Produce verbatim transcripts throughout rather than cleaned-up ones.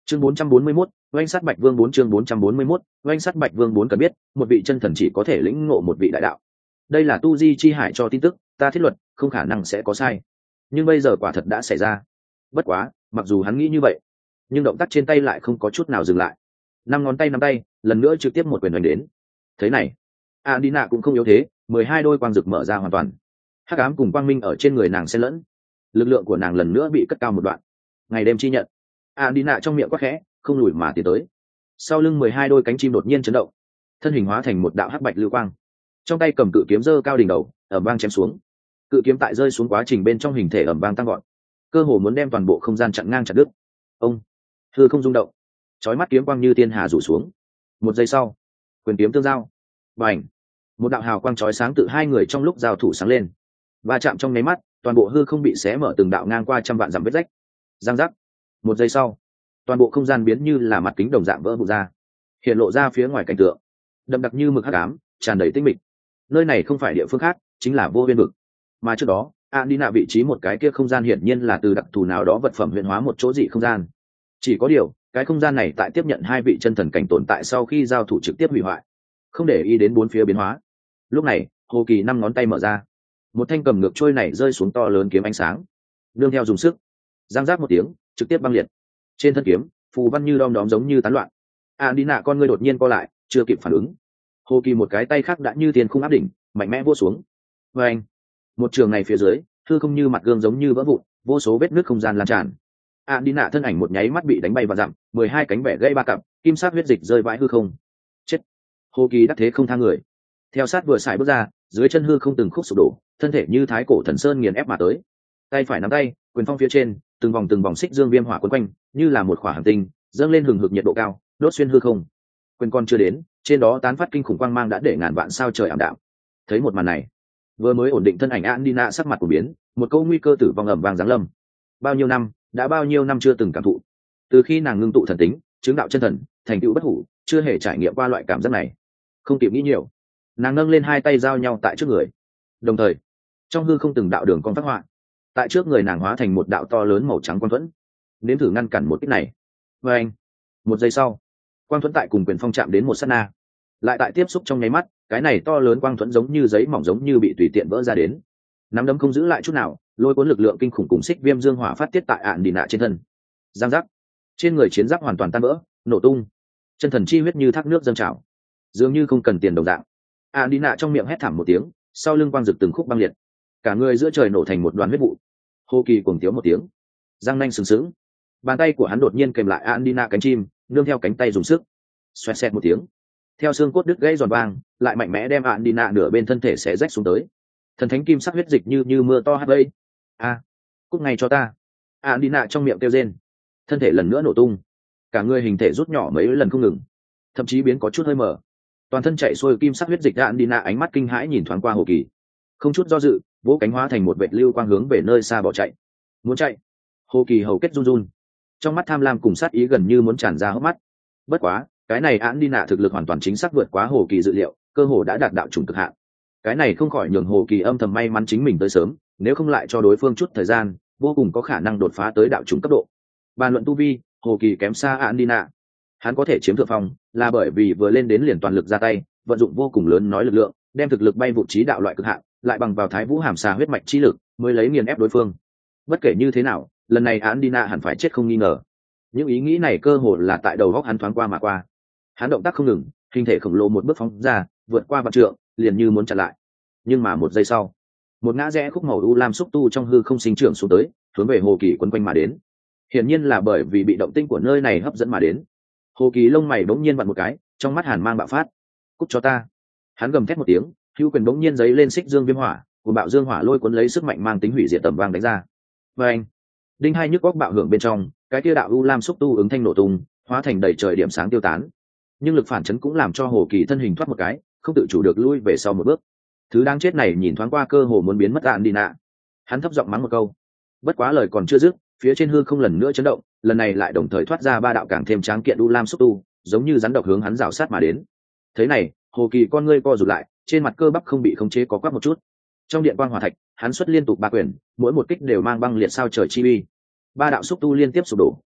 chương bốn trăm bốn mươi mốt, oanh sát bạch vương bốn chương bốn trăm bốn mươi mốt, oanh sát bạch vương bốn cần biết một vị chân thần chỉ có thể lĩnh ngộ một vị đại đạo. Đây là tu di chi hải cho tin tức, ta thiết luật không khả năng sẽ có sai, nhưng bây giờ quả thật đã xảy ra. Bất quá mặc dù hắn nghĩ như vậy, nhưng động tác trên tay lại không có chút nào dừng lại. Năm ngón tay nắm tay lần nữa trực tiếp một quyền đánh đến. Thế này Adina cũng không yếu thế, mười hai đôi quang rực mở ra hoàn toàn, hắc ám cùng quang minh ở trên người nàng xen lẫn, lực lượng của nàng lần nữa bị cất cao một đoạn. Ngày đêm chi nhận, Adina trong miệng quát khẽ, không lùi mà tiến tới. Sau lưng mười hai đôi cánh chim đột nhiên chấn động, thân hình hóa thành một đạo hắc bạch lưu quang, trong tay cầm cự kiếm giơ cao đỉnh đầu, ầm vang chém xuống. Cự kiếm tại rơi xuống quá trình bên trong hình thể ầm vang tăng gọn, cơ hồ muốn đem toàn bộ không gian chặn ngang chặt đứt. Ông hư không rung động, chói mắt kiếm quang như tiên hà rủ xuống. Một giây sau, quyền kiếm tương giao, bành, một đạo hào quang chói sáng tự hai người trong lúc giao thủ sáng lên, va chạm trong nháy mắt, toàn bộ hư không bị xé mở từng đạo ngang qua trăm vạn dặm vết rách. Giang giác. Một giây sau, toàn bộ không gian biến như là mặt kính đồng dạng vỡ vụn ra, hiện lộ ra phía ngoài cảnh tượng đậm đặc như mực hắc ám, tràn đầy tinh mịch. Nơi này không phải địa phương khác, chính là vô biên vực. Mà trước đó Andina vị trí một cái kia không gian hiển nhiên là từ đặc thù nào đó vật phẩm huyền hóa một chỗ dị không gian. Chỉ có điều cái không gian này tại tiếp nhận hai vị chân thần cảnh tồn tại sau khi giao thủ trực tiếp hủy hoại, không để ý đến bốn phía biến hóa. Lúc này Hồ Kỳ năm ngón tay mở ra, một thanh cầm ngược trôi này rơi xuống to lớn kiếm ánh sáng, đương theo dùng sức, giang giác một tiếng trực tiếp băng liệt. Trên thân kiếm phù văn như đom đóm giống như tán loạn. Andina con ngươi đột nhiên co lại, chưa kịp phản ứng, Hồ Kỳ một cái tay khác đã như tiền khung áp đỉnh, mạnh mẽ vỗ xuống. Và anh, một trường này phía dưới hư không như mặt gương giống như vỡ vụn, vô số vết nước không gian lan tràn. Andina thân ảnh một nháy mắt bị đánh bay và dặm, mười hai cánh bẻ gãy ba cặp, kim sắc huyết dịch rơi vãi hư không. Chết! Hồ Kỳ đắc thế không tha người, theo sát vừa xài bước ra, dưới chân hư không từng khúc sụp đổ, thân thể như thái cổ thần sơn nghiền ép mà tới. Tay phải nắm tay, quyền phong phía trên, từng vòng từng vòng xích dương viêm hỏa quấn quanh, như là một khỏa hành tinh, dâng lên hừng hực nhiệt độ cao, đốt xuyên hư không. Quyền con chưa đến, trên đó tán phát kinh khủng quang mang đã để ngàn vạn sao trời ảm đạm. Thấy một màn này, vừa mới ổn định thân ảnh Andina sắc mặt của biến, một câu nguy cơ tử vong ầm vang giáng lâm. Bao nhiêu năm, đã bao nhiêu năm chưa từng cảm thụ. Từ khi nàng ngưng tụ thần tính, chứng đạo chân thần, thành tựu bất hủ, chưa hề trải nghiệm qua loại cảm giác này. Không kịp nghĩ nhiều, nàng nâng lên hai tay giao nhau tại trước người, đồng thời trong hư không từng đạo đường con phát họa, tại trước người nàng hóa thành một đạo to lớn màu trắng quang thuẫn, nếm thử ngăn cản một kích này. Và anh, một giây sau, quang thuẫn tại cùng quyền phong chạm đến một sát na, lại tại tiếp xúc trong nháy mắt, cái này to lớn quang thuẫn giống như giấy mỏng giống như bị tùy tiện vỡ ra đến. Nắm đấm không giữ lại chút nào, lôi cuốn lực lượng kinh khủng cùng xích viêm dương hỏa phát tiết tại Andina trên thân. Giang giác, trên người chiến giáp hoàn toàn tan vỡ, nổ tung, chân thần chi huyết như thác nước dâng trào, dường như không cần tiền đồng dạng. Andina trong miệng hét thảm một tiếng, sau lưng quang rực từng khúc băng liệt, cả người giữa trời nổ thành một đoàn huyết vụ. Hồ Kỳ cuồng tiếu một tiếng, răng nanh sừng sững, bàn tay của hắn đột nhiên kèm lại Andina cánh chim, nương theo cánh tay dùng sức, xoẹt xẹt một tiếng, theo xương cốt đứt gãy giòn vang, lại mạnh mẽ đem Andina nửa bên thân thể xé rách xuống tới. Thần thánh kim sắc huyết dịch như như mưa to hắt vây. A, cút ngay cho ta! Andina trong miệng kêu rên, thân thể lần nữa nổ tung, cả người hình thể rút nhỏ mấy lần không ngừng, thậm chí biến có chút hơi mở. Toàn thân chạy xuôi kim sắc huyết dịch, Andina ánh mắt kinh hãi nhìn thoáng qua Hồ Kỳ, không chút do dự, vỗ cánh hóa thành một vệt lưu quang hướng về nơi xa bỏ chạy. Muốn chạy? Hồ Kỳ hầu kết run run, trong mắt tham lam cùng sát ý gần như muốn tràn ra hốc mắt. Bất quá, cái này Andina thực lực hoàn toàn chính xác vượt quá Hồ Kỳ dự liệu, cơ hồ đã đạt đạo chủng cực hạn. Cái này không khỏi nhường Hồ Kỳ âm thầm may mắn chính mình tới sớm, nếu không lại cho đối phương chút thời gian, vô cùng có khả năng đột phá tới đạo chủng cấp độ. Bàn luận tu vi, Hồ Kỳ kém xa Andina. Hắn có thể chiếm thượng phong, là bởi vì vừa lên đến liền toàn lực ra tay, vận dụng vô cùng lớn nói lực lượng, đem thực lực bay vụ trí đạo loại cực hạn, lại bằng vào Thái Vũ Hàm Xà huyết mạch chi lực, mới lấy nghiền ép đối phương. Bất kể như thế nào, lần này Andina hẳn phải chết không nghi ngờ. Những ý nghĩ này cơ hồ là tại đầu óc hắn thoáng qua mà qua. Hắn động tác không ngừng, hình thể khổng lồ một bước phóng ra, vượt qua vạn trượng, liền như muốn chặn lại. Nhưng mà một giây sau, một ngã rẽ khúc màu u lam xúc tu trong hư không sinh trưởng xuống tới, hướng về Hồ Kỳ quấn quanh mà đến. Hiển nhiên là bởi vì bị động tinh của nơi này hấp dẫn mà đến. Hồ Kỳ lông mày bỗng nhiên vặn một cái, trong mắt hàn mang bạo phát. Cút cho ta! Hắn gầm thét một tiếng, hữu quyền bỗng nhiên giấy lên xích dương viêm hỏa, của bạo dương hỏa lôi cuốn lấy sức mạnh mang tính hủy diệt tầm vang đánh ra. Và anh, đinh hai nhức góc bạo hưởng bên trong, cái kia đạo u lam xúc tu ứng thanh nổ tung, hóa thành đầy trời điểm sáng tiêu tán. Nhưng lực phản chấn cũng làm cho Hồ Kỳ thân hình thoát một cái, không tự chủ được lui về sau một bước. Thứ đáng chết này nhìn thoáng qua cơ hồ muốn biến mất Andina. Hắn thấp giọng mắng một câu. Bất quá lời còn chưa dứt, phía trên hư không lần nữa chấn động, lần này lại đồng thời thoát ra ba đạo càng thêm tráng kiện u lam xúc tu, giống như rắn độc hướng hắn rào sát mà đến. Thế này, Hồ Kỳ con ngươi co rụt lại, trên mặt cơ bắp không bị khống chế có quắc một chút. Trong điện quang hỏa thạch, hắn xuất liên tục ba quyền, mỗi một kích đều mang băng liệt sao trời chi uy. Ba đạo xúc tu liên tiếp sụp đổ,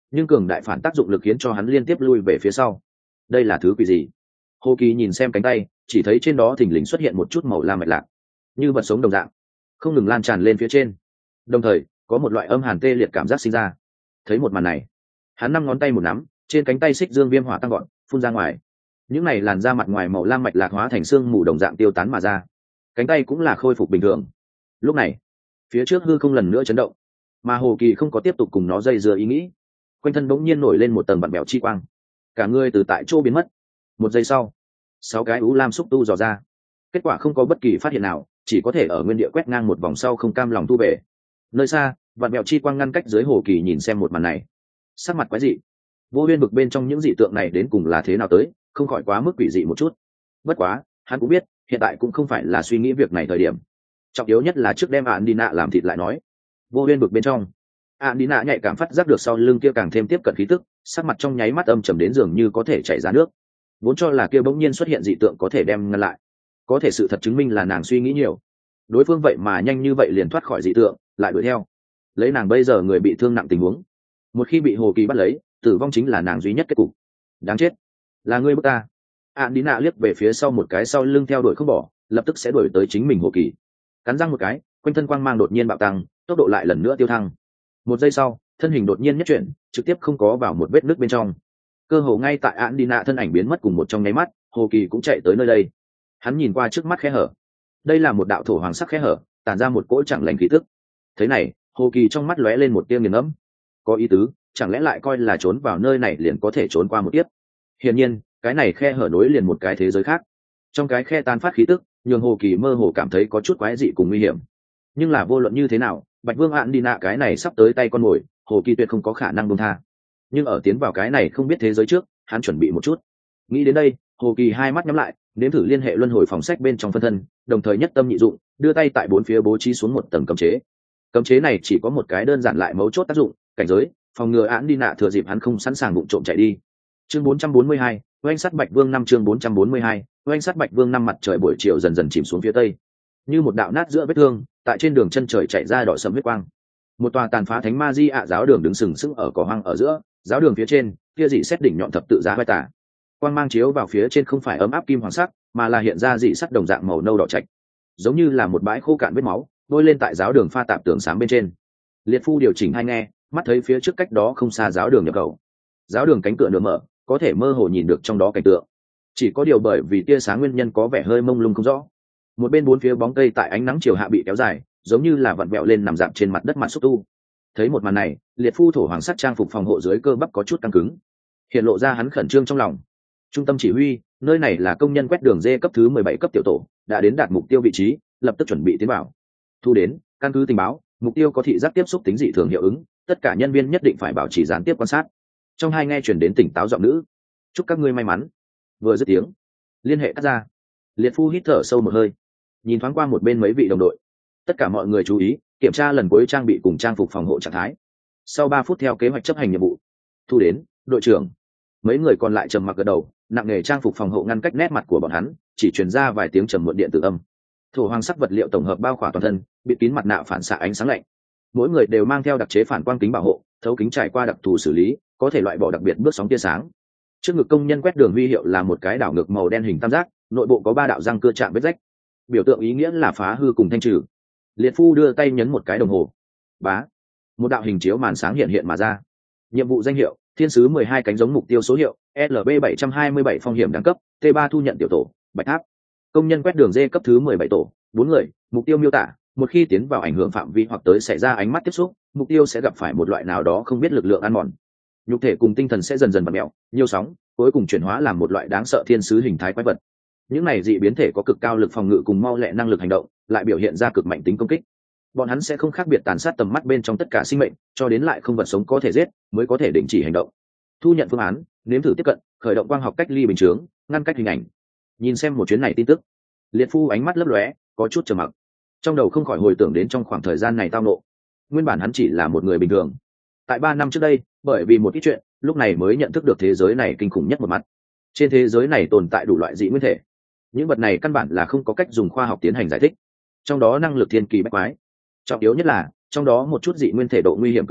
nhưng cường đại phản tác dụng lực khiến cho hắn liên tiếp lui về phía sau. Đây là thứ quỷ gì? Hồ Kỳ nhìn xem cánh tay, chỉ thấy trên đó thình lình xuất hiện một chút màu lam mạch lạc, như vật sống đồng dạng, không ngừng lan tràn lên phía trên. Đồng thời, có một loại âm hàn tê liệt cảm giác sinh ra. Thấy một màn này, hắn năm ngón tay một nắm, trên cánh tay xích dương viêm hỏa tăng gọn, phun ra ngoài. Những này làn da mặt ngoài màu lam mạch lạc hóa thành xương mù đồng dạng tiêu tán mà ra. Cánh tay cũng là khôi phục bình thường. Lúc này, phía trước hư không lần nữa chấn động, mà Hồ Kỳ không có tiếp tục cùng nó dây dưa ý nghĩ. Quanh thân bỗng nhiên nổi lên một tầng vặn bẹo chi quang, cả người từ tại chỗ biến mất. Một giây sau, sáu cái ú lam xúc tu dò ra. Kết quả không có bất kỳ phát hiện nào, chỉ có thể ở nguyên địa quét ngang một vòng sau không cam lòng thu về. Nơi xa, vạn mèo chi quang ngăn cách dưới Hồ Kỳ nhìn xem một màn này, sắc mặt quái dị. Vô Huyên bực bên trong những dị tượng này đến cùng là thế nào tới, không khỏi quá mức quỷ dị một chút. Bất quá, hắn cũng biết, hiện tại cũng không phải là suy nghĩ việc này thời điểm. Trọng yếu nhất là trước đem ạn đi nạ làm thịt lại nói. Vô Huyên bực bên trong, ạn đi nạ nhạy cảm phát giác được sau lưng kia càng thêm tiếp cận khí tức, sắc mặt trong nháy mắt âm trầm đến dường như có thể chảy ra nước. Vốn cho là kia bỗng nhiên xuất hiện dị tượng có thể đem ngăn lại, có thể sự thật chứng minh là nàng suy nghĩ nhiều. Đối phương vậy mà nhanh như vậy liền thoát khỏi dị tượng, lại đuổi theo. Lấy nàng bây giờ người bị thương nặng tình huống, một khi bị Hồ Kỳ bắt lấy, tử vong chính là nàng duy nhất kết cục. Đáng chết, là ngươi bức ta. Ạn đi nạ liếc về phía sau một cái sau lưng theo đuổi không bỏ, lập tức sẽ đuổi tới chính mình Hồ Kỳ. Cắn răng một cái, quanh thân quang mang đột nhiên bạo tăng, tốc độ lại lần nữa tiêu thăng. Một giây sau, thân hình đột nhiên nhất chuyển, trực tiếp không có vào một vết nứt bên trong. Cơ hồ ngay tại Ạn đi nạ thân ảnh biến mất cùng một trong nháy mắt, Hồ Kỳ cũng chạy tới nơi đây. Hắn nhìn qua trước mắt khe hở, đây là một đạo thổ hoàng sắc khe hở, tản ra một cỗ chẳng lành khí tức. Thế này, Hồ Kỳ trong mắt lóe lên một tia nghiền ngẫm. Có ý tứ, chẳng lẽ lại coi là trốn vào nơi này liền có thể trốn qua một tiếp? Hiển nhiên, cái này khe hở nối liền một cái thế giới khác. Trong cái khe tan phát khí tức, nhường Hồ Kỳ mơ hồ cảm thấy có chút quái dị cùng nguy hiểm. Nhưng là vô luận như thế nào, Bạch Vương Ạn đi nạ cái này sắp tới tay con mồi, Hồ Kỳ tuyệt không có khả năng buông tha. Nhưng ở tiến vào cái này không biết thế giới trước, hắn chuẩn bị một chút. Nghĩ đến đây, Hồ Kỳ hai mắt nhắm lại, nếm thử liên hệ luân hồi phòng sách bên trong phân thân, đồng thời nhất tâm nhị dụng, đưa tay tại bốn phía bố trí xuống một tầng cấm chế. Cấm chế này chỉ có một cái đơn giản lại mấu chốt tác dụng, cảnh giới, phòng ngừa Ạn đi nạ thừa dịp hắn không sẵn sàng bụng trộm chạy đi. Chương bốn trăm bốn mươi hai, oanh sắt Bạch Vương năm chương bốn trăm bốn mươi hai, oanh sắt Bạch Vương năm mặt trời buổi chiều dần dần chìm xuống phía tây, như một đạo nát giữa vết thương, tại trên đường chân trời chạy ra đỏ sẫm huyết quang. Một tòa tàn phá thánh ma di ạ giáo đường đứng sừng sững ở cỏ hoang ở giữa, giáo đường phía trên, kia dị xét đỉnh nhọn thập tự giá vai tả. Quang mang chiếu vào phía trên không phải ấm áp kim hoàng sắc, mà là hiện ra dị sắt đồng dạng màu nâu đỏ trạch, giống như là một bãi khô cạn vết máu, bôi lên tại giáo đường pha tạp tường sáng bên trên. Liệt phu điều chỉnh hai nghe, mắt thấy phía trước cách đó không xa giáo đường nhập khẩu. Giáo đường cánh cửa nửa mở, có thể mơ hồ nhìn được trong đó cảnh tượng. Chỉ có điều bởi vì tia sáng nguyên nhân có vẻ hơi mông lung không rõ. Một bên bốn phía bóng cây tại ánh nắng chiều hạ bị kéo dài, giống như là vặn vẹo lên nằm dạp trên mặt đất mặt xúc tu. Thấy một màn này, liệt phu thổ hoàng sắc trang phục phòng hộ dưới cơ bắp có chút căng cứng, hiện lộ ra hắn khẩn trương trong lòng. Trung tâm chỉ huy, nơi này là công nhân quét đường D cấp thứ mười bảy cấp tiểu tổ, đã đến đạt mục tiêu vị trí, lập tức chuẩn bị tiến vào. Thu đến, căn cứ tình báo, mục tiêu có thị giác tiếp xúc tính dị thường hiệu ứng, tất cả nhân viên nhất định phải bảo trì gián tiếp quan sát. Trong hai nghe chuyển đến tỉnh táo giọng nữ. Chúc các ngươi may mắn. Vừa dứt tiếng, liên hệ cắt ra. Liệt phu hít thở sâu một hơi, nhìn thoáng qua một bên mấy vị đồng đội. Tất cả mọi người chú ý, kiểm tra lần cuối trang bị cùng trang phục phòng hộ trạng thái. Sau ba phút theo kế hoạch chấp hành nhiệm vụ. Thu đến, đội trưởng. Mấy người còn lại trầm mặc gật đầu, nặng nề trang phục phòng hộ ngăn cách nét mặt của bọn hắn, chỉ truyền ra vài tiếng trầm muộn điện tử âm. Thổ hoàng sắc vật liệu tổng hợp bao khỏa toàn thân, bịt kín mặt nạ phản xạ ánh sáng lạnh. Mỗi người đều mang theo đặc chế phản quang kính bảo hộ, thấu kính trải qua đặc thù xử lý, có thể loại bỏ đặc biệt bước sóng tia sáng. Trước ngực công nhân quét đường huy hiệu là một cái đảo ngược màu đen hình tam giác, nội bộ có ba đạo răng cưa chạm vết rách, biểu tượng ý nghĩa là phá hư cùng thanh trừ. Liệt phu đưa tay nhấn một cái đồng hồ, bá, một đạo hình chiếu màn sáng hiện hiện mà ra. Nhiệm vụ danh hiệu: thiên sứ mười hai cánh giống mục tiêu số hiệu L B bảy trăm hai mươi bảy phong hiểm đẳng cấp T ba thu nhận tiểu tổ Bạch Tháp. Công nhân quét đường D cấp thứ mười bảy tổ, bốn người. Mục tiêu miêu tả: một khi tiến vào ảnh hưởng phạm vi hoặc tới xảy ra ánh mắt tiếp xúc, mục tiêu sẽ gặp phải một loại nào đó không biết lực lượng ăn mòn, nhục thể cùng tinh thần sẽ dần dần bật mẹo, nhiều sóng, cuối cùng chuyển hóa làm một loại đáng sợ thiên sứ hình thái quái vật. Những này dị biến thể có cực cao lực phòng ngự cùng mau lẹ năng lực hành động, lại biểu hiện ra cực mạnh tính công kích. Bọn hắn sẽ không khác biệt tàn sát tầm mắt bên trong tất cả sinh mệnh, cho đến lại không vật sống có thể giết mới có thể đình chỉ hành động. Thu nhận phương án: nếm thử tiếp cận, khởi động quang học cách ly bình chướng, ngăn cách hình ảnh. Nhìn xem một chuyến này tin tức, liệt phu ánh mắt lấp lóe, có chút trầm mặc. Trong đầu không khỏi hồi tưởng đến trong khoảng thời gian này tao nộ. Nguyên bản hắn chỉ là một người bình thường, tại ba năm trước đây, bởi vì một ít chuyện, lúc này mới nhận thức được thế giới này kinh khủng nhất một mặt. Trên thế giới này tồn tại đủ loại dị nguyên thể, những vật này căn bản là không có cách dùng khoa học tiến hành giải thích, trong đó năng lực thiên kỳ bách quái. Trọng yếu nhất là trong đó một chút dị nguyên thể độ nguy hiểm cực cao,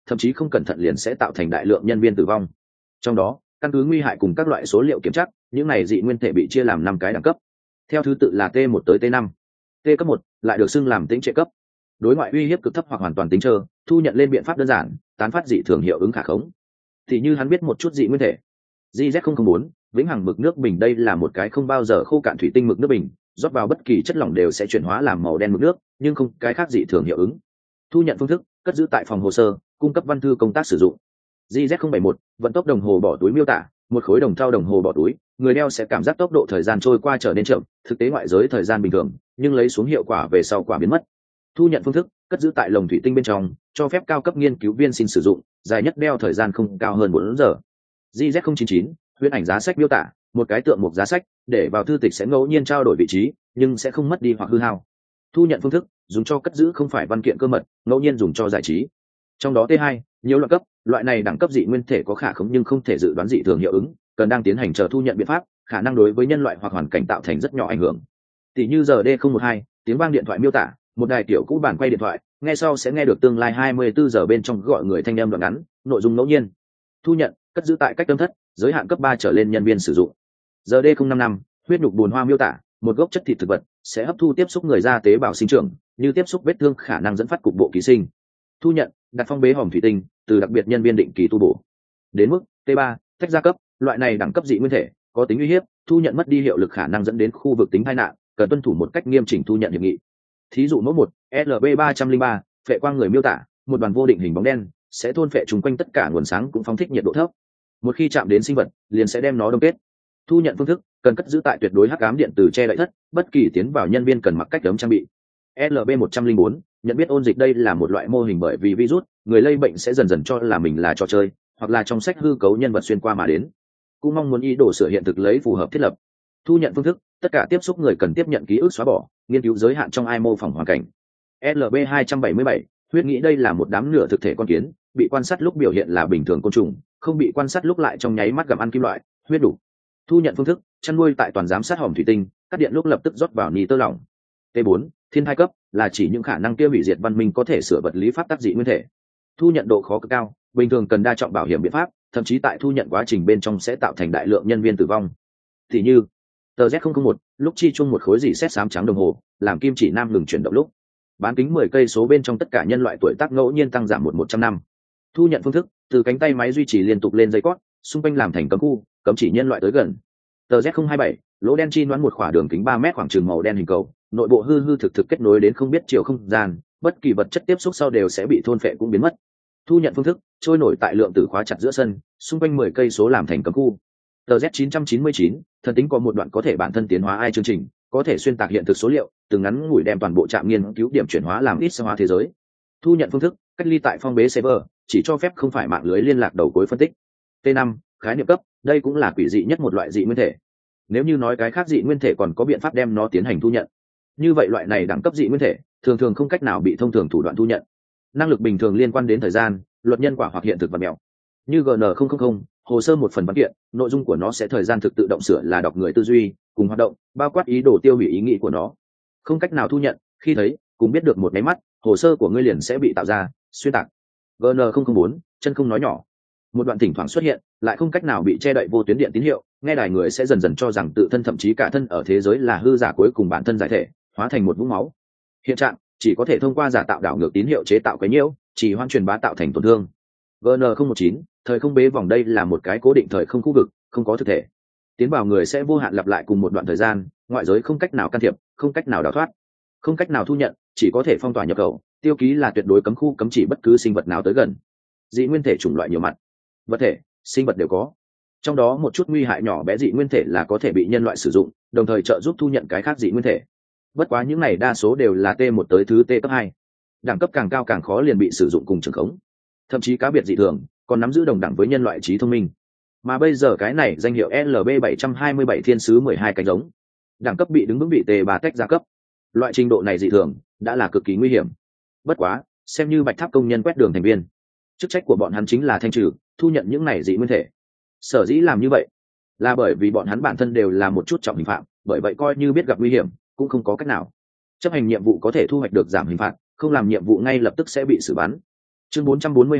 thậm chí không cẩn thận liền sẽ tạo thành đại lượng nhân viên tử vong. Trong đó căn cứ nguy hại cùng các loại số liệu kiểm tra, những này dị nguyên thể bị chia làm năm cái đẳng cấp, theo thứ tự là T một tới T năm. T cấp một lại được xưng làm tính trệ cấp, đối ngoại uy hiếp cực thấp hoặc hoàn toàn tính trơ, thu nhận lên biện pháp đơn giản, tán phát dị thường hiệu ứng khả khống. Thì như hắn biết một chút dị nguyên thể. G Z không không bốn vĩnh hằng mực nước bình, đây là một cái không bao giờ khô cạn thủy tinh mực nước bình, rót vào bất kỳ chất lỏng đều sẽ chuyển hóa làm màu đen mực nước, nhưng không cái khác dị thường hiệu ứng. Thu nhận phương thức cất giữ tại phòng hồ sơ, cung cấp văn thư công tác sử dụng. G Z không bảy một vận tốc đồng hồ bỏ túi miêu tả, một khối đồng thau đồng hồ bỏ túi, người đeo sẽ cảm giác tốc độ thời gian trôi qua trở nên chậm, thực tế ngoại giới thời gian bình thường, nhưng lấy xuống hiệu quả về sau quả biến mất. Thu nhận phương thức cất giữ tại lồng thủy tinh bên trong, cho phép cao cấp nghiên cứu viên xin sử dụng, dài nhất đeo thời gian không cao hơn bốn giờ. G Z không chín chín huyễn ảnh giá sách miêu tả, một cái tượng mục giá sách, để vào thư tịch sẽ ngẫu nhiên trao đổi vị trí, nhưng sẽ không mất đi hoặc hư hao. Thu nhận phương thức dùng cho cất giữ không phải văn kiện cơ mật, ngẫu nhiên dùng cho giải trí. Trong đó T hai nhiều loại cấp, loại này đẳng cấp dị nguyên thể có khả khống nhưng không thể dự đoán dị thường hiệu ứng, cần đang tiến hành chờ thu nhận biện pháp, khả năng đối với nhân loại hoặc hoàn cảnh tạo thành rất nhỏ ảnh hưởng. Tỷ như giờ D không một hai tiếng vang điện thoại miêu tả, một đài tiểu cũ bản quay điện thoại, nghe sau sẽ nghe được tương lai hai mươi bốn giờ bên trong gọi người thanh âm đoạn ngắn, nội dung ngẫu nhiên. Thu nhận cất giữ tại cách âm thất, giới hạn cấp ba trở lên nhân viên sử dụng. Giờ D không năm năm huyết nhục bùn hoa miêu tả, một gốc chất thịt thực vật sẽ hấp thu tiếp xúc người da tế bào sinh trưởng, như tiếp xúc vết thương khả năng dẫn phát cục bộ ký sinh. Thu nhận đặt phong bế hòm thủy tinh, từ đặc biệt nhân viên định kỳ tu bổ. Đến mức T ba tách ra cấp, loại này đẳng cấp dị nguyên thể có tính uy hiếp, thu nhận mất đi hiệu lực khả năng dẫn đến khu vực tính tai nạn, cần tuân thủ một cách nghiêm chỉnh thu nhận hiệp nghị. Thí dụ mẫu một L B ba không ba phệ quang người miêu tả, một đoàn vô định hình bóng đen sẽ thôn phệ chung quanh tất cả nguồn sáng cũng phóng thích nhiệt độ thấp, một khi chạm đến sinh vật liền sẽ đem nó đông kết. Thu nhận phương thức cần cất giữ tại tuyệt đối hắc ám điện từ che đậy thất, bất kỳ tiến vào nhân viên cần mặc cách ấm trang bị. L B một không bốn nhận biết ôn dịch, đây là một loại mô hình bởi vì virus, người lây bệnh sẽ dần dần cho là mình là trò chơi, hoặc là trong sách hư cấu nhân vật xuyên qua mà đến, cũng mong muốn ý đồ sửa hiện thực lấy phù hợp thiết lập. Thu nhận phương thức tất cả tiếp xúc người cần tiếp nhận ký ức xóa bỏ, nghiên cứu giới hạn trong ai mô phỏng hoàn cảnh. L B hai bảy bảy huyết nghĩ, đây là một đám nửa thực thể con kiến, bị quan sát lúc biểu hiện là bình thường côn trùng, không bị quan sát lúc lại trong nháy mắt gặm ăn kim loại, huyết đủ. Thu nhận phương thức chăn nuôi tại toàn giám sát hòm thủy tinh, cắt điện lúc lập tức rót vào ni tơ lỏng. T bốn thiên thai cấp là chỉ những khả năng kia hủy diệt văn minh có thể sửa vật lý pháp tắc dị nguyên thể. Thu nhận độ khó cực cao, bình thường cần đa trọng bảo hiểm biện pháp, thậm chí tại thu nhận quá trình bên trong sẽ tạo thành đại lượng nhân viên tử vong. Thì như tờ Z không không một lúc chi chung một khối dỉ sét xám trắng đồng hồ, làm kim chỉ nam ngừng chuyển động lúc bán kính mười cây số bên trong tất cả nhân loại tuổi tác ngẫu nhiên tăng giảm một một trăm năm. Thu nhận phương thức từ cánh tay máy duy trì liên tục lên dây cót, xung quanh làm thành cấm khu, cấm chỉ nhân loại tới gần. Tờ Z không hai bảy lỗ đen chi đoán một khoảng đường kính ba mét, khoảng trường màu đen hình cầu, nội bộ hư hư thực thực kết nối đến không biết chiều không gian, bất kỳ vật chất tiếp xúc sau đều sẽ bị thôn phệ cũng biến mất. Thu nhận phương thức trôi nổi tại lượng tử khóa chặt giữa sân, xung quanh mười cây số làm thành cấm khu. Tờ Z chín chín chín thần tính có một đoạn có thể bản thân tiến hóa ai chương trình, có thể xuyên tạc hiện thực số liệu, từng ngắn ngủi đem toàn bộ trạm nghiên cứu điểm chuyển hóa làm ít hóa thế giới. Thu nhận phương thức cách ly tại phong bế server, chỉ cho phép không phải mạng lưới liên lạc đầu cuối phân tích. T năm khái niệm cấp, đây cũng là quỷ dị nhất một loại dị nguyên thể. Nếu như nói cái khác dị nguyên thể còn có biện pháp đem nó tiến hành thu nhận, như vậy loại này đẳng cấp dị nguyên thể thường thường không cách nào bị thông thường thủ đoạn thu nhận. Năng lực bình thường liên quan đến thời gian, luật nhân quả hoặc hiện thực vật mèo. Như G N không không không hồ sơ một phần văn kiện, nội dung của nó sẽ thời gian thực tự động sửa là đọc người tư duy cùng hoạt động, bao quát ý đồ tiêu hủy ý nghĩ của nó. Không cách nào thu nhận, khi thấy cùng biết được một máy mắt, hồ sơ của ngươi liền sẽ bị tạo ra xuyên tạc. G N không không bốn chân không nói nhỏ, một đoạn thỉnh thoảng xuất hiện lại không cách nào bị che đậy vô tuyến điện tín hiệu, nghe đài người sẽ dần dần cho rằng tự thân thậm chí cả thân ở thế giới là hư giả, cuối cùng bản thân giải thể hóa thành một vũng máu. Hiện trạng chỉ có thể thông qua giả tạo đảo ngược tín hiệu chế tạo cái nhiễu, chỉ hoan truyền bá tạo thành tổn thương. G N không một chín thời không bế vòng, đây là một cái cố định thời không khu vực, không có thực thể. Tiến vào người sẽ vô hạn lặp lại cùng một đoạn thời gian, ngoại giới không cách nào can thiệp, không cách nào đào thoát, không cách nào thu nhận, chỉ có thể phong tỏa nhập khẩu, tiêu ký là tuyệt đối cấm khu, cấm chỉ bất cứ sinh vật nào tới gần. Dị nguyên thể chủng loại nhiều mặt, vật thể, sinh vật đều có. Trong đó một chút nguy hại nhỏ bé dị nguyên thể là có thể bị nhân loại sử dụng, đồng thời trợ giúp thu nhận cái khác dị nguyên thể. Bất quá những này đa số đều là T một tới thứ T cấp hai. Đẳng cấp càng cao càng khó liền bị sử dụng cùng trường khống. Thậm chí cá biệt dị thường còn nắm giữ đồng đẳng với nhân loại trí thông minh. Mà bây giờ cái này danh hiệu L B bảy hai bảy thiên sứ mười hai cánh giống, đẳng cấp bị đứng vững bị T ba tách ra cấp. Loại trình độ này dị thường đã là cực kỳ nguy hiểm. Bất quá, xem như Bạch Tháp công nhân quét đường thành viên, chức trách của bọn hắn chính là thanh trừ, thu nhận những này dị nguyên thể. Sở dĩ làm như vậy là bởi vì bọn hắn bản thân đều là một chút trọng hình phạm, bởi vậy coi như biết gặp nguy hiểm cũng không có cách nào. Chấp hành nhiệm vụ có thể thu hoạch được giảm hình phạt, không làm nhiệm vụ ngay lập tức sẽ bị xử bắn. Chương bốn trăm bốn mươi hai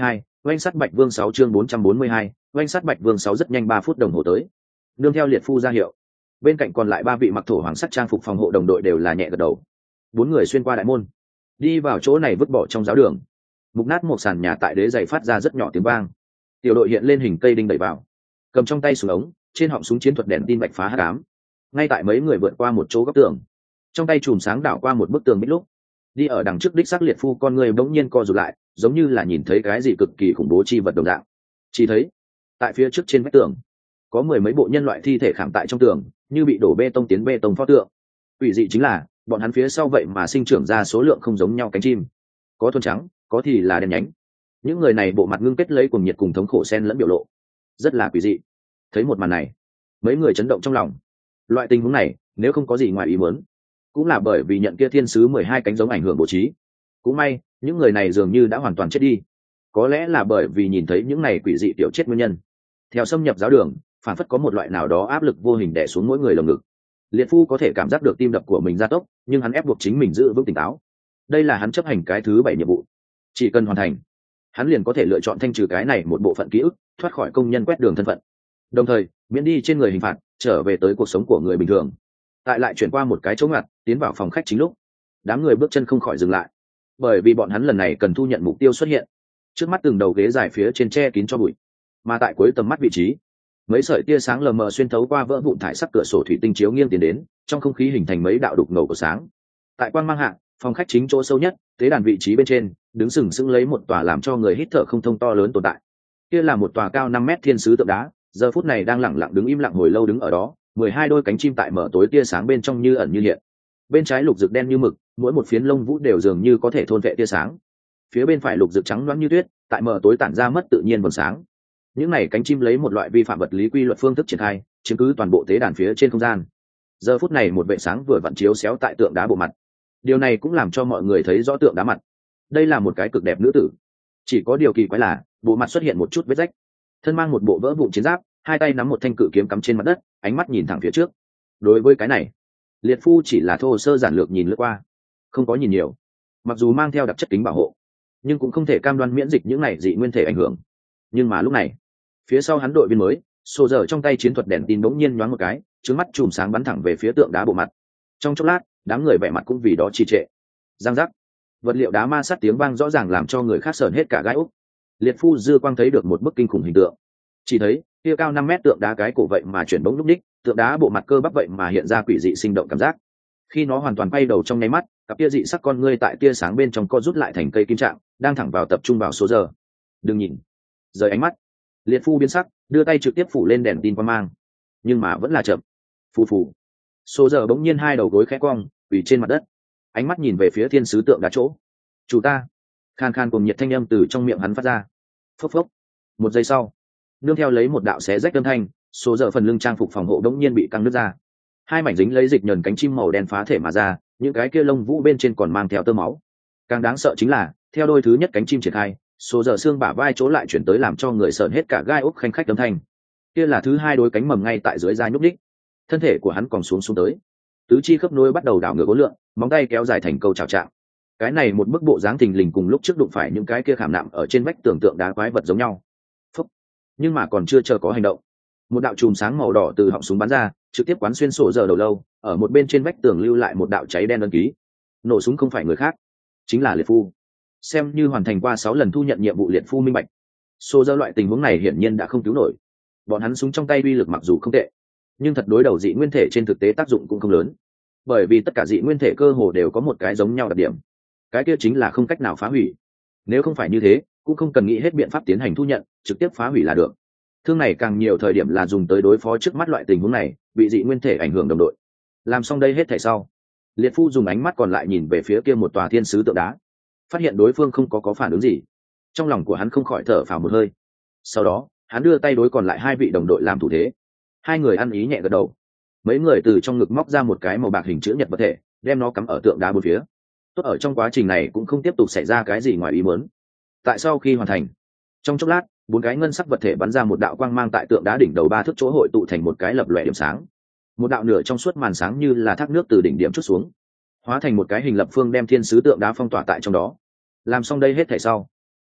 oanh sắt bạch vương sáu chương bốn trăm bốn mươi hai, oanh sắt bạch vương sáu rất nhanh ba phút đồng hồ tới. Nương theo liệt phu ra hiệu, bên cạnh còn lại ba vị mặc thổ hoàng sắc trang phục phòng hộ đồng đội đều là nhẹ gật đầu. Bốn người xuyên qua đại môn, đi vào chỗ này vứt bỏ trong giáo đường. Mục nát một sàn nhà tại đế giày phát ra rất nhỏ tiếng vang. Tiểu đội hiện lên hình cây đinh đẩy vào, cầm trong tay súng ống, trên họng súng chiến thuật đèn tin bạch phá hắc ám. Ngay tại mấy người vượt qua một chỗ góc tường, trong tay chùm sáng đảo qua một bức tường bích lúc, đi ở đằng trước đích xác liệt phu con người bỗng nhiên co rụt lại, giống như là nhìn thấy cái gì cực kỳ khủng bố chi vật đồng dạng. Chỉ thấy tại phía trước trên vách tường có mười mấy bộ nhân loại thi thể khảm tại trong tường, như bị đổ bê tông tiến bê tông pho tượng. Quỷ dị chính là bọn hắn phía sau vậy mà sinh trưởng ra số lượng không giống nhau cánh chim, có thuần trắng, có thì là đen nhánh. Những người này bộ mặt ngưng kết lấy cuồng nhiệt cùng thống khổ xen lẫn biểu lộ, rất là quỷ dị. Thấy một màn này, mấy người chấn động trong lòng. Loại tình huống này nếu không có gì ngoài ý muốn, cũng là bởi vì nhận kia thiên sứ mười hai cánh giống ảnh hưởng bố trí. Cũng may những người này dường như đã hoàn toàn chết đi, có lẽ là bởi vì nhìn thấy những này quỷ dị tiểu chết nguyên nhân. Theo xâm nhập giáo đường, phản phất có một loại nào đó áp lực vô hình đè xuống mỗi người lồng ngực. Liệt phu có thể cảm giác được tim đập của mình gia tốc, nhưng hắn ép buộc chính mình giữ vững tỉnh táo. Đây là hắn chấp hành cái thứ bảy nhiệm vụ, chỉ cần hoàn thành, hắn liền có thể lựa chọn thanh trừ cái này một bộ phận ký ức, thoát khỏi công nhân quét đường thân phận, đồng thời miễn đi trên người hình phạt, trở về tới cuộc sống của người bình thường. Tại lại chuyển qua một cái chỗ ngặt, tiến vào phòng khách chính lúc, đám người bước chân không khỏi dừng lại, bởi vì bọn hắn lần này cần thu nhận mục tiêu xuất hiện. Trước mắt từng đầu ghế dài phía trên che kín cho bụi, mà tại cuối tầm mắt vị trí, mấy sợi tia sáng lờ mờ xuyên thấu qua vỡ vụn thải sắc cửa sổ thủy tinh chiếu nghiêng tiến đến, trong không khí hình thành mấy đạo đục ngầu của sáng. Tại quang mang hạ, phòng khách chính chỗ sâu nhất, tế đàn vị trí bên trên, đứng sừng sững lấy một tòa làm cho người hít thở không thông to lớn tồn tại. Kia là một tòa cao năm mét thiên sứ tượng đá, giờ phút này đang lặng lặng đứng im lặng hồi lâu đứng ở đó, mười hai đôi cánh chim tại mở tối tia sáng bên trong như ẩn như hiện. Bên trái lục rực đen như mực, mỗi một phiến lông vũ đều dường như có thể thôn vệ tia sáng. Phía bên phải lục rực trắng loáng như tuyết, tại mở tối tản ra mất tự nhiên vầng sáng. Những này cánh chim lấy một loại vi phạm vật lý quy luật phương thức triển khai, chiếm cứ toàn bộ tế đàn phía trên không gian. Giờ phút này một vệ sáng vừa vặn chiếu xéo tại tượng đá bộ mặt. Điều này cũng làm cho mọi người thấy rõ tượng đá mặt. Đây là một cái cực đẹp nữ tử. Chỉ có điều kỳ quái là, bộ mặt xuất hiện một chút vết rách. Thân mang một bộ vỡ vụn chiến giáp, hai tay nắm một thanh cự kiếm cắm trên mặt đất, ánh mắt nhìn thẳng phía trước. Đối với cái này, liệt phu chỉ là thô sơ giản lược nhìn lướt qua, không có nhìn nhiều. Mặc dù mang theo đặc chất kính bảo hộ, nhưng cũng không thể cam đoan miễn dịch những này dị nguyên thể ảnh hưởng. Nhưng mà lúc này, phía sau hắn đội viên mới, sổ dở trong tay chiến thuật đèn tin bỗng nhiên nhoáng một cái, trứng mắt chùm sáng bắn thẳng về phía tượng đá bộ mặt. Trong chốc lát, đám người vẻ mặt cũng vì đó trì trệ. Giang giác, vật liệu đá ma sát tiếng vang rõ ràng làm cho người khác sởn hết cả gai úc. Liệt phu dư quang thấy được một bức kinh khủng hình tượng. Chỉ thấy kia cao năm mét tượng đá cái cổ vậy mà chuyển bỗng lúc đích, tượng đá bộ mặt cơ bắp vậy mà hiện ra quỷ dị sinh động cảm giác. Khi nó hoàn toàn bay đầu trong nháy mắt, cặp tia dị sắc con ngươi tại tia sáng bên trong co rút lại thành cây kim trạng, đang thẳng vào tập trung vào số giờ. Đừng nhìn, rời ánh mắt. Liệt phu biến sắc, đưa tay trực tiếp phủ lên đèn tin quang mang, nhưng mà vẫn là chậm. Phù phù. Số giờ bỗng nhiên hai đầu gối khẽ cong, quỳ trên mặt đất, ánh mắt nhìn về phía thiên sứ tượng đá chỗ. Chủ ta. Khan khan cùng nhiệt thanh âm từ trong miệng hắn phát ra. Phốc phốc. Một giây sau, nương theo lấy một đạo xé rách âm thanh, số giờ phần lưng trang phục phòng hộ đống nhiên bị căng nứt ra. Hai mảnh dính lấy dịch nhờn cánh chim màu đen phá thể mà ra, những cái kia lông vũ bên trên còn mang theo tơ máu. Càng đáng sợ chính là, theo đôi thứ nhất cánh chim triển khai, số giờ xương bả vai chỗ lại chuyển tới làm cho người sợn hết cả gai ốc khanh khách âm thanh. Kia là thứ hai đôi cánh mầm ngay tại dưới da nhúc nhích. Thân thể của hắn còn xuống xuống tới, tứ chi khớp nối bắt đầu đảo ngược uốn lượn, móng tay kéo dài thành câu chào trạng. Cái này một bức bộ dáng thình lình cùng lúc trước đụng phải những cái kia khảm nạm ở trên vách tưởng tượng đá quái vật giống nhau. Phúc. Nhưng mà còn chưa chờ có hành động, một đạo chùm sáng màu đỏ từ họng súng bắn ra, trực tiếp quán xuyên sổ giờ đầu lâu, ở một bên trên vách tường lưu lại một đạo cháy đen ấn ký. Nổ súng không phải người khác, chính là liệt phu. Xem như hoàn thành qua sáu lần thu nhận nhiệm vụ liệt phu minh bạch. Sổ giờ loại tình huống này hiển nhiên đã không cứu nổi. Bọn hắn súng trong tay uy lực mặc dù không tệ, nhưng thật đối đầu dị nguyên thể trên thực tế tác dụng cũng không lớn, bởi vì tất cả dị nguyên thể cơ hồ đều có một cái giống nhau đặc điểm, cái kia chính là không cách nào phá hủy. Nếu không phải như thế, cũng không cần nghĩ hết biện pháp tiến hành thu nhận, trực tiếp phá hủy là được. Thương này càng nhiều thời điểm là dùng tới đối phó trước mắt loại tình huống này, bị dị nguyên thể ảnh hưởng đồng đội. Làm xong đây hết thảy sau, liệt phu dùng ánh mắt còn lại nhìn về phía kia một tòa thiên sứ tượng đá, phát hiện đối phương không có có phản ứng gì, trong lòng của hắn không khỏi thở phào một hơi. Sau đó hắn đưa tay đối còn lại hai vị đồng đội làm thủ thế, hai người ăn ý nhẹ gật đầu. Mấy người từ trong ngực móc ra một cái màu bạc hình chữ nhật vật thể, đem nó cắm ở tượng đá bốn phía. Tốt ở trong quá trình này cũng không tiếp tục xảy ra cái gì ngoài ý muốn. Tại sau khi hoàn thành, trong chốc lát, bốn cái ngân sắc vật thể bắn ra một đạo quang mang tại tượng đá đỉnh đầu ba thước chỗ hội tụ thành một cái lập lòe điểm sáng. Một đạo nửa trong suốt màn sáng như là thác nước từ đỉnh điểm chút xuống, hóa thành một cái hình lập phương đem thiên sứ tượng đá phong tỏa tại trong đó. Làm xong đây hết thảy sau,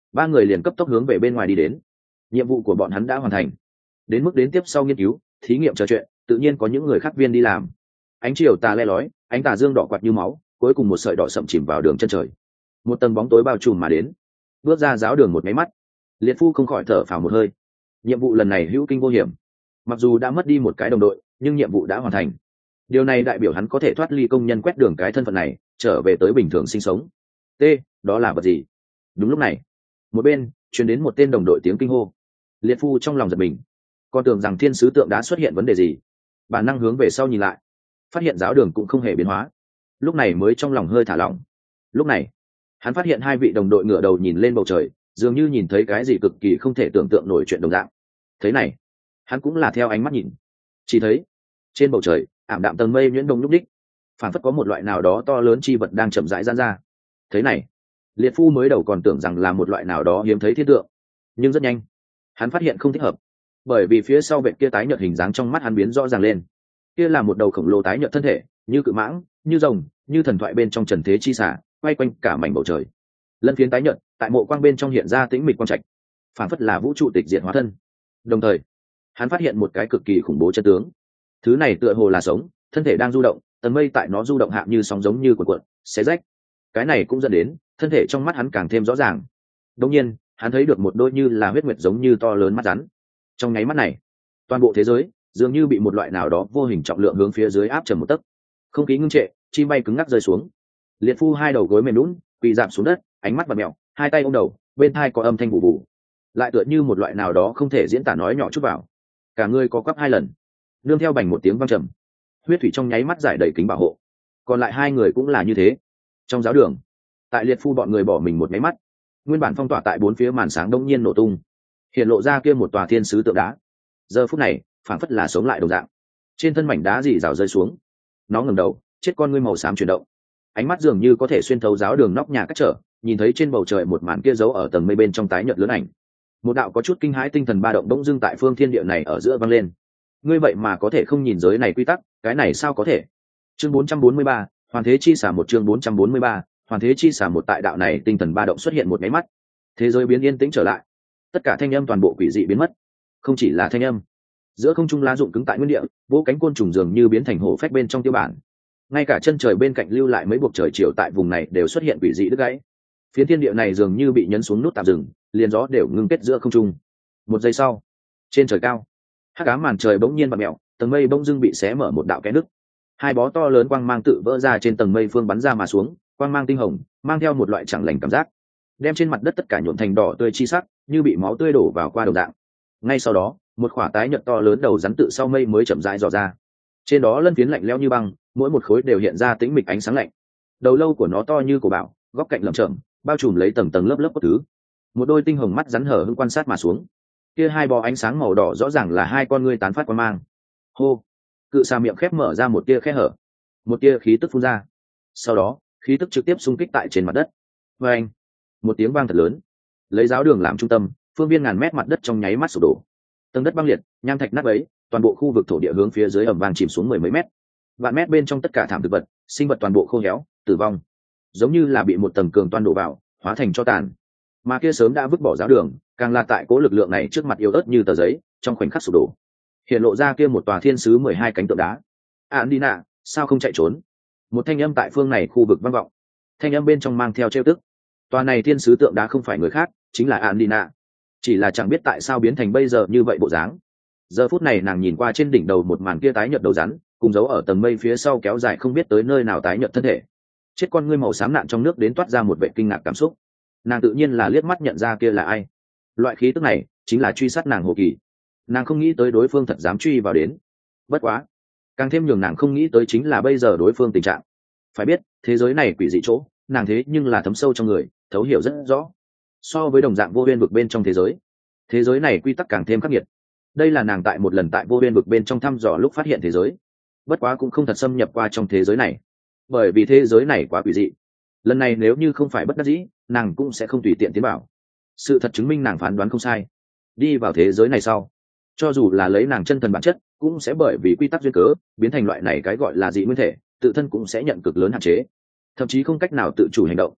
ba người liền cấp tốc hướng về bên ngoài đi đến. Nhiệm vụ của bọn hắn đã hoàn thành, đến mức đến tiếp sau nghiên cứu thí nghiệm trò chuyện tự nhiên có những người khác viên đi làm. Ánh chiều tà le lói, ánh tà dương đỏ quạt như máu, cuối cùng một sợi đỏ sậm chìm vào đường chân trời. Một tầng bóng tối bao trùm mà đến. Bước ra giáo đường một máy mắt, Liệt Phu không khỏi thở phào một hơi. Nhiệm vụ lần này hữu kinh vô hiểm, mặc dù đã mất đi một cái đồng đội nhưng nhiệm vụ đã hoàn thành. Điều này đại biểu hắn có thể thoát ly công nhân quét đường cái thân phận này, trở về tới bình thường sinh sống. T, đó là vật gì? Đúng lúc này, một bên truyền đến một tên đồng đội tiếng kinh hô. Liệt Phu trong lòng giật mình, còn tưởng rằng thiên sứ tượng đã xuất hiện vấn đề gì, bản năng hướng về sau nhìn lại, phát hiện giáo đường cũng không hề biến hóa, lúc này mới trong lòng hơi thả lỏng. Lúc này hắn phát hiện hai vị đồng đội ngửa đầu nhìn lên bầu trời, dường như nhìn thấy cái gì cực kỳ không thể tưởng tượng nổi chuyện đồng dạng. Thế này hắn cũng là theo ánh mắt nhìn, chỉ thấy trên bầu trời ảm đạm tầng mây nhuyễn đông nhúc đích, phản phất có một loại nào đó to lớn chi vật đang chậm rãi giãn ra. Thế này Liệt Phu mới đầu còn tưởng rằng là một loại nào đó hiếm thấy thiên tượng, nhưng rất nhanh hắn phát hiện không thích hợp, bởi vì phía sau vệt kia tái nhợt hình dáng trong mắt hắn biến rõ ràng lên. Kia là một đầu khổng lồ tái nhợt thân thể, như cự mãng, như rồng, như thần thoại bên trong trần thế chi xả, quay quanh cả mảnh bầu trời. Lân phiến tái nhợt tại mộ quang bên trong hiện ra tĩnh mịch quang trạch, phản phất là vũ trụ tịch diệt hóa thân. Đồng thời hắn phát hiện một cái cực kỳ khủng bố chân tướng. Thứ này tựa hồ là sống, thân thể đang du động, tầng mây tại nó du động hạ như sóng giống như cuộn cuộn xé rách. Cái này cũng dẫn đến thân thể trong mắt hắn càng thêm rõ ràng. Đương nhiên hắn thấy được một đôi như là huyết nguyệt giống như to lớn mắt rắn. Trong nháy mắt này, toàn bộ thế giới dường như bị một loại nào đó vô hình trọng lượng hướng phía dưới áp trầm một tấc. Không khí ngưng trệ, chim bay cứng ngắc rơi xuống. Liệt Phu hai đầu gối mềm nhũn, quỳ rạp xuống đất, ánh mắt bặm mèo, hai tay ôm đầu, bên tai có âm thanh bù bù, lại tựa như một loại nào đó không thể diễn tả nói nhỏ chút vào. Cả người có quắp hai lần, nương theo bành một tiếng vang trầm, huyết thủy trong nháy mắt giải đầy kính bảo hộ. Còn lại hai người cũng là như thế. Trong giáo đường, tại Liệt Phu bọn người bỏ mình một máy mắt, nguyên bản phong tỏa tại bốn phía màn sáng đông nhiên nổ tung, hiện lộ ra kia một tòa thiên sứ tượng đá. Giờ phút này phản phất là sống lại đồng dạng, trên thân mảnh đá dì rào rơi xuống. Nó ngẩng đầu, chết con ngươi màu xám chuyển động, ánh mắt dường như có thể xuyên thấu giáo đường nóc nhà cách trở, nhìn thấy trên bầu trời một màn kia giấu ở tầng mây bên trong tái nhợt lớn ảnh. Một đạo có chút kinh hãi tinh thần ba động bỗng dưng tại phương thiên địa này ở giữa vang lên. Ngươi vậy mà có thể không nhìn giới này quy tắc, cái này sao có thể? Chương bốn trăm bốn mươi ba, hoàn thế chi xả một chương bốn trăm bốn mươi ba, hoàn thế chi xả một. Tại đạo này tinh thần ba động xuất hiện một máy mắt, thế giới biến yên tĩnh trở lại, tất cả thanh âm toàn bộ quỷ dị biến mất. Không chỉ là thanh âm, giữa không trung lá rụng cứng tại nguyên địa, vỗ cánh côn trùng dường như biến thành hổ phách bên trong tiêu bản. Ngay cả chân trời bên cạnh lưu lại mấy buộc trời chiều tại vùng này đều xuất hiện quỷ dị đứt gãy. Phiến thiên địa này dường như bị nhấn xuống nút tạm dừng, liền gió đều ngưng kết giữa không trung. Một giây sau, trên trời cao, hắc ám màn trời bỗng nhiên bật mèo, tầng mây bỗng dưng bị xé mở một đạo kẽ nứt. Hai bó to lớn quang mang tự vỡ ra trên tầng mây phương bắn ra mà xuống, quang mang tinh hồng, mang theo một loại chẳng lành cảm giác, đem trên mặt đất tất cả nhuộm thành đỏ tươi chi sắc, như bị máu tươi đổ vào qua đầu dạng. Ngay sau đó, một khỏa tái nhợt to lớn đầu rắn tự sau mây mới chậm rãi dò ra. Trên đó lân phiến lạnh lẽo như băng, mỗi một khối đều hiện ra tĩnh mịch ánh sáng lạnh. Đầu lâu của nó to như cổ bảo, góc cạnh lởm chởm, bao trùm lấy tầng tầng lớp lớp cốt thứ. Một đôi tinh hồng mắt rắn hở hững quan sát mà xuống. Kia hai bó ánh sáng màu đỏ rõ ràng là hai con ngươi tán phát quang mang. Hô, cự xà miệng khép mở ra một tia khe hở, một tia khí tức phun ra. Sau đó, khí tức trực tiếp xung kích tại trên mặt đất. Và anh, một tiếng vang thật lớn, lấy giáo đường làm trung tâm, phương viên ngàn mét mặt đất trong nháy mắt sụp đổ. Tầng đất băng liệt, nham thạch nát bấy, toàn bộ khu vực thổ địa hướng phía dưới ầm vang chìm xuống mười mấy mét. Vạn mét bên trong tất cả thảm thực vật, sinh vật toàn bộ khô héo, tử vong, giống như là bị một tầng cường toan đổ vào, hóa thành tro tàn. Mà kia sớm đã vứt bỏ giáo đường, càng là tại cố lực lượng này trước mặt yếu ớt như tờ giấy, trong khoảnh khắc sụp đổ, hiện lộ ra kia một tòa thiên sứ mười hai cánh tượng đá. Andina, sao không chạy trốn? Một thanh âm tại phương này khu vực vang vọng. Thanh âm bên trong mang theo trêu tức. Tòa này thiên sứ tượng đá không phải người khác, chính là Andina. Chỉ là chẳng biết tại sao biến thành bây giờ như vậy bộ dáng. Giờ phút này nàng nhìn qua trên đỉnh đầu một màn kia tái nhợt đầu rắn, cùng giấu ở tầng mây phía sau kéo dài không biết tới nơi nào tái nhợt thân thể. Chết con ngươi màu xám nạn trong nước đến toát ra một vẻ kinh ngạc cảm xúc. Nàng tự nhiên là liếc mắt nhận ra kia là ai. Loại khí tức này chính là truy sát nàng Hồ Kỳ. Nàng không nghĩ tới đối phương thật dám truy vào đến. Bất quá, càng thêm nhường nàng không nghĩ tới chính là bây giờ đối phương tình trạng. Phải biết, thế giới này quỷ dị chỗ, nàng thế nhưng là thấm sâu trong người, thấu hiểu rất rõ. So với đồng dạng vô biên vực bên trong thế giới, thế giới này quy tắc càng thêm khắc nghiệt. Đây là nàng tại một lần tại vô biên vực bên trong thăm dò lúc phát hiện thế giới. Bất quá cũng không thật xâm nhập qua trong thế giới này, bởi vì thế giới này quá quỷ dị. Lần này nếu như không phải bất đắc dĩ, nàng cũng sẽ không tùy tiện tiến vào. Sự thật chứng minh nàng phán đoán không sai. Đi vào thế giới này sau, cho dù là lấy nàng chân thần bản chất, cũng sẽ bởi vì quy tắc duyên cớ biến thành loại này cái gọi là dị nguyên thể, tự thân cũng sẽ nhận cực lớn hạn chế, thậm chí không cách nào tự chủ hành động.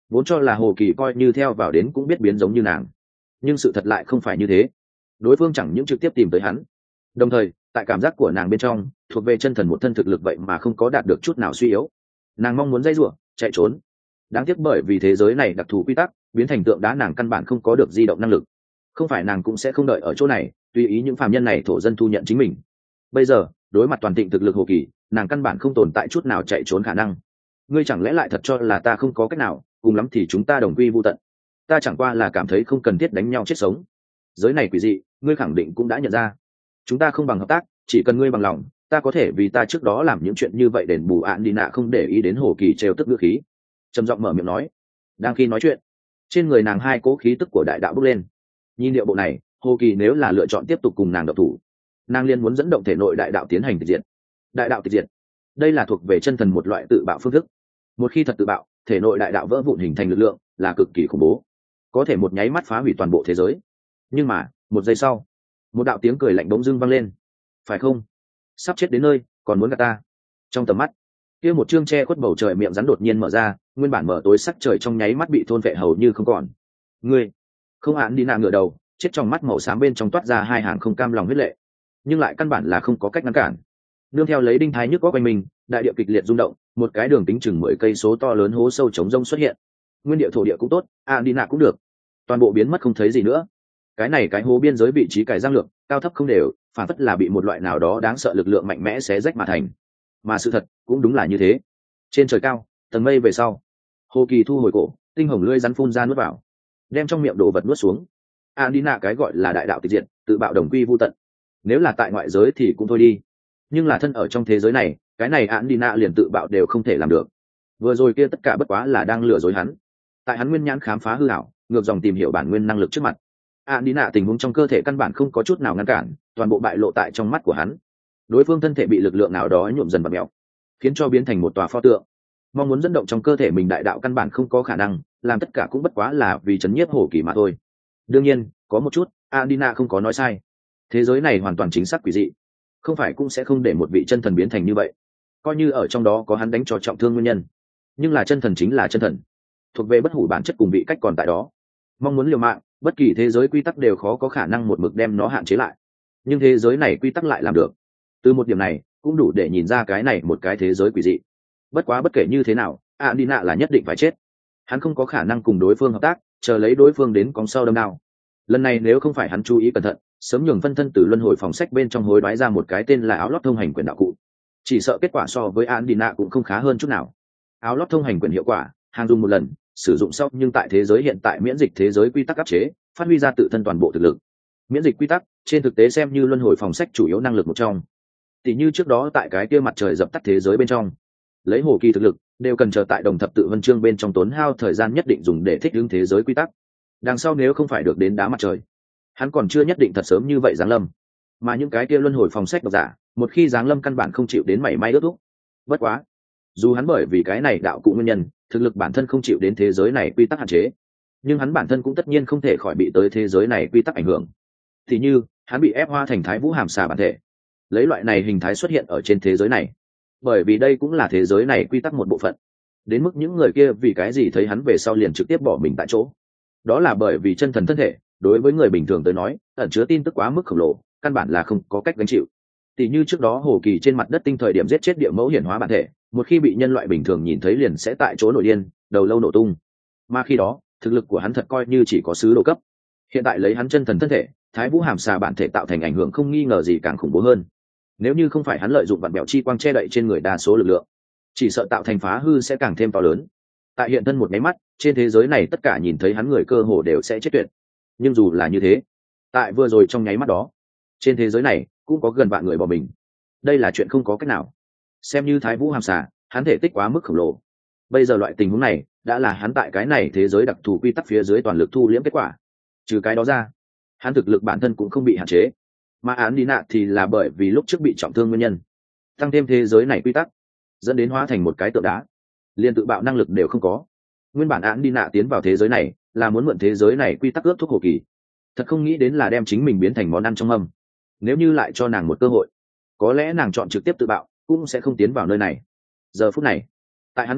vốn cho là hồ kỳ coi như theo vào đến cũng biết biến giống như nàng, nhưng sự thật lại không phải như thế. Đối phương chẳng những trực tiếp tìm tới hắn, đồng thời tại cảm giác của nàng bên trong thuộc về chân thần một thân thực lực vậy mà không có đạt được chút nào suy yếu. Nàng mong muốn dây rủa chạy trốn, đáng tiếc bởi vì thế giới này đặc thù quy tắc biến thành tượng đá, nàng căn bản không có được di động năng lực. Không phải nàng cũng sẽ không đợi ở chỗ này tùy ý những phàm nhân này thổ dân thu nhận chính mình. Bây giờ đối mặt toàn thịnh thực lực hồ kỳ, nàng căn bản không tồn tại chút nào chạy trốn khả năng. Ngươi chẳng lẽ lại thật cho là ta không có cách nào, cùng lắm thì chúng ta đồng quy vu tận. Ta chẳng qua là cảm thấy không cần thiết đánh nhau chết sống. Giới này quỷ dị, ngươi khẳng định cũng đã nhận ra. Chúng ta không bằng hợp tác, chỉ cần ngươi bằng lòng, ta có thể vì ta trước đó làm những chuyện như vậy đền bù. Án đi nạ không để ý đến hồ kỳ trêu tức ngữ khí, trầm giọng mở miệng nói. Đang khi nói chuyện, trên người nàng hai cố khí tức của đại đạo bốc lên. Nhìn điệu bộ này, hồ kỳ nếu là lựa chọn tiếp tục cùng nàng độc thủ, nàng liên muốn dẫn động thể nội đại đạo tiến hành tịch diệt. Đại đạo tịch diệt, đây là thuộc về chân thần một loại tự bạo phương thức. Một khi thật tự bạo, thể nội đại đạo vỡ vụn hình thành lực lượng là cực kỳ khủng bố, có thể một nháy mắt phá hủy toàn bộ thế giới. Nhưng mà một giây sau, một đạo tiếng cười lạnh bỗng dưng vang lên. Phải không, sắp chết đến nơi còn muốn gạt ta? Trong tầm mắt kia một chương che khuất bầu trời miệng rắn đột nhiên mở ra, nguyên bản mở tối sắc trời trong nháy mắt bị thôn vệ hầu như không còn. Ngươi không. Án đi nạ ngửa đầu, chết trong mắt màu xám bên trong toát ra hai hàng không cam lòng huyết lệ, nhưng lại căn bản là không có cách ngăn cản. Nương theo lấy đinh thái nhức có quanh mình, đại địa kịch liệt rung động, một cái đường tính chừng mười cây số to lớn hố sâu trống rông xuất hiện. Nguyên địa thổ địa cũng tốt, án đi nạ cũng được, toàn bộ biến mất không thấy gì nữa. Cái này cái hố biên giới vị trí cải giang lược cao thấp không đều, phản phất là bị một loại nào đó đáng sợ lực lượng mạnh mẽ xé rách mà thành. Mà sự thật cũng đúng là như thế. Trên trời cao, tầng mây về sau, hồ kỳ thu hồi cổ, tinh hồng lưỡi rắn phun ra nuốt vào, đem trong miệng đồ vật nuốt xuống. Án đi nạ cái gọi là đại đạo tịch diệt, tự bạo đồng quy vu tận, nếu là tại ngoại giới thì cũng thôi đi, nhưng là thân ở trong thế giới này, cái này án đi nạ liền tự bạo đều không thể làm được. Vừa rồi kia tất cả bất quá là đang lừa dối hắn. Tại hắn nguyên nhãn khám phá hư hảo, ngược dòng tìm hiểu bản nguyên năng lực trước mặt, án đi nạ tình huống trong cơ thể căn bản không có chút nào ngăn cản, toàn bộ bại lộ tại trong mắt của hắn. Đối phương thân thể bị lực lượng nào đó nhuộm dần và mèo, khiến cho biến thành một tòa pho tượng. Mong muốn dẫn động trong cơ thể mình đại đạo căn bản không có khả năng, làm tất cả cũng bất quá là vì chấn nhiếp hổ kỳ mà thôi. Đương nhiên có một chút, Andina không có nói sai, thế giới này hoàn toàn chính xác quỷ dị, không phải cũng sẽ không để một vị chân thần biến thành như vậy. Coi như ở trong đó có hắn đánh cho trọng thương nguyên nhân, nhưng là chân thần chính là chân thần, thuộc về bất hủ bản chất cùng vị cách còn tại đó. Mong muốn liều mạng, bất kỳ thế giới quy tắc đều khó có khả năng một mực đem nó hạn chế lại, nhưng thế giới này quy tắc lại làm được. Từ một điểm này cũng đủ để nhìn ra cái này một cái thế giới quỷ dị. Bất quá bất kể như thế nào, Andina là nhất định phải chết. Hắn không có khả năng cùng đối phương hợp tác, chờ lấy đối phương đến cóng sau đâm đao. Lần này nếu không phải hắn chú ý cẩn thận, sớm nhường phân thân từ luân hồi phòng sách bên trong hối đoái ra một cái tên là áo lót thông hành quyền đạo cụ, chỉ sợ kết quả so với Andina cũng không khá hơn chút nào. Áo lót thông hành quyền hiệu quả, hàng dùng một lần, sử dụng sau nhưng tại thế giới hiện tại miễn dịch thế giới quy tắc áp chế, phát huy ra tự thân toàn bộ thực lực. Miễn dịch quy tắc trên thực tế xem như luân hồi phòng sách chủ yếu năng lực một trong. Tỷ như trước đó tại cái kia mặt trời dập tắt thế giới bên trong, lấy hồ kỳ thực lực đều cần chờ tại đồng thập tự vân chương bên trong tốn hao thời gian nhất định dùng để thích ứng thế giới quy tắc. Đằng sau nếu không phải được đến đá mặt trời, hắn còn chưa nhất định thật sớm như vậy giáng lâm. Mà những cái kia luân hồi phòng sách độc giả, một khi giáng lâm căn bản không chịu đến mảy may ước thúc. Bất quá, dù hắn bởi vì cái này đạo cụ nguyên nhân, thực lực bản thân không chịu đến thế giới này quy tắc hạn chế, nhưng hắn bản thân cũng tất nhiên không thể khỏi bị tới thế giới này quy tắc ảnh hưởng. Thì như hắn bị ép hoa thành thái vũ hàm xà bản thể, lấy loại này hình thái xuất hiện ở trên thế giới này, bởi vì đây cũng là thế giới này quy tắc một bộ phận. Đến mức những người kia vì cái gì thấy hắn về sau liền trực tiếp bỏ mình tại chỗ, đó là bởi vì chân thần thân thể đối với người bình thường tới nói ẩn chứa tin tức quá mức khổng lồ, căn bản là không có cách gánh chịu. Tỷ như trước đó hồ kỳ trên mặt đất tinh thời điểm giết chết địa mẫu hiển hóa bản thể, một khi bị nhân loại bình thường nhìn thấy liền sẽ tại chỗ nổi điên, đầu lâu nổ tung. Mà khi đó thực lực của hắn thật coi như chỉ có sứ đồ cấp. Hiện tại lấy hắn chân thần thân thể, thái vũ hàm xà bản thể tạo thành ảnh hưởng không nghi ngờ gì càng khủng bố hơn. Nếu như không phải hắn lợi dụng vạn bẹo chi quang che đậy trên người đa số lực lượng, chỉ sợ tạo thành phá hư sẽ càng thêm to lớn. Tại hiện thân một máy mắt, trên thế giới này tất cả nhìn thấy hắn người cơ hồ đều sẽ chết tuyệt. Nhưng dù là như thế, tại vừa rồi trong nháy mắt đó, trên thế giới này cũng có gần vạn người bỏ mình. Đây là chuyện không có cách nào. Xem như thái vũ hàm xà, hắn thể tích quá mức khổng lồ. Bây giờ loại tình huống này đã là hắn tại cái này thế giới đặc thù quy tắc phía dưới toàn lực thu liễm kết quả. Trừ cái đó ra, hắn thực lực bản thân cũng không bị hạn chế. Mà án đi nạ thì là bởi vì lúc trước bị trọng thương nguyên nhân, tăng thêm thế giới này quy tắc, dẫn đến hóa thành một cái tượng đá, liền tự bạo năng lực đều không có. Nguyên bản án đi nạ tiến vào thế giới này là muốn mượn thế giới này quy tắc ước thúc hồ kỳ, thật không nghĩ đến là đem chính mình biến thành món ăn trong mâm. Nếu như lại cho nàng một cơ hội, có lẽ nàng chọn trực tiếp tự bạo cũng sẽ không tiến vào nơi này. Giờ phút này, tại hắn phần bụng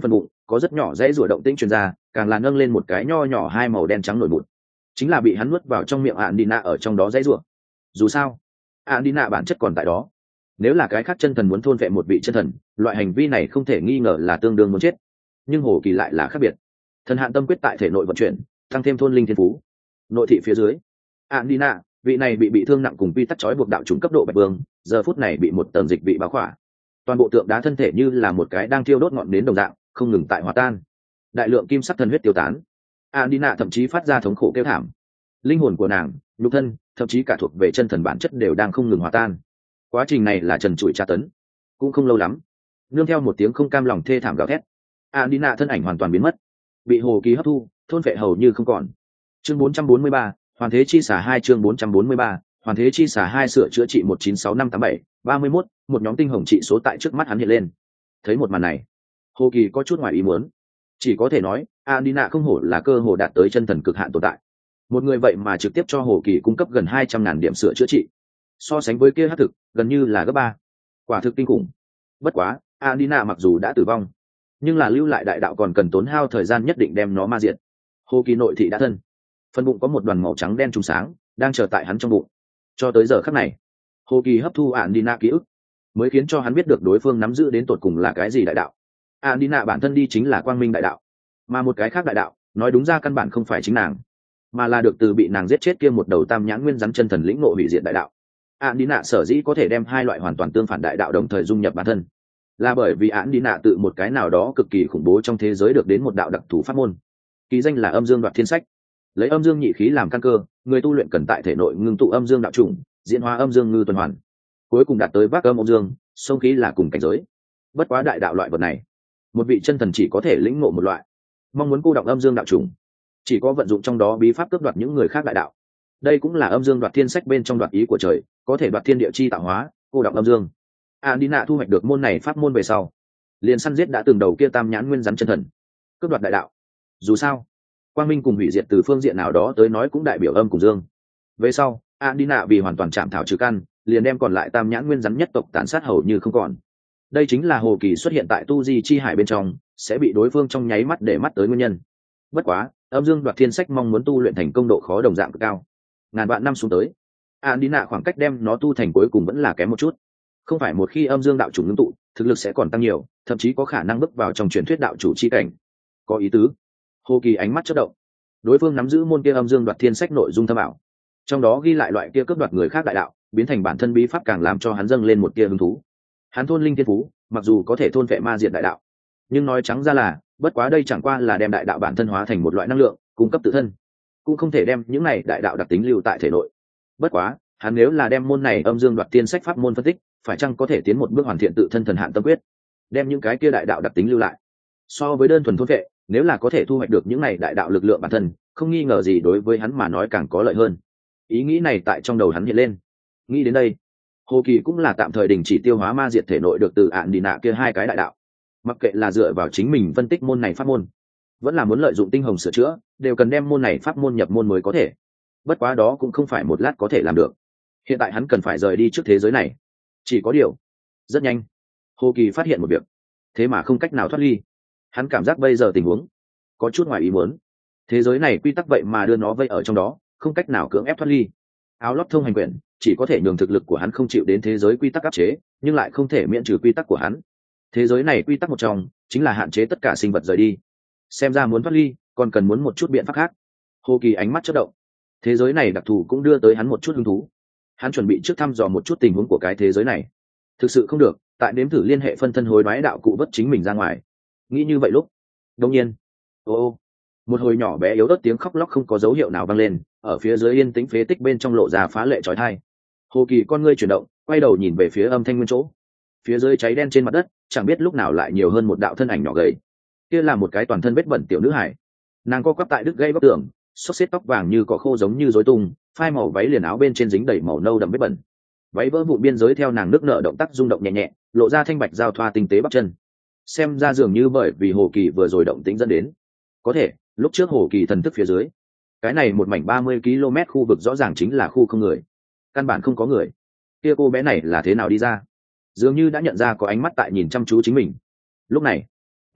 có rất nhỏ dãy rủa động tĩnh truyền ra, càng là nâng lên một cái nho nhỏ hai màu đen trắng nổi bụt, chính là bị hắn nuốt vào trong miệng ạn đi nạ ở trong đó dãy rủa. Dù sao ạn đi nạ bản chất còn tại đó, nếu là cái khác chân thần muốn thôn vệ một vị chân thần, loại hành vi này không thể nghi ngờ là tương đương muốn chết. Nhưng hồ kỳ lại là khác biệt, thần hạn tâm quyết tại thể nội vận chuyển, tăng thêm thôn linh thiên phú. Nội thị phía dưới ạn đi nạ, vị này bị bị thương nặng cùng quy tắc trói buộc đạo trùng cấp độ bạch vương, giờ phút này bị một tầng dịch vị bao khỏa, toàn bộ tượng đá thân thể như là một cái đang thiêu đốt ngọn nến đồng dạng, không ngừng tại hòa tan, đại lượng kim sắc thần huyết tiêu tán. Andina thậm chí phát ra thống khổ kêu thảm, linh hồn của nàng, nhục thân, thậm chí cả thuộc về chân thần bản chất đều đang không ngừng hòa tan. Quá trình này là trần trụi tra tấn, cũng không lâu lắm, nương theo một tiếng không cam lòng thê thảm gào thét, Andina thân ảnh hoàn toàn biến mất, bị hồ kỳ hấp thu, thôn phệ hầu như không còn. Chương bốn trăm bốn mươi ba, hoàn thế chi xả hai, chương bốn trăm bốn mươi ba, hoàn thế chi xả hai sửa chữa trị một chín sáu năm tám bảy ba mươi mốt, một nhóm tinh hồng trị số tại trước mắt hắn hiện lên. Thấy một màn này, hồ kỳ có chút ngoài ý muốn, chỉ có thể nói Andina không hổ là cơ hồ đạt tới chân thần cực hạn tồn tại, một người vậy mà trực tiếp cho hồ kỳ cung cấp gần hai trăm ngàn điểm sửa chữa trị, so sánh với kia hắc thực gần như là gấp ba, quả thực kinh khủng. Bất quá Andina mặc dù đã tử vong, nhưng là lưu lại đại đạo còn cần tốn hao thời gian nhất định đem nó ma diệt. Hồ kỳ nội thị đã thân, phần bụng có một đoàn màu trắng đen trùng sáng đang chờ tại hắn trong bụng. Cho tới giờ khắc này, hồ kỳ hấp thu Andina ký ức, mới khiến cho hắn biết được đối phương nắm giữ đến tột cùng là cái gì đại đạo. Andina bản thân đi chính là quang minh đại đạo, mà một cái khác đại đạo nói đúng ra căn bản không phải chính nàng, mà là được từ bị nàng giết chết kia một đầu tam nhãn nguyên rắn chân thần lĩnh ngộ hủy diệt đại đạo. Andina sở dĩ có thể đem hai loại hoàn toàn tương phản đại đạo đồng thời dung nhập bản thân, là bởi vì Andina tự một cái nào đó cực kỳ khủng bố trong thế giới được đến một đạo đặc thù pháp môn, kỳ danh là âm dương đoạt thiên sách. Lấy âm dương nhị khí làm căn cơ, người tu luyện cần tại thể nội ngưng tụ âm dương đạo chủng, diễn hóa âm dương ngư tuần hoàn, cuối cùng đạt tới vác âm âm dương, song khí là cùng cảnh giới. Bất quá đại đạo loại vật này, một vị chân thần chỉ có thể lĩnh ngộ một loại, mong muốn cô đọng âm dương đạo chủng, chỉ có vận dụng trong đó bí pháp cướp đoạt những người khác đại đạo. Đây cũng là âm dương đoạt thiên sách bên trong đoạt ý của trời, có thể đoạt thiên địa chi tạo hóa, cô đọng âm dương. Andina thu hoạch được môn này pháp môn về sau, liền săn giết đã từng đầu kia tam nhãn nguyên rắn chân thần, cướp đoạt đại đạo. Dù sao quang minh cùng hủy diệt từ phương diện nào đó tới nói cũng đại biểu âm cùng dương. Về sau Andina vì hoàn toàn chạm thảo trừ căn, liền đem còn lại tam nhãn nguyên rắn nhất tộc tàn sát hầu như không còn. Đây chính là hồ kỳ xuất hiện tại tu di chi hải bên trong sẽ bị đối phương trong nháy mắt để mắt tới nguyên nhân. Bất quá âm dương đoạt thiên sách mong muốn tu luyện thành công độ khó đồng dạng cực cao, ngàn vạn năm xuống tới Andina khoảng cách đem nó tu thành cuối cùng vẫn là kém một chút. Không phải một khi âm dương đạo chủ ngưng tụ, thực lực sẽ còn tăng nhiều, thậm chí có khả năng bước vào trong truyền thuyết đạo chủ chi cảnh. Có ý tứ. Hồ kỳ ánh mắt chớp động, đối phương nắm giữ môn kia âm dương đoạt thiên sách nội dung thâm ảo, trong đó ghi lại loại kia cướp đoạt người khác đại đạo, biến thành bản thân bí pháp càng làm cho hắn dâng lên một tia hứng thú. Hắn thôn linh thiên phú, mặc dù có thể thôn vệ ma diệt đại đạo, nhưng nói trắng ra là bất quá đây chẳng qua là đem đại đạo bản thân hóa thành một loại năng lượng cung cấp tự thân, cũng không thể đem những này đại đạo đặc tính lưu tại thể nội. Bất quá hắn nếu là đem môn này âm dương đoạt thiên sách pháp môn phân tích, phải chăng có thể tiến một bước hoàn thiện tự thân thần hạn tâm quyết, đem những cái kia đại đạo đặc tính lưu lại. So với đơn thuần thôn vệ, nếu là có thể thu hoạch được những này đại đạo lực lượng bản thân, không nghi ngờ gì đối với hắn mà nói càng có lợi hơn. Ý nghĩ này tại trong đầu hắn hiện lên. Nghĩ đến đây, hồ kỳ cũng là tạm thời đình chỉ tiêu hóa ma diệt thể nội được từ Andina kia hai cái đại đạo. Mặc kệ là dựa vào chính mình phân tích môn này pháp môn, vẫn là muốn lợi dụng tinh hồng sửa chữa, đều cần đem môn này pháp môn nhập môn mới có thể. Bất quá đó cũng không phải một lát có thể làm được. Hiện tại hắn cần phải rời đi trước thế giới này. Chỉ có điều, rất nhanh, hồ kỳ phát hiện một việc, thế mà không cách nào thoát ly. Hắn cảm giác bây giờ tình huống có chút ngoài ý muốn. Thế giới này quy tắc vậy mà đưa nó vây ở trong đó, không cách nào cưỡng ép thoát ly. Áo lót thông hành quyển chỉ có thể nhường thực lực của hắn không chịu đến thế giới quy tắc áp chế, nhưng lại không thể miễn trừ quy tắc của hắn. Thế giới này quy tắc một trong chính là hạn chế tất cả sinh vật rời đi. Xem ra muốn thoát ly còn cần muốn một chút biện pháp khác. Hồ kỳ ánh mắt chớp động, thế giới này đặc thù cũng đưa tới hắn một chút hứng thú. Hắn chuẩn bị trước thăm dò một chút tình huống của cái thế giới này. Thực sự không được, tại nếm thử liên hệ phân thân hối đoái đạo cụ vớt chính mình ra ngoài. Nghĩ như vậy lúc đột nhiên, ô ô, một hồi nhỏ bé yếu ớt tiếng khóc lóc không có dấu hiệu nào vang lên, ở phía dưới yên tĩnh phế tích bên trong lộ ra phá lệ chói tai. Hồ kỳ con ngươi chuyển động, quay đầu nhìn về phía âm thanh nguyên chỗ. Phía dưới cháy đen trên mặt đất, chẳng biết lúc nào lại nhiều hơn một đạo thân ảnh nhỏ gầy. Kia là một cái toàn thân vết bẩn tiểu nữ hải. Nàng co quắp tại đứt gãy góc tường, xốc xếp tóc vàng như cỏ khô giống như rối tung, phai màu váy liền áo bên trên dính đầy màu nâu đậm vết bẩn. Váy vỡ vụn biên giới theo nàng nước nở động tác rung động nhẹ nhẹ, lộ ra thanh bạch giao thoa tinh tế bắp chân. Xem ra dường như bởi vì hồ kỳ vừa rồi động tĩnh dẫn đến. Có thể lúc trước hồ kỳ thần thức phía dưới, cái này một mảnh ba mươi ki lô mét khu vực rõ ràng chính là khu không người, căn bản không có người. Kia cô bé này là thế nào đi ra? Dường như đã nhận ra có ánh mắt tại nhìn chăm chú chính mình. Lúc này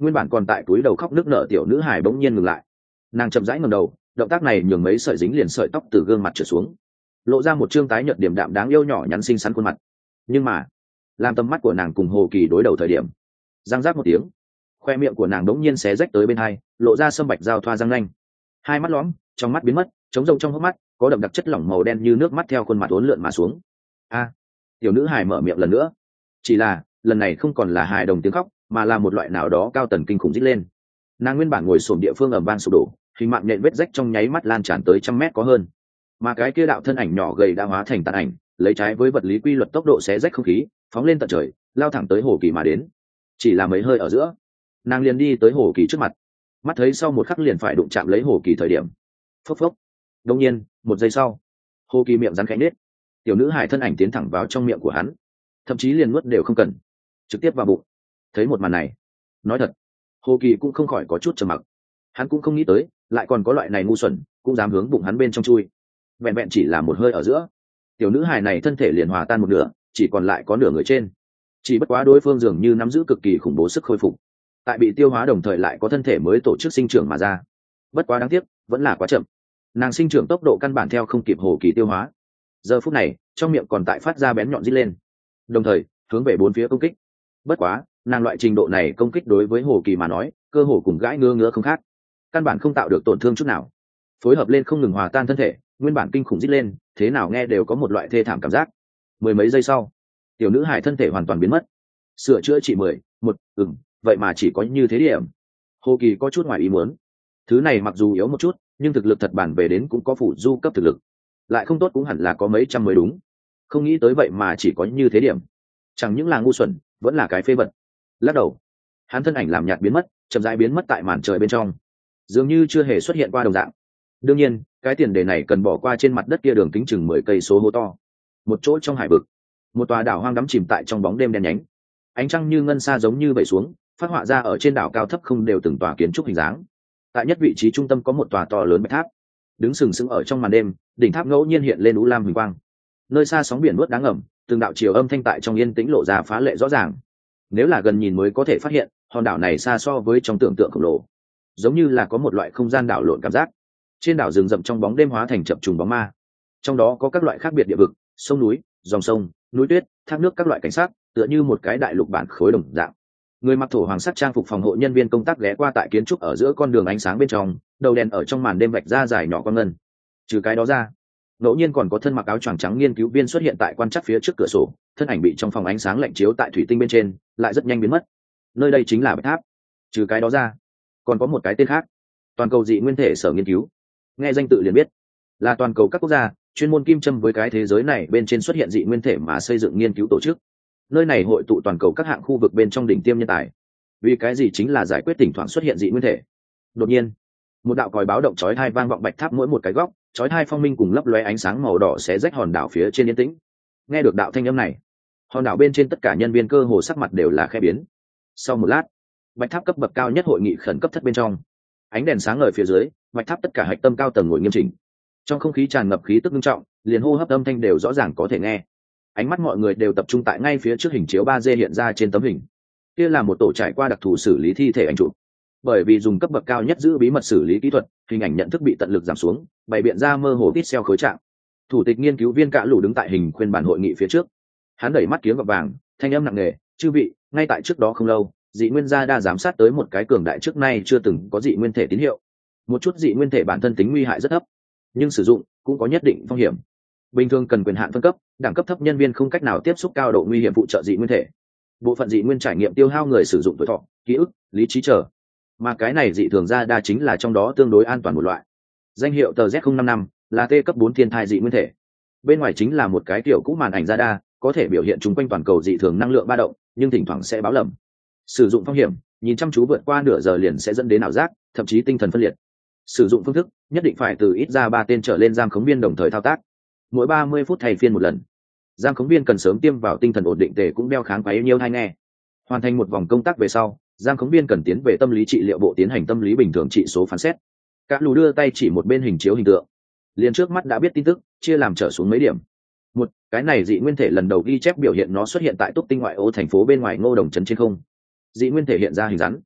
Nguyên bản còn tại túi đầu khóc nước nở tiểu nữ hài bỗng nhiên ngừng lại, nàng chậm rãi ngẩng đầu, động tác này nhường mấy sợi dính liền sợi tóc từ gương mặt trở xuống, lộ ra một trương tái nhợt điểm đạm đáng yêu nhỏ nhắn xinh xắn khuôn mặt. Nhưng mà làm tầm mắt của nàng cùng Hồ Kỳ đối đầu thời điểm, răng rác một tiếng, khoe miệng của nàng đống nhiên xé rách tới bên hai, lộ ra sâm bạch dao thoa răng nanh, hai mắt lõm, trong mắt biến mất, trống rỗng trong hốc mắt có đậm đặc chất lỏng màu đen như nước mắt theo khuôn mặt uốn lượn mà xuống. A! Tiểu nữ hài mở miệng lần nữa, chỉ là lần này không còn là hài đồng tiếng khóc, mà là một loại nào đó cao tần kinh khủng rít lên. Nàng nguyên bản ngồi xổm địa phương ầm vang sụp đổ, hình mạng nhện vết rách trong nháy mắt lan tràn tới trăm mét có hơn, mà cái kia đạo thân ảnh nhỏ gầy đã hóa thành tàn ảnh, lấy trái với vật lý quy luật tốc độ xé rách không khí, phóng lên tận trời, lao thẳng tới Hồ Kỳ mà đến. Chỉ là mấy hơi ở giữa, nàng liền đi tới Hồ Kỳ trước mặt, mắt thấy sau một khắc liền phải đụng chạm lấy Hồ Kỳ thời điểm, phốc phốc. Đột nhiên, một giây sau, Hồ Kỳ miệng rắn khẽ nết, tiểu nữ hài thân ảnh tiến thẳng vào trong miệng của hắn, thậm chí liền nuốt đều không cần, trực tiếp vào bụng. Thấy một màn này, nói thật, Hồ Kỳ cũng không khỏi có chút trầm mặc. Hắn cũng không nghĩ tới, lại còn có loại này ngu xuẩn, cũng dám hướng bụng hắn bên trong chui. Vẹn vẹn chỉ là một hơi ở giữa, tiểu nữ hài này thân thể liền hòa tan một nửa, chỉ còn lại có nửa người trên. Chỉ bất quá đối phương dường như nắm giữ cực kỳ khủng bố sức khôi phục, tại bị tiêu hóa đồng thời lại có thân thể mới tổ chức sinh trưởng mà ra. Bất quá đáng tiếc, vẫn là quá chậm. Nàng sinh trưởng tốc độ căn bản theo không kịp Hồ Kỳ tiêu hóa. Giờ phút này, trong miệng còn tại phát ra bén nhọn rít lên, đồng thời hướng về bốn phía công kích. Bất quá, nàng loại trình độ này công kích đối với Hồ Kỳ mà nói, cơ hồ cùng gãi ngứa ngứa không khác, căn bản không tạo được tổn thương chút nào. Phối hợp lên không ngừng hòa tan thân thể, nguyên bản kinh khủng rít lên, thế nào nghe đều có một loại thê thảm cảm giác. Mười mấy giây sau, tiểu nữ hải thân thể hoàn toàn biến mất. Sửa chữa chỉ mười, một, ừm, vậy mà chỉ có như thế điểm. Hồ Kỳ có chút ngoài ý muốn. Thứ này mặc dù yếu một chút, nhưng thực lực thật bản về đến cũng có phủ du cấp thực lực, lại không tốt cũng hẳn là có mấy trăm mới đúng. Không nghĩ tới vậy mà chỉ có như thế điểm, chẳng những là ngu xuẩn, vẫn là cái phế vật. Lắc đầu, hắn thân ảnh làm nhạt biến mất, chậm rãi biến mất tại màn trời bên trong, dường như chưa hề xuất hiện qua đồng dạng. Đương nhiên, cái tiền đề này cần bỏ qua trên mặt đất kia đường kính chừng mười cây số hố to, một chỗ trong hải vực, một tòa đảo hoang đắm chìm tại trong bóng đêm đen nhánh, ánh trăng như ngân sa giống như vẩy xuống, phát họa ra ở trên đảo cao thấp không đều từng tòa kiến trúc hình dáng. Tại nhất vị trí trung tâm có một tòa to lớn bạch tháp, đứng sừng sững ở trong màn đêm, đỉnh tháp ngẫu nhiên hiện lên u lam huỳnh quang. Nơi xa sóng biển nuốt đáng ngầm, từng đạo chiều âm thanh tại trong yên tĩnh lộ ra phá lệ rõ ràng. Nếu là gần nhìn mới có thể phát hiện, hòn đảo này xa so với trong tưởng tượng khổng lồ, giống như là có một loại không gian đảo lộn cảm giác. Trên đảo rừng rậm trong bóng đêm hóa thành chập trùng bóng ma, trong đó có các loại khác biệt địa vực, sông núi, dòng sông, núi tuyết, thác nước các loại cảnh sát, tựa như một cái đại lục bản khối đồng dạng. Người mặc thổ hoàng sắc trang phục phòng hộ nhân viên công tác ghé qua tại kiến trúc ở giữa con đường ánh sáng bên trong, đầu đèn ở trong màn đêm vạch ra dài nhỏ con ngân. Trừ cái đó ra, ngẫu nhiên còn có thân mặc áo choàng trắng nghiên cứu viên xuất hiện tại quan trắc phía trước cửa sổ, thân ảnh bị trong phòng ánh sáng lạnh chiếu tại thủy tinh bên trên, lại rất nhanh biến mất. Nơi đây chính là bạch tháp. Trừ cái đó ra, còn có một cái tên khác, toàn cầu dị nguyên thể sở nghiên cứu. Nghe danh tự liền biết, là toàn cầu các quốc gia chuyên môn kim châm với cái thế giới này bên trên xuất hiện dị nguyên thể mà xây dựng nghiên cứu tổ chức. Nơi này hội tụ toàn cầu các hạng khu vực bên trong đỉnh tiêm nhân tài. Vì cái gì chính là giải quyết thỉnh thoảng xuất hiện dị nguyên thể. Đột nhiên, một đạo còi báo động chói tai vang vọng bạch tháp mỗi một cái góc, chói tai phong minh cùng lấp lóe ánh sáng màu đỏ xé rách hòn đảo phía trên yên tĩnh. Nghe được đạo thanh âm này, hòn đảo bên trên tất cả nhân viên cơ hồ sắc mặt đều là khẽ biến. Sau một lát, bạch tháp cấp bậc cao nhất hội nghị khẩn cấp thất bên trong, ánh đèn sáng ngời phía dưới, bạch tháp tất cả hạch tâm cao tầng ngồi nghiêm chỉnh. Trong không khí tràn ngập khí tức nghiêm trọng, liền hô hấp âm thanh đều rõ ràng có thể nghe. Ánh mắt mọi người đều tập trung tại ngay phía trước hình chiếu ba D hiện ra trên tấm hình. Kia là một tổ trải qua đặc thù xử lý thi thể ảnh chụp. Bởi vì dùng cấp bậc cao nhất giữ bí mật xử lý kỹ thuật, hình ảnh nhận thức bị tận lực giảm xuống, bày biện ra mơ hồ pixel khối trạng. Thủ tịch nghiên cứu viên Cạ Lù đứng tại hình khuyên bản hội nghị phía trước. Hắn đẩy mắt kiếm gọt vàng, thanh âm nặng nề, "Chư vị, ngay tại trước đó không lâu, dị nguyên gia đa giám sát tới một cái cường đại trước nay chưa từng có dị nguyên thể tín hiệu. Một chút dị nguyên thể bản thân tính nguy hại rất thấp, nhưng sử dụng cũng có nhất định phong hiểm. Bình thường cần quyền hạn phân cấp, đẳng cấp thấp nhân viên không cách nào tiếp xúc cao độ nguy hiểm phụ trợ dị nguyên thể. Bộ phận dị nguyên trải nghiệm tiêu hao người sử dụng tuổi thọ, ký ức, lý trí trở. Mà cái này dị thường gia đa chính là trong đó tương đối an toàn một loại. Danh hiệu tờ Z không năm năm là T cấp bốn thiên thai dị nguyên thể. Bên ngoài chính là một cái kiểu cũ màn ảnh gia đa, có thể biểu hiện chung quanh toàn cầu dị thường năng lượng ba động, nhưng thỉnh thoảng sẽ báo lầm. Sử dụng phong hiểm, nhìn chăm chú vượt qua nửa giờ liền sẽ dẫn đến ảo giác, thậm chí tinh thần phân liệt. Sử dụng phương thức, nhất định phải từ ít ra ba tên trở lên giam khống viên đồng thời thao tác. Mỗi ba mươi phút thay phiên một lần. Giam khống viên cần sớm tiêm vào tinh thần ổn định tề cũng đeo kháng quái nhiêu thai nghe. Hoàn thành một vòng công tác về sau, giam khống viên cần tiến về tâm lý trị liệu bộ tiến hành tâm lý bình thường trị số phán xét. Các lù đưa tay chỉ một bên hình chiếu hình tượng. Liền trước mắt đã biết tin tức, chia làm trở xuống mấy điểm. Một, cái này dị nguyên thể lần đầu ghi chép biểu hiện nó xuất hiện tại Túc Tinh ngoại ô thành phố bên ngoài Ngô Đồng trấn trên không. Dị nguyên thể hiện ra hình rắn,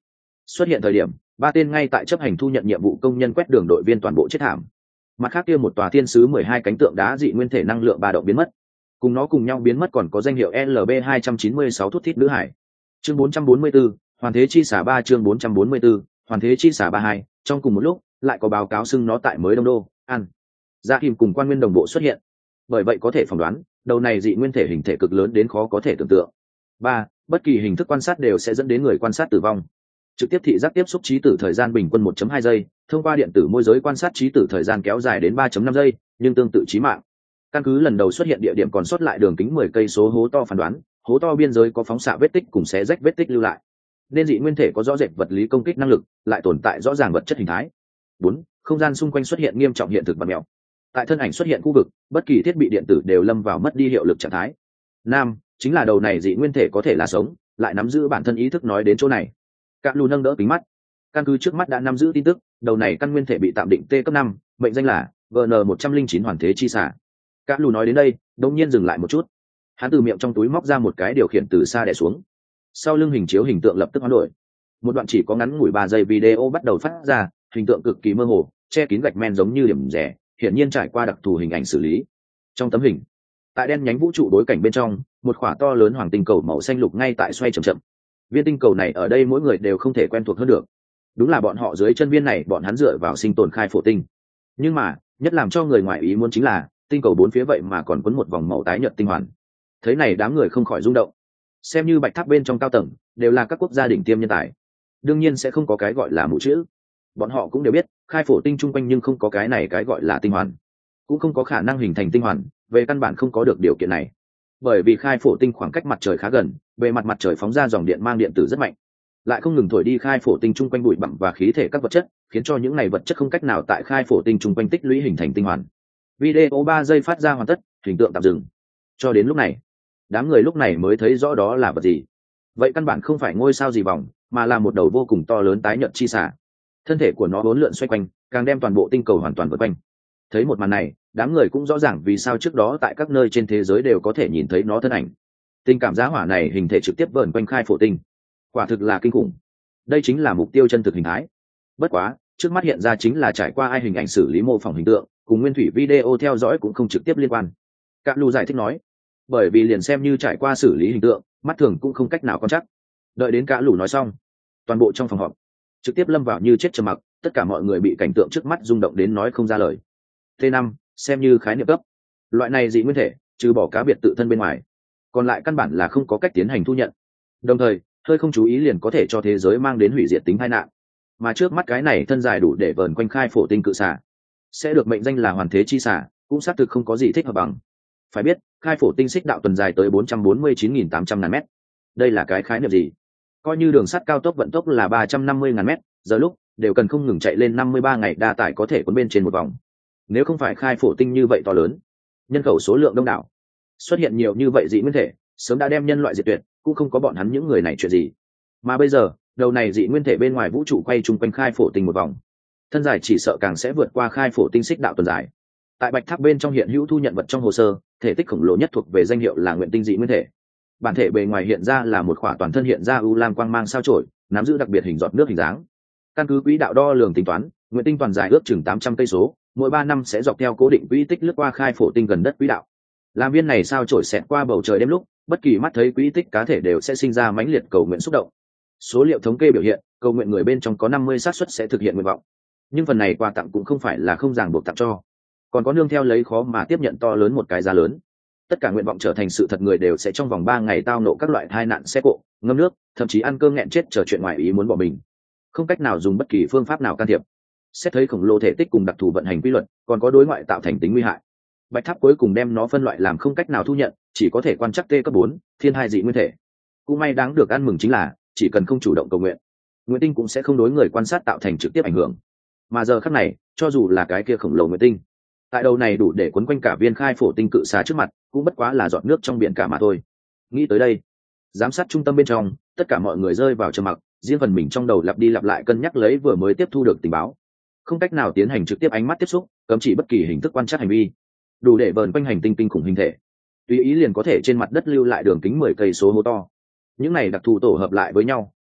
Xuất hiện thời điểm, ba tên ngay tại chấp hành thu nhận nhiệm vụ công nhân quét đường đội viên toàn bộ chết thảm. Mặt khác kia một tòa thiên sứ mười hai cánh tượng đá dị nguyên thể năng lượng ba động biến mất. Cùng nó cùng nhau biến mất còn có danh hiệu L B hai trăm chín mươi sáu thuốc thít nữ hải. Chương bốn trăm bốn mươi 4, hoàn thế chi xả ba chương bốn trăm bốn mươi 4, hoàn thế chi xả ba hai, trong cùng một lúc, lại có báo cáo xưng nó tại mới Đông Đô, ăn. Gia Kim cùng Quan Nguyên đồng bộ xuất hiện. Bởi vậy có thể phỏng đoán, đầu này dị nguyên thể hình thể cực lớn đến khó có thể tưởng tượng. Ba, bất kỳ hình thức quan sát đều sẽ dẫn đến người quan sát tử vong. Trực tiếp thị giác tiếp xúc trí tử thời gian bình quân một phẩy hai giây, thông qua điện tử môi giới quan sát trí tử thời gian kéo dài đến ba phẩy năm giây, nhưng tương tự chí mạng. Căn cứ lần đầu xuất hiện địa điểm còn sót lại đường kính mười cây số hố to phán đoán, hố to biên giới có phóng xạ vết tích cùng xé rách vết tích lưu lại. Nên dị nguyên thể có rõ rệt vật lý công kích năng lực, lại tồn tại rõ ràng vật chất hình thái. Bốn, không gian xung quanh xuất hiện nghiêm trọng hiện thực vật mèo. Tại thân ảnh xuất hiện khu vực, bất kỳ thiết bị điện tử đều lâm vào mất đi hiệu lực trạng thái. Năm, chính là đầu này dị nguyên thể có thể là sống, lại nắm giữ bản thân ý thức nói đến chỗ này. Cát Lù nâng đỡ kính mắt. Căn cứ trước mắt đã nắm giữ tin tức, đầu này căn nguyên thể bị tạm định T cấp năm, mệnh danh là V N một trăm linh chín hoàn thế chi xả. Cát Lù nói đến đây, đột nhiên dừng lại một chút. Hắn từ miệng trong túi móc ra một cái điều khiển từ xa đè xuống. Sau lưng hình chiếu hình tượng lập tức hoán đổi. Một đoạn chỉ có ngắn ngủi ba giây video bắt đầu phát ra, hình tượng cực kỳ mơ hồ, che kín gạch men giống như điểm rẻ, hiển nhiên trải qua đặc thù hình ảnh xử lý. Trong tấm hình, tại đen nhánh vũ trụ đối cảnh bên trong, một khỏa to lớn hoàng tinh cầu màu xanh lục ngay tại xoay chậm chậm. Viên tinh cầu này ở đây mỗi người đều không thể quen thuộc hơn được. Đúng là bọn họ dưới chân viên này, bọn hắn dựa vào sinh tồn khai phổ tinh. Nhưng mà, nhất làm cho người ngoài ý muốn chính là, tinh cầu bốn phía vậy mà còn quấn một vòng màu tái nhợt tinh hoàn. Thế này đám người không khỏi rung động. Xem như bạch tháp bên trong cao tầng, đều là các quốc gia đỉnh tiêm nhân tài. Đương nhiên sẽ không có cái gọi là mù chữ. Bọn họ cũng đều biết, khai phổ tinh chung quanh nhưng không có cái này cái gọi là tinh hoàn, cũng không có khả năng hình thành tinh hoàn, về căn bản không có được điều kiện này. Bởi vì khai phổ tinh khoảng cách mặt trời khá gần, bề mặt mặt trời phóng ra dòng điện mang điện tử rất mạnh, lại không ngừng thổi đi khai phổ tinh chung quanh bụi bặm và khí thể các vật chất, khiến cho những này vật chất không cách nào tại khai phổ tinh chung quanh tích lũy hình thành tinh hoàn. Video ba giây phát ra hoàn tất, hình tượng tạm dừng. Cho đến lúc này, đám người lúc này mới thấy rõ đó là vật gì. Vậy căn bản không phải ngôi sao gì vòng, mà là một đầu vô cùng to lớn tái nhợt chi xả. Thân thể của nó uốn lượn xoay quanh, càng đem toàn bộ tinh cầu hoàn toàn vây quanh. Thấy một màn này, đám người cũng rõ ràng vì sao trước đó tại các nơi trên thế giới đều có thể nhìn thấy nó thân ảnh. Tình cảm giá hỏa này hình thể trực tiếp vờn quanh khai phổ tinh, quả thực là kinh khủng. Đây chính là mục tiêu chân thực hình thái. Bất quá, trước mắt hiện ra chính là trải qua ai hình ảnh xử lý mô phỏng hình tượng, cùng nguyên thủy video theo dõi cũng không trực tiếp liên quan. Cát Lù giải thích nói, bởi vì liền xem như trải qua xử lý hình tượng, mắt thường cũng không cách nào quan chắc. Đợi đến Cát Lù nói xong, toàn bộ trong phòng họp trực tiếp lâm vào như chết trầm mặc, tất cả mọi người bị cảnh tượng trước mắt rung động đến nói không ra lời. T năm, xem như khái niệm cấp. Loại này dị nguyên thể, trừ bỏ cá biệt tự thân bên ngoài, còn lại căn bản là không có cách tiến hành thu nhận. Đồng thời, hơi không chú ý liền có thể cho thế giới mang đến hủy diệt tính tai nạn. Mà trước mắt cái này thân dài đủ để vờn quanh khai phổ tinh cự xả, sẽ được mệnh danh là hoàn thế chi xả, cũng xác thực không có gì thích hợp bằng. Phải biết, khai phổ tinh xích đạo tuần dài tới bốn trăm bốn mươi chín nghìn tám trăm ngàn mét. Đây là cái khái niệm gì? Coi như đường sắt cao tốc vận tốc là ba trăm năm mươi ngàn mét, giờ lúc đều cần không ngừng chạy lên năm mươi ba ngày đa tải có thể cuốn bên trên một vòng. Nếu không phải khai phổ tinh như vậy to lớn, nhân khẩu số lượng đông đảo, xuất hiện nhiều như vậy dị nguyên thể, sớm đã đem nhân loại diệt tuyệt, cũng không có bọn hắn những người này chuyện gì. Mà bây giờ, đầu này dị nguyên thể bên ngoài vũ trụ quay chung quanh khai phổ tinh một vòng, thân dài chỉ sợ càng sẽ vượt qua khai phổ tinh xích đạo tuần dài. Tại bạch tháp bên trong hiện hữu thu nhận vật trong hồ sơ, thể tích khổng lồ nhất thuộc về danh hiệu là nguyện tinh dị nguyên thể. Bản thể bề ngoài hiện ra là một khỏa toàn thân hiện ra u lam quang mang sao chổi, nắm giữ đặc biệt hình giọt nước hình dáng. Căn cứ quỹ đạo đo lường tính toán, nguyện tinh toàn dài ước chừng tám trăm cây số, mỗi ba năm sẽ dọc theo cố định quỹ tích lướt qua khai phổ tinh gần đất quỹ đạo. Làm viên này sao chổi xẹt qua bầu trời đêm lúc, bất kỳ mắt thấy quỹ tích cá thể đều sẽ sinh ra mãnh liệt cầu nguyện xúc động. Số liệu thống kê biểu hiện, cầu nguyện người bên trong có năm mươi xác suất sẽ thực hiện nguyện vọng. Nhưng phần này quà tặng cũng không phải là không ràng buộc tặng cho, còn có nương theo lấy khó mà tiếp nhận to lớn một cái giá lớn. Tất cả nguyện vọng trở thành sự thật người đều sẽ trong vòng ba ngày tao nộ các loại tai nạn xe cộ, ngâm nước, thậm chí ăn cơm nghẹn chết chờ chuyện ngoài ý muốn bỏ mình. Không cách nào dùng bất kỳ phương pháp nào can thiệp. Xét thấy khổng lồ thể tích cùng đặc thù vận hành quy luật, còn có đối ngoại tạo thành tính nguy hại. Bạch tháp cuối cùng đem nó phân loại làm không cách nào thu nhận, chỉ có thể quan trắc T cấp bốn, thiên hai dị nguyên thể. Cũng may đáng được ăn mừng chính là, chỉ cần không chủ động cầu nguyện, nguyện tinh cũng sẽ không đối người quan sát tạo thành trực tiếp ảnh hưởng. Mà giờ khắc này, cho dù là cái kia khổng lồ nguyện tinh, tại đầu này đủ để quấn quanh cả viên khai phổ tinh cự xá trước mặt, cũng bất quá là giọt nước trong biển cả mà thôi. Nghĩ tới đây, giám sát trung tâm bên trong, tất cả mọi người rơi vào trầm mặc, riêng phần mình trong đầu lặp đi lặp lại cân nhắc lấy vừa mới tiếp thu được tình báo. Không cách nào tiến hành trực tiếp ánh mắt tiếp xúc, cấm chỉ bất kỳ hình thức quan trắc hành vi, đủ để vờn quanh hành tinh kinh khủng hình thể, tùy ý liền có thể trên mặt đất lưu lại đường kính mười cây số hố to. Những này đặc thù tổ hợp lại với nhau,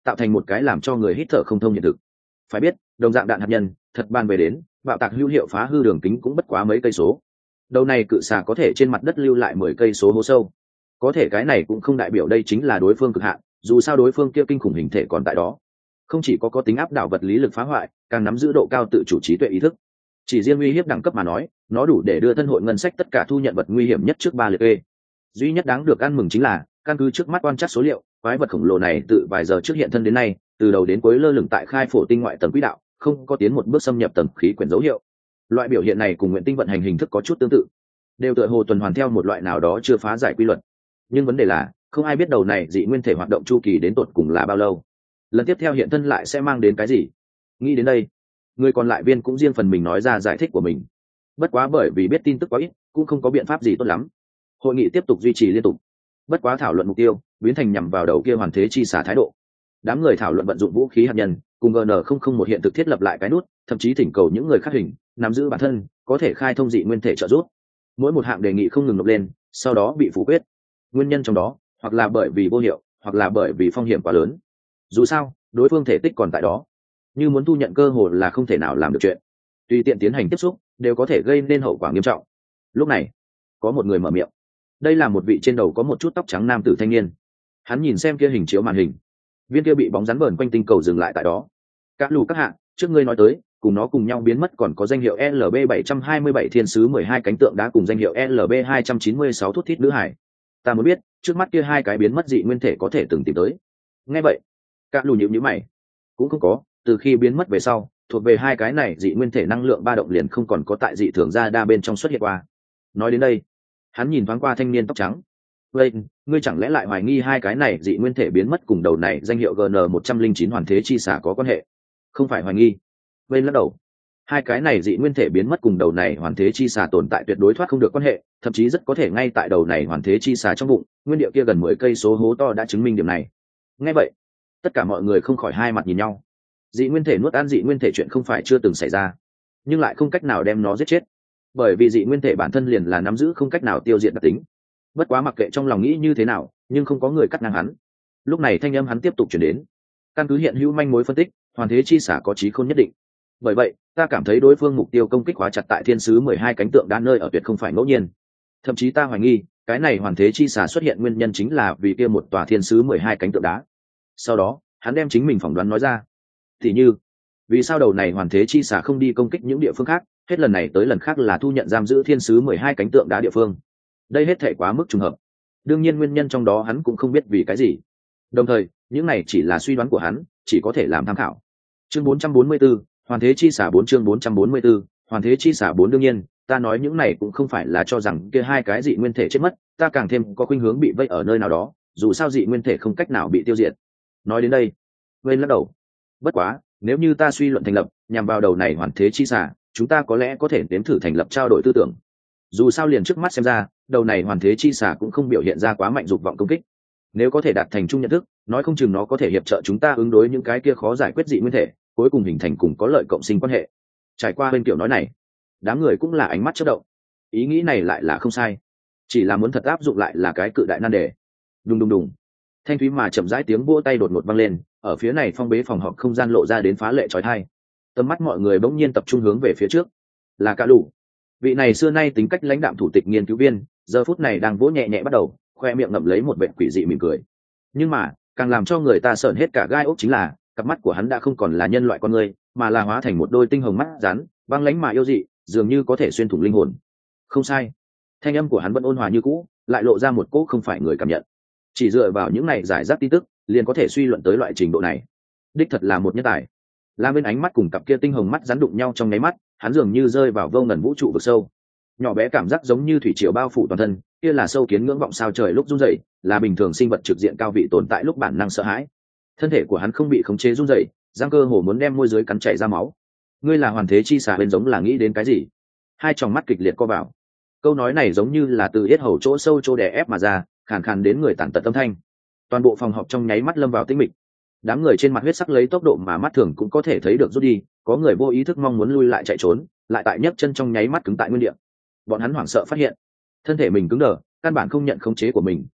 tạo thành một cái làm cho người hít thở không thông hiện thực. Phải biết đồng dạng đạn hạt nhân thật ban về đến bạo tạc hữu hiệu phá hư đường kính cũng bất quá mấy cây số, đầu này cự xà có thể trên mặt đất lưu lại mười cây số hố sâu. Có thể cái này cũng không đại biểu đây chính là đối phương cực hạn, dù sao đối phương kia kinh khủng hình thể còn tại đó, không chỉ có có tính áp đảo vật lý lực phá hoại, càng nắm giữ độ cao tự chủ trí tuệ ý thức. Chỉ riêng uy hiếp đẳng cấp mà nói, nó đủ để đưa thân hội ngân sách tất cả thu nhận vật nguy hiểm nhất trước ba liệt kê. Duy nhất đáng được ăn mừng chính là căn cứ trước mắt quan trắc số liệu, quái vật khổng lồ này tự vài giờ trước hiện thân đến nay, từ đầu đến cuối lơ lửng tại khai phổ tinh ngoại tầng quỹ đạo, không có tiến một bước xâm nhập tầng khí quyển dấu hiệu. Loại biểu hiện này cùng nguyện tinh vận hành hình thức có chút tương tự, đều tựa hồ tuần hoàn theo một loại nào đó chưa phá giải quy luật. Nhưng vấn đề là không ai biết đầu này dị nguyên thể hoạt động chu kỳ đến tột cùng là bao lâu, lần tiếp theo hiện thân lại sẽ mang đến cái gì. Nghĩ đến đây, người còn lại viên cũng riêng phần mình nói ra giải thích của mình. Bất quá bởi vì biết tin tức quá ít, cũng không có biện pháp gì tốt lắm. Hội nghị tiếp tục duy trì liên tục, bất quá thảo luận mục tiêu biến thành nhằm vào đầu kia hoàn thế chi xả thái độ. Đám người thảo luận vận dụng vũ khí hạt nhân cùng G N không không một hiện thực thiết lập lại cái nút, thậm chí thỉnh cầu những người khác hình nắm giữ bản thân có thể khai thông dị nguyên thể trợ giúp. Mỗi một hạng đề nghị không ngừng nộp lên, sau đó bị phủ quyết. Nguyên nhân trong đó hoặc là bởi vì vô hiệu, hoặc là bởi vì phong hiểm quá lớn. Dù sao đối phương thể tích còn tại đó, như muốn thu nhận cơ hội là không thể nào làm được chuyện. Tùy tiện tiến hành tiếp xúc đều có thể gây nên hậu quả nghiêm trọng. Lúc này có một người mở miệng. Đây là một vị trên đầu có một chút tóc trắng nam tử thanh niên. Hắn nhìn xem kia hình chiếu màn hình, viên kia bị bóng rắn vờn quanh tinh cầu dừng lại tại đó. Các lù các hạng trước ngươi nói tới cùng nó cùng nhau biến mất còn có danh hiệu L B bảy trăm hai mươi bảy thiên sứ mười hai cánh tượng đá cùng danh hiệu L B hai trăm chín mươi sáu thuốc thít nữ hải. Ta muốn biết trước mắt kia hai cái biến mất dị nguyên thể có thể từng tìm tới. Nghe vậy các lù nhíu nhíu mày. Cũng không có, từ khi biến mất về sau thuộc về hai cái này dị nguyên thể năng lượng ba động liền không còn có tại dị thường ra đa bên trong xuất hiện qua. Nói đến đây hắn nhìn thoáng qua thanh niên tóc trắng. Vậy ngươi chẳng lẽ lại hoài nghi hai cái này dị nguyên thể biến mất cùng đầu này danh hiệu G N một trăm linh chín hoàn thế chi xả có quan hệ? Không phải hoài nghi. Vậy lắc đầu. Hai cái này dị nguyên thể biến mất cùng đầu này hoàn thế chi xả tồn tại tuyệt đối thoát không được quan hệ, thậm chí rất có thể ngay tại đầu này hoàn thế chi xả trong bụng, nguyên địa kia gần mười cây số hố to đã chứng minh điểm này. Nghe vậy, tất cả mọi người không khỏi hai mặt nhìn nhau. Dị nguyên thể nuốt ăn dị nguyên thể chuyện không phải chưa từng xảy ra, nhưng lại không cách nào đem nó giết chết, bởi vì dị nguyên thể bản thân liền là nắm giữ không cách nào tiêu diệt đặc tính. Bất quá mặc kệ trong lòng nghĩ như thế nào, nhưng không có người cắt ngang hắn. Lúc này thanh âm hắn tiếp tục chuyển đến. Căn cứ hiện hữu manh mối phân tích, hoàn thế chi xả có trí khôn nhất định. Bởi vậy ta cảm thấy đối phương mục tiêu công kích hóa chặt tại thiên sứ mười hai cánh tượng đá nơi ở tuyệt không phải ngẫu nhiên. Thậm chí ta hoài nghi cái này hoàn thế chi xả xuất hiện nguyên nhân chính là vì kia một tòa thiên sứ mười hai cánh tượng đá. Sau đó hắn đem chính mình phỏng đoán nói ra. Thì như vì sao đầu này hoàn thế chi xả không đi công kích những địa phương khác, hết lần này tới lần khác là thu nhận giam giữ thiên sứ mười hai cánh tượng đá địa phương. Đây hết thể quá mức trùng hợp. Đương nhiên nguyên nhân trong đó hắn cũng không biết vì cái gì. Đồng thời những này chỉ là suy đoán của hắn, chỉ có thể làm tham khảo. Chương bốn trăm bốn mươi 4, hoàn thế chi xả bốn chương bốn trăm bốn mươi 4, hoàn thế chi xả bốn. Đương nhiên ta nói những này cũng không phải là cho rằng kia hai cái dị nguyên thể chết mất, ta càng thêm có khuynh hướng bị vây ở nơi nào đó, dù sao dị nguyên thể không cách nào bị tiêu diệt. Nói đến đây quên lắc đầu. Bất quá nếu như ta suy luận thành lập nhằm vào đầu này hoàn thế chi xả, chúng ta có lẽ có thể nếm thử thành lập trao đổi tư tưởng. Dù sao liền trước mắt xem ra đầu này hoàn thế chi xả cũng không biểu hiện ra quá mạnh dục vọng công kích. Nếu có thể đạt thành chung nhận thức, nói không chừng nó có thể hiệp trợ chúng ta ứng đối những cái kia khó giải quyết dị nguyên thể, cuối cùng hình thành cùng có lợi cộng sinh quan hệ. Trải qua bên kiểu nói này, đám người cũng là ánh mắt chớp động. Ý nghĩ này lại là không sai, chỉ là muốn thật áp dụng lại là cái cự đại nan đề. Đùng đùng đùng, thanh thúy mà chậm rãi tiếng vỗ tay đột ngột vang lên, ở phía này phong bế phòng họp không gian lộ ra đến phá lệ chói tai. Tầm mắt mọi người bỗng nhiên tập trung hướng về phía trước. Là Cả Lũ. Vị này xưa nay tính cách lãnh đạm thủ tịch nghiên cứu viên, giờ phút này đang vỗ nhẹ nhẹ bắt đầu, khoe miệng ngậm lấy một vệt quỷ dị mỉm cười. Nhưng mà càng làm cho người ta sởn hết cả gai ốc chính là cặp mắt của hắn đã không còn là nhân loại con người, mà là hóa thành một đôi tinh hồng mắt rắn, băng lãnh mà yêu dị, dường như có thể xuyên thủng linh hồn. Không sai, thanh âm của hắn vẫn ôn hòa như cũ, lại lộ ra một cỗ không phải người cảm nhận. Chỉ dựa vào những này giải rác tin tức, liền có thể suy luận tới loại trình độ này. Đích thật là một nhân tài. Lam bên ánh mắt cùng cặp kia tinh hồng mắt rắn đụng nhau trong nháy mắt, hắn dường như rơi vào vô ngần vũ trụ vực sâu. Nhỏ bé cảm giác giống như thủy triều bao phủ toàn thân, kia là sâu kiến ngưỡng vọng sao trời lúc run rẩy, là bình thường sinh vật trực diện cao vị tồn tại lúc bản năng sợ hãi. Thân thể của hắn không bị khống chế run rẩy, răng cơ hồ muốn đem môi dưới cắn chảy ra máu. Ngươi là hoàn thế chi xả bên giống là nghĩ đến cái gì? Hai tròng mắt kịch liệt co vào. Câu nói này giống như là từ yết hầu chỗ sâu chỗ đè ép mà ra, khàn khàn đến người tàn tật tâm thanh. Toàn bộ phòng họp trong nháy mắt lâm vào tĩnh mịch. Đám người trên mặt huyết sắc lấy tốc độ mà mắt thường cũng có thể thấy được rút đi, có người vô ý thức mong muốn lui lại chạy trốn, lại tại nhấc chân trong nháy mắt cứng tại nguyên địa. Bọn hắn hoảng sợ phát hiện thân thể mình cứng đờ, căn bản không nhận khống chế của mình,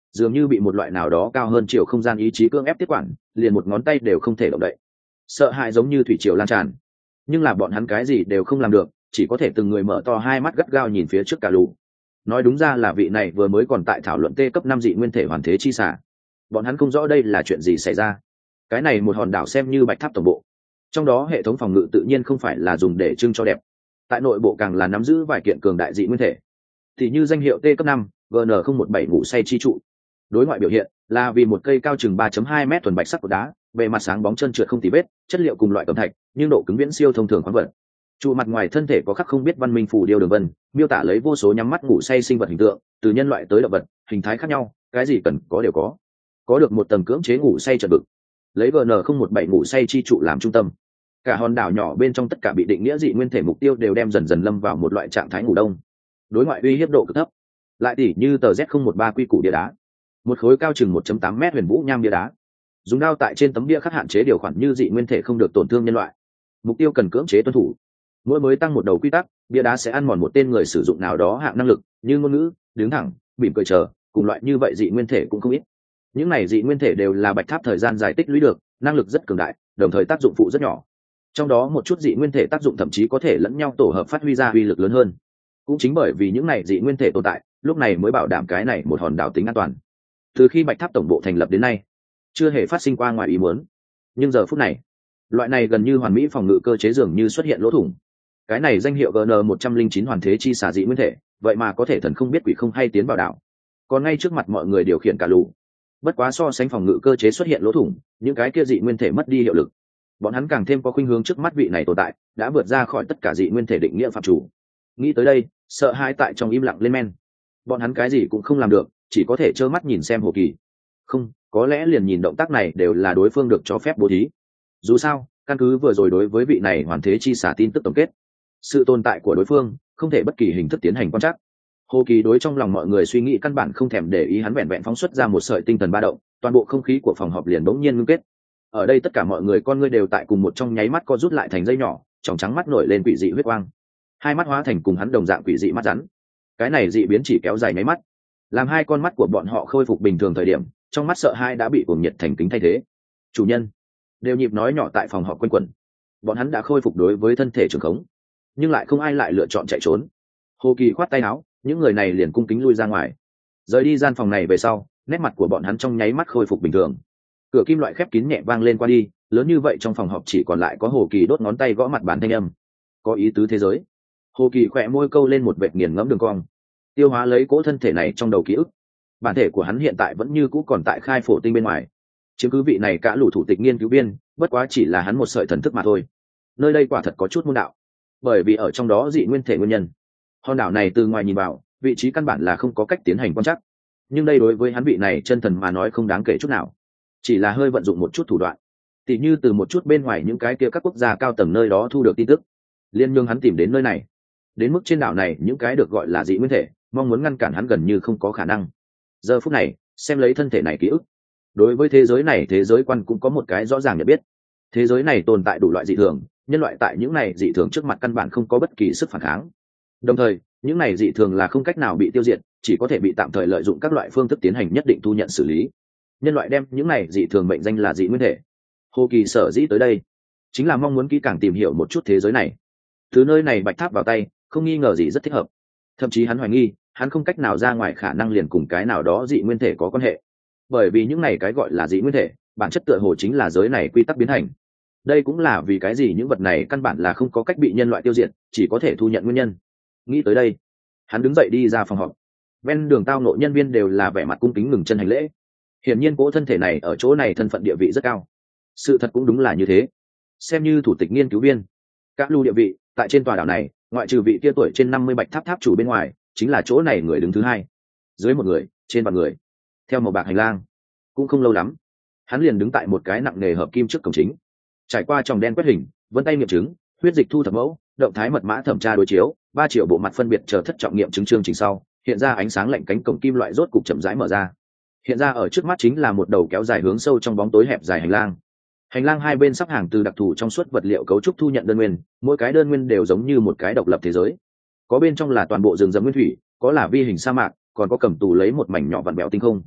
dường như bị một loại nào đó cao hơn chiều không gian ý chí cưỡng ép tiếp quản, liền một ngón tay đều không thể động đậy. Sợ hãi giống như thủy triều lan tràn, nhưng là bọn hắn cái gì đều không làm được, chỉ có thể từng người mở to hai mắt gắt gao nhìn phía trước cả lù. Nói đúng ra là vị này vừa mới còn tại thảo luận tê cấp năm dị nguyên thể hoàn thế chi xả. Bọn hắn không rõ đây là chuyện gì xảy ra. Cái này một hòn đảo xem như bạch tháp tổng bộ, trong đó hệ thống phòng ngự tự nhiên không phải là dùng để trưng cho đẹp, tại nội bộ càng là nắm giữ vài kiện cường đại dị nguyên thể, thì như danh hiệu T cấp năm G N không một bảy ngủ say chi trụ. Đối ngoại biểu hiện là vì một cây cao chừng ba phẩy hai mét thuần bạch sắc của đá, bề mặt sáng bóng trơn trượt không tì vết, chất liệu cùng loại cẩm thạch, nhưng độ cứng viễn siêu thông thường khoáng vật. Trụ mặt ngoài thân thể có khắc không biết văn minh phù điêu đường vân, miêu tả lấy vô số nhắm mắt ngủ say sinh vật hình tượng, từ nhân loại tới động vật, hình thái khác nhau, cái gì cần có đều có. Có được một tầng cưỡng chế ngủ say chật bực, lấy G N không một bảy ngủ say chi trụ làm trung tâm. Cả hòn đảo nhỏ bên trong tất cả bị định nghĩa dị nguyên thể mục tiêu đều đem dần dần lâm vào một loại trạng thái ngủ đông. Đối ngoại uy hiếp độ cực thấp, lại tỉ như tờ Z không một ba quy củ bia đá, một khối cao chừng một phẩy tám mét huyền vũ nham bia đá, dùng đao tại trên tấm bia khắc hạn chế điều khoản như dị nguyên thể không được tổn thương nhân loại, mục tiêu cần cưỡng chế tuân thủ. Mỗi mới tăng một đầu quy tắc, bia đá sẽ ăn mòn một tên người sử dụng nào đó hạng năng lực, như ngôn ngữ, đứng thẳng, mỉm cười chờ, cùng loại như vậy dị nguyên thể cũng không ít. Những này dị nguyên thể đều là bạch tháp thời gian dài tích lũy được, năng lực rất cường đại, đồng thời tác dụng phụ rất nhỏ. Trong đó một chút dị nguyên thể tác dụng thậm chí có thể lẫn nhau tổ hợp phát huy ra uy lực lớn hơn. Cũng chính bởi vì những này dị nguyên thể tồn tại, lúc này mới bảo đảm cái này một hòn đảo tính an toàn. Từ khi bạch tháp tổng bộ thành lập đến nay, chưa hề phát sinh qua ngoài ý muốn. Nhưng giờ phút này, loại này gần như hoàn mỹ phòng ngự cơ chế dường như xuất hiện lỗ thủng. Cái này danh hiệu G N một trăm linh chín hoàn thế chi xả dị nguyên thể, vậy mà có thể thần không biết quỷ không hay tiến vào đảo. Còn ngay trước mặt mọi người điều khiển cả lù. Bất quá so sánh phòng ngự cơ chế xuất hiện lỗ thủng, những cái kia dị nguyên thể mất đi hiệu lực. Bọn hắn càng thêm có khuynh hướng trước mắt vị này tồn tại, đã vượt ra khỏi tất cả dị nguyên thể định nghĩa phạm chủ. Nghĩ tới đây, sợ hãi tại trong im lặng lên men. Bọn hắn cái gì cũng không làm được, chỉ có thể trơ mắt nhìn xem Hồ Kỳ. Không, có lẽ liền nhìn động tác này đều là đối phương được cho phép bố thí. Dù sao, căn cứ vừa rồi đối với vị này hoàn thế chi xả tin tức tổng kết, sự tồn tại của đối phương không thể bất kỳ hình thức tiến hành quan trắc. Hồ Kỳ đối trong lòng mọi người suy nghĩ căn bản không thèm để ý, hắn vẹn vẹn phóng xuất ra một sợi tinh thần ba động, toàn bộ không khí của phòng họp liền bỗng nhiên ngưng kết. Ở đây tất cả mọi người con ngươi đều tại cùng một trong nháy mắt co rút lại thành dây nhỏ, tròng trắng mắt nổi lên quỷ dị huyết quang, hai mắt hóa thành cùng hắn đồng dạng quỷ dị mắt rắn. Cái này dị biến chỉ kéo dài mấy mắt, làm hai con mắt của bọn họ khôi phục bình thường thời điểm, trong mắt sợ hãi đã bị cuồng nhiệt thành kính thay thế. Chủ nhân đều nhịp nói nhỏ tại phòng họp quanh quẩn, bọn hắn đã khôi phục đối với thân thể trường khống, nhưng lại không ai lại lựa chọn chạy trốn. Hồ Kỳ khoát tay áo, những người này liền cung kính lui ra ngoài, rời đi gian phòng này về sau, nét mặt của bọn hắn trong nháy mắt khôi phục bình thường. Cửa kim loại khép kín nhẹ vang lên qua đi, lớn như vậy trong phòng họp chỉ còn lại có Hồ Kỳ đốt ngón tay gõ mặt bàn thanh âm. Có ý tứ thế giới. Hồ Kỳ khỏe môi câu lên một vệt nghiền ngẫm đường cong, tiêu hóa lấy cỗ thân thể này trong đầu ký ức. Bản thể của hắn hiện tại vẫn như cũ còn tại khai phổ tinh bên ngoài, chiếm cứ vị này cả lũ thủ tịch nghiên cứu viên, bất quá chỉ là hắn một sợi thần thức mà thôi. Nơi đây quả thật có chút môn đạo, bởi vì ở trong đó dị nguyên thể nguyên nhân. Hòn đảo này từ ngoài nhìn vào, vị trí căn bản là không có cách tiến hành quan trắc, nhưng đây đối với hắn vị này chân thần mà nói không đáng kể chút nào, chỉ là hơi vận dụng một chút thủ đoạn, tỉ như từ một chút bên ngoài những cái kia các quốc gia cao tầng nơi đó thu được tin tức, liên nhương hắn tìm đến nơi này. Đến mức trên đảo này những cái được gọi là dị nguyên thể, mong muốn ngăn cản hắn gần như không có khả năng. Giờ phút này, xem lấy thân thể này ký ức, đối với thế giới này thế giới quan cũng có một cái rõ ràng nhận biết. Thế giới này tồn tại đủ loại dị thường, nhân loại tại những này dị thường trước mặt căn bản không có bất kỳ sức phản kháng. Đồng thời, những này dị thường là không cách nào bị tiêu diệt, chỉ có thể bị tạm thời lợi dụng các loại phương thức tiến hành nhất định thu nhận xử lý. Nhân loại đem những này dị thường mệnh danh là dị nguyên thể. Hồ Kỳ sở dĩ tới đây, chính là mong muốn kỹ càng tìm hiểu một chút thế giới này. Từ nơi này bạch tháp vào tay, không nghi ngờ gì rất thích hợp. Thậm chí hắn hoài nghi, hắn không cách nào ra ngoài khả năng liền cùng cái nào đó dị nguyên thể có quan hệ. Bởi vì những này cái gọi là dị nguyên thể, bản chất tựa hồ chính là giới này quy tắc biến hành. Đây cũng là vì cái gì những vật này căn bản là không có cách bị nhân loại tiêu diệt, chỉ có thể thu nhận nguyên nhân. Nghĩ tới đây, hắn đứng dậy đi ra phòng họp. Ven đường tao ngộ nhân viên đều là vẻ mặt cung kính ngừng chân hành lễ. Hiển nhiên cỗ thân thể này ở chỗ này thân phận địa vị rất cao. Sự thật cũng đúng là như thế. Xem như thủ tịch nghiên cứu viên, các lưu địa vị tại trên tòa đảo này, ngoại trừ vị kia tuổi trên năm mươi bạch tháp tháp chủ bên ngoài, chính là chỗ này người đứng thứ hai. Dưới một người, trên vạn người. Theo màu bạc hành lang, cũng không lâu lắm, hắn liền đứng tại một cái nặng nề hợp kim trước cổng chính. Trải qua tròng đen quét hình, vân tay nghiệm chứng, huyết dịch thu thập mẫu, động thái mật mã thẩm tra đối chiếu, ba triệu bộ mặt phân biệt chờ thất trọng nghiệm chứng chương trình sau, hiện ra ánh sáng lạnh cánh cổng kim loại rốt cục chậm rãi mở ra. Hiện ra ở trước mắt chính là một đầu kéo dài hướng sâu trong bóng tối hẹp dài hành lang. Hành lang hai bên sắp hàng từ đặc thù trong suốt vật liệu cấu trúc thu nhận đơn nguyên, mỗi cái đơn nguyên đều giống như một cái độc lập thế giới. Có bên trong là toàn bộ rừng rậm nguyên thủy, có là vi hình sa mạc, còn có cầm tù lấy một mảnh nhỏ vặn bẹo tinh không.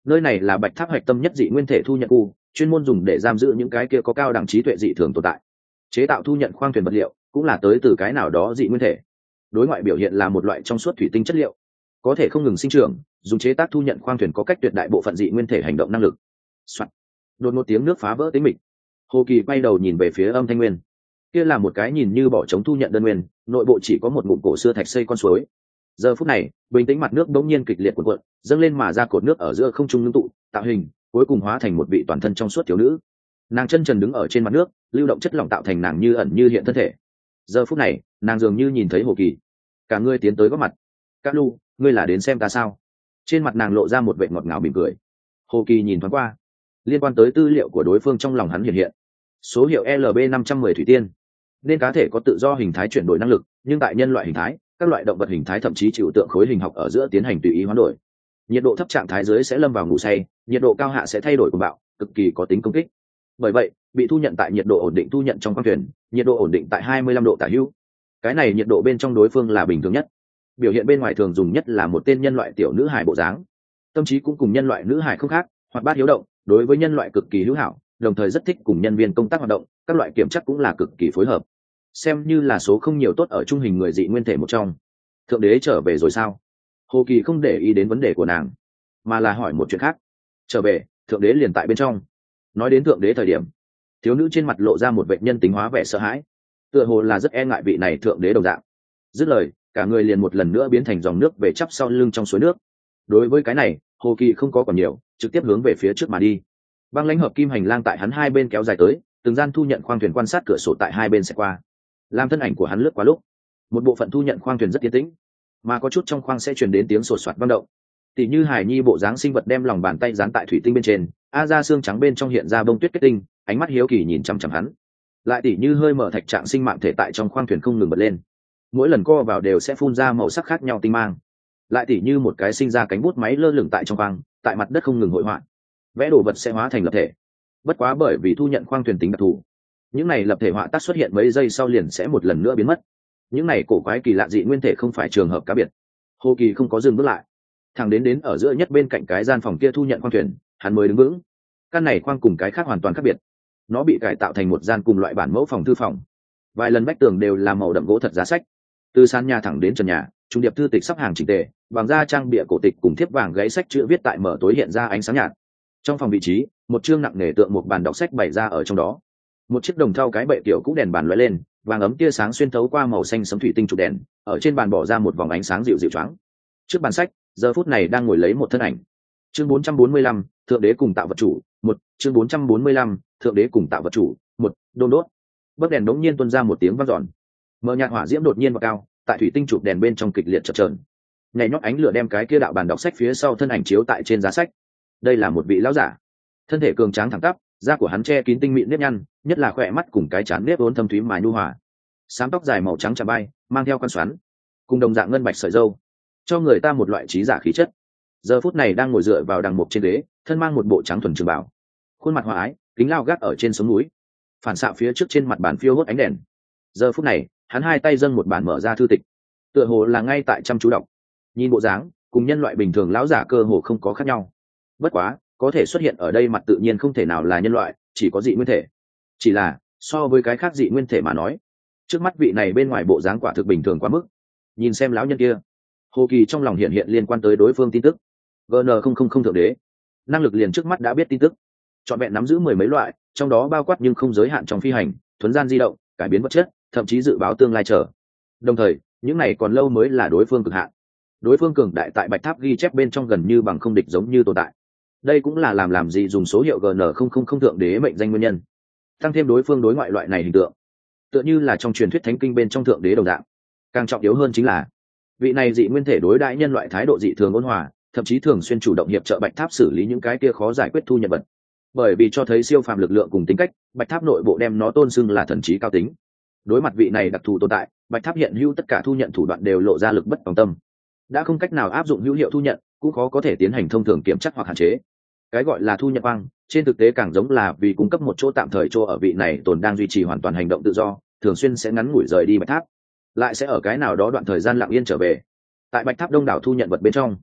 Nơi này là bạch tháp hạch tâm nhất dị nguyên thể thu nhận khu, chuyên môn dùng để giam giữ những cái kia có cao đẳng trí tuệ dị thường tồn tại. Chế tạo thu nhận khoang thuyền vật liệu cũng là tới từ cái nào đó dị nguyên thể. Đối ngoại biểu hiện là một loại trong suốt thủy tinh chất liệu, có thể không ngừng sinh trưởng, dùng chế tác thu nhận khoang thuyền có cách tuyệt đại bộ phận dị nguyên thể hành động năng lực. Soạn. Đột một tiếng nước phá vỡ tĩnh mịch. Hồ Kỳ quay đầu nhìn về phía Âm Thanh Nguyên. Kia là một cái nhìn như bỏ trống thu nhận đơn nguyên, nội bộ chỉ có một ngụm cổ xưa thạch xây con suối. Giờ phút này, bình tĩnh mặt nước bỗng nhiên kịch liệt cuộn cuộn, dâng lên mà ra cột nước ở giữa không trung ngưng tụ, tạo hình, cuối cùng hóa thành một vị toàn thân trong suốt thiếu nữ. Nàng chân trần đứng ở trên mặt nước, lưu động chất lỏng tạo thành nàng như ẩn như hiện thân thể. Giờ phút này, nàng dường như nhìn thấy Hồ Kỳ. Cả người tiến tới góp mặt. "Cát Lu, ngươi là đến xem ta sao?" Trên mặt nàng lộ ra một vẻ ngọt ngào mỉm cười. Hồ Kỳ nhìn thoáng qua, liên quan tới tư liệu của đối phương trong lòng hắn hiện hiện. Số hiệu L B năm trăm mười thủy tiên, nên cá thể có tự do hình thái chuyển đổi năng lực, nhưng tại nhân loại hình thái, các loại động vật hình thái thậm chí chịu tượng khối hình học ở giữa tiến hành tùy ý hoán đổi. Nhiệt độ thấp trạng thái dưới sẽ lâm vào ngủ say, nhiệt độ cao hạ sẽ thay đổi cuồng bạo, cực kỳ có tính công kích. Bởi vậy, bị thu nhận tại nhiệt độ ổn định thu nhận trong khoang thuyền, nhiệt độ ổn định tại hai mươi lăm độ tả hữu. Cái này nhiệt độ bên trong đối phương là bình thường nhất. Biểu hiện bên ngoài thường dùng nhất là một tên nhân loại tiểu nữ hài bộ dáng. Tâm trí cũng cùng nhân loại nữ hài không khác, hoạt bát hiếu động, đối với nhân loại cực kỳ hữu hảo, đồng thời rất thích cùng nhân viên công tác hoạt động, các loại kiểm tra cũng là cực kỳ phối hợp. Xem như là số không nhiều tốt ở trung hình người dị nguyên thể một trong. Thượng đế trở về rồi sao? Hồ Kỳ không để ý đến vấn đề của nàng, mà là hỏi một chuyện khác. Trở về, thượng đế liền tại bên trong. Nói đến thượng đế thời điểm, thiếu nữ trên mặt lộ ra một vệ nhân tính hóa vẻ sợ hãi, tựa hồ là rất e ngại vị này thượng đế đồng dạng. Dứt lời, cả người liền một lần nữa biến thành dòng nước về chắp sau lưng trong suối nước. Đối với cái này, Hồ Kỳ không có còn nhiều, trực tiếp hướng về phía trước mà đi. Băng lãnh hợp kim hành lang tại hắn hai bên kéo dài tới, từng gian thu nhận khoang thuyền quan sát cửa sổ tại hai bên sẽ qua. Làm thân ảnh của hắn lướt qua lúc, một bộ phận thu nhận khoang thuyền rất yên tĩnh, mà có chút trong khoang sẽ truyền đến tiếng sột soạt vang động. Tỷ như Hải Nhi bộ dáng sinh vật đem lòng bàn tay dán tại thủy tinh bên trên, a ra xương trắng bên trong hiện ra bông tuyết kết tinh, ánh mắt hiếu kỳ nhìn chằm chằm hắn. Lại tỷ như hơi mở thạch trạng sinh mạng thể tại trong khoang thuyền không ngừng bật lên, mỗi lần co vào đều sẽ phun ra màu sắc khác nhau tinh mang. Lại tỷ như một cái sinh ra cánh bút máy lơ lửng tại trong khoang, tại mặt đất không ngừng hội họa, vẽ đồ vật sẽ hóa thành lập thể. Bất quá bởi vì thu nhận khoang thuyền tính đặc thù, những này lập thể họa tác xuất hiện mấy giây sau liền sẽ một lần nữa biến mất. Những này cổ quái kỳ lạ dị nguyên thể không phải trường hợp cá biệt. Hồ Kỳ không có dừng bước lại, thẳng đến đến ở giữa nhất bên cạnh cái gian phòng kia thu nhận khoang thuyền, hắn mới đứng vững. Căn này khoang cùng cái khác hoàn toàn khác biệt, nó bị cải tạo thành một gian cùng loại bản mẫu phòng thư phòng. Vài lần vách tường đều là màu đậm gỗ thật giá sách, từ sàn nhà thẳng đến trần nhà, trung điệp thư tịch sắp hàng chỉnh tề, bằng da trang bìa cổ tịch cùng thiếp vàng gãy sách chữ viết tại mở tối hiện ra ánh sáng nhạt. Trong phòng vị trí, một chương nặng nề tượng một bàn đọc sách bày ra ở trong đó. Một chiếc đồng thau cái bệ kiểu cũ đèn bàn lóe lên, vàng ấm tia sáng xuyên thấu qua màu xanh sẫm thủy tinh trụ đèn, ở trên bàn bỏ ra một vòng ánh sáng dịu dịu choáng. Trước bàn sách, giờ phút này đang ngồi lấy một thân ảnh. Chương bốn trăm bốn mươi lăm, thượng đế cùng tạo vật chủ, một, chương bốn trăm bốn mươi lăm, thượng đế cùng tạo vật chủ, một, đôn đốt. Bấc đèn đống nhiên tuôn ra một tiếng vang dọn. Mờ nhạt hỏa diễm đột nhiên vào cao, tại thủy tinh trụ đèn bên trong kịch liệt chập chờn. Nhảy nhót ánh lửa đem cái kia đạo bàn đọc sách phía sau thân ảnh chiếu tại trên giá sách. Đây là một vị lão giả, thân thể cường tráng thẳng tắp, da của hắn che kín tinh mịn nếp nhăn, nhất là khỏe mắt cùng cái trán nếp vốn thâm thúy mà nhu hòa. Sám tóc dài màu trắng chạm bay, mang theo con xoắn, cùng đồng dạng ngân bạch sợi râu, cho người ta một loại trí giả khí chất. Giờ phút này đang ngồi dựa vào đằng mục trên ghế, thân mang một bộ trắng thuần trường bảo, khuôn mặt hòa ái, kính lao gác ở trên sống núi, phản xạ phía trước trên mặt bàn phiêu hốt ánh đèn. Giờ phút này, hắn hai tay dâng một bản mở ra thư tịch, tựa hồ là ngay tại chăm chú đọc. Nhìn bộ dáng, cùng nhân loại bình thường lão giả cơ hồ không có khác nhau. Bất quá, có thể xuất hiện ở đây mặt tự nhiên không thể nào là nhân loại, chỉ có dị nguyên thể. Chỉ là, so với cái khác dị nguyên thể mà nói, trước mắt vị này bên ngoài bộ dáng quả thực bình thường quá mức. Nhìn xem lão nhân kia, Hồ Kỳ trong lòng hiện hiện liên quan tới đối phương tin tức. giê en không không không thượng đế, năng lực liền trước mắt đã biết tin tức, trọn vẹn nắm giữ mười mấy loại, trong đó bao quát nhưng không giới hạn trong phi hành, thuấn gian di động, cải biến vật chất, thậm chí dự báo tương lai trở. Đồng thời, những này còn lâu mới là đối phương cực hạn. Đối phương cường đại tại bạch tháp ghi chép bên trong gần như bằng không địch giống như tồn tại. Đây cũng là làm làm gì dùng số hiệu giê en không không không thượng đế mệnh danh nguyên nhân. Tăng thêm đối phương đối ngoại loại này hình tượng, tựa như là trong truyền thuyết thánh kinh bên trong thượng đế đồng dạng. Càng trọng yếu hơn chính là vị này dị nguyên thể đối đãi nhân loại thái độ dị thường ôn hòa, thậm chí thường xuyên chủ động hiệp trợ bạch tháp xử lý những cái kia khó giải quyết thu nhận vật. Bởi vì cho thấy siêu phàm lực lượng cùng tính cách, bạch tháp nội bộ đem nó tôn xưng là thần trí cao tính. Đối mặt vị này đặc thù tồn tại, bạch tháp hiện hữu tất cả thu nhận thủ đoạn đều lộ ra lực bất tòng tâm. Đã không cách nào áp dụng hữu hiệu thu nhận, cũng khó có thể tiến hành thông thường kiểm chắc hoặc hạn chế. Cái gọi là thu nhận băng, trên thực tế càng giống là vì cung cấp một chỗ tạm thời chỗ ở vị này tồn đang duy trì hoàn toàn hành động tự do, thường xuyên sẽ ngắn ngủi rời đi bạch tháp, lại sẽ ở cái nào đó đoạn thời gian lặng yên trở về. Tại bạch tháp đông đảo thu nhận vật bên trong,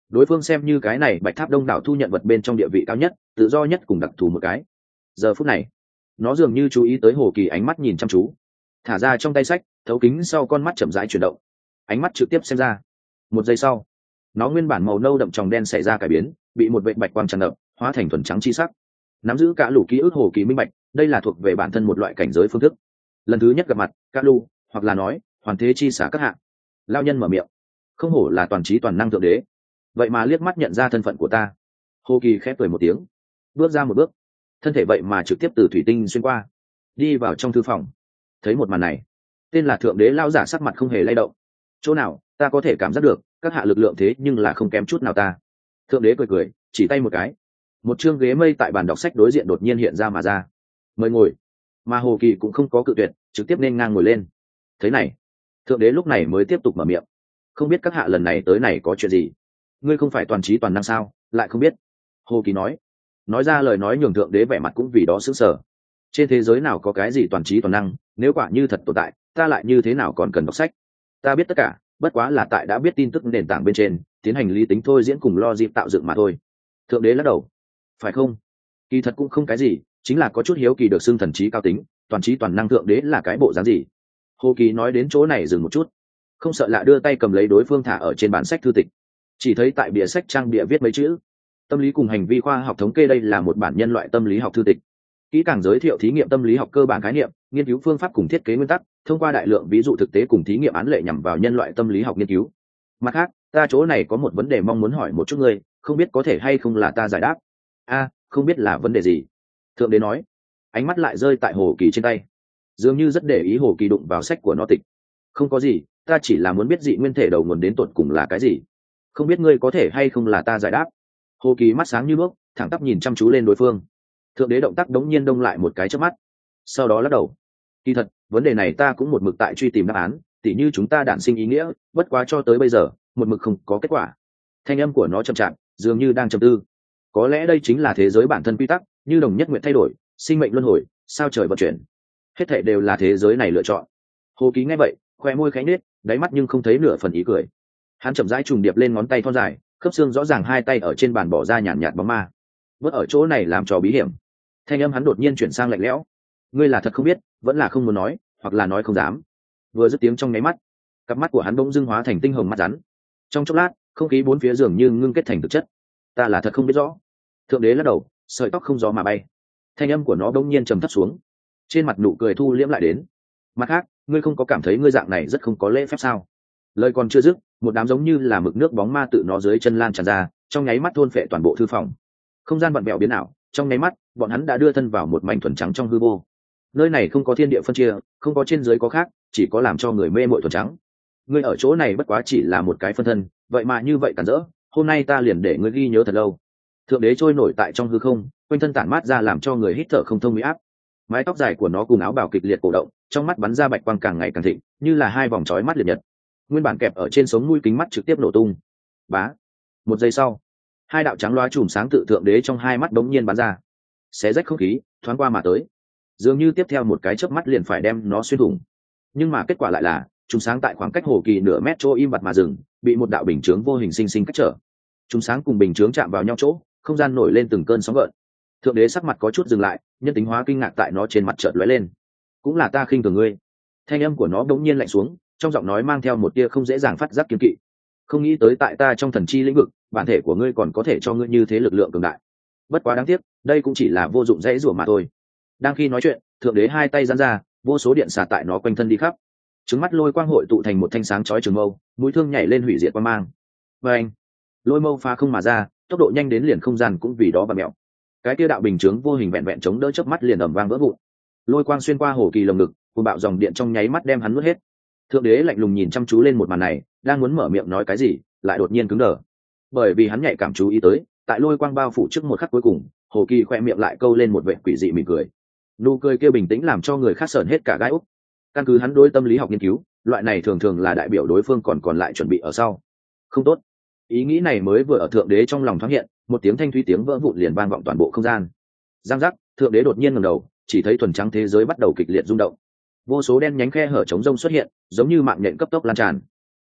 đối phương xem như cái này bạch tháp đông đảo thu nhận vật bên trong địa vị cao nhất, tự do nhất cùng đặc thù một cái. Giờ phút này nó dường như chú ý tới Hồ Kỳ ánh mắt nhìn chăm chú, thả ra trong tay sách, thấu kính sau con mắt chậm rãi chuyển động, ánh mắt trực tiếp xem ra. Một giây sau, nó nguyên bản màu nâu đậm tròng đen xảy ra cải biến, bị một vệt bạch quang tràn ngập, hóa thành thuần trắng chi sắc. Nắm giữ cả lũ ký ức Hồ Kỳ minh bạch, đây là thuộc về bản thân một loại cảnh giới phương thức. Lần thứ nhất gặp mặt, cả lũ, hoặc là nói, hoàn thế chi xả các hạ. Lão nhân mở miệng, không hổ là toàn trí toàn năng thượng đế, vậy mà liếc mắt nhận ra thân phận của ta. Hồ Kỳ khép cười một tiếng, bước ra một bước, thân thể vậy mà trực tiếp từ thủy tinh xuyên qua, đi vào trong thư phòng. Thấy một màn này, tên là thượng đế lão giả sắc mặt không hề lay động. Chỗ nào ta có thể cảm giác được các hạ lực lượng, thế nhưng là không kém chút nào ta. Thượng đế cười cười, chỉ tay một cái, một chương ghế mây tại bàn đọc sách đối diện đột nhiên hiện ra mà ra. Mời ngồi. Mà Hồ Kỳ cũng không có cự tuyệt, trực tiếp nên ngang ngồi lên. Thế này, thượng đế lúc này mới tiếp tục mở miệng, không biết các hạ lần này tới này có chuyện gì? Ngươi không phải toàn trí toàn năng sao, lại không biết? Hồ Kỳ nói. Nói ra lời nói nhường thượng đế vẻ mặt cũng vì đó sững sờ. Trên thế giới nào có cái gì toàn trí toàn năng, nếu quả như thật tồn tại, ta lại như thế nào còn cần đọc sách? Ta biết tất cả, bất quá là tại đã biết tin tức nền tảng bên trên, tiến hành lý tính thôi diễn cùng lo dịp tạo dựng mà thôi. Thượng đế lắc đầu. Phải không? Kỳ thật cũng không cái gì, chính là có chút hiếu kỳ được xưng thần trí cao tính, toàn trí toàn năng thượng đế là cái bộ dáng gì? Hồ Kỳ nói đến chỗ này dừng một chút, không sợ lạ đưa tay cầm lấy đối phương thả ở trên bản sách thư tịch, chỉ thấy tại bìa sách trang bìa viết mấy chữ: tâm lý cùng hành vi khoa học thống kê. Đây là một bản nhân loại tâm lý học thư tịch, kỹ càng giới thiệu thí nghiệm tâm lý học cơ bản khái niệm, nghiên cứu phương pháp cùng thiết kế nguyên tắc, thông qua đại lượng ví dụ thực tế cùng thí nghiệm án lệ nhằm vào nhân loại tâm lý học nghiên cứu. Mặt khác, ta chỗ này có một vấn đề mong muốn hỏi một chút ngươi, không biết có thể hay không là ta giải đáp. A, không biết là vấn đề gì? Thượng đế nói, ánh mắt lại rơi tại Hồ Kỳ trên tay, dường như rất để ý Hồ Kỳ đụng vào sách của nó tịch. Không có gì, ta chỉ là muốn biết dị nguyên thể đầu nguồn đến tột cùng là cái gì, không biết ngươi có thể hay không là ta giải đáp. Hồ Kỳ mắt sáng như nước, thẳng tắp nhìn chăm chú lên đối phương. Thượng đế động tác đống nhiên đông lại một cái chớp mắt, sau đó lắc đầu. Kỳ thật, vấn đề này ta cũng một mực tại truy tìm đáp án, tỉ như chúng ta đản sinh ý nghĩa, bất quá cho tới bây giờ, một mực không có kết quả. Thanh âm của nó chậm chạp, dường như đang trầm tư. Có lẽ đây chính là thế giới bản thân quy tắc, như đồng nhất nguyện thay đổi, sinh mệnh luân hồi, sao trời vận chuyển. Hết thảy đều là thế giới này lựa chọn. Hồ Ký nghe vậy, khoe môi khẽ nhếch, đáy mắt nhưng không thấy nửa phần ý cười. Hắn chậm rãi trùng điệp lên ngón tay thon dài, khớp xương rõ ràng, hai tay ở trên bàn bỏ ra nhàn nhạt bóng ma. Vớt ở chỗ này làm trò bí hiểm. Thanh âm hắn đột nhiên chuyển sang lạnh lẽo. Ngươi là thật không biết, vẫn là không muốn nói, hoặc là nói không dám. Vừa dứt tiếng trong nháy mắt, cặp mắt của hắn bỗng dưng hóa thành tinh hồng mắt rắn. Trong chốc lát, không khí bốn phía dường như ngưng kết thành thực chất. Ta là thật không biết rõ. Thượng đế lắc đầu, sợi tóc không gió mà bay. Thanh âm của nó bỗng nhiên trầm thấp xuống, trên mặt nụ cười thu liễm lại đến. Mặt khác, ngươi không có cảm thấy ngươi dạng này rất không có lễ phép sao? Lời còn chưa dứt, một đám giống như là mực nước bóng ma tự nó dưới chân lan tràn ra, trong nháy mắt thôn phệ toàn bộ thư phòng. Không gian vặn vẹo biến ảo, trong nháy mắt, bọn hắn đã đưa thân vào một mảnh thuần trắng trong hư vô. Nơi này không có thiên địa phân chia, không có trên dưới có khác, chỉ có làm cho người mê mội thuần trắng. Ngươi ở chỗ này bất quá chỉ là một cái phân thân, vậy mà như vậy cản rỡ, hôm nay ta liền để ngươi ghi nhớ thật lâu. Thượng đế trôi nổi tại trong hư không, quanh thân tản mát ra làm cho người hít thở không thông uy áp. Mái tóc dài của nó cùng áo bào kịch liệt cổ động, trong mắt bắn ra bạch quang càng ngày càng thịnh, như là hai vòng chói mắt liệt nhật. Nguyên bản kẹp ở trên sống mũi kính mắt trực tiếp nổ tung. Bá. Một giây sau, hai đạo trắng loá chùm sáng tự thượng đế trong hai mắt bỗng nhiên bắn ra, xé rách không khí, thoáng qua mà tới, dường như tiếp theo một cái chớp mắt liền phải đem nó xuyên thủng. Nhưng mà kết quả lại là, chùm sáng tại khoảng cách Hồ Kỳ nửa mét chỗ im bặt mà dừng, bị một đạo bình chướng vô hình sinh sinh cách trở. Chùm sáng cùng bình chướng chạm vào nhau chỗ, không gian nổi lên từng cơn sóng gợn. Thượng đế sắc mặt có chút dừng lại, nhân tính hóa kinh ngạc tại nó trên mặt chợt lóe lên. Cũng là ta khinh thường ngươi. Thanh âm của nó bỗng nhiên lạnh xuống, trong giọng nói mang theo một tia không dễ dàng phát giác kiêng kỵ. Không nghĩ tới tại ta trong thần chi lĩnh vực, bản thể của ngươi còn có thể cho ngươi như thế lực lượng cường đại. Bất quá đáng tiếc, đây cũng chỉ là vô dụng dễ rủa mà thôi. Đang khi nói chuyện, thượng đế hai tay giãn ra, vô số điện xả tại nó quanh thân đi khắp. Trứng mắt lôi quang hội tụ thành một thanh sáng chói trường mâu, mũi thương nhảy lên hủy diệt quang mang. Và anh, lôi mâu phá không mà ra, tốc độ nhanh đến liền không gian cũng vì đó và mẹo. Cái tia đạo bình chướng vô hình vẹn vẹn chống đỡ chớp mắt liền ầm vang vỡ vụn. Lôi quang xuyên qua Hồ Kỳ lồng ngực, cuồng bạo dòng điện trong nháy mắt đem hắn nuốt hết. Thượng đế lạnh lùng nhìn chăm chú lên một màn này, đang muốn mở miệng nói cái gì, lại đột nhiên cứng đờ. Bởi vì hắn nhạy cảm chú ý tới, tại lôi quang bao phủ trước một khắc cuối cùng, Hồ Kỳ khoe miệng lại câu lên một vệt quỷ dị mỉm cười. Nụ cười kia bình tĩnh làm cho người khác sởn hết cả gai ốc. Căn cứ hắn đối tâm lý học nghiên cứu, loại này thường thường là đại biểu đối phương còn còn lại chuẩn bị ở sau. Không tốt. Ý nghĩ này mới vừa ở thượng đế trong lòng thoáng hiện, một tiếng thanh thúy tiếng vỡ vụn liền vang vọng toàn bộ không gian. Giang giác, thượng đế đột nhiên ngẩng đầu, chỉ thấy thuần trắng thế giới bắt đầu kịch liệt rung động. Vô số đen nhánh khe hở trống rông xuất hiện, giống như mạng nhện cấp tốc lan tràn.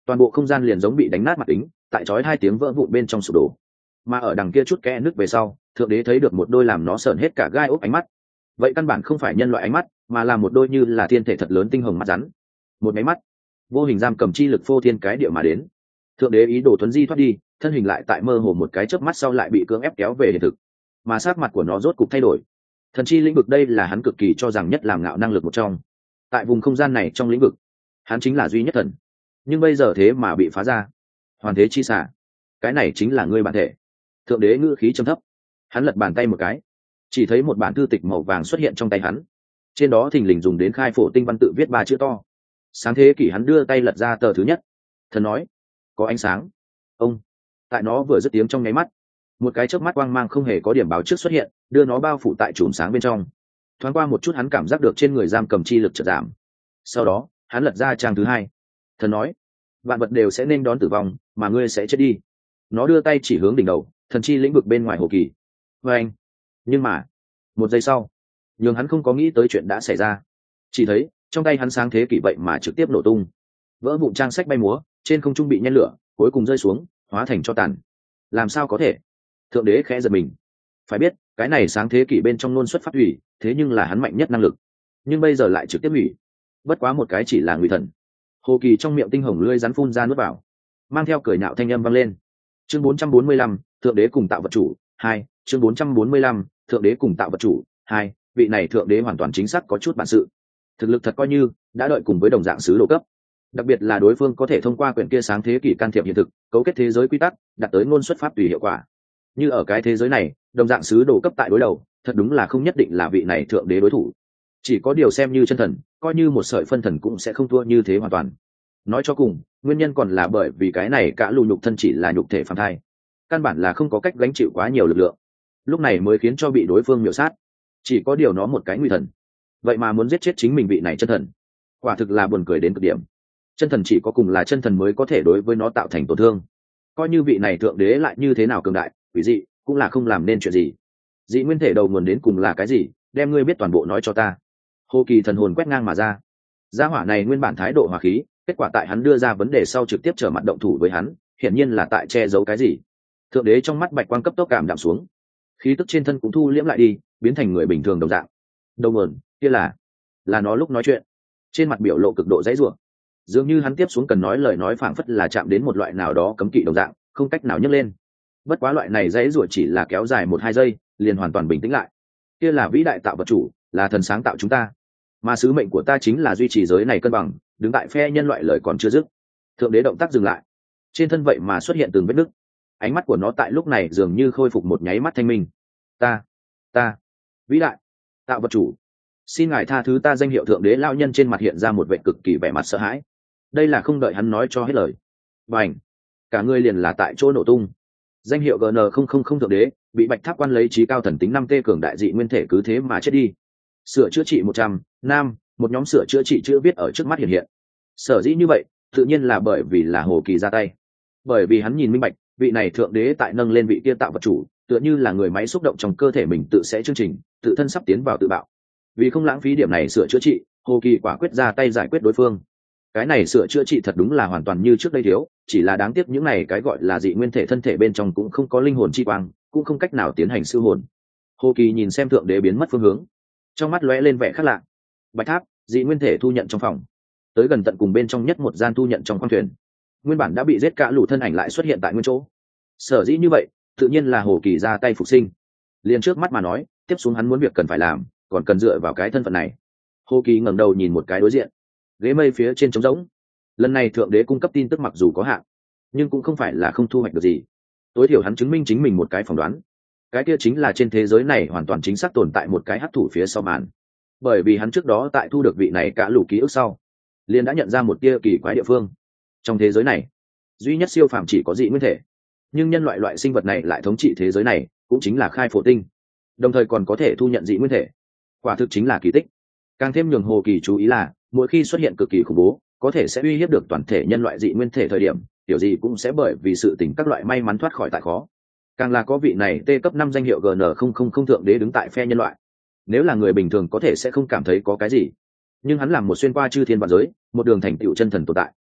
toàn bộ không gian liền giống bị đánh nát mặt kính, tại chói hai tiếng vỡ vụn bên trong sụp đổ. Mà ở đằng kia chút kẽ nứt về sau, thượng đế thấy được một đôi làm nó sởn hết cả gai ốc ánh mắt. Vậy căn bản không phải nhân loại ánh mắt, mà là một đôi như là thiên thể thật lớn tinh hồng mắt rắn. Một máy mắt, vô hình giam cầm chi lực phô thiên cái địa mà đến. Thượng đế ý đồ thuấn di thoát đi, thân hình lại tại mơ hồ một cái chớp mắt sau lại bị cưỡng ép kéo về hiện thực. Mà sắc mặt của nó rốt cục thay đổi. Thần chi lĩnh vực đây là hắn cực kỳ cho rằng nhất làm ngạo năng lực một trong. Tại vùng không gian này trong lĩnh vực, hắn chính là duy nhất thần. Nhưng bây giờ thế mà bị phá ra. Hoàn thế chi xả, cái này chính là ngươi bản thể. Thượng đế ngữ khí trầm thấp, hắn lật bàn tay một cái, chỉ thấy một bản thư tịch màu vàng xuất hiện trong tay hắn. Trên đó thình lình dùng đến khai phổ tinh văn tự viết ba chữ to. Sáng thế kỷ hắn đưa tay lật ra tờ thứ nhất. Thần nói, có ánh sáng. Ông, tại nó vừa dứt tiếng trong nháy mắt, một cái chớp mắt quang mang không hề có điểm báo trước xuất hiện, đưa nó bao phủ tại chùm sáng bên trong. Thoáng qua một chút hắn cảm giác được trên người giam cầm chi lực chợt giảm. Sau đó hắn lật ra trang thứ hai. Thần nói, vạn vật đều sẽ nên đón tử vong, mà ngươi sẽ chết đi. Nó đưa tay chỉ hướng đỉnh đầu thần chi lĩnh vực bên ngoài hồ kỳ. Và anh, nhưng mà một giây sau, nhưng hắn không có nghĩ tới chuyện đã xảy ra. Chỉ thấy trong tay hắn sáng thế kỷ vậy mà trực tiếp nổ tung, vỡ vụn trang sách bay múa, trên không trung bị nhen lửa, cuối cùng rơi xuống, hóa thành cho tàn. Làm sao có thể? Thượng đế khẽ giật mình. Phải biết cái này sáng thế kỷ bên trong nôn xuất phát hủy, thế nhưng là hắn mạnh nhất năng lực, nhưng bây giờ lại trực tiếp hủy. Bất quá một cái chỉ là nguy thần. Hồ kỳ trong miệng tinh hồng lưỡi rắn phun ra nuốt vào, mang theo cười nhạo thanh âm vang lên. Chương bốn trăm bốn mươi lăm, thượng đế cùng tạo vật chủ hai. Chương bốn trăm bốn mươi lăm, thượng đế cùng tạo vật chủ hai. Vị này thượng đế hoàn toàn chính xác có chút bản sự, thực lực thật coi như đã đợi cùng với đồng dạng sứ đồ cấp. Đặc biệt là đối phương có thể thông qua quyển kia sáng thế kỷ can thiệp hiện thực, cấu kết thế giới quy tắc, đạt tới ngôn xuất pháp tùy hiệu quả. Như ở cái thế giới này, đồng dạng sứ đồ cấp tại đối đầu, thật đúng là không nhất định là vị này thượng đế đối thủ. Chỉ có điều xem như chân thần, coi như một sợi phân thần cũng sẽ không thua như thế hoàn toàn. Nói cho cùng, nguyên nhân còn là bởi vì cái này cả lù nhục thân chỉ là nhục thể phàm thai, căn bản là không có cách gánh chịu quá nhiều lực lượng, lúc này mới khiến cho bị đối phương miểu sát. Chỉ có điều nó một cái nguy thần, vậy mà muốn giết chết chính mình vị này chân thần, quả thực là buồn cười đến cực điểm. Chân thần chỉ có cùng là chân thần mới có thể đối với nó tạo thành tổn thương, coi như vị này thượng đế lại như thế nào cường đại quỷ dị, cũng là không làm nên chuyện gì. Dị nguyên thể đầu nguồn đến cùng là cái gì, đem ngươi biết toàn bộ nói cho ta. Hồ kỳ thần hồn quét ngang mà ra. Gia hỏa này nguyên bản thái độ hòa khí, kết quả tại hắn đưa ra vấn đề sau trực tiếp trở mặt động thủ với hắn, hiển nhiên là tại che giấu cái gì. Thượng đế trong mắt bạch quang cấp tốc cảm đạm xuống, khí tức trên thân cũng thu liễm lại đi, biến thành người bình thường đồng dạng. Đầu nguồn kia là là nó lúc nói chuyện, trên mặt biểu lộ cực độ dãy rủa, dường như hắn tiếp xuống cần nói lời nói phảng phất là chạm đến một loại nào đó cấm kỵ đồng dạng, không cách nào nhấc lên. Bất quá loại này dãy rủa chỉ là kéo dài một hai giây, liền hoàn toàn bình tĩnh lại. Kia là vĩ đại tạo vật chủ, là thần sáng tạo chúng ta, mà sứ mệnh của ta chính là duy trì giới này cân bằng, đứng tại phe nhân loại lời còn chưa dứt. Thượng đế động tác dừng lại, trên thân vậy mà xuất hiện từng vết nứt. Ánh mắt của nó tại lúc này dường như khôi phục một nháy mắt thanh minh. Ta, ta, vĩ đại tạo vật chủ, xin ngài tha thứ ta. Danh hiệu thượng đế lao nhân trên mặt hiện ra một vẻ cực kỳ vẻ mặt sợ hãi. Đây là không đợi hắn nói cho hết lời, bành, cả người liền là tại chỗ nổ tung. Danh hiệu giê en không không không thượng đế bị bạch tháp quan lấy trí cao thần tính năm t cường đại dị nguyên thể cứ thế mà chết đi. Sửa chữa trị một trăm nam, một nhóm sửa chữa trị chữ viết ở trước mắt hiện hiện. Sở dĩ như vậy tự nhiên là bởi vì là hồ kỳ ra tay, bởi vì hắn nhìn minh bạch vị này thượng đế tại nâng lên vị kia tạo vật chủ, tựa như là người máy xúc động trong cơ thể mình tự sẽ chương trình, tự thân sắp tiến vào tự bạo. Vì không lãng phí điểm này sửa chữa trị, hồ kỳ quả quyết ra tay giải quyết đối phương. Cái này sửa chữa trị thật đúng là hoàn toàn như trước đây thiếu, chỉ là đáng tiếc những này cái gọi là dị nguyên thể thân thể bên trong cũng không có linh hồn chi quang, cũng không cách nào tiến hành siêu hồn. Hồ kỳ nhìn xem thượng đế biến mất phương hướng, trong mắt lóe lên vẻ khác lạ. Bạch tháp dị nguyên thể thu nhận trong phòng, tới gần tận cùng bên trong nhất một gian thu nhận trong khoang thuyền, nguyên bản đã bị giết cả lũ thân ảnh lại xuất hiện tại nguyên chỗ. Sở dĩ như vậy tự nhiên là hồ kỳ ra tay phục sinh. Liền trước mắt mà nói, tiếp xuống hắn muốn việc cần phải làm còn cần dựa vào cái thân phận này. Hồ kỳ ngẩng đầu nhìn một cái đối diện, ghế mây phía trên trống rỗng. Lần này thượng đế cung cấp tin tức mặc dù có hạn, nhưng cũng không phải là không thu hoạch được gì. Tối thiểu hắn chứng minh chính mình một cái phỏng đoán, cái kia chính là trên thế giới này hoàn toàn chính xác tồn tại một cái hắc thủ phía sau màn. Bởi vì hắn trước đó tại thu được vị này cả lũ ký ức sau, liền đã nhận ra một tia kỳ quái địa phương. Trong thế giới này duy nhất siêu phàm chỉ có dị nguyên thể, nhưng nhân loại loại sinh vật này lại thống trị thế giới này, cũng chính là khai phổ tinh, đồng thời còn có thể thu nhận dị nguyên thể. Quả thực chính là kỳ tích. Càng thêm nhường hồ kỳ chú ý là mỗi khi xuất hiện cực kỳ khủng bố, có thể sẽ uy hiếp được toàn thể nhân loại dị nguyên thể thời điểm, kiểu gì cũng sẽ bởi vì sự tình các loại may mắn thoát khỏi tại khó. Càng là có vị này T cấp năm danh hiệu giê en không không không thượng đế đứng tại phe nhân loại, nếu là người bình thường có thể sẽ không cảm thấy có cái gì, nhưng hắn làm một xuyên qua chư thiên vạn giới, một đường thành tựu chân thần tồn tại,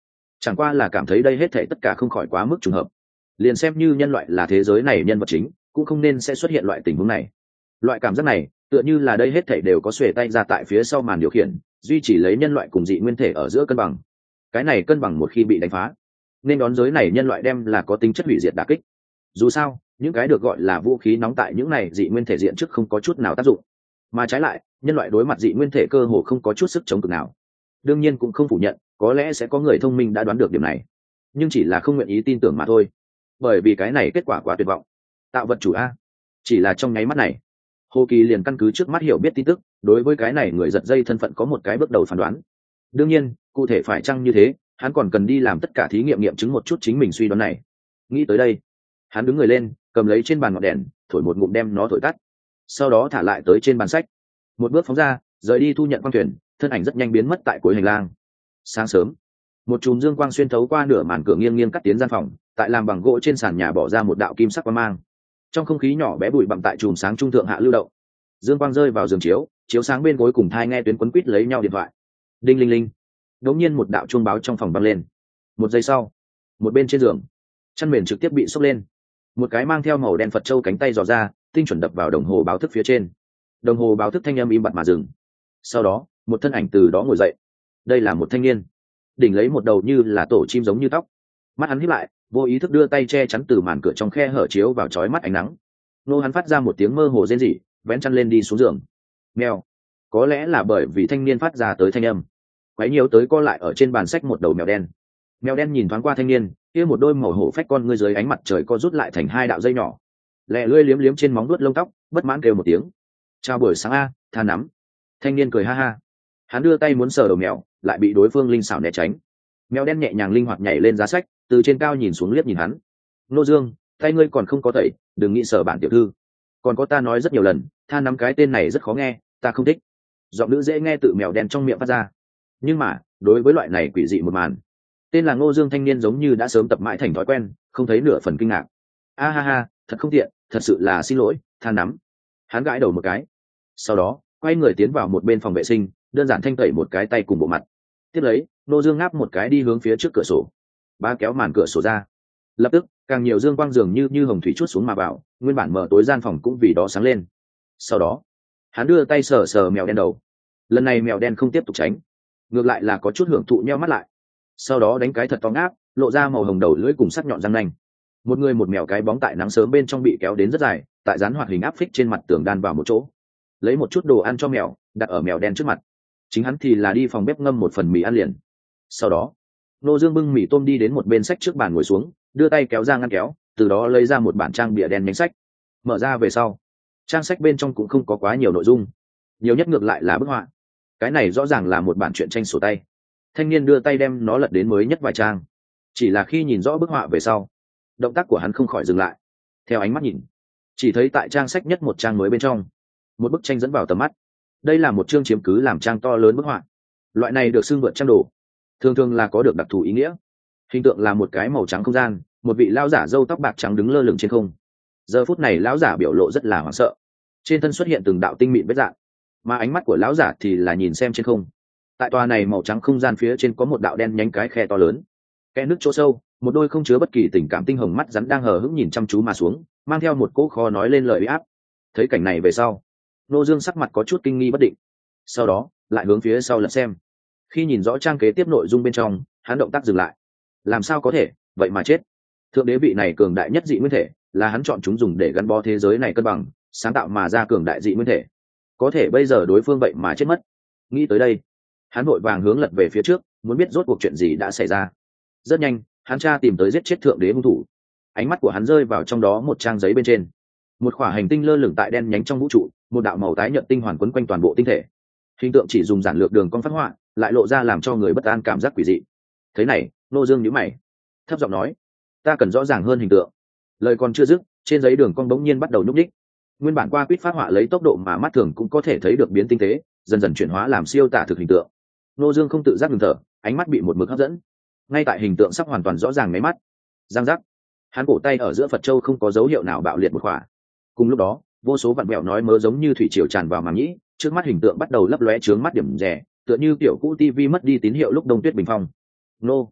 chẳng qua là cảm thấy đây hết thảy tất cả không khỏi quá mức trùng hợp. Liền xem như nhân loại là thế giới này nhân vật chính, cũng không nên sẽ xuất hiện loại tình huống này. Loại cảm giác này tựa như là đây hết thảy đều có xuề tay ra tại phía sau màn điều khiển, duy trì lấy nhân loại cùng dị nguyên thể ở giữa cân bằng. Cái này cân bằng một khi bị đánh phá, nên đón giới này nhân loại đem là có tính chất hủy diệt đả kích. Dù sao những cái được gọi là vũ khí nóng tại những này dị nguyên thể diện trước không có chút nào tác dụng, mà trái lại nhân loại đối mặt dị nguyên thể cơ hồ không có chút sức chống cự nào. Đương nhiên cũng không phủ nhận có lẽ sẽ có người thông minh đã đoán được điểm này, nhưng chỉ là không nguyện ý tin tưởng mà thôi, bởi vì cái này kết quả quá tuyệt vọng. Tạo vật chủ a, chỉ là trong nháy mắt này Hồ Kỳ liền căn cứ trước mắt hiểu biết tin tức, đối với cái này người giật dây thân phận có một cái bước đầu phán đoán. Đương nhiên cụ thể phải chăng như thế, hắn còn cần đi làm tất cả thí nghiệm nghiệm chứng một chút chính mình suy đoán này. Nghĩ tới đây, hắn đứng người lên, cầm lấy trên bàn ngọn đèn, thổi một ngụm đem nó thổi tắt, sau đó thả lại tới trên bàn sách, một bước phóng ra, rời đi thu nhận quang thuyền, thân ảnh rất nhanh biến mất tại cuối hành lang. Sáng sớm, một chùm dương quang xuyên thấu qua nửa màn cửa nghiêng nghiêng cắt tiến gian phòng, tại làm bằng gỗ trên sàn nhà bỏ ra một đạo kim sắc quang mang. Trong không khí nhỏ bé bụi bặm tại chùm sáng trung thượng hạ lưu động, dương quang rơi vào giường chiếu, chiếu sáng bên gối cùng thai nghe tuyến quấn quýt lấy nhau điện thoại. Đinh linh linh, đột nhiên một đạo chuông báo trong phòng vang lên. Một giây sau, một bên trên giường, chăn mền trực tiếp bị xốc lên, một cái mang theo màu đen Phật châu cánh tay dò ra, tinh chuẩn đập vào đồng hồ báo thức phía trên. Đồng hồ báo thức thanh âm im bặt mà dừng. Sau đó một thân ảnh từ đó ngồi dậy. Đây là một thanh niên, đỉnh lấy một đầu như là tổ chim giống như tóc, mắt hắn híp lại, vô ý thức đưa tay che chắn từ màn cửa trong khe hở chiếu vào chói mắt ánh nắng. Nô hắn phát ra một tiếng mơ hồ rên rỉ, vén chăn lên đi xuống giường. Mèo, có lẽ là bởi vì thanh niên phát ra tới thanh âm, quấy nhiều tới co lại ở trên bàn sách một đầu mèo đen. Mèo đen nhìn thoáng qua thanh niên, kia một đôi màu hổ phách con ngươi dưới ánh mặt trời co rút lại thành hai đạo dây nhỏ, lẹ lưỡi liếm liếm trên móng vuốt lông tóc, bất mãn kêu một tiếng. Chào buổi sáng a, tha nắm. Thanh niên cười ha ha, hắn đưa tay muốn sờ đầu mèo, lại bị đối phương linh xảo né tránh. Mèo đen nhẹ nhàng linh hoạt nhảy lên giá sách, từ trên cao nhìn xuống liếc nhìn hắn. Nô Dương, tay ngươi còn không có tẩy, đừng nghĩ sờ bản tiểu thư. Còn có ta nói rất nhiều lần, tha nắm cái tên này rất khó nghe, ta không thích. Giọng nữ dễ nghe tự mèo đen trong miệng phát ra. Nhưng mà đối với loại này quỷ dị một màn, tên là Ngô Dương thanh niên giống như đã sớm tập mãi thành thói quen, không thấy nửa phần kinh ngạc. A ha ha, thật không tiện, thật sự là xin lỗi, tha nắm. Hắn gãi đầu một cái, sau đó quay người tiến vào một bên phòng vệ sinh, đơn giản thanh tẩy một cái tay cùng bộ mặt. Tiếp lấy Ngô Dương ngáp một cái đi hướng phía trước cửa sổ, ba kéo màn cửa sổ ra. Lập tức càng nhiều dương quang dường như như hồng thủy chút xuống mà vào, nguyên bản mở tối gian phòng cũng vì đó sáng lên. Sau đó hắn đưa tay sờ sờ mèo đen đầu, lần này mèo đen không tiếp tục tránh, ngược lại là có chút hưởng thụ nheo mắt lại, sau đó đánh cái thật to ngáp, lộ ra màu hồng đầu lưỡi cùng sắc nhọn răng nanh. Một người một mèo cái bóng tại nắng sớm bên trong bị kéo đến rất dài, tại dán hoạt hình áp phích trên mặt tường đan vào một chỗ, lấy một chút đồ ăn cho mèo đặt ở mèo đen trước mặt, chính hắn thì là đi phòng bếp ngâm một phần mì ăn liền. Sau đó Nô Dương bưng mì tôm đi đến một bên sách trước bàn ngồi xuống, đưa tay kéo ra ngăn kéo, từ đó lấy ra một bản trang bìa đen nhánh sách. Mở ra về sau, trang sách bên trong cũng không có quá nhiều nội dung, nhiều nhất ngược lại là bức họa. Cái này rõ ràng là một bản truyện tranh sổ tay. Thanh niên đưa tay đem nó lật đến mới nhất vài trang, chỉ là khi nhìn rõ bức họa về sau, động tác của hắn không khỏi dừng lại. Theo ánh mắt nhìn, chỉ thấy tại trang sách nhất một trang mới bên trong, một bức tranh dẫn vào tầm mắt. Đây là một chương chiếm cứ làm trang to lớn bức họa. Loại này được xưng vượt trang đồ, thường thường là có được đặc thù ý nghĩa. Hình tượng là một cái màu trắng không gian, một vị lão giả râu tóc bạc trắng đứng lơ lửng trên không. Giờ phút này lão giả biểu lộ rất là hoảng sợ, trên thân xuất hiện từng đạo tinh mịn vết rạn, mà ánh mắt của lão giả thì là nhìn xem trên không. Tại tòa này màu trắng không gian phía trên có một đạo đen nhánh cái khe to lớn, kẽ nước chỗ sâu, một đôi không chứa bất kỳ tình cảm tinh hồng mắt rắn đang hờ hững nhìn chăm chú mà xuống, mang theo một cỗ khó nói lên lời uy áp. Thấy cảnh này về sau, Nô Dương sắc mặt có chút kinh nghi bất định, sau đó lại hướng phía sau lật xem. Khi nhìn rõ trang kế tiếp nội dung bên trong, hắn động tác dừng lại. Làm sao có thể, vậy mà chết? Thượng đế vị này cường đại nhất dị nguyên thể, là hắn chọn chúng dùng để gắn bó thế giới này cân bằng, sáng tạo mà ra cường đại dị nguyên thể. Có thể bây giờ đối phương vậy mà chết mất. Nghĩ tới đây, hắn vội vàng hướng lật về phía trước, muốn biết rốt cuộc chuyện gì đã xảy ra. Rất nhanh, hắn tra tìm tới giết chết thượng đế hung thủ. Ánh mắt của hắn rơi vào trong đó một trang giấy bên trên. Một khỏa hành tinh lơ lửng tại đen nhánh trong vũ trụ, một đạo màu tái nhợt tinh hoàn quấn quanh toàn bộ tinh thể. Hình tượng chỉ dùng giản lược đường cong phát họa, lại lộ ra làm cho người bất an cảm giác quỷ dị. Thế này, Nô Dương nhíu mày, thấp giọng nói: "Ta cần rõ ràng hơn hình tượng." Lời còn chưa dứt, trên giấy đường cong bỗng nhiên bắt đầu nhúc nhích. Nguyên bản qua quýt phát họa lấy tốc độ mà mắt thường cũng có thể thấy được biến tinh tế, dần dần chuyển hóa làm siêu tả thực hình tượng. Nô Dương không tự giác ngừng thở, ánh mắt bị một mực hấp dẫn. Ngay tại hình tượng sắp hoàn toàn rõ ràng mấy mắt, giang giác, hắn cổ tay ở giữa Phật châu không có dấu hiệu nào bạo liệt một khỏa. Cùng lúc đó, vô số vặn vẹo nói mớ giống như thủy triều tràn vào màng nhĩ, trước mắt hình tượng bắt đầu lấp lóe chướng mắt điểm rè, tựa như kiểu cũ tivi mất đi tín hiệu lúc đông tuyết bình phong. Nô,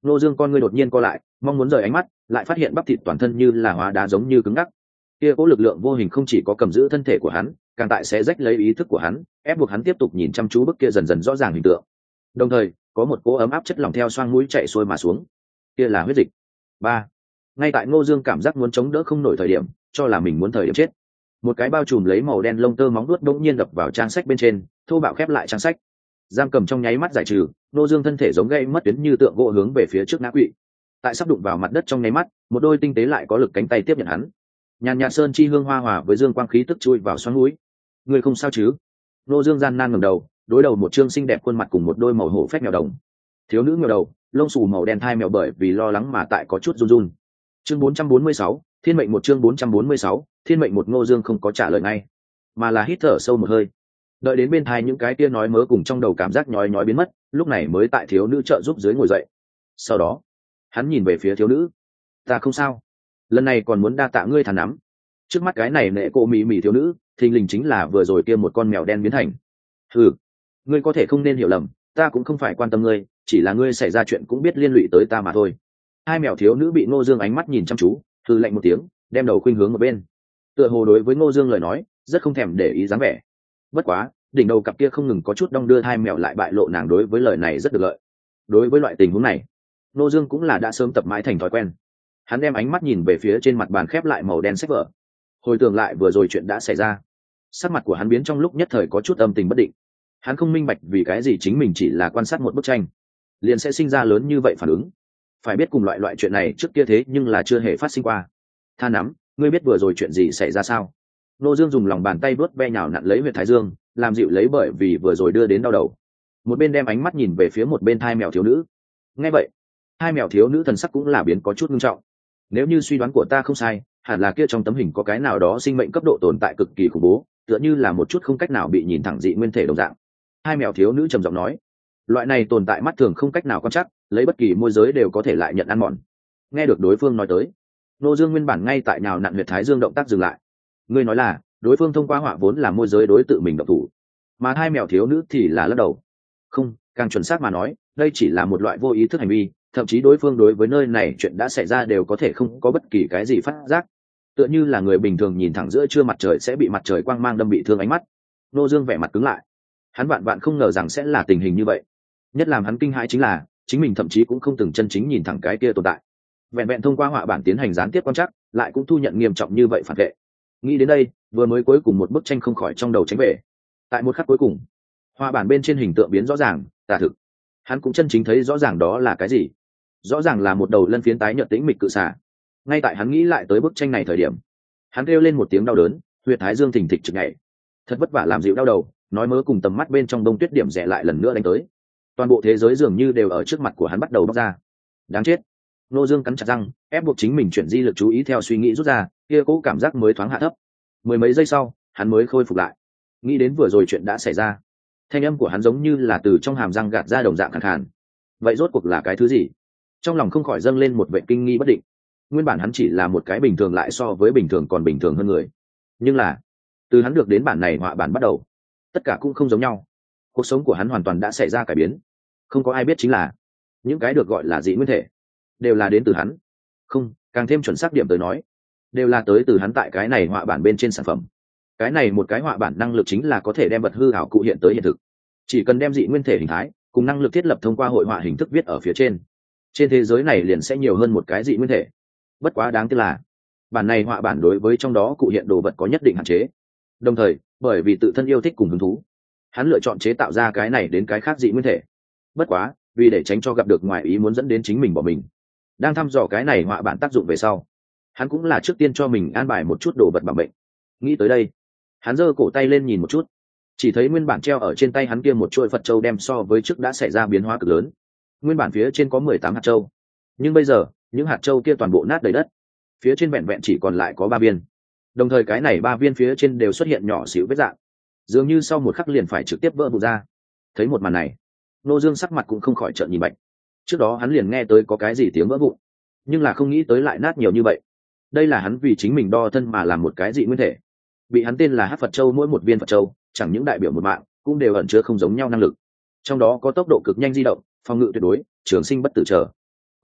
Ngô Dương con ngươi đột nhiên co lại, mong muốn rời ánh mắt, lại phát hiện bắp thịt toàn thân như là hóa đá giống như cứng ngắc. Kia cố lực lượng vô hình không chỉ có cầm giữ thân thể của hắn, càng tại sẽ rách lấy ý thức của hắn, ép buộc hắn tiếp tục nhìn chăm chú bức kia dần dần rõ ràng hình tượng. Đồng thời, có một cỗ ấm áp chất lỏng theo xoang mũi chạy xuôi mà xuống. Kia là huyết dịch. Ba. Ngay tại Ngô Dương cảm giác muốn chống đỡ không nổi thời điểm, cho là mình muốn thời điểm chết. Một cái bao trùm lấy màu đen lông tơ móng vuốt đột nhiên đập vào trang sách bên trên, thô bạo khép lại trang sách. Giam cầm trong nháy mắt giải trừ, Ngô Dương thân thể giống gãy mất tuyến như tượng gỗ hướng về phía trước ngã quỵ. Tại sắp đụng vào mặt đất trong nháy mắt, một đôi tinh tế lại có lực cánh tay tiếp nhận hắn. Nhàn nhạt sơn chi hương hoa hòa với dương quang khí tức chui vào xoắn mũi. Người không sao chứ? Ngô Dương gian nan ngẩng đầu, đối đầu một trương xinh đẹp khuôn mặt cùng một đôi màu hổ phách mèo đồng. Thiếu nữ mèo đầu, lông xù màu đen thai mèo bởi vì lo lắng mà tại có chút run run. Chương bốn trăm bốn mươi sáu, Thiên mệnh một chương bốn trăm bốn mươi sáu, Thiên mệnh một. Ngô Dương không có trả lời ngay, mà là hít thở sâu một hơi. Đợi đến bên tai những cái kia nói mớ cùng trong đầu cảm giác nhói nhói biến mất, lúc này mới tại thiếu nữ trợ giúp dưới ngồi dậy. Sau đó, hắn nhìn về phía thiếu nữ. Ta không sao, lần này còn muốn đa tạ ngươi thàn nắm. Trước mắt cái này nệ cô mì mì thiếu nữ, thình lình chính là vừa rồi kia một con mèo đen biến thành. Ừ, ngươi có thể không nên hiểu lầm, ta cũng không phải quan tâm ngươi, chỉ là ngươi xảy ra chuyện cũng biết liên lụy tới ta mà thôi. Hai mèo thiếu nữ bị Ngô Dương ánh mắt nhìn chăm chú, hừ lạnh một tiếng, đem đầu khuynh hướng một bên. Tựa hồ đối với Ngô Dương lời nói, rất không thèm để ý dáng vẻ. Bất quá, đỉnh đầu cặp kia không ngừng có chút đong đưa hai mèo lại bại lộ nàng đối với lời này rất được lợi. Đối với loại tình huống này, Ngô Dương cũng là đã sớm tập mãi thành thói quen. Hắn đem ánh mắt nhìn về phía trên mặt bàn khép lại màu đen sách vở, hồi tưởng lại vừa rồi chuyện đã xảy ra. Sắc mặt của hắn biến trong lúc nhất thời có chút âm tình bất định. Hắn không minh bạch vì cái gì chính mình chỉ là quan sát một bức tranh liền sẽ sinh ra lớn như vậy phản ứng. Phải biết cùng loại loại chuyện này trước kia thế nhưng là chưa hề phát sinh qua. Tha nắm, ngươi biết vừa rồi chuyện gì xảy ra sao? Ngô Dương dùng lòng bàn tay vuốt ve nhào nặn lấy huyệt thái dương, làm dịu lấy bởi vì vừa rồi đưa đến đau đầu. Một bên đem ánh mắt nhìn về phía một bên thai mèo thiếu nữ. Nghe vậy, hai mèo thiếu nữ thần sắc cũng là biến có chút nghiêm trọng. Nếu như suy đoán của ta không sai, hẳn là kia trong tấm hình có cái nào đó sinh mệnh cấp độ tồn tại cực kỳ khủng bố, tựa như là một chút không cách nào bị nhìn thẳng dị nguyên thể đồng dạng. Hai mèo thiếu nữ trầm giọng nói, loại này tồn tại mắt thường không cách nào quan trắc, lấy bất kỳ môi giới đều có thể lại nhận ăn mòn. Nghe được đối phương nói tới, Ngô Dương nguyên bản ngay tại nhào nặn huyệt thái dương động tác dừng lại. Ngươi nói là đối phương thông qua họa vốn là môi giới đối tự mình động thủ, mà hai mèo thiếu nữ thì là lắc đầu. Không, càng chuẩn xác mà nói, đây chỉ là một loại vô ý thức hành vi, thậm chí đối phương đối với nơi này chuyện đã xảy ra đều có thể không có bất kỳ cái gì phát giác, tựa như là người bình thường nhìn thẳng giữa trưa mặt trời sẽ bị mặt trời quang mang đâm bị thương ánh mắt. Ngô Dương vẻ mặt cứng lại. Hắn vạn vạn không ngờ rằng sẽ là tình hình như vậy. Nhất làm hắn kinh hãi chính là chính mình thậm chí cũng không từng chân chính nhìn thẳng cái kia tồn tại, vẹn vẹn thông qua họa bản tiến hành gián tiếp quan trắc lại cũng thu nhận nghiêm trọng như vậy phản vệ. Nghĩ đến đây, vừa mới cuối cùng một bức tranh không khỏi trong đầu tránh về. Tại một khắc cuối cùng, họa bản bên trên hình tượng biến rõ ràng, tả thực. Hắn cũng chân chính thấy rõ ràng đó là cái gì. Rõ ràng là một đầu lân phiến tái nhợt tĩnh mịch cự xà. Ngay tại hắn nghĩ lại tới bức tranh này thời điểm, hắn kêu lên một tiếng đau đớn, huyệt thái dương thình thịch trực nhảy. Thật vất vả làm dịu đau đầu, nói mớ cùng tầm mắt bên trong đông tuyết điểm rẽ lại lần nữa đánh tới. Toàn bộ thế giới dường như đều ở trước mặt của hắn bắt đầu bóc ra. Đáng chết. Ngô Dương cắn chặt răng, ép buộc chính mình chuyển di lực chú ý theo suy nghĩ rút ra, kia cố cảm giác mới thoáng hạ thấp. Mười mấy giây sau, hắn mới khôi phục lại. Nghĩ đến vừa rồi chuyện đã xảy ra, thanh âm của hắn giống như là từ trong hàm răng gạt ra đồng dạng khàn khàn. Vậy rốt cuộc là cái thứ gì? Trong lòng không khỏi dâng lên một vẻ kinh nghi bất định. Nguyên bản hắn chỉ là một cái bình thường lại so với bình thường còn bình thường hơn người, nhưng là từ hắn được đến bản này họa bản bắt đầu, tất cả cũng không giống nhau. Cuộc sống của hắn hoàn toàn đã xảy ra cải biến. Không có ai biết chính là những cái được gọi là dị nguyên thể đều là đến từ hắn. Không, càng thêm chuẩn xác điểm tới nói, đều là tới từ hắn tại cái này họa bản bên trên sản phẩm. Cái này một cái họa bản năng lực chính là có thể đem vật hư ảo cụ hiện tới hiện thực. Chỉ cần đem dị nguyên thể hình thái cùng năng lực thiết lập thông qua hội họa hình thức viết ở phía trên, trên thế giới này liền sẽ nhiều hơn một cái dị nguyên thể. Bất quá đáng tiếc là bản này họa bản đối với trong đó cụ hiện đồ vật có nhất định hạn chế. Đồng thời, bởi vì tự thân yêu thích cùng hứng thú, hắn lựa chọn chế tạo ra cái này đến cái khác dị nguyên thể. Bất quá, vì để tránh cho gặp được ngoài ý muốn dẫn đến chính mình bỏ mình, đang thăm dò cái này họa bản tác dụng về sau, hắn cũng là trước tiên cho mình an bài một chút đồ vật bảo mệnh. Nghĩ tới đây, hắn giơ cổ tay lên nhìn một chút, chỉ thấy nguyên bản treo ở trên tay hắn kia một chuỗi Phật châu đem so với trước đã xảy ra biến hóa cực lớn. Nguyên bản phía trên có mười tám hạt châu, nhưng bây giờ những hạt châu kia toàn bộ nát đầy đất, phía trên vẹn vẹn chỉ còn lại có ba viên. Đồng thời cái này ba viên phía trên đều xuất hiện nhỏ xíu vết rạn, dường như sau một khắc liền phải trực tiếp vỡ vụn ra. Thấy một màn này, Ngô Dương sắc mặt cũng không khỏi trợn nhìn bạch. Trước đó hắn liền nghe tới có cái gì tiếng vỡ vụn, nhưng là không nghĩ tới lại nát nhiều như vậy. Đây là hắn vì chính mình đo thân mà làm một cái dị nguyên thể. Bị hắn tên là Hắc Phật Châu, mỗi một viên Phật Châu chẳng những đại biểu một mạng, cũng đều ẩn chứa không giống nhau năng lực. Trong đó có tốc độ cực nhanh di động, phòng ngự tuyệt đối, trường sinh bất tử trở.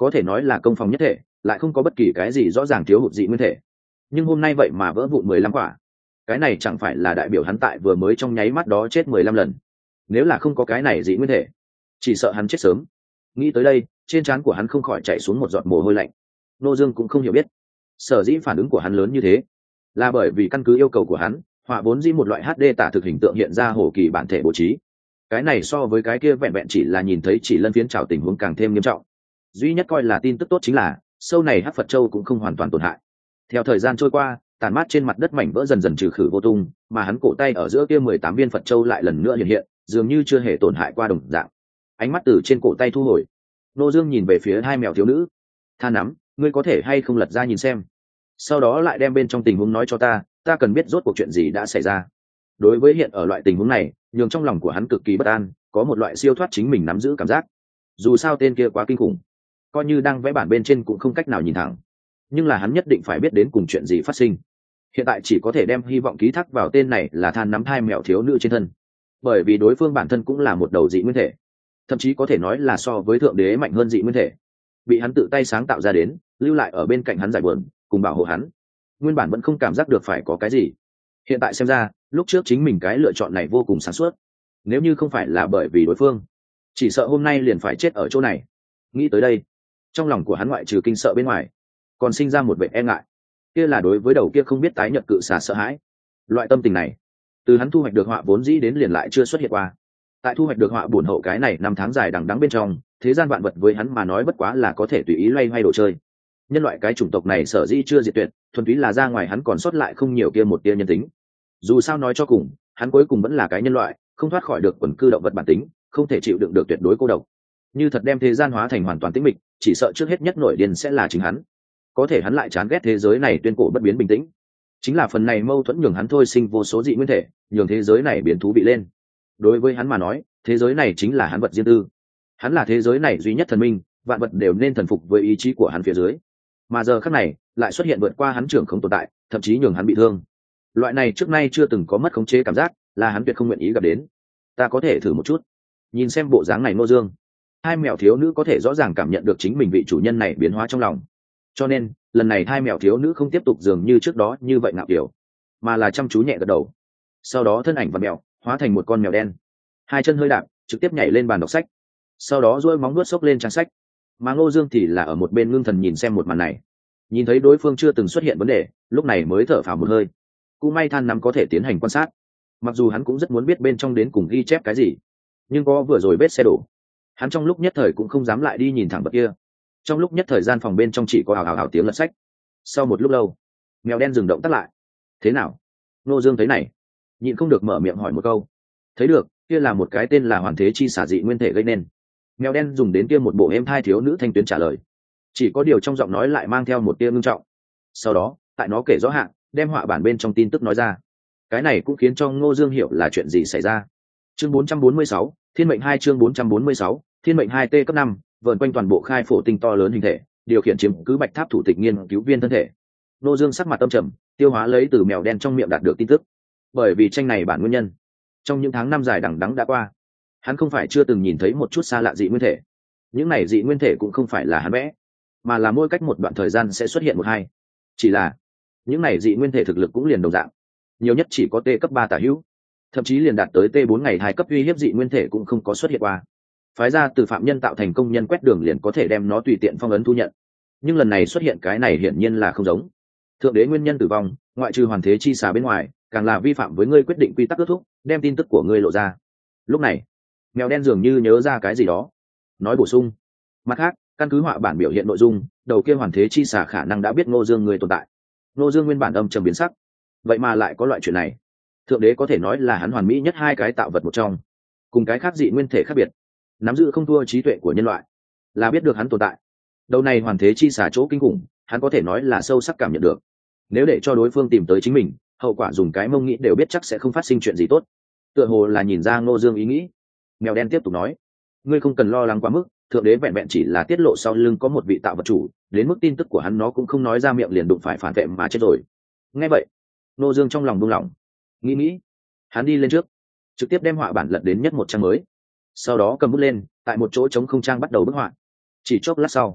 có thể nói là công phòng nhất thể, lại không có bất kỳ cái gì rõ ràng thiếu hụt dị nguyên thể. Nhưng hôm nay vậy mà vỡ vụn mười lăm quả, cái này chẳng phải là đại biểu hắn tại vừa mới trong nháy mắt đó chết mười lăm lần. Nếu là không có cái này dị nguyên thể, chỉ sợ hắn chết sớm. Nghĩ tới đây, trên trán của hắn không khỏi chảy xuống một giọt mồ hôi lạnh. Nô Dương cũng không hiểu biết, sở dĩ phản ứng của hắn lớn như thế, là bởi vì căn cứ yêu cầu của hắn, họa vốn dĩ một loại hát đê tả thực hình tượng hiện ra hồ kỳ bản thể bố trí. Cái này so với cái kia vẹn vẹn chỉ là nhìn thấy chỉ lân phiến trào tình huống càng thêm nghiêm trọng. Duy nhất coi là tin tức tốt chính là sâu này hắc Phật Châu cũng không hoàn toàn tổn hại. Theo thời gian trôi qua, tàn mát trên mặt đất mảnh vỡ dần dần trừ khử vô tung, mà hắn cổ tay ở giữa kia mười tám viên Phật Châu lại lần nữa hiện hiện, dường như chưa hề tổn hại qua đồng dạng. Ánh mắt từ trên cổ tay thu hồi, Nô Dương nhìn về phía hai mèo thiếu nữ, than nắm, ngươi có thể hay không lật ra nhìn xem, sau đó lại đem bên trong tình huống nói cho ta, ta cần biết rốt cuộc chuyện gì đã xảy ra. Đối với hiện ở loại tình huống này, nhường trong lòng của hắn cực kỳ bất an, có một loại siêu thoát chính mình nắm giữ cảm giác. Dù sao tên kia quá kinh khủng, coi như đang vẽ bản bên trên cũng không cách nào nhìn thẳng, nhưng là hắn nhất định phải biết đến cùng chuyện gì phát sinh. Hiện tại chỉ có thể đem hy vọng ký thác vào tên này là than nắm hai mèo thiếu nữ trên thân, bởi vì đối phương bản thân cũng là một đầu dị nguyên thể, thậm chí có thể nói là so với thượng đế mạnh hơn dị nguyên thể, bị hắn tự tay sáng tạo ra đến, lưu lại ở bên cạnh hắn giải buồn, cùng bảo hộ hắn. Nguyên bản vẫn không cảm giác được phải có cái gì, hiện tại xem ra lúc trước chính mình cái lựa chọn này vô cùng sáng suốt. Nếu như không phải là bởi vì đối phương, chỉ sợ hôm nay liền phải chết ở chỗ này. Nghĩ tới đây, trong lòng của hắn ngoại trừ kinh sợ bên ngoài, còn sinh ra một vẻ e ngại, kia là đối với đầu kia không biết tái nhợt cự xà sợ hãi. Loại tâm tình này, từ hắn thu hoạch được họa vốn dĩ đến liền lại chưa xuất hiện qua. Tại thu hoạch được họa buồn hậu cái này năm tháng dài đằng đẵng bên trong, thế gian vạn vật với hắn mà nói bất quá là có thể tùy ý loay hoay đồ chơi. Nhân loại cái chủng tộc này sở dĩ chưa diệt tuyệt, thuần túy là ra ngoài hắn còn sót lại không nhiều kia một tia nhân tính. Dù sao nói cho cùng, hắn cuối cùng vẫn là cái nhân loại, không thoát khỏi được quần cư động vật bản tính, không thể chịu đựng được tuyệt đối cô độc. Như thật đem thế gian hóa thành hoàn toàn tĩnh mịch, chỉ sợ trước hết nhất nổi điên sẽ là chính hắn. Có thể hắn lại chán ghét thế giới này tuyên cổ bất biến bình tĩnh. Chính là phần này mâu thuẫn nhường hắn thôi sinh vô số dị nguyên thể, nhường thế giới này biến thú vị lên. Đối với hắn mà nói, thế giới này chính là hắn vật riêng tư. Hắn là thế giới này duy nhất thần minh, vạn vật đều nên thần phục với ý chí của hắn phía dưới. Mà giờ khắc này, lại xuất hiện vượt qua hắn trưởng không tồn tại, thậm chí nhường hắn bị thương. Loại này trước nay chưa từng có mất khống chế cảm giác, là hắn tuyệt không nguyện ý gặp đến. Ta có thể thử một chút. Nhìn xem bộ dáng này Ngô Dương, hai mèo thiếu nữ có thể rõ ràng cảm nhận được chính mình vị chủ nhân này biến hóa trong lòng. Cho nên, lần này hai mèo thiếu nữ không tiếp tục dường như trước đó như vậy ngạo kiểu, mà là chăm chú nhẹ gật đầu. Sau đó thân ảnh và mèo hóa thành một con mèo đen, hai chân hơi đạp, trực tiếp nhảy lên bàn đọc sách. Sau đó duỗi móng vuốt xốc lên trang sách. Mà Ngô Dương thì là ở một bên ngưng thần nhìn xem một màn này. Nhìn thấy đối phương chưa từng xuất hiện vấn đề, lúc này mới thở phào một hơi. Cũng may than nắm có thể tiến hành quan sát. Mặc dù hắn cũng rất muốn biết bên trong đến cùng ghi chép cái gì, nhưng có vừa rồi vết xe đổ, hắn trong lúc nhất thời cũng không dám lại đi nhìn thẳng vật kia. Trong lúc nhất thời gian phòng bên trong chỉ có hào hào hào tiếng lật sách. Sau một lúc lâu, mèo đen dừng động tắt lại. Thế nào? Ngô Dương thấy này, nhịn không được mở miệng hỏi một câu. Thấy được, kia là một cái tên là hoàn thế chi xả dị nguyên thể gây nên. Mèo đen dùng đến kia một bộ êm thai thiếu nữ thanh tuyến trả lời, chỉ có điều trong giọng nói lại mang theo một tia ngưng trọng. Sau đó, tại nó kể rõ hạn, đem họa bản bên trong tin tức nói ra. Cái này cũng khiến cho Ngô Dương hiểu là chuyện gì xảy ra. Chương bốn trăm bốn mươi sáu, Thiên mệnh hai chương bốn trăm bốn mươi sáu, Thiên mệnh hai T cấp năm, vờn quanh toàn bộ khai phổ tinh to lớn hình thể, điều khiển chiếm cứ Bạch Tháp thủ tịch nghiên cứu viên thân thể. Ngô Dương sắc mặt tâm trầm, tiêu hóa lấy từ mèo đen trong miệng đạt được tin tức. Bởi vì tranh này bản nguyên nhân, trong những tháng năm dài đằng đẵng đã qua, hắn không phải chưa từng nhìn thấy một chút xa lạ dị nguyên thể. Những này dị nguyên thể cũng không phải là hắn vẽ, mà là mỗi cách một đoạn thời gian sẽ xuất hiện một hai. Chỉ là những này dị nguyên thể thực lực cũng liền đồng dạng, nhiều nhất chỉ có T cấp ba tả hữu, thậm chí liền đạt tới T bốn ngày hai cấp uy hiếp dị nguyên thể cũng không có xuất hiện qua. Phái ra từ phạm nhân tạo thành công nhân quét đường liền có thể đem nó tùy tiện phong ấn thu nhận, nhưng lần này xuất hiện cái này hiển nhiên là không giống. Thượng đế nguyên nhân tử vong, ngoại trừ hoàn thế chi xà bên ngoài, càng là vi phạm với ngươi quyết định quy tắc kết thúc, đem tin tức của ngươi lộ ra. Lúc này, mèo đen dường như nhớ ra cái gì đó, nói bổ sung. Mặt khác, căn cứ họa bản biểu hiện nội dung, đầu kia hoàn thế chi xà khả năng đã biết Ngô Dương người tồn tại. Ngô Dương nguyên bản âm trầm biến sắc, vậy mà lại có loại chuyện này. Thượng đế có thể nói là hắn hoàn mỹ nhất hai cái tạo vật một trong, cùng cái khác dị nguyên thể khác biệt, nắm giữ không thua trí tuệ của nhân loại, là biết được hắn tồn tại. Đầu này hoàn thế chi xà chỗ kinh khủng, hắn có thể nói là sâu sắc cảm nhận được. Nếu để cho đối phương tìm tới chính mình, hậu quả dùng cái mông nghĩ đều biết chắc sẽ không phát sinh chuyện gì tốt. Tựa hồ là nhìn ra Ngô Dương ý nghĩ, mèo đen tiếp tục nói, ngươi không cần lo lắng quá mức, thượng đế vẹn vẹn chỉ là tiết lộ sau lưng có một vị tạo vật chủ, đến mức tin tức của hắn nó cũng không nói ra miệng liền đụng phải phản vệ mà chết rồi. Nghe vậy, Ngô Dương trong lòng buông lỏng, nghĩ nghĩ, hắn đi lên trước, trực tiếp đem họa bản lật đến nhất một trang mới, sau đó cầm bút lên, tại một chỗ trống không trang bắt đầu bức họa. Chỉ chốc lát sau,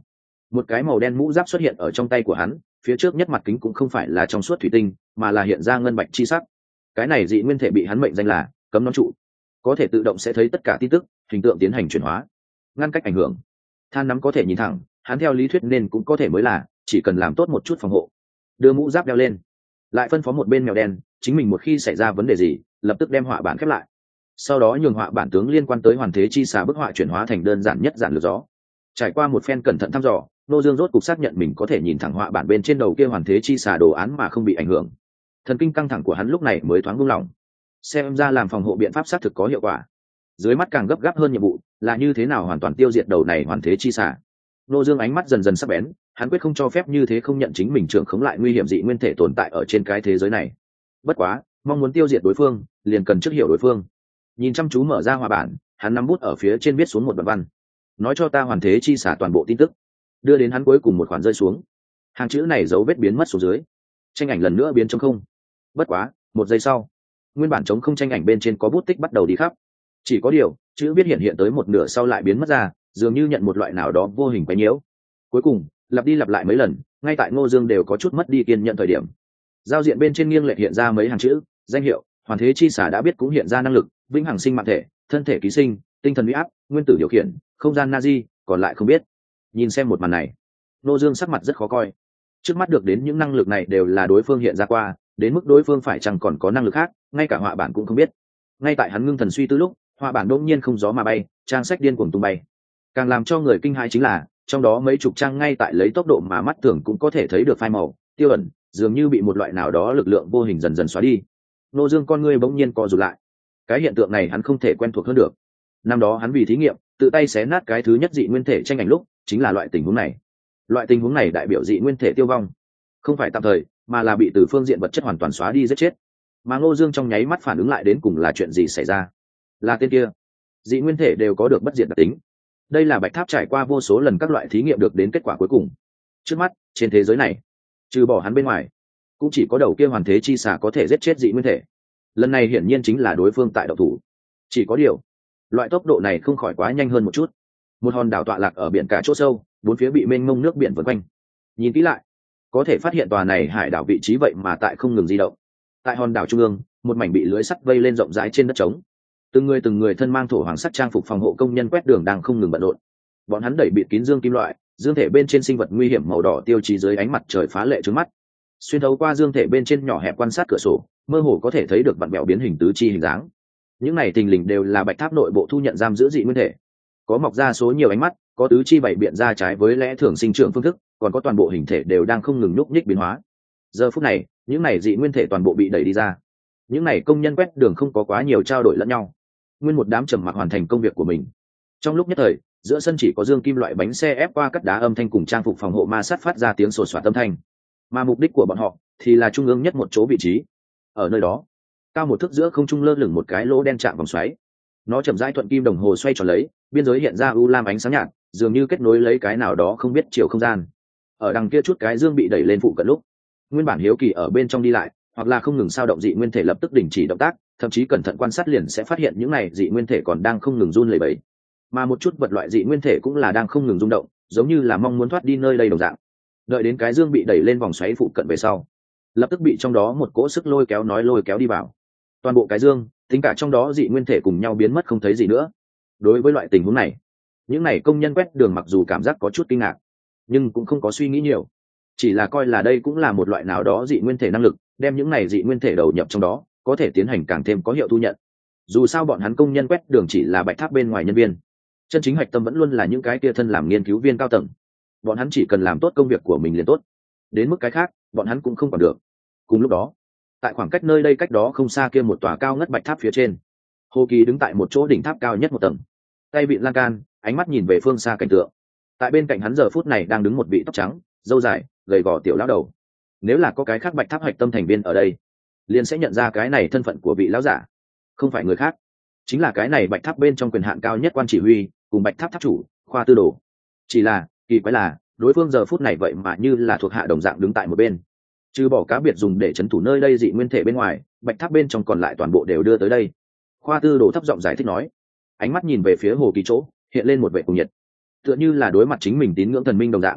Một cái màu đen mũ giáp xuất hiện ở trong tay của hắn, phía trước nhất mặt kính cũng không phải là trong suốt thủy tinh, mà là hiện ra ngân bạch chi sắc. Cái này dị nguyên thể bị hắn mệnh danh là cấm nón trụ, có thể tự động sẽ thấy tất cả tin tức, hình tượng tiến hành chuyển hóa, ngăn cách ảnh hưởng. Than nắm có thể nhìn thẳng, hắn theo lý thuyết nên cũng có thể mới là, chỉ cần làm tốt một chút phòng hộ. Đưa mũ giáp đeo lên, lại phân phó một bên mèo đen, chính mình một khi xảy ra vấn đề gì, lập tức đem họa bản khép lại. Sau đó nhường họa bản tướng liên quan tới hoàn thế chi xà bức họa chuyển hóa thành đơn giản nhất giản lược gió. Trải qua một phen cẩn thận thăm dò, Nô Dương rốt cục xác nhận mình có thể nhìn thẳng họa bản bên trên đầu kia hoàn thế chi xà đồ án mà không bị ảnh hưởng. Thần kinh căng thẳng của hắn lúc này mới thoáng buông lỏng. Xem ra làm phòng hộ biện pháp xác thực có hiệu quả. Dưới mắt càng gấp gáp hơn nhiệm vụ là như thế nào hoàn toàn tiêu diệt đầu này hoàn thế chi xà. Nô Dương ánh mắt dần dần sắc bén, hắn quyết không cho phép như thế không nhận chính mình trưởng khống lại nguy hiểm dị nguyên thể tồn tại ở trên cái thế giới này. Bất quá, mong muốn tiêu diệt đối phương, liền cần trước hiểu đối phương. Nhìn chăm chú mở ra họa bản, hắn nắm bút ở phía trên viết xuống một đoạn văn. Nói cho ta hoàn thế chi xả toàn bộ tin tức. Đưa đến hắn cuối cùng một khoản rơi xuống. Hàng chữ này dấu vết biến mất xuống dưới. Tranh ảnh lần nữa biến trống không. Bất quá, một giây sau, nguyên bản trống không tranh ảnh bên trên có bút tích bắt đầu đi khắp. Chỉ có điều, chữ viết hiện hiện tới một nửa sau lại biến mất ra, dường như nhận một loại nào đó vô hình quấy nhiễu. Cuối cùng, lặp đi lặp lại mấy lần, ngay tại Ngô Dương đều có chút mất đi kiên nhận thời điểm. Giao diện bên trên nghiêng lệch hiện ra mấy hàng chữ, danh hiệu, hoàn thế chi xả đã biết cũng hiện ra năng lực, vĩnh hằng sinh mạng thể, thân thể ký sinh, tinh thần uy áp, nguyên tử điều khiển, không gian Nazi, còn lại không biết. Nhìn xem một màn này, Ngô Dương sắc mặt rất khó coi. Trước mắt được đến những năng lực này đều là đối phương hiện ra qua, đến mức đối phương phải chăng còn có năng lực khác, ngay cả họa bản cũng không biết. Ngay tại hắn ngưng thần suy tư lúc, họa bản đột nhiên không gió mà bay, trang sách điên cuồng tung bay. Càng làm cho người kinh hãi chính là, trong đó mấy chục trang ngay tại lấy tốc độ mà mắt thường cũng có thể thấy được phai màu, tiêu ẩn, dường như bị một loại nào đó lực lượng vô hình dần dần xóa đi. Ngô Dương con ngươi bỗng nhiên co rụt lại. Cái hiện tượng này hắn không thể quen thuộc hơn được. Năm đó hắn vì thí nghiệm, tự tay xé nát cái thứ nhất dị nguyên thể tranh ảnh lúc, chính là loại tình huống này. Loại tình huống này đại biểu dị nguyên thể tiêu vong, không phải tạm thời, mà là bị từ phương diện vật chất hoàn toàn xóa đi giết chết. Mà Ngô Dương trong nháy mắt phản ứng lại đến cùng là chuyện gì xảy ra. Là tên kia, dị nguyên thể đều có được bất diệt đặc tính. Đây là Bạch Tháp trải qua vô số lần các loại thí nghiệm được đến kết quả cuối cùng. Trước mắt, trên thế giới này, trừ bỏ hắn bên ngoài, cũng chỉ có đầu kia hoàn thế chi xà có thể giết chết dị nguyên thể. Lần này hiển nhiên chính là đối phương tại đậu thủ. Chỉ có điều, loại tốc độ này không khỏi quá nhanh hơn một chút. Một hòn đảo tọa lạc ở biển cả chỗ sâu, bốn phía bị mênh mông nước biển vần quanh. Nhìn kỹ lại, có thể phát hiện tòa này hải đảo vị trí vậy mà tại không ngừng di động. Tại hòn đảo trung ương, một mảnh bị lưới sắt vây lên rộng rãi trên đất trống. Từng người từng người thân mang thổ hoàng sắt trang phục phòng hộ công nhân quét đường đang không ngừng bận rộn. Bọn hắn đẩy bịt kín dương kim loại, dương thể bên trên sinh vật nguy hiểm màu đỏ tiêu chí dưới ánh mặt trời phá lệ trước mắt. Xuyên thấu qua dương thể bên trên nhỏ hẹp quan sát cửa sổ, mơ hồ có thể thấy được vặn vẹo biến hình tứ chi hình dáng. Những này thình lình đều là Bạch Tháp nội bộ thu nhận giam giữ dị nguyên thể. Có mọc ra số nhiều ánh mắt, có tứ chi bảy biện ra trái với lẽ thường sinh trưởng phương thức, còn có toàn bộ hình thể đều đang không ngừng nhúc nhích biến hóa. Giờ phút này, những này dị nguyên thể toàn bộ bị đẩy đi ra. Những này công nhân quét đường không có quá nhiều trao đổi lẫn nhau, nguyên một đám trầm mặc hoàn thành công việc của mình. Trong lúc nhất thời, giữa sân chỉ có dương kim loại bánh xe ép qua cắt đá âm thanh cùng trang phục phòng hộ ma sát phát ra tiếng sột soạt âm thanh. Mà mục đích của bọn họ thì là trung ương nhất một chỗ vị trí. Ở nơi đó, cao một thước giữa không trung lơ lửng một cái lỗ đen chạm vòng xoáy. Nó chậm rãi thuận kim đồng hồ xoay tròn lấy, biên giới hiện ra u lam ánh sáng nhạt, dường như kết nối lấy cái nào đó không biết chiều không gian. Ở đằng kia chút cái dương bị đẩy lên phụ cận lúc, nguyên bản hiếu kỳ ở bên trong đi lại, hoặc là không ngừng sao động dị nguyên thể lập tức đình chỉ động tác, thậm chí cẩn thận quan sát liền sẽ phát hiện những này dị nguyên thể còn đang không ngừng run lẩy bẩy. Mà một chút vật loại dị nguyên thể cũng là đang không ngừng rung động, giống như là mong muốn thoát đi nơi đây đồng dạng. Đợi đến cái dương bị đẩy lên vòng xoáy phụ cận về sau, lập tức bị trong đó một cỗ sức lôi kéo nói lôi kéo đi vào. Toàn bộ cái dương, tính cả trong đó dị nguyên thể cùng nhau biến mất không thấy gì nữa. Đối với loại tình huống này, những này công nhân quét đường mặc dù cảm giác có chút kinh ngạc, nhưng cũng không có suy nghĩ nhiều, chỉ là coi là đây cũng là một loại nào đó dị nguyên thể năng lực, đem những này dị nguyên thể đầu nhập trong đó, có thể tiến hành càng thêm có hiệu thu nhận. Dù sao bọn hắn công nhân quét đường chỉ là Bạch Tháp bên ngoài nhân viên, chân chính hạch tâm vẫn luôn là những cái kia thân làm nghiên cứu viên cao tầng. Bọn hắn chỉ cần làm tốt công việc của mình liền tốt, đến mức cái khác bọn hắn cũng không còn được. Cùng lúc đó, tại khoảng cách nơi đây cách đó không xa kia một tòa cao ngất Bạch Tháp phía trên, Hồ Kỳ đứng tại một chỗ đỉnh tháp cao nhất một tầng, tay vịn lan can, ánh mắt nhìn về phương xa cảnh tượng. Tại bên cạnh hắn giờ phút này đang đứng một vị tóc trắng, râu dài, gầy gò tiểu lão đầu. Nếu là có cái khác Bạch Tháp hạch tâm thành viên ở đây, liền sẽ nhận ra cái này thân phận của vị lão giả, không phải người khác, chính là cái này Bạch Tháp bên trong quyền hạn cao nhất quan chỉ huy, cùng Bạch Tháp tháp chủ Khoa Tư Đồ. Chỉ là kỳ quái là đối phương giờ phút này vậy mà như là thuộc hạ đồng dạng đứng tại một bên, trừ bỏ cá biệt dùng để trấn thủ nơi đây dị nguyên thể bên ngoài, Bạch Tháp bên trong còn lại toàn bộ đều đưa tới đây. Khoa Tư Đồ thấp giọng giải thích nói, ánh mắt nhìn về phía Hồ Kỳ chỗ, hiện lên một vẻ cuồng nhiệt, tựa như là đối mặt chính mình tín ngưỡng thần minh đồng dạng.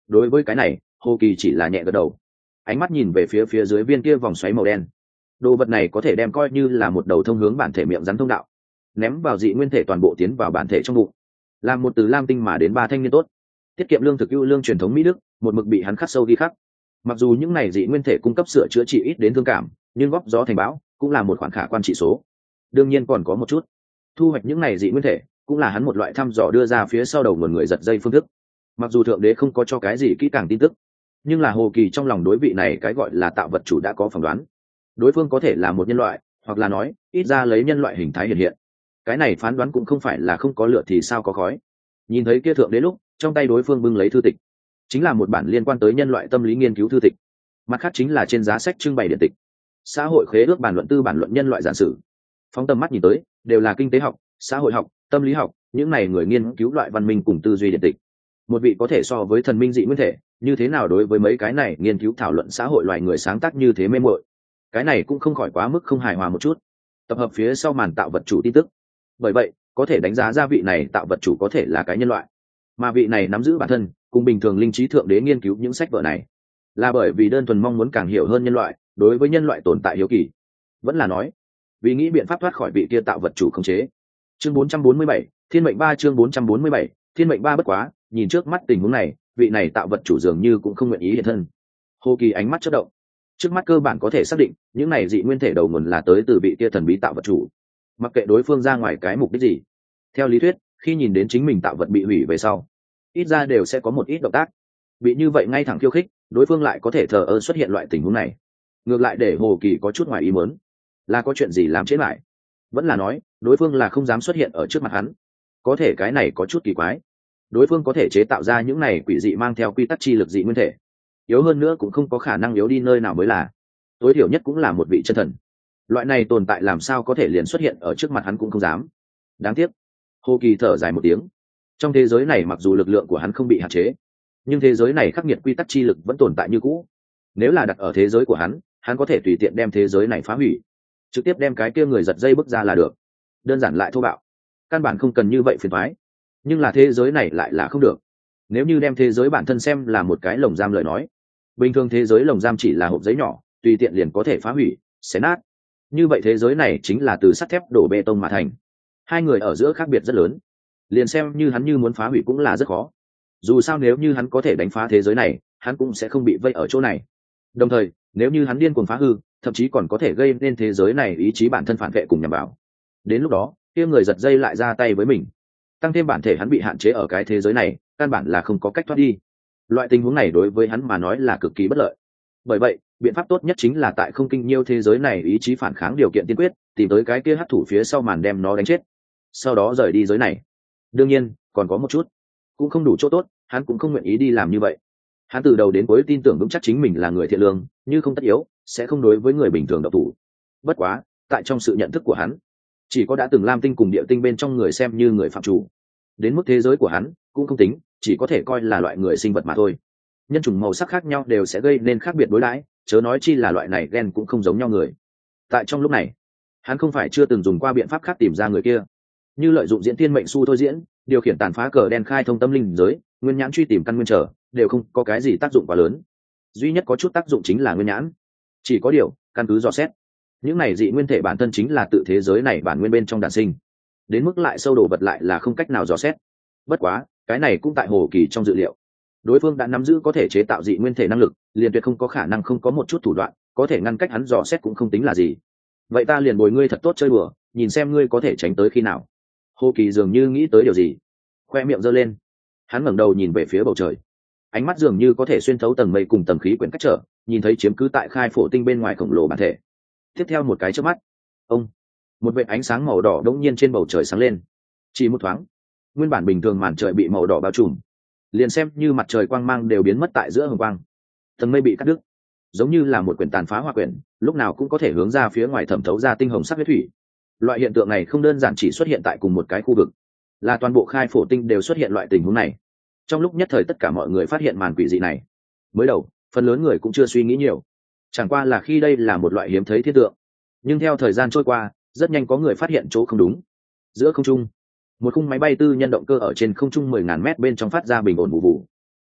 Đối với cái này Hồ Kỳ chỉ là nhẹ gật đầu, ánh mắt nhìn về phía phía dưới viên kia vòng xoáy màu đen. Đồ vật này có thể đem coi như là một đầu thông hướng bản thể miệng rắn thông đạo, ném vào dị nguyên thể toàn bộ tiến vào bản thể trong bụng, làm một từ lam tinh mà đến ba thanh niên tốt, tiết kiệm lương thực ưu lương truyền thống Mỹ Đức, một mực bị hắn khắc sâu ghi khắc. Mặc dù những này dị nguyên thể cung cấp sửa chữa trị ít đến thương cảm, nhưng góp gió thành bão cũng là một khoản khả quan trị số. Đương nhiên còn có một chút, thu hoạch những này dị nguyên thể cũng là hắn một loại thăm dò đưa ra phía sau đầu nguồn người giật dây phương thức. Mặc dù thượng đế không có cho cái gì kỹ càng tin tức, nhưng là Hồ Kỳ trong lòng đối vị này cái gọi là tạo vật chủ đã có phỏng đoán. Đối phương có thể là một nhân loại, hoặc là nói ít ra lấy nhân loại hình thái hiện hiện. Cái này phán đoán cũng không phải là không có lửa thì sao có khói. Nhìn thấy kia thượng đế lúc, trong tay đối phương bưng lấy thư tịch, chính là một bản liên quan tới nhân loại tâm lý nghiên cứu thư tịch. Mặt khác chính là trên giá sách trưng bày điện tịch, xã hội khế ước bản luận tư bản luận nhân loại giản sử. Phóng tầm mắt nhìn tới, đều là kinh tế học, xã hội học, tâm lý học, những này người nghiên cứu loại văn minh cùng tư duy điện tịch. Một vị có thể so với thần minh dị nguyên thể, như thế nào đối với mấy cái này nghiên cứu thảo luận xã hội loài người sáng tác như thế mê mội. Cái này cũng không khỏi quá mức không hài hòa một chút. Tập hợp phía sau màn tạo vật chủ tin tức, bởi vậy có thể đánh giá ra vị này tạo vật chủ có thể là cái nhân loại, mà vị này nắm giữ bản thân cùng bình thường linh trí thượng đế nghiên cứu những sách vở này là bởi vì đơn thuần mong muốn càng hiểu hơn nhân loại, đối với nhân loại tồn tại hiếu kỳ, vẫn là nói vì nghĩ biện pháp thoát khỏi vị kia tạo vật chủ khống chế. Chương bốn trăm bốn mươi bảy, thiên mệnh ba. Chương bốn trăm bốn mươi bảy, thiên mệnh ba. Bất quá nhìn trước mắt tình huống này, vị này tạo vật chủ dường như cũng không nguyện ý hiện thân. Hồ Kỳ ánh mắt chớp động, trước mắt cơ bản có thể xác định những này dị nguyên thể đầu nguồn là tới từ vị kia thần bí tạo vật chủ. Mặc kệ đối phương ra ngoài cái mục đích gì, theo lý thuyết khi nhìn đến chính mình tạo vật bị hủy về sau, ít ra đều sẽ có một ít động tác. Bị như vậy ngay thẳng khiêu khích, đối phương lại có thể thờ ơ xuất hiện loại tình huống này, ngược lại để Hồ Kỳ có chút ngoài ý muốn. Là có chuyện gì làm chết lại, vẫn là nói đối phương là không dám xuất hiện ở trước mặt hắn? Có thể cái này có chút kỳ quái. Đối phương có thể chế tạo ra những này quỷ dị mang theo quy tắc chi lực dị nguyên thể, yếu hơn nữa cũng không có khả năng yếu đi nơi nào mới là. Tối thiểu nhất cũng là một vị chân thần. Loại này tồn tại làm sao có thể liền xuất hiện ở trước mặt hắn cũng không dám. Đáng tiếc. Hồ Kỳ thở dài một tiếng. Trong thế giới này mặc dù lực lượng của hắn không bị hạn chế, nhưng thế giới này khắc nghiệt quy tắc chi lực vẫn tồn tại như cũ. Nếu là đặt ở thế giới của hắn, hắn có thể tùy tiện đem thế giới này phá hủy, trực tiếp đem cái kia người giật dây bước ra là được. Đơn giản lại thô bạo, căn bản không cần như vậy phiền toái. Nhưng là thế giới này lại là không được. Nếu như đem thế giới bản thân xem là một cái lồng giam lời nói, bình thường thế giới lồng giam chỉ là hộp giấy nhỏ, tùy tiện liền có thể phá hủy, xé nát. Như vậy thế giới này chính là từ sắt thép đổ bê tông mà thành. Hai người ở giữa khác biệt rất lớn, liền xem như hắn như muốn phá hủy cũng là rất khó. Dù sao nếu như hắn có thể đánh phá thế giới này, hắn cũng sẽ không bị vây ở chỗ này. Đồng thời nếu như hắn điên cuồng phá hư, thậm chí còn có thể gây nên thế giới này ý chí bản thân phản vệ cùng nhằm vào. Đến lúc đó kia người giật dây lại ra tay với mình, tăng thêm bản thể hắn bị hạn chế ở cái thế giới này, căn bản là không có cách thoát đi. Loại tình huống này đối với hắn mà nói là cực kỳ bất lợi. Bởi vậy biện pháp tốt nhất chính là tại không kinh nhiêu thế giới này ý chí phản kháng điều kiện tiên quyết, tìm tới cái kia hắc thủ phía sau màn đem nó đánh chết, sau đó rời đi giới này. Đương nhiên còn có một chút cũng không đủ chỗ tốt, hắn cũng không nguyện ý đi làm như vậy. Hắn từ đầu đến cuối tin tưởng vững chắc chính mình là người thiện lương, như không tất yếu sẽ không đối với người bình thường độc thủ. Bất quá tại trong sự nhận thức của hắn, chỉ có đã từng lam tinh cùng địa tinh bên trong người xem như người phạm chủ. Đến mức thế giới của hắn cũng không tính, chỉ có thể coi là loại người sinh vật mà thôi. Nhân chủng màu sắc khác nhau đều sẽ gây nên khác biệt đối đãi, chớ nói chi là loại này gen cũng không giống nhau người. Tại trong lúc này hắn không phải chưa từng dùng qua biện pháp khác tìm ra người kia, như lợi dụng diễn tiên mệnh su thôi diễn, điều khiển tàn phá cờ đen khai thông tâm linh giới, nguyên nhãn truy tìm căn nguyên trở, đều không có cái gì tác dụng quá lớn. Duy nhất có chút tác dụng chính là nguyên nhãn. Chỉ có điều căn cứ dò xét, những này dị nguyên thể bản thân chính là tự thế giới này bản nguyên bên trong đản sinh, đến mức lại sâu đồ vật lại là không cách nào dò xét. Bất quá cái này cũng tại Hồ Kỳ trong dự liệu. Đối phương đã nắm giữ có thể chế tạo dị nguyên thể năng lực, liền tuyệt không có khả năng không có một chút thủ đoạn có thể ngăn cách hắn dò xét cũng không tính là gì. Vậy ta liền bồi ngươi thật tốt chơi đùa, nhìn xem ngươi có thể tránh tới khi nào. Hồ Kỳ dường như nghĩ tới điều gì, khoe miệng giơ lên. Hắn ngẩng đầu nhìn về phía bầu trời, ánh mắt dường như có thể xuyên thấu tầng mây cùng tầng khí quyển cách trở, nhìn thấy chiếm cứ tại khai phổ tinh bên ngoài khổng lồ bản thể. Tiếp theo một cái chớp mắt, ông một vệt ánh sáng màu đỏ đống nhiên trên bầu trời sáng lên. Chỉ một thoáng, nguyên bản bình thường màn trời bị màu đỏ bao trùm, liền xem như mặt trời quang mang đều biến mất tại giữa hồng quang. Tầng mây bị cắt đứt, giống như là một quyển tàn phá hoa quyển, lúc nào cũng có thể hướng ra phía ngoài thẩm thấu ra tinh hồng sắc huyết thủy. Loại hiện tượng này không đơn giản chỉ xuất hiện tại cùng một cái khu vực, là toàn bộ khai phổ tinh đều xuất hiện loại tình huống này. Trong lúc nhất thời tất cả mọi người phát hiện màn quỷ dị này, mới đầu phần lớn người cũng chưa suy nghĩ nhiều, chẳng qua là khi đây là một loại hiếm thấy thiên tượng. Nhưng theo thời gian trôi qua, rất nhanh có người phát hiện chỗ không đúng. Giữa không trung, một khung máy bay tư nhân động cơ ở trên không trung mười ngàn mét bên trong phát ra bình ổn vụ vụ.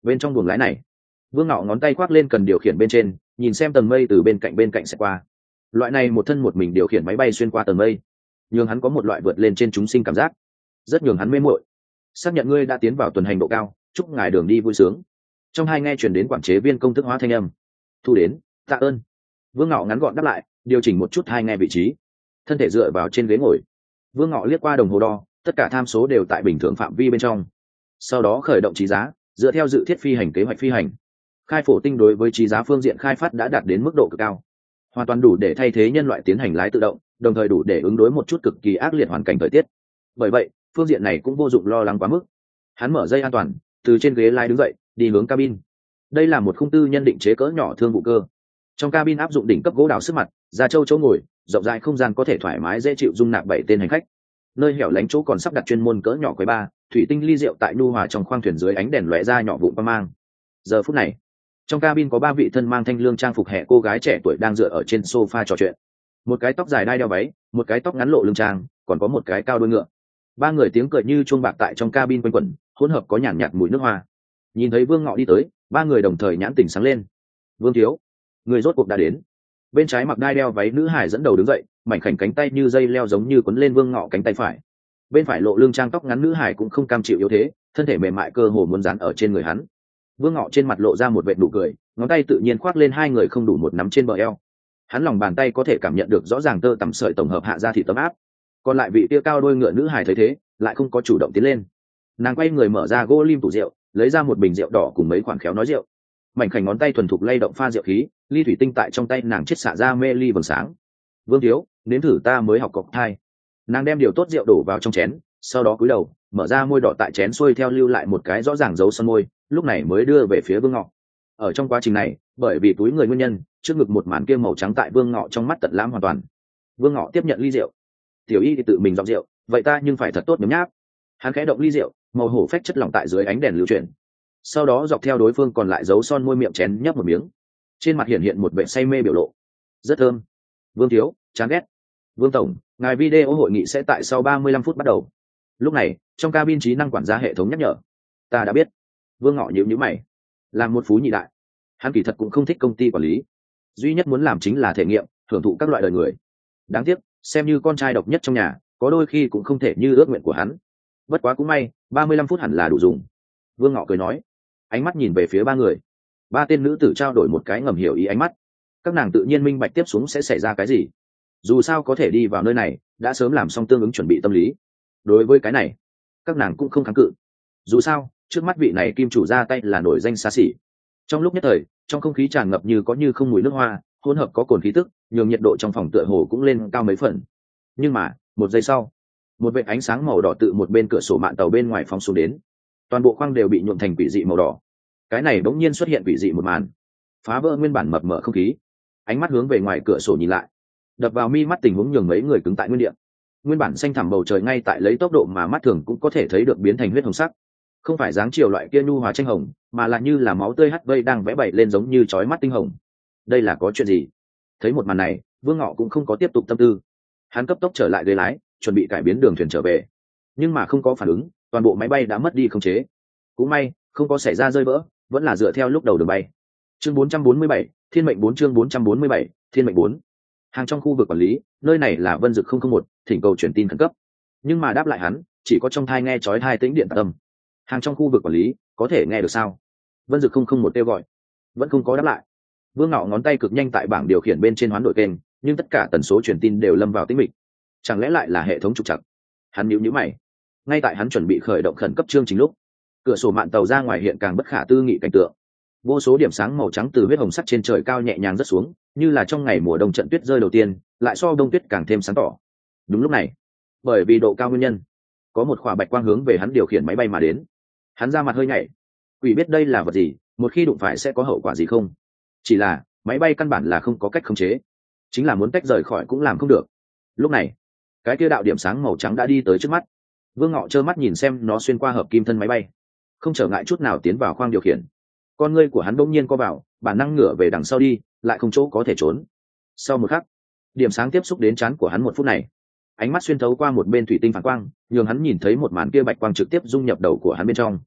Bên trong buồng lái này, Vương Ngọ ngón tay khoác lên cần điều khiển bên trên, nhìn xem tầng mây từ bên cạnh bên cạnh sẽ qua. Loại này một thân một mình điều khiển máy bay xuyên qua tầng mây, nhường hắn có một loại vượt lên trên chúng sinh cảm giác, rất nhường hắn mê muội. Xác nhận ngươi đã tiến vào tuần hành độ cao, chúc ngài đường đi vui sướng. Trong hai nghe truyền đến quản chế viên công thức hóa thanh âm. Thu đến, tạ ơn. Vương Ngọ ngắn gọn đáp lại, điều chỉnh một chút hai nghe vị trí, thân thể dựa vào trên ghế ngồi. Vương Ngọ liếc qua đồng hồ đo, tất cả tham số đều tại bình thường phạm vi bên trong. Sau đó khởi động trí giá, dựa theo dự thiết phi hành kế hoạch phi hành. Khai phổ tinh đối với trí giá phương diện khai phát đã đạt đến mức độ cực cao, hoàn toàn đủ để thay thế nhân loại tiến hành lái tự động, đồng thời đủ để ứng đối một chút cực kỳ ác liệt hoàn cảnh thời tiết. Bởi vậy, phương diện này cũng vô dụng lo lắng quá mức. Hắn mở dây an toàn, từ trên ghế lái đứng dậy, đi hướng cabin. Đây là một khung tư nhân định chế cỡ nhỏ thương vụ cơ. Trong cabin áp dụng đỉnh cấp gỗ đào sức mặt, da trâu chỗ ngồi, rộng rãi không gian có thể thoải mái dễ chịu dung nạp bảy tên hành khách. Nơi hẻo lánh chỗ còn sắp đặt chuyên môn cỡ nhỏ quầy bar, thủy tinh ly rượu tại nhu hòa trong khoang thuyền dưới ánh đèn lóe ra nhỏ vụn quang mang. Giờ phút này, trong cabin có ba vị thân mang thanh lương trang phục hệ cô gái trẻ tuổi đang dựa ở trên sofa trò chuyện. Một cái tóc dài đai đeo váy, một cái tóc ngắn lộ lưng trang, còn có một cái cao đuôi ngựa. Ba người tiếng cười như chuông bạc tại trong cabin quanh quẩn, hỗn hợp có nhàn nhạt mùi nước hoa. Nhìn thấy Vương Ngọ đi tới, ba người đồng thời nhãn tình sáng lên. Vương thiếu, người rốt cuộc đã đến. Bên trái mặc đai đeo váy nữ hải dẫn đầu đứng dậy, mảnh khảnh cánh tay như dây leo giống như quấn lên Vương Ngọ cánh tay phải. Bên phải lộ lưng trang tóc ngắn nữ hải cũng không cam chịu yếu thế, thân thể mềm mại cơ hồ muốn dán ở trên người hắn. Vương Ngọ trên mặt lộ ra một vệt nụ cười, ngón tay tự nhiên khoác lên hai người không đủ một nắm trên bờ eo. Hắn lòng bàn tay có thể cảm nhận được rõ ràng tơ tằm sợi tổng hợp hạ ra thịt tấm áp. Còn lại vị tia cao đôi ngựa nữ hải thấy thế, lại không có chủ động tiến lên. Nàng quay người mở ra gỗ lim tủ rượu, lấy ra một bình rượu đỏ cùng mấy khoản khéo nói rượu. Mảnh khảnh ngón tay thuần thục lay động pha rượu khí, ly thủy tinh tại trong tay nàng chết xạ ra mê ly vầng sáng. Vương thiếu, nếm thử ta mới học cọc thai. Nàng đem điều tốt rượu đổ vào trong chén, sau đó cúi đầu mở ra môi đỏ tại chén xuôi theo lưu lại một cái rõ ràng dấu son môi, lúc này mới đưa về phía Vương Ngọ. Ở trong quá trình này, bởi vì túi người nguyên nhân, trước ngực một màn kia màu trắng tại Vương Ngọ trong mắt tận lãm hoàn toàn. Vương Ngọ tiếp nhận ly rượu. Tiểu Y thì tự mình dọn rượu, vậy ta nhưng phải thật tốt nhấm nháp. Hắn khẽ động ly rượu, màu hổ phách chất lỏng tại dưới ánh đèn lưu chuyển. Sau đó dọc theo đối phương còn lại dấu son môi miệng chén nhấp một miếng. Trên mặt hiện hiện một vẻ say mê biểu lộ. Rất thơm. Vương thiếu, chán ghét. Vương tổng, ngài video hội nghị sẽ tại sau ba mươi lăm phút bắt đầu. Lúc này, trong cabin trí năng quản gia hệ thống nhắc nhở. Ta đã biết. Vương Ngọ nhíu nhíu mày. Làm một phú nhị đại, hắn kỳ thật cũng không thích công ty quản lý, duy nhất muốn làm chính là thể nghiệm, hưởng thụ các loại đời người. Đáng tiếc, xem như con trai độc nhất trong nhà, có đôi khi cũng không thể như ước nguyện của hắn. Bất quá cũng may, ba mươi lăm phút hẳn là đủ dùng. Vương Ngọ cười nói, ánh mắt nhìn về phía ba người. Ba tên nữ tử trao đổi một cái ngầm hiểu ý ánh mắt. Các nàng tự nhiên minh bạch tiếp xuống sẽ xảy ra cái gì. Dù sao có thể đi vào nơi này, đã sớm làm xong tương ứng chuẩn bị tâm lý. Đối với cái này, các nàng cũng không kháng cự. Dù sao, trước mắt vị này kim chủ ra tay là nổi danh xa xỉ. Trong lúc nhất thời, trong không khí tràn ngập như có như không mùi nước hoa, hỗn hợp có cồn khí tức, nhường nhiệt độ trong phòng tựa hồ cũng lên cao mấy phần. Nhưng mà, một giây sau, một vệt ánh sáng màu đỏ tự một bên cửa sổ mạn tàu bên ngoài phóng xuống đến. Toàn bộ khoang đều bị nhuộm thành quỷ dị màu đỏ. Cái này bỗng nhiên xuất hiện quỷ dị một màn, phá vỡ nguyên bản mập mờ không khí. Ánh mắt hướng về ngoài cửa sổ nhìn lại, đập vào mi mắt tình huống nhường mấy người cứng tại nguyên địa. Nguyên bản xanh thẳm bầu trời ngay tại lấy tốc độ mà mắt thường cũng có thể thấy được biến thành huyết hồng sắc. Không phải dáng chiều loại kia nhu hòa tranh hồng, mà là như là máu tươi hắt vây đang vẽ bậy lên giống như chói mắt tinh hồng. Đây là có chuyện gì? Thấy một màn này, Vương Ngọ cũng không có tiếp tục tâm tư. Hắn cấp tốc trở lại ghế lái, chuẩn bị cải biến đường thuyền trở về. Nhưng mà không có phản ứng, toàn bộ máy bay đã mất đi khống chế. Cũng may, không có xảy ra rơi vỡ, vẫn là dựa theo lúc đầu đường bay. Chương bốn trăm bốn mươi bảy, Thiên mệnh bốn chương bốn trăm bốn mươi bảy, Thiên mệnh bốn. Hàng trong khu vực quản lý, nơi này là Vân Dực không không một, thỉnh cầu truyền tin khẩn cấp. Nhưng mà đáp lại hắn, chỉ có trong thai nghe chói tai tĩnh điện âm. Hàng trong khu vực quản lý, có thể nghe được sao? Vân Dực không không một kêu gọi, vẫn không có đáp lại. Vương Ngọ ngón tay cực nhanh tại bảng điều khiển bên trên hoán đổi kênh, nhưng tất cả tần số truyền tin đều lâm vào tĩnh mịch. Chẳng lẽ lại là hệ thống trục trặc? Hắn nhíu nhíu mày. Ngay tại hắn chuẩn bị khởi động khẩn cấp chương trình lúc, cửa sổ mạn tàu ra ngoài hiện càng bất khả tư nghị cảnh tượng. Vô số điểm sáng màu trắng từ huyết hồng sắt trên trời cao nhẹ nhàng rớt xuống, như là trong ngày mùa đông trận tuyết rơi đầu tiên, lại so đông tuyết càng thêm sáng tỏ. Đúng lúc này, bởi vì độ cao nguyên nhân, có một khỏa bạch quang hướng về hắn điều khiển máy bay mà đến. Hắn ra mặt hơi nhảy. Quỷ biết đây là vật gì, một khi đụng phải sẽ có hậu quả gì không? Chỉ là máy bay căn bản là không có cách khống chế, chính là muốn tách rời khỏi cũng làm không được. Lúc này, cái kia đạo điểm sáng màu trắng đã đi tới trước mắt. Vương Ngọ trơ mắt nhìn xem nó xuyên qua hợp kim thân máy bay, không trở ngại chút nào tiến vào khoang điều khiển. Con ngươi của hắn bỗng nhiên co vào, bản năng ngửa về đằng sau đi, lại không chỗ có thể trốn. Sau một khắc, điểm sáng tiếp xúc đến trán của hắn một phút này, ánh mắt xuyên thấu qua một bên thủy tinh phản quang, nhường hắn nhìn thấy một màn kia bạch quang trực tiếp dung nhập đầu của hắn bên trong.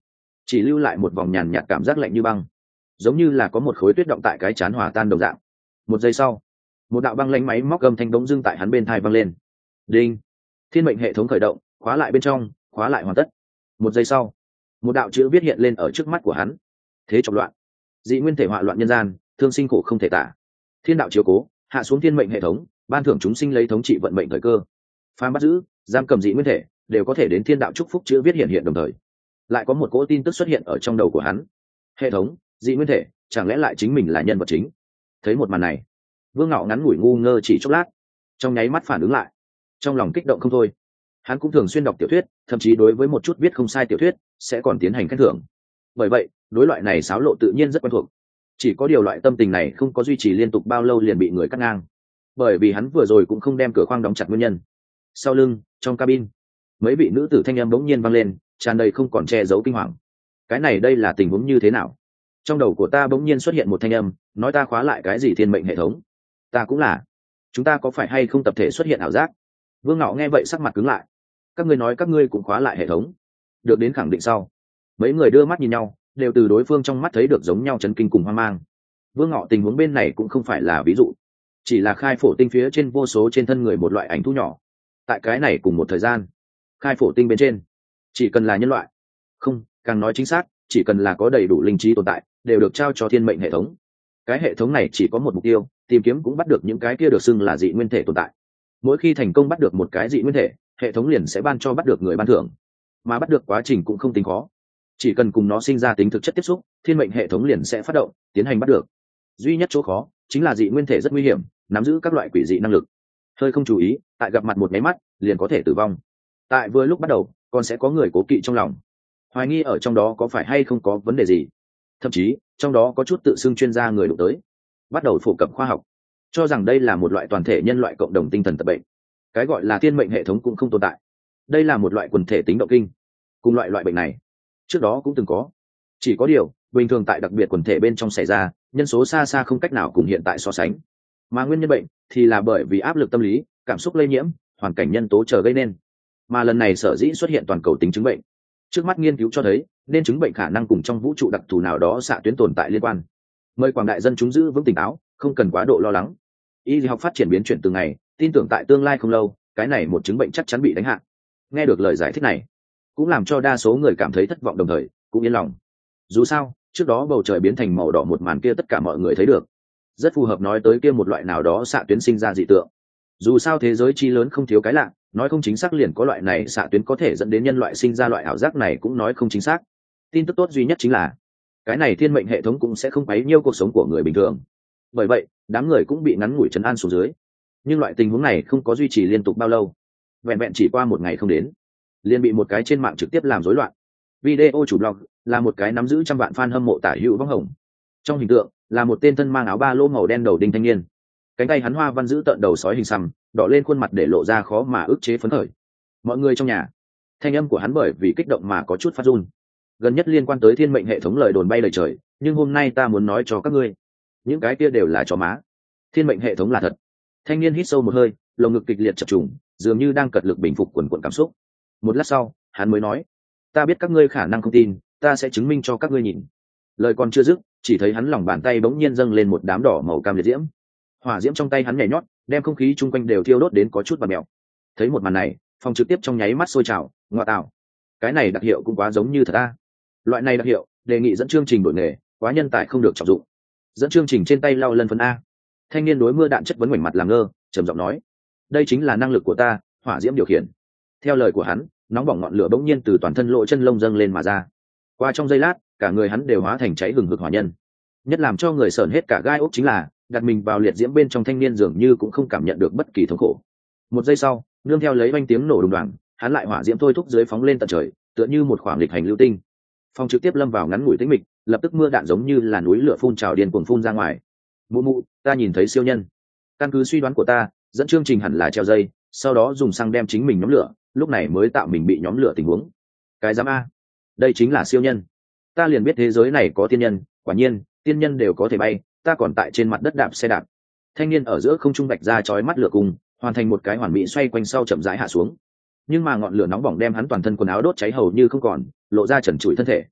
chỉ lưu lại một vòng nhàn nhạt cảm giác lạnh như băng, giống như là có một khối tuyết động tại cái chán hòa tan đồng dạng. Một giây sau, một đạo băng lãnh máy móc âm thanh bỗng dưng tại hắn bên tai vang lên. Đinh. Thiên mệnh hệ thống khởi động, khóa lại bên trong, khóa lại hoàn tất. Một giây sau, một đạo chữ viết hiện lên ở trước mắt của hắn. Thế trọng loạn, dị nguyên thể họa loạn nhân gian, thương sinh khổ không thể tả. Thiên đạo chiếu cố, hạ xuống thiên mệnh hệ thống, ban thưởng chúng sinh lấy thống trị vận mệnh thời cơ. Phàm bắt giữ, giam cầm dị nguyên thể, đều có thể đến thiên đạo chúc phúc chữ viết hiện hiện đồng thời. Lại có một cỗ tin tức xuất hiện ở trong đầu của hắn. Hệ thống, dị nguyên thể, chẳng lẽ lại chính mình là nhân vật chính? Thấy một màn này, Vương Ngạo ngắn ngủi ngu ngơ chỉ chốc lát, trong nháy mắt phản ứng lại, trong lòng kích động không thôi. Hắn cũng thường xuyên đọc tiểu thuyết, thậm chí đối với một chút viết không sai tiểu thuyết sẽ còn tiến hành khen thưởng. Bởi vậy, đối loại này xáo lộ tự nhiên rất quen thuộc. Chỉ có điều loại tâm tình này không có duy trì liên tục bao lâu liền bị người cắt ngang, bởi vì hắn vừa rồi cũng không đem cửa khoang đóng chặt nguyên nhân. Sau lưng, trong cabin, mấy vị nữ tử thanh âm bỗng nhiên vang lên, tràn đầy không còn che giấu kinh hoàng. Cái này đây là tình huống như thế nào? Trong đầu của ta bỗng nhiên xuất hiện một thanh âm, nói ta khóa lại cái gì thiên mệnh hệ thống. Ta cũng là. Chúng ta có phải hay không tập thể xuất hiện ảo giác? Vương Ngạo nghe vậy sắc mặt cứng lại. Các ngươi nói các ngươi cũng khóa lại hệ thống? Được đến khẳng định sau, mấy người đưa mắt nhìn nhau, đều từ đối phương trong mắt thấy được giống nhau chấn kinh cùng hoang mang. Vương Ngạo tình huống bên này cũng không phải là ví dụ, chỉ là khai phổ tinh phía trên vô số trên thân người một loại ảnh thu nhỏ. Tại cái này cùng một thời gian, khai phổ tinh bên trên, chỉ cần là nhân loại, không, càng nói chính xác, chỉ cần là có đầy đủ linh trí tồn tại, đều được trao cho thiên mệnh hệ thống. Cái hệ thống này chỉ có một mục tiêu, tìm kiếm cũng bắt được những cái kia được xưng là dị nguyên thể tồn tại. Mỗi khi thành công bắt được một cái dị nguyên thể, hệ thống liền sẽ ban cho bắt được người ban thưởng, mà bắt được quá trình cũng không tính khó, chỉ cần cùng nó sinh ra tính thực chất tiếp xúc, thiên mệnh hệ thống liền sẽ phát động tiến hành bắt được. Duy nhất chỗ khó chính là dị nguyên thể rất nguy hiểm, nắm giữ các loại quỷ dị năng lực, hơi không chú ý, tại gặp mặt một máy mắt liền có thể tử vong. Tại vừa lúc bắt đầu còn sẽ có người cố kỵ trong lòng, hoài nghi ở trong đó có phải hay không có vấn đề gì, thậm chí trong đó có chút tự xưng chuyên gia người đụng tới, bắt đầu phổ cập khoa học, cho rằng đây là một loại toàn thể nhân loại cộng đồng tinh thần tập bệnh. Cái gọi là thiên mệnh hệ thống cũng không tồn tại, đây là một loại quần thể tính động kinh. Cùng loại loại bệnh này trước đó cũng từng có, chỉ có điều bình thường tại đặc biệt quần thể bên trong xảy ra, nhân số xa xa không cách nào cùng hiện tại so sánh, mà nguyên nhân bệnh thì là bởi vì áp lực tâm lý, cảm xúc lây nhiễm, hoàn cảnh nhân tố chờ gây nên. Mà lần này sở dĩ xuất hiện toàn cầu tính chứng bệnh, trước mắt nghiên cứu cho thấy nên chứng bệnh khả năng cùng trong vũ trụ đặc thù nào đó xạ tuyến tồn tại liên quan. Mời quảng đại dân chúng giữ vững tỉnh táo, không cần quá độ lo lắng. Y học phát triển biến chuyển từng ngày, tin tưởng tại tương lai không lâu, cái này một chứng bệnh chắc chắn bị đánh hạ. Nghe được lời giải thích này, cũng làm cho đa số người cảm thấy thất vọng, đồng thời cũng yên lòng. Dù sao trước đó bầu trời biến thành màu đỏ một màn kia tất cả mọi người thấy được, rất phù hợp nói tới kia một loại nào đó xạ tuyến sinh ra dị tượng. Dù sao thế giới chi lớn không thiếu cái lạ, nói không chính xác liền có loại này xạ tuyến có thể dẫn đến nhân loại sinh ra loại ảo giác này cũng nói không chính xác. Tin tức tốt duy nhất chính là cái này thiên mệnh hệ thống cũng sẽ không quấy nhiêu cuộc sống của người bình thường, bởi vậy đám người cũng bị ngắn ngủi trấn an xuống dưới. Nhưng loại tình huống này không có duy trì liên tục bao lâu, vẹn vẹn chỉ qua một ngày không đến, liền bị một cái trên mạng trực tiếp làm rối loạn. Video chủ blog là một cái nắm giữ trăm vạn fan hâm mộ tả hữu vong hồng, trong hình tượng là một tên thân mang áo ba lô màu đen đầu đinh thanh niên, cánh tay hắn hoa văn giữ tận đầu sói hình xăm, đỏ lên khuôn mặt để lộ ra khó mà ức chế phấn khởi. Mọi người trong nhà, thanh âm của hắn bởi vì kích động mà có chút phát run. Gần nhất liên quan tới thiên mệnh hệ thống lời đồn bay lời trời, nhưng hôm nay ta muốn nói cho các ngươi, những cái kia đều là chó má. Thiên mệnh hệ thống là thật. Thanh niên hít sâu một hơi, lồng ngực kịch liệt chập trùng, dường như đang cật lực bình phục quần quần cảm xúc. Một lát sau, hắn mới nói, ta biết các ngươi khả năng không tin, ta sẽ chứng minh cho các ngươi nhìn. Lời còn chưa dứt, chỉ thấy hắn lòng bàn tay bỗng nhiên dâng lên một đám đỏ màu cam liệt diễm. Hỏa diễm trong tay hắn nhảy nhót, đem không khí chung quanh đều thiêu đốt đến có chút bặm mèo. Thấy một màn này, phòng trực tiếp trong nháy mắt sôi trào, ngoa tạo, cái này đặc hiệu cũng quá giống như thật ta. Loại này đặc hiệu, đề nghị dẫn chương trình đổi nghề, quá nhân tài không được trọng dụng. Dẫn chương trình trên tay lau lần phấn a. Thanh niên đối mưa đạn chất vấn ngoảnh mặt làm ngơ, trầm giọng nói, đây chính là năng lực của ta, hỏa diễm điều khiển. Theo lời của hắn, nóng bỏng ngọn lửa bỗng nhiên từ toàn thân lộ chân lông dâng lên mà ra. Qua trong giây lát, cả người hắn đều hóa thành cháy hừng hực hỏa nhân. Nhất làm cho người sởn hết cả gai ốc chính là, đặt mình vào liệt diễm bên trong thanh niên dường như cũng không cảm nhận được bất kỳ thống khổ. Một giây sau, nương theo lấy vang tiếng nổ đùng đoàng, hắn lại hỏa diễm thôi thúc dưới phóng lên tận trời, tựa như một khoảng lịch hành lưu tinh. Phòng trực tiếp lâm vào ngắn ngủi tĩnh mịch, lập tức mưa đạn giống như là núi lửa phun trào điên cuồng phun ra ngoài. Mụ mụ, ta nhìn thấy siêu nhân. Căn cứ suy đoán của ta, dẫn chương trình hẳn là treo dây, sau đó dùng xăng đem chính mình nhóm lửa, lúc này mới tạo mình bị nhóm lửa tình huống. Cái giám a, đây chính là siêu nhân. Ta liền biết thế giới này có tiên nhân, quả nhiên tiên nhân đều có thể bay, ta còn tại trên mặt đất đạp xe đạp. Thanh niên ở giữa không trung bạch ra chói mắt lửa cùng, hoàn thành một cái hoàn mỹ xoay quanh sau chậm rãi hạ xuống. Nhưng mà ngọn lửa nóng bỏng đem hắn toàn thân quần áo đốt cháy hầu như không còn, lộ ra trần trụi thân thể.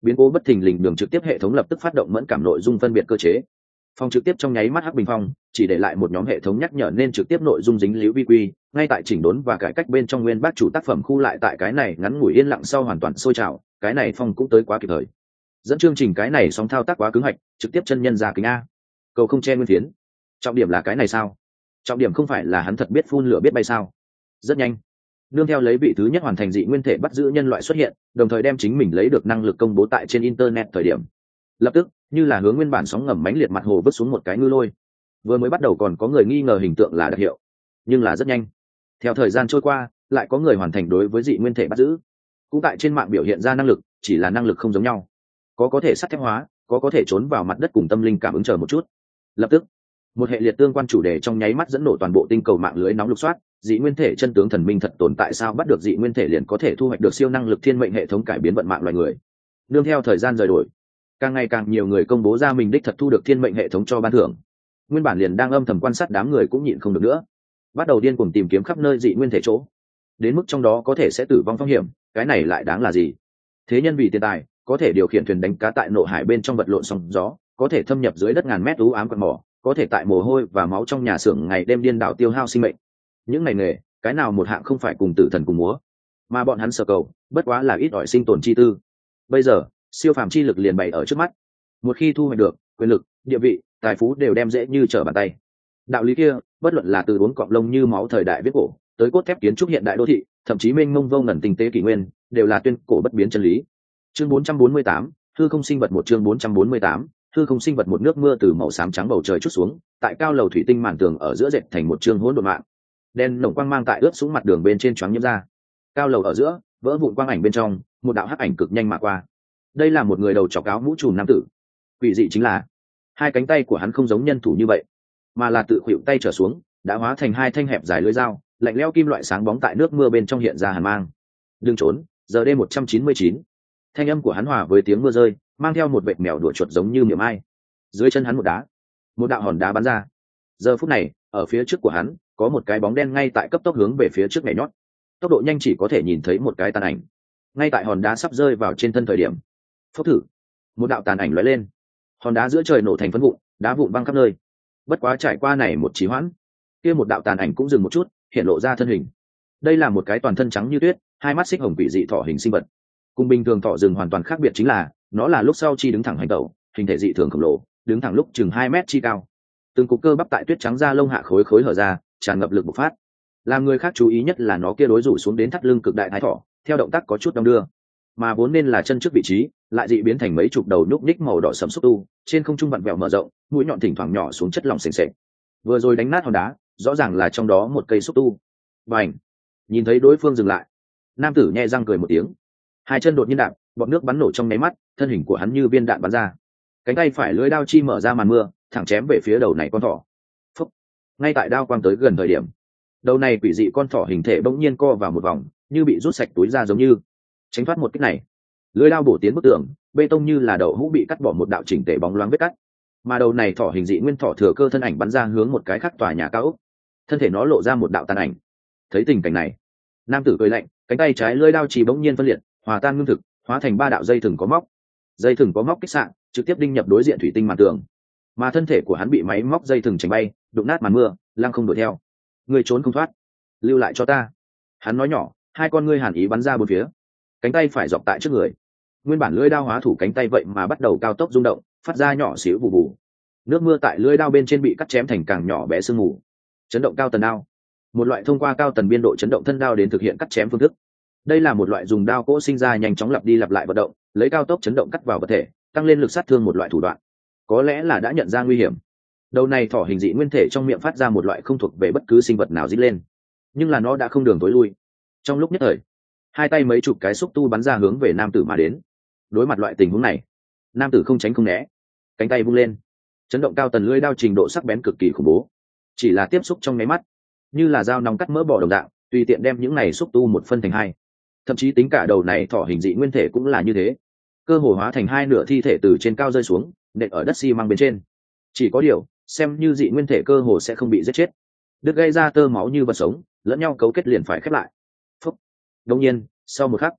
biến cố bất thình lình đường trực tiếp hệ thống lập tức phát động mẫn cảm nội dung phân biệt cơ chế. Phòng trực tiếp trong nháy mắt hắc bình phong chỉ để lại một nhóm hệ thống nhắc nhở nên trực tiếp nội dung dính liễu vi quy, ngay tại chỉnh đốn và cải cách bên trong nguyên bác chủ tác phẩm khu lại tại cái này ngắn ngủi yên lặng sau hoàn toàn sôi trào, cái này phong cũng tới quá kịp thời. Dẫn chương trình cái này sóng thao tác quá cứng hạch, trực tiếp chân nhân ra kính a. Cầu không che nguyên phiến. Trọng điểm là cái này sao? Trọng điểm không phải là hắn thật biết phun lửa biết bay sao? Rất nhanh, nương theo lấy vị thứ nhất hoàn thành dị nguyên thể bắt giữ nhân loại xuất hiện, đồng thời đem chính mình lấy được năng lực công bố tại trên internet thời điểm, lập tức như là hướng nguyên bản sóng ngầm mãnh liệt mặt hồ vứt xuống một cái ngư lôi. Vừa mới bắt đầu còn có người nghi ngờ hình tượng là đặc hiệu, nhưng là rất nhanh, theo thời gian trôi qua, lại có người hoàn thành đối với dị nguyên thể bắt giữ, cũng tại trên mạng biểu hiện ra năng lực, chỉ là năng lực không giống nhau, có có thể sắt thép hóa, có có thể trốn vào mặt đất cùng tâm linh cảm ứng chờ một chút. Lập tức, một hệ liệt tương quan chủ đề trong nháy mắt dẫn nổ toàn bộ tinh cầu mạng lưới nóng lục soát. Dị nguyên thể chân tướng thần minh thật tồn tại sao? Bắt được dị nguyên thể liền có thể thu hoạch được siêu năng lực thiên mệnh hệ thống cải biến vận mạng loài người. Nương theo thời gian rời đổi, càng ngày càng nhiều người công bố ra mình đích thật thu được thiên mệnh hệ thống cho ban thưởng. Nguyên bản liền đang âm thầm quan sát đám người cũng nhịn không được nữa, bắt đầu điên cuồng tìm kiếm khắp nơi dị nguyên thể chỗ, đến mức trong đó có thể sẽ tử vong phong hiểm, cái này lại đáng là gì? Thế nhân vì tiền tài có thể điều khiển thuyền đánh cá tại nội hải bên trong vật lộn sóng gió, có thể thâm nhập dưới đất ngàn mét u ám quặng mỏ, có thể tại mồ hôi và máu trong nhà xưởng ngày đêm điên đảo tiêu hao sinh mệnh. Những ngày nghề, cái nào một hạng không phải cùng tử thần cùng múa? Mà bọn hắn sở cầu bất quá là ít ỏi sinh tồn chi tư. Bây giờ siêu phàm chi lực liền bày ở trước mắt, một khi thu hoạch được, quyền lực, địa vị, tài phú đều đem dễ như trở bàn tay. Đạo lý kia, bất luận là từ uống cọp lông như máu thời đại viết cổ, tới cốt thép kiến trúc hiện đại đô thị, thậm chí mênh mông vô ngần tinh tế kỷ nguyên, đều là tuyên cổ bất biến chân lý. Chương bốn trăm bốn mươi tám, hư không sinh vật một. Chương bốn trăm bốn mươi tám, hư không sinh vật một. Nước mưa từ màu xám trắng bầu trời chút xuống, tại cao lầu thủy tinh màn tường ở giữa dệt thành một chương hỗn độn mạng. Đen nồng quang mang tại ướt xuống mặt đường bên trên choáng nhiễm ra. Cao lầu ở giữa, vỡ vụn quang ảnh bên trong, một đạo hắc ảnh cực nhanh mà qua. Đây là một người đầu chọc áo mũ trùm nam tử. Quỷ dị chính là, hai cánh tay của hắn không giống nhân thủ như vậy, mà là tự khuỵu tay trở xuống, đã hóa thành hai thanh hẹp dài lưỡi dao, lạnh lẽo kim loại sáng bóng tại nước mưa bên trong hiện ra hàn mang. Đừng trốn, giờ đêm một trăm chín mươi chín. Thanh âm của hắn hòa với tiếng mưa rơi, mang theo một vệt mèo đuổi chuột giống như miệng ai. Dưới chân hắn một đá, một đạo hòn đá bắn ra. Giờ phút này, ở phía trước của hắn, có một cái bóng đen ngay tại cấp tốc hướng về phía trước nhảy nhót. Tốc độ nhanh chỉ có thể nhìn thấy một cái tàn ảnh. Ngay tại hòn đá sắp rơi vào trên thân thời điểm, phốc thử, một đạo tàn ảnh lóe lên. Hòn đá giữa trời nổ thành phấn vụn, đá vụn văng khắp nơi. Bất quá trải qua này một trì hoãn, kia một đạo tàn ảnh cũng dừng một chút, hiện lộ ra thân hình. Đây là một cái toàn thân trắng như tuyết, hai mắt xích hồng quỷ dị thỏ hình sinh vật. Cùng bình thường thỏ rừng hoàn toàn khác biệt chính là, nó là lúc sau chi đứng thẳng hành tẩu, hình thể dị thường khổng lồ, đứng thẳng lúc chừng hai mét chi cao. Từng cục cơ bắp tại tuyết trắng da lông hạ khối khối hở ra, tràn ngập lực bộc phát. Làm người khác chú ý nhất là nó kia đối rủ xuống đến thắt lưng cực đại thái thỏ, theo động tác có chút đong đưa, mà vốn nên là chân trước vị trí, lại dị biến thành mấy chục đầu núc ních màu đỏ sẫm xúc tu, trên không trung vặn vẹo mở rộng, mũi nhọn thỉnh thoảng nhỏ xuống chất lỏng sền sệt. Vừa rồi đánh nát hòn đá, rõ ràng là trong đó một cây xúc tu. Bành! Nhìn thấy đối phương dừng lại, nam tử nhẹ răng cười một tiếng, hai chân đột nhiên đạp, bọt nước bắn nổ trong nháy mắt, thân hình của hắn như viên đạn bắn ra. Cánh tay phải lưỡi đao chi mở ra màn mưa, thẳng chém về phía đầu này con thỏ. Phúc! Ngay tại đao quang tới gần thời điểm, đầu này quỷ dị con thỏ hình thể bỗng nhiên co vào một vòng, như bị rút sạch túi ra giống như. Tránh thoát một kích này, lưỡi đao bổ tiến bức tường, bê tông như là đậu hũ bị cắt bỏ một đạo chỉnh tề bóng loáng vết cắt. Mà đầu này thỏ hình dị nguyên thỏ thừa cơ thân ảnh bắn ra hướng một cái khác tòa nhà cao ốc, thân thể nó lộ ra một đạo tàn ảnh. Thấy tình cảnh này, nam tử cười lạnh, cánh tay trái lưỡi đao chỉ bỗng nhiên phân liệt, hòa tan ngưng thực, hóa thành ba đạo dây thừng có móc. Dây thừng có móc kích xạ, trực tiếp đinh nhập đối diện thủy tinh màn tường. Mà thân thể của hắn bị máy móc dây thừng chành bay, đụng nát màn mưa, lăng không đuổi theo. Người trốn không thoát, lưu lại cho ta. Hắn nói nhỏ, hai con ngươi hàn ý bắn ra bốn phía. Cánh tay phải dọc tại trước người, nguyên bản lưỡi đao hóa thủ cánh tay vậy mà bắt đầu cao tốc rung động, phát ra nhỏ xíu bù bù. Nước mưa tại lưỡi đao bên trên bị cắt chém thành càng nhỏ bé sương mù. Chấn động cao tần đao, một loại thông qua cao tần biên độ chấn động thân đao đến thực hiện cắt chém phương thức. Đây là một loại dùng đao cỗ sinh ra nhanh chóng lặp đi lặp lại vận động, lấy cao tốc chấn động cắt vào vật thể, tăng lên lực sát thương một loại thủ đoạn. Có lẽ là đã nhận ra nguy hiểm, đầu này thỏ hình dị nguyên thể trong miệng phát ra một loại không thuộc về bất cứ sinh vật nào rít lên, nhưng là nó đã không đường tối lui. Trong lúc nhất thời, hai tay mấy chục cái xúc tu bắn ra hướng về nam tử mà đến. Đối mặt loại tình huống này, nam tử không tránh không né, cánh tay vung lên, chấn động cao tần lưỡi đao trình độ sắc bén cực kỳ khủng bố, chỉ là tiếp xúc trong nháy mắt, như là dao nóng cắt mỡ bò đồng dạng, tùy tiện đem những này xúc tu một phân thành hai. Thậm chí tính cả đầu này thỏ hình dị nguyên thể cũng là như thế, cơ hồ hóa thành hai nửa thi thể từ trên cao rơi xuống, nện ở đất xi măng bên trên. Chỉ có điều, xem như dị nguyên thể cơ hồ sẽ không bị giết chết, đứt gây ra tơ máu như vật sống, lẫn nhau cấu kết liền phải khép lại. Phúc. Đột nhiên, sau một khắc,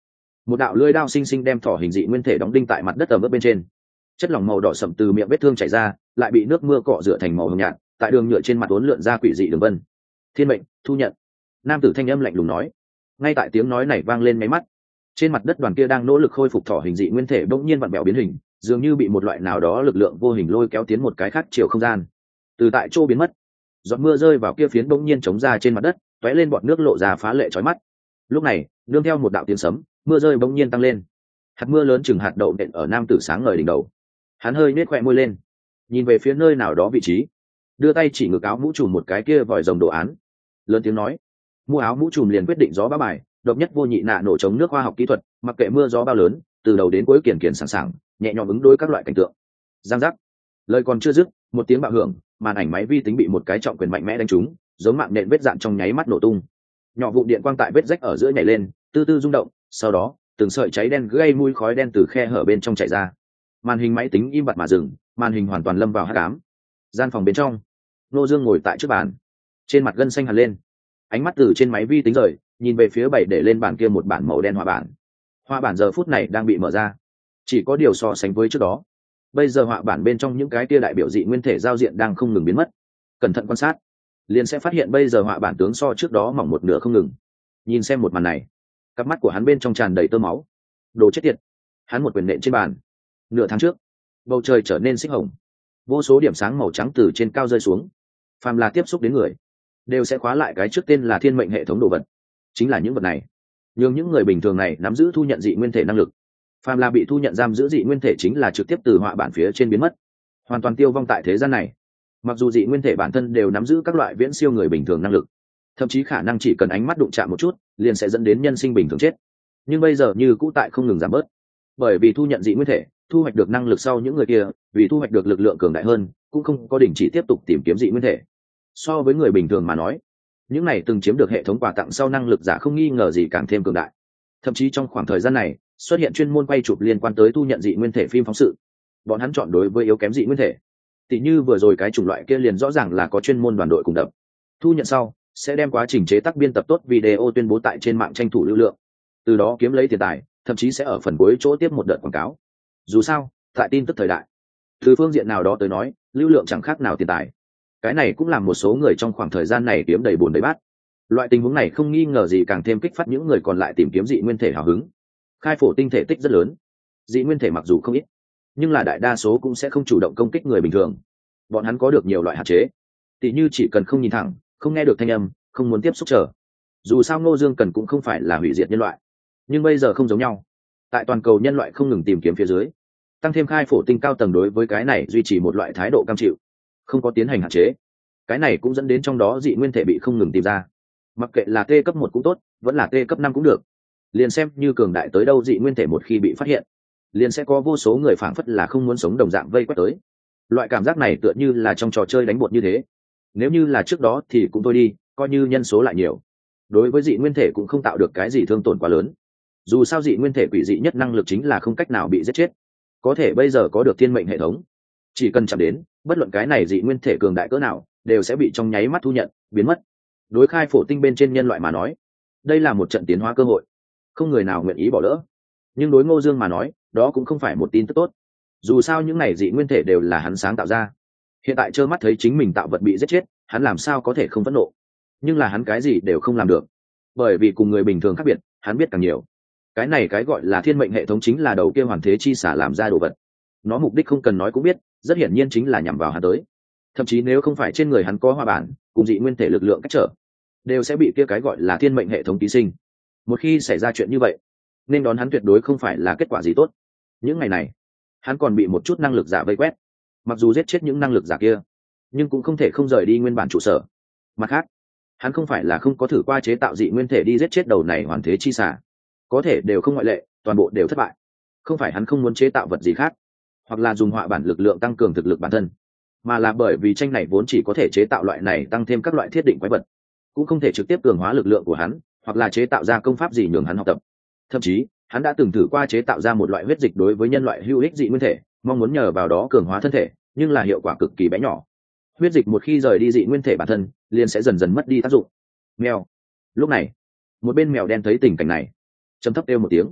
một đạo lưỡi đao xinh xinh đem thỏ hình dị nguyên thể đóng đinh tại mặt đất ẩm ướt bên trên. Chất lỏng màu đỏ sậm từ miệng vết thương chảy ra, lại bị nước mưa cọ rửa thành màu hồng nhạt, tại đường nhựa trên mặt uốn lượn ra quỷ dị đường vân. Thiên mệnh, thu nhận. Nam tử thanh âm lạnh lùng nói. Ngay tại tiếng nói này vang lên mấy mắt, trên mặt đất đoàn kia đang nỗ lực khôi phục thỏ hình dị nguyên thể bỗng nhiên vặn vẹo biến hình, dường như bị một loại nào đó lực lượng vô hình lôi kéo tiến một cái khác chiều không gian, từ tại chỗ biến mất. Giọt mưa rơi vào kia phiến bỗng nhiên chống ra trên mặt đất, tóe lên bọt nước lộ ra phá lệ chói mắt. Lúc này, nương theo một đạo tiếng sấm, mưa rơi bỗng nhiên tăng lên. Hạt mưa lớn chừng hạt đậu nện ở nam tử sáng ngời đỉnh đầu. Hắn hơi nết khóe môi lên, nhìn về phía nơi nào đó vị trí, đưa tay chỉ ngực áo mũ trùm một cái kia vòi rồng đồ án, lớn tiếng nói: mua áo mũ trùm liền quyết định gió bão bài, độc nhất vô nhị nạ nổ chống nước khoa học kỹ thuật, mặc kệ mưa gió bao lớn, từ đầu đến cuối kiền kiền sẵn sàng, nhẹ nhõm ứng đối các loại cảnh tượng. Giang giác, lời còn chưa dứt, một tiếng bạo hưởng, màn ảnh máy vi tính bị một cái trọng quyền mạnh mẽ đánh trúng, giống mạng nện vết dạn trong nháy mắt nổ tung. Nhỏ vụ điện quang tại vết rách ở giữa nhảy lên, từ từ rung động, sau đó từng sợi cháy đen gây mùi khói đen từ khe hở bên trong chảy ra. Màn hình máy tính im bặt mà dừng, màn hình hoàn toàn lâm vào hắc ám. Gian phòng bên trong, Nô Dương ngồi tại trước bàn, trên mặt gân xanh hằn lên, ánh mắt từ trên máy vi tính rời, nhìn về phía bảy để lên bàn kia một bản màu đen họa bản. Họa bản giờ phút này đang bị mở ra, chỉ có điều so sánh với trước đó, bây giờ họa bản bên trong những cái kia đại biểu dị nguyên thể giao diện đang không ngừng biến mất. Cẩn thận quan sát, liền sẽ phát hiện bây giờ họa bản tướng so trước đó mỏng một nửa không ngừng. Nhìn xem một màn này, cặp mắt của hắn bên trong tràn đầy tơ máu. Đồ chết tiệt! Hắn một quyền nện trên bàn. Nửa tháng trước, bầu trời trở nên xích hồng, vô số điểm sáng màu trắng từ trên cao rơi xuống, phàm là tiếp xúc đến người đều sẽ khóa lại cái trước tên là thiên mệnh hệ thống đồ vật. Chính là những vật này nhưng những người bình thường này nắm giữ thu nhận dị nguyên thể năng lực, phàm là bị thu nhận giam giữ dị nguyên thể chính là trực tiếp từ họa bản phía trên biến mất, hoàn toàn tiêu vong tại thế gian này. Mặc dù dị nguyên thể bản thân đều nắm giữ các loại viễn siêu người bình thường năng lực, thậm chí khả năng chỉ cần ánh mắt đụng chạm một chút liền sẽ dẫn đến nhân sinh bình thường chết, nhưng bây giờ như cũ tại không ngừng giảm bớt. Bởi vì thu nhận dị nguyên thể, thu hoạch được năng lực sau những người kia vì thu hoạch được lực lượng cường đại hơn cũng không có đình chỉ tiếp tục tìm kiếm dị nguyên thể. So với người bình thường mà nói, những này từng chiếm được hệ thống quà tặng sau năng lực giả không nghi ngờ gì càng thêm cường đại. Thậm chí trong khoảng thời gian này xuất hiện chuyên môn quay chụp liên quan tới thu nhận dị nguyên thể phim phóng sự, bọn hắn chọn đối với yếu kém dị nguyên thể, tỉ như vừa rồi cái chủng loại kia liền rõ ràng là có chuyên môn đoàn đội cùng đập. Thu nhận sau sẽ đem quá trình chế tác biên tập tốt video tuyên bố tại trên mạng tranh thủ lưu lượng, từ đó kiếm lấy tiền tài, thậm chí sẽ ở phần cuối chỗ tiếp một đợt quảng cáo. Dù sao tại tin tức thời đại, từ phương diện nào đó tới nói lưu lượng chẳng khác nào tiền tài. Cái này cũng làm một số người trong khoảng thời gian này kiếm đầy bùn đầy bát. Loại tình huống này không nghi ngờ gì càng thêm kích phát những người còn lại tìm kiếm dị nguyên thể hào hứng. Khai phổ tinh thể tích rất lớn, dị nguyên thể mặc dù không ít, nhưng là đại đa số cũng sẽ không chủ động công kích người bình thường. Bọn hắn có được nhiều loại hạn chế, tỉ như chỉ cần không nhìn thẳng, không nghe được thanh âm, không muốn tiếp xúc trở. Dù sao Ngô Dương cần cũng không phải là hủy diệt nhân loại, nhưng bây giờ không giống nhau. Tại toàn cầu nhân loại không ngừng tìm kiếm phía dưới, tăng thêm khai phổ tinh cao tầng đối với cái này duy trì một loại thái độ cam chịu, không có tiến hành hạn chế. Cái này cũng dẫn đến trong đó dị nguyên thể bị không ngừng tìm ra. Mặc kệ là T cấp một cũng tốt, vẫn là T cấp năm cũng được, liền xem như cường đại tới đâu dị nguyên thể một khi bị phát hiện, liền sẽ có vô số người phảng phất là không muốn sống đồng dạng vây quét tới. Loại cảm giác này tựa như là trong trò chơi đánh bột như thế. Nếu như là trước đó thì cũng thôi đi, coi như nhân số lại nhiều, đối với dị nguyên thể cũng không tạo được cái gì thương tổn quá lớn. Dù sao dị nguyên thể quỷ dị nhất năng lực chính là không cách nào bị giết chết. Có thể bây giờ có được thiên mệnh hệ thống, chỉ cần chạm đến bất luận cái này dị nguyên thể cường đại cỡ nào đều sẽ bị trong nháy mắt thu nhận, biến mất. Đối khai phổ tinh bên trên nhân loại mà nói, đây là một trận tiến hóa cơ hội, không người nào nguyện ý bỏ lỡ. Nhưng đối Ngô Dương mà nói, đó cũng không phải một tin tức tốt. Dù sao những này dị nguyên thể đều là hắn sáng tạo ra, hiện tại trơ mắt thấy chính mình tạo vật bị giết chết, hắn làm sao có thể không phẫn nộ. Nhưng là hắn cái gì đều không làm được, bởi vì cùng người bình thường khác biệt, hắn biết càng nhiều. Cái này cái gọi là thiên mệnh hệ thống chính là đầu kia hoàn thế chi xả làm ra đồ vật. Nó mục đích không cần nói cũng biết, rất hiển nhiên chính là nhằm vào hắn tới. Thậm chí nếu không phải trên người hắn có hoa bản cùng dị nguyên thể lực lượng cách trở, đều sẽ bị kia cái gọi là thiên mệnh hệ thống ký sinh. Một khi xảy ra chuyện như vậy, nên đón hắn tuyệt đối không phải là kết quả gì tốt. Những ngày này hắn còn bị một chút năng lực giả vây quét, mặc dù giết chết những năng lực giả kia, nhưng cũng không thể không rời đi nguyên bản trụ sở. Mặt khác, hắn không phải là không có thử qua chế tạo dị nguyên thể đi giết chết đầu này hoàn thế chi xả, có thể đều không ngoại lệ, toàn bộ đều thất bại. Không phải hắn không muốn chế tạo vật gì khác, hoặc là dùng họa bản lực lượng tăng cường thực lực bản thân, mà là bởi vì tranh này vốn chỉ có thể chế tạo loại này tăng thêm các loại thiết định quái vật, cũng không thể trực tiếp cường hóa lực lượng của hắn, hoặc là chế tạo ra công pháp gì nhường hắn học tập. Thậm chí hắn đã từng thử qua chế tạo ra một loại huyết dịch đối với nhân loại hữu ích dị nguyên thể, mong muốn nhờ vào đó cường hóa thân thể, nhưng là hiệu quả cực kỳ bé nhỏ. Huyết dịch một khi rời đi dị nguyên thể bản thân, liền sẽ dần dần mất đi tác dụng. Mèo. Lúc này, một bên mèo đen thấy tình cảnh này, trầm thấp kêu một tiếng.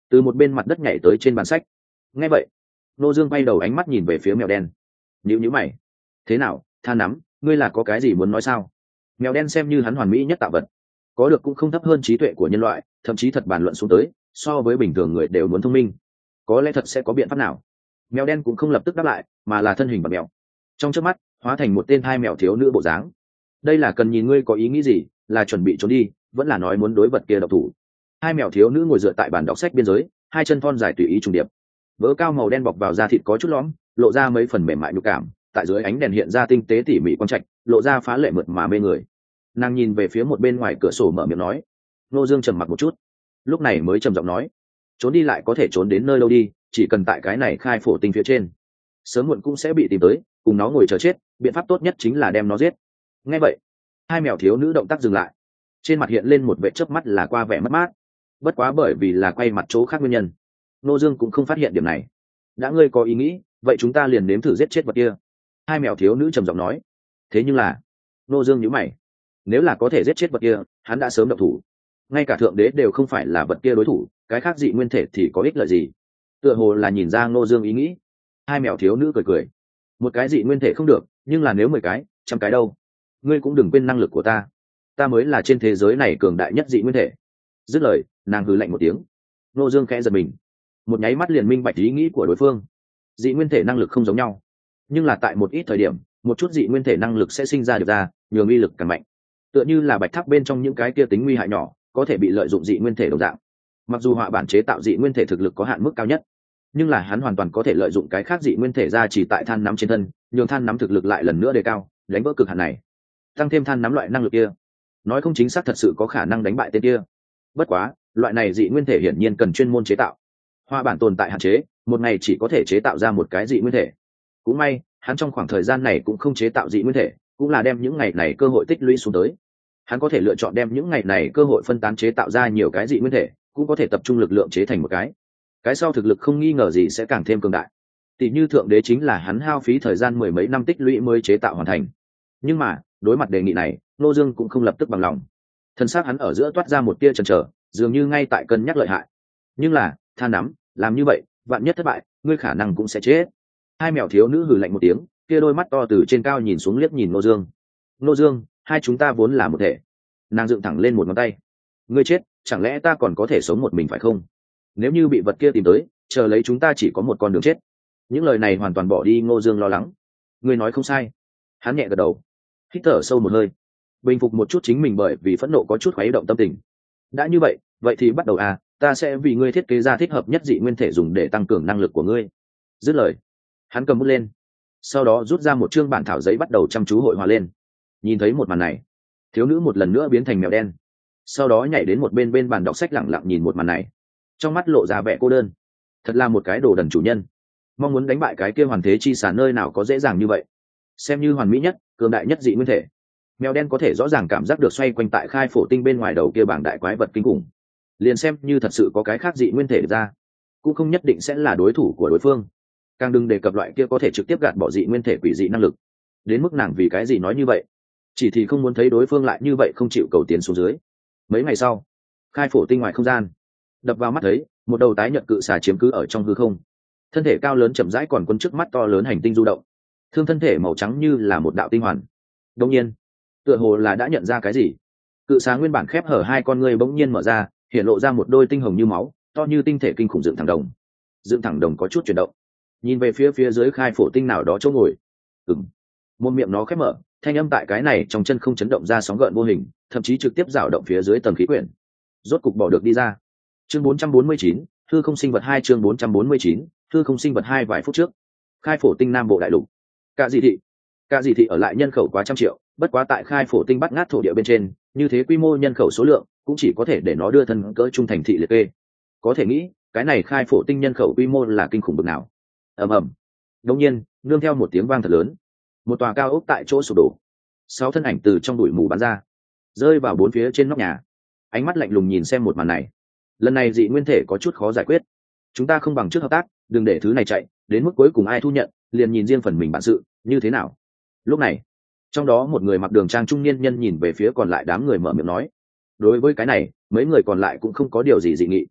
từ một bên mặt đất nhảy tới trên bàn sách. Nghe vậy, Ngô Dương quay đầu ánh mắt nhìn về phía mèo đen. Nhíu nhíu mày. Thế nào, Than nắm, ngươi là có cái gì muốn nói sao? Mèo đen xem như hắn hoàn mỹ nhất tạo vật, có được cũng không thấp hơn trí tuệ của nhân loại, thậm chí thật bàn luận xuống tới, so với bình thường người đều muốn thông minh. Có lẽ thật sẽ có biện pháp nào? Mèo đen cũng không lập tức đáp lại, mà là thân hình bật mèo, trong chớp mắt hóa thành một tên hai mèo thiếu nữ bộ dáng. Đây là cần nhìn ngươi có ý nghĩ gì, là chuẩn bị trốn đi, vẫn là nói muốn đối vật kia độc thủ. Hai mèo thiếu nữ ngồi dựa tại bàn đọc sách biên giới, hai chân thon dài tùy ý trùng điệp, vỡ cao màu đen bọc vào da thịt có chút lõm, lộ ra mấy phần mềm mại nhục cảm, tại dưới ánh đèn hiện ra tinh tế tỉ mỉ quang trạch, lộ ra phá lệ mượt mà mê người. Nàng nhìn về phía một bên ngoài cửa sổ mở miệng nói. Nô Dương trầm mặc một chút, lúc này mới trầm giọng nói, trốn đi lại có thể trốn đến nơi đâu đi, chỉ cần tại cái này khai phổ tinh phía trên, sớm muộn cũng sẽ bị tìm tới, cùng nó ngồi chờ chết, biện pháp tốt nhất chính là đem nó giết. Nghe vậy, hai mèo thiếu nữ động tác dừng lại, trên mặt hiện lên một vẻ chớp mắt là qua vẻ mất mát. Bất quá bởi vì là quay mặt chỗ khác nguyên nhân, Nô Dương cũng không phát hiện điểm này. Đã ngươi có ý nghĩ, vậy chúng ta liền nếm thử giết chết vật kia. Hai mèo thiếu nữ trầm giọng nói. Thế nhưng là, Nô Dương nhíu mày, nếu là có thể giết chết vật kia, hắn đã sớm động thủ. Ngay cả thượng đế đều không phải là vật kia đối thủ, cái khác dị nguyên thể thì có ích lợi gì? Tựa hồ là nhìn ra Nô Dương ý nghĩ. Hai mèo thiếu nữ cười cười. Một cái dị nguyên thể không được, nhưng là nếu mười cái, trăm cái đâu? Ngươi cũng đừng quên năng lực của ta. Ta mới là trên thế giới này cường đại nhất dị nguyên thể. Dứt lời, nàng hừ lạnh một tiếng. Nô Dương khẽ giật mình, một nháy mắt liền minh bạch ý nghĩ của đối phương. Dị nguyên thể năng lực không giống nhau, nhưng là tại một ít thời điểm, một chút dị nguyên thể năng lực sẽ sinh ra được ra, nhường uy lực càng mạnh. Tựa như là bạch tháp bên trong những cái kia tính nguy hại nhỏ, có thể bị lợi dụng dị nguyên thể đồng dạng. Mặc dù họa bản chế tạo dị nguyên thể thực lực có hạn mức cao nhất, nhưng là hắn hoàn toàn có thể lợi dụng cái khác dị nguyên thể ra chỉ tại than nắm trên thân, nhường than nắm thực lực lại lần nữa đề cao, đánh vỡ cực hạn này, tăng thêm than nắm loại năng lực kia, nói không chính xác thật sự có khả năng đánh bại tên kia. Bất quá, loại này dị nguyên thể hiển nhiên cần chuyên môn chế tạo, họa bản tồn tại hạn chế, một ngày chỉ có thể chế tạo ra một cái dị nguyên thể. Cũng may, hắn trong khoảng thời gian này cũng không chế tạo dị nguyên thể, cũng là đem những ngày này cơ hội tích lũy xuống tới. Hắn có thể lựa chọn đem những ngày này cơ hội phân tán chế tạo ra nhiều cái dị nguyên thể, cũng có thể tập trung lực lượng chế thành một cái. Cái sau thực lực không nghi ngờ gì sẽ càng thêm cường đại. Tỷ như thượng đế chính là hắn hao phí thời gian mười mấy năm tích lũy mới chế tạo hoàn thành. Nhưng mà, đối mặt đề nghị này, Nô Dương cũng không lập tức bằng lòng. Thân xác hắn ở giữa toát ra một tia chần chờ, dường như ngay tại cân nhắc lợi hại. Nhưng là, than nắm, làm như vậy, vạn nhất thất bại, ngươi khả năng cũng sẽ chết. Hai mèo thiếu nữ hừ lạnh một tiếng, kia đôi mắt to từ trên cao nhìn xuống liếc nhìn Nô Dương. Nô Dương, hai chúng ta vốn là một thể. Nàng dựng thẳng lên một ngón tay. Ngươi chết, chẳng lẽ ta còn có thể sống một mình phải không? Nếu như bị vật kia tìm tới, chờ lấy chúng ta chỉ có một con đường chết. Những lời này hoàn toàn bỏ đi Ngô Dương lo lắng. Ngươi nói không sai. Hắn nhẹ gật đầu, hít thở sâu một hơi, bình phục một chút chính mình bởi vì phẫn nộ có chút khuấy động tâm tình. Đã như vậy, vậy thì bắt đầu à, ta sẽ vì ngươi thiết kế ra thích hợp nhất dị nguyên thể dùng để tăng cường năng lực của ngươi. Dứt lời, hắn cầm bút lên, sau đó rút ra một chương bản thảo giấy bắt đầu chăm chú hội họa lên. Nhìn thấy một màn này, thiếu nữ một lần nữa biến thành mèo đen, sau đó nhảy đến một bên bên bàn đọc sách lặng lặng nhìn một màn này, trong mắt lộ ra vẻ cô đơn. Thật là một cái đồ đần chủ nhân, mong muốn đánh bại cái kia hoàn thế chi xả nơi nào có dễ dàng như vậy. Xem như hoàn mỹ nhất, cường đại nhất dị nguyên thể, mèo đen có thể rõ ràng cảm giác được xoay quanh tại khai phổ tinh bên ngoài đầu kia bảng đại quái vật kinh khủng. Liền xem như thật sự có cái khác dị nguyên thể ra, cũng không nhất định sẽ là đối thủ của đối phương. Càng đừng đề cập loại kia có thể trực tiếp gạt bỏ dị nguyên thể quỷ dị năng lực. Đến mức nàng vì cái gì nói như vậy, chỉ thì không muốn thấy đối phương lại như vậy không chịu cầu tiến xuống dưới. Mấy ngày sau, khai phổ tinh ngoài không gian, đập vào mắt thấy một đầu tái nhợt cự xà chiếm cứ ở trong hư không, thân thể cao lớn chậm rãi còn quân trước mắt to lớn hành tinh du động, thương thân thể màu trắng như là một đạo tinh hoàn. Đông nhiên, tựa hồ là đã nhận ra cái gì, cự xà nguyên bản khép hở hai con ngươi bỗng nhiên mở ra, hiện lộ ra một đôi tinh hồng như máu, to như tinh thể kinh khủng dựng thẳng đồng. Dựng thẳng đồng có chút chuyển động, nhìn về phía phía dưới khai phổ tinh nào đó chỗ ngồi. Ừm, một miệng nó khép mở, thanh âm tại cái này trong chân không chấn động ra sóng gợn vô hình, thậm chí trực tiếp dao động phía dưới tầng khí quyển. Rốt cục bỏ được đi ra. Chương bốn trăm bốn mươi chín, hư không sinh vật hai chương bốn trăm bốn mươi chín, hư không sinh vật hai vài phút trước. Khai phổ tinh Nam Bộ đại lục. Cả dị thị. Cả dị thị ở lại nhân khẩu quá trăm triệu, bất quá tại khai phổ tinh bắt ngát thổ địa bên trên, như thế quy mô nhân khẩu số lượng cũng chỉ có thể để nó đưa thân cỡ trung thành thị liệt kê. Có thể nghĩ, cái này khai phổ tinh nhân khẩu quy mô là kinh khủng bậc nào. Ầm ầm. Đột nhiên, nương theo một tiếng vang thật lớn, một tòa cao ốc tại chỗ sụp đổ. Sáu thân ảnh từ trong bụi mù bắn ra, rơi vào bốn phía trên nóc nhà. Ánh mắt lạnh lùng nhìn xem một màn này. Lần này dị nguyên thể có chút khó giải quyết, chúng ta không bằng trước hợp tác, đừng để thứ này chạy, đến mức cuối cùng ai thu nhận, liền nhìn riêng phần mình bản sự, như thế nào? Lúc này, trong đó một người mặc đường trang trung niên nhân nhìn về phía còn lại đám người mở miệng nói. Đối với cái này, mấy người còn lại cũng không có điều gì dị nghị.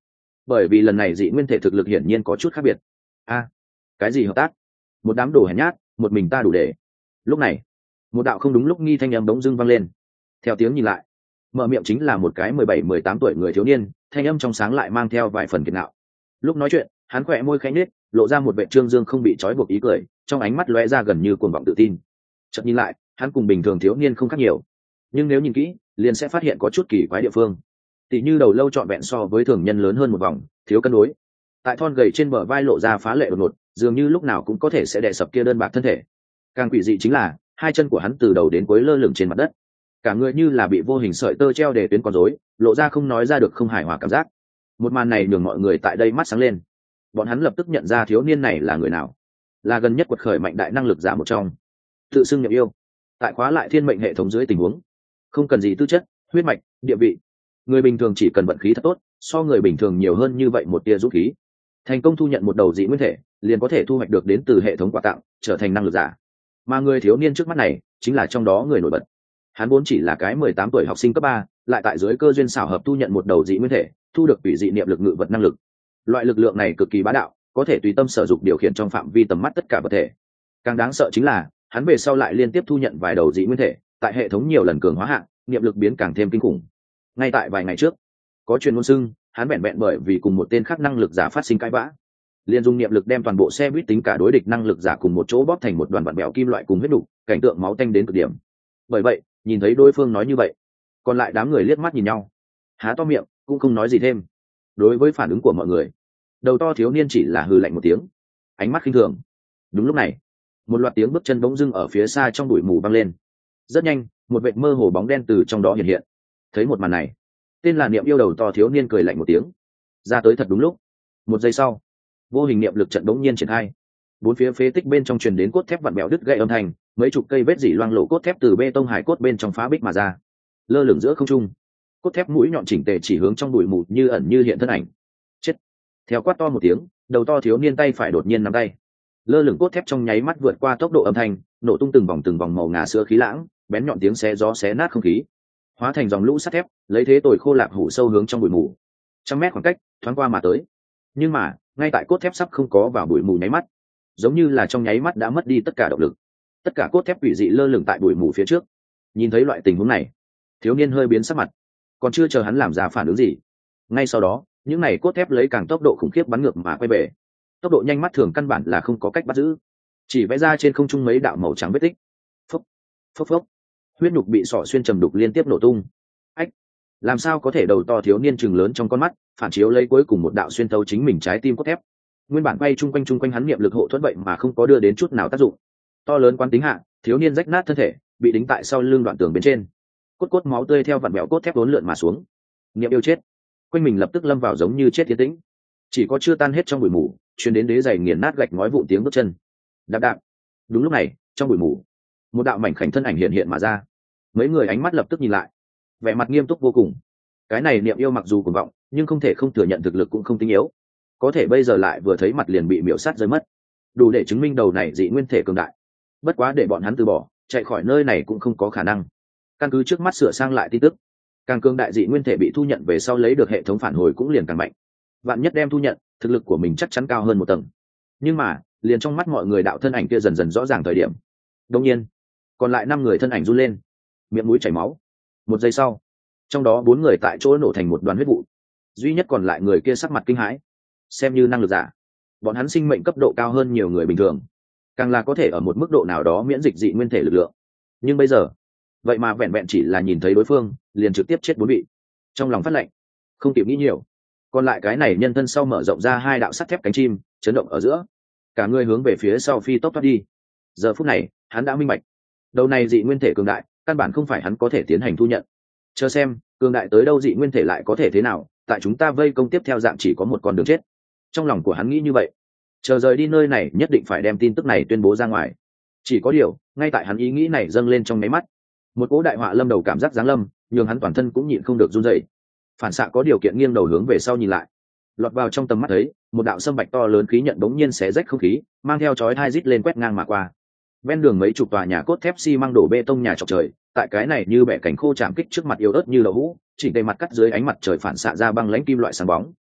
bởi vì lần này dị nguyên thể thực lực hiển nhiên có chút khác biệt. A, cái gì hợp tác? Một đám đồ hèn nhát, một mình ta đủ để. Lúc này, một đạo không đúng lúc nghi thanh âm bỗng dưng vang lên. Theo tiếng nhìn lại, mở miệng chính là một cái mười bảy mười tám tuổi người thiếu niên, thanh âm trong sáng lại mang theo vài phần kiệt ngạo. Lúc nói chuyện, hắn khỏe môi khẽ nhếch, lộ ra một vẻ trương dương không bị trói buộc ý cười, trong ánh mắt lóe ra gần như cuồng vọng tự tin. Chợt nhìn lại, hắn cùng bình thường thiếu niên không khác nhiều, nhưng nếu nhìn kỹ, liền sẽ phát hiện có chút kỳ quái địa phương. Tỷ như đầu lâu trọn vẹn so với thường nhân lớn hơn một vòng, thiếu cân đối. Tại thon gầy trên bờ vai lộ ra phá lệ đột ngột, dường như lúc nào cũng có thể sẽ đè sập kia đơn bạc thân thể. Càng quỷ dị chính là, hai chân của hắn từ đầu đến cuối lơ lửng trên mặt đất, cả người như là bị vô hình sợi tơ treo để tuyến con rối, lộ ra không nói ra được không hài hòa cảm giác. Một màn này nhường mọi người tại đây mắt sáng lên. Bọn hắn lập tức nhận ra thiếu niên này là người nào, là gần nhất quật khởi mạnh đại năng lực giả một trong, tự xưng Niệm Yêu. Tại khóa lại thiên mệnh hệ thống dưới tình huống, không cần gì tư chất, huyết mạch, địa vị, người bình thường chỉ cần vận khí thật tốt, so người bình thường nhiều hơn như vậy một tia dũng khí, thành công thu nhận một đầu dị nguyên thể, liền có thể thu hoạch được đến từ hệ thống quà tặng, trở thành năng lực giả. Mà người thiếu niên trước mắt này chính là trong đó người nổi bật. Hắn vốn chỉ là cái mười tám tuổi học sinh cấp ba, lại tại dưới cơ duyên xảo hợp thu nhận một đầu dị nguyên thể, thu được quỷ dị niệm lực ngự vật năng lực. Loại lực lượng này cực kỳ bá đạo, có thể tùy tâm sở dụng điều khiển trong phạm vi tầm mắt tất cả vật thể. Càng đáng sợ chính là, hắn về sau lại liên tiếp thu nhận vài đầu dị nguyên thể, tại hệ thống nhiều lần cường hóa hạng, niệm lực biến càng thêm kinh khủng. Ngay tại vài ngày trước, có truyền ngôn xưng, hắn vẹn vẹn bởi vì cùng một tên khác năng lực giả phát sinh cãi vã, liền dùng niệm lực đem toàn bộ xe buýt tính cả đối địch năng lực giả cùng một chỗ bóp thành một đoàn vặn bèo kim loại cùng huyết đục, cảnh tượng máu tanh đến cực điểm. Bởi vậy, nhìn thấy đối phương nói như vậy, còn lại đám người liếc mắt nhìn nhau, há to miệng cũng không nói gì thêm. Đối với phản ứng của mọi người, đầu to thiếu niên chỉ là hừ lạnh một tiếng, ánh mắt khinh thường. Đúng lúc này, một loạt tiếng bước chân bỗng dưng ở phía xa trong bụi mù vang lên. Rất nhanh, một vệt mơ hồ bóng đen từ trong đó hiện hiện. Thấy một màn này, tên là Niệm Yêu đầu to thiếu niên cười lạnh một tiếng, ra tới thật đúng lúc. Một giây sau, vô hình niệm lực trận bỗng nhiên triển khai, bốn phía phế tích bên trong truyền đến cốt thép vặn bèo đứt gãy âm thanh, mấy chục cây vết dỉ loang lộ cốt thép từ bê tông hải cốt bên trong phá bích mà ra, lơ lửng giữa không trung. Cốt thép mũi nhọn chỉnh tề chỉ hướng trong bụi mù như ẩn như hiện thân ảnh. Chết! Theo quát to một tiếng, đầu to thiếu niên tay phải đột nhiên nắm tay, lơ lửng cốt thép trong nháy mắt vượt qua tốc độ âm thanh, nổ tung từng vòng từng vòng màu ngà sữa khí lãng, bén nhọn tiếng xé gió xé nát không khí, hóa thành dòng lũ sắt thép, lấy thế tồi khô lạp hủ sâu hướng trong bụi mù. Trăm mét khoảng cách, thoáng qua mà tới. Nhưng mà, ngay tại cốt thép sắp không có vào bụi mù nháy mắt, giống như là trong nháy mắt đã mất đi tất cả động lực. Tất cả cốt thép quỷ dị lơ lửng tại bụi mù phía trước. Nhìn thấy loại tình huống này, thiếu niên hơi biến sắc mặt, còn chưa chờ hắn làm ra phản ứng gì, ngay sau đó, những này cốt thép lấy càng tốc độ khủng khiếp bắn ngược mà quay về. Tốc độ nhanh mắt thường căn bản là không có cách bắt giữ, chỉ vẽ ra trên không trung mấy đạo màu trắng vết tích. Phốc, phốc phốc, huyết nhục bị sỏ xuyên trầm đục liên tiếp nổ tung. Ách, làm sao có thể? Đầu to thiếu niên trừng lớn trong con mắt, phản chiếu lấy cuối cùng một đạo xuyên thấu chính mình trái tim cốt thép. Nguyên bản bay chung quanh chung quanh hắn niệm lực hộ thuẫn vậy mà không có đưa đến chút nào tác dụng. To lớn quán tính hạ, thiếu niên rách nát thân thể, bị đính tại sau lưng đoạn tường bên trên. Cốt cốt máu tươi theo vặn bẹo cốt thép uốn lượn mà xuống. Niệm Yêu chết. Quanh mình lập tức lâm vào giống như chết tiến tĩnh. Chỉ có chưa tan hết trong bụi mù, truyền đến đế giày nghiền nát gạch ngói vụn tiếng bước chân. Đạp đạp. Đúng lúc này, trong bụi mù, một đạo mảnh khảnh thân ảnh hiện hiện mà ra. Mấy người ánh mắt lập tức nhìn lại, vẻ mặt nghiêm túc vô cùng. Cái này Niệm Yêu mặc dù cuồng vọng, nhưng không thể không thừa nhận thực lực cũng không tinh yếu. Có thể bây giờ lại vừa thấy mặt liền bị miểu sát rơi mất, đủ để chứng minh đầu này dị nguyên thể cường đại. Bất quá để bọn hắn từ bỏ, chạy khỏi nơi này cũng không có khả năng. Căn cứ trước mắt sửa sang lại tin tức, càng cường đại dị nguyên thể bị thu nhận về sau lấy được hệ thống phản hồi cũng liền càng mạnh. Vạn nhất đem thu nhận, thực lực của mình chắc chắn cao hơn một tầng. Nhưng mà, liền trong mắt mọi người đạo thân ảnh kia dần dần rõ ràng thời điểm. Đương nhiên, còn lại năm người thân ảnh run lên, miệng mũi chảy máu. Một giây sau, trong đó bốn người tại chỗ nổ thành một đoàn huyết vụ. Duy nhất còn lại người kia sắc mặt kinh hãi. Xem như năng lực giả, bọn hắn sinh mệnh cấp độ cao hơn nhiều người bình thường, càng là có thể ở một mức độ nào đó miễn dịch dị nguyên thể lực lượng. Nhưng bây giờ, vậy mà vẹn vẹn chỉ là nhìn thấy đối phương, liền trực tiếp chết bốn vị. Trong lòng phát lạnh, không kịp nghĩ nhiều, còn lại cái này nhân thân sau mở rộng ra hai đạo sắt thép cánh chim, chấn động ở giữa, cả người hướng về phía sau phi tốc thoát đi. Giờ phút này, hắn đã minh bạch, đầu này dị nguyên thể cường đại, căn bản không phải hắn có thể tiến hành thu nhận. Chờ xem, cường đại tới đâu dị nguyên thể lại có thể thế nào, tại chúng ta vây công tiếp theo dạng chỉ có một con đường chết. Trong lòng của hắn nghĩ như vậy, chờ rời đi nơi này nhất định phải đem tin tức này tuyên bố ra ngoài. Chỉ có điều, ngay tại hắn ý nghĩ này dâng lên trong nháy mắt, một cỗ đại họa lâm đầu cảm giác giáng lâm, nhường hắn toàn thân cũng nhịn không được run rẩy. Phản xạ có điều kiện nghiêng đầu hướng về sau nhìn lại, lọt vào trong tầm mắt thấy một đạo sâm bạch to lớn khí nhận bỗng nhiên xé rách không khí, mang theo chói hai rít lên quét ngang mà qua. Ven đường mấy chục tòa nhà cốt thép xi măng đổ bê tông nhà chọc trời, tại cái này như bẻ cánh khô chạm kích trước mặt yếu ớt như lẩu hũ, chỉnh tề mặt cắt dưới ánh mặt trời phản xạ ra băng lãnh kim loại sáng bóng.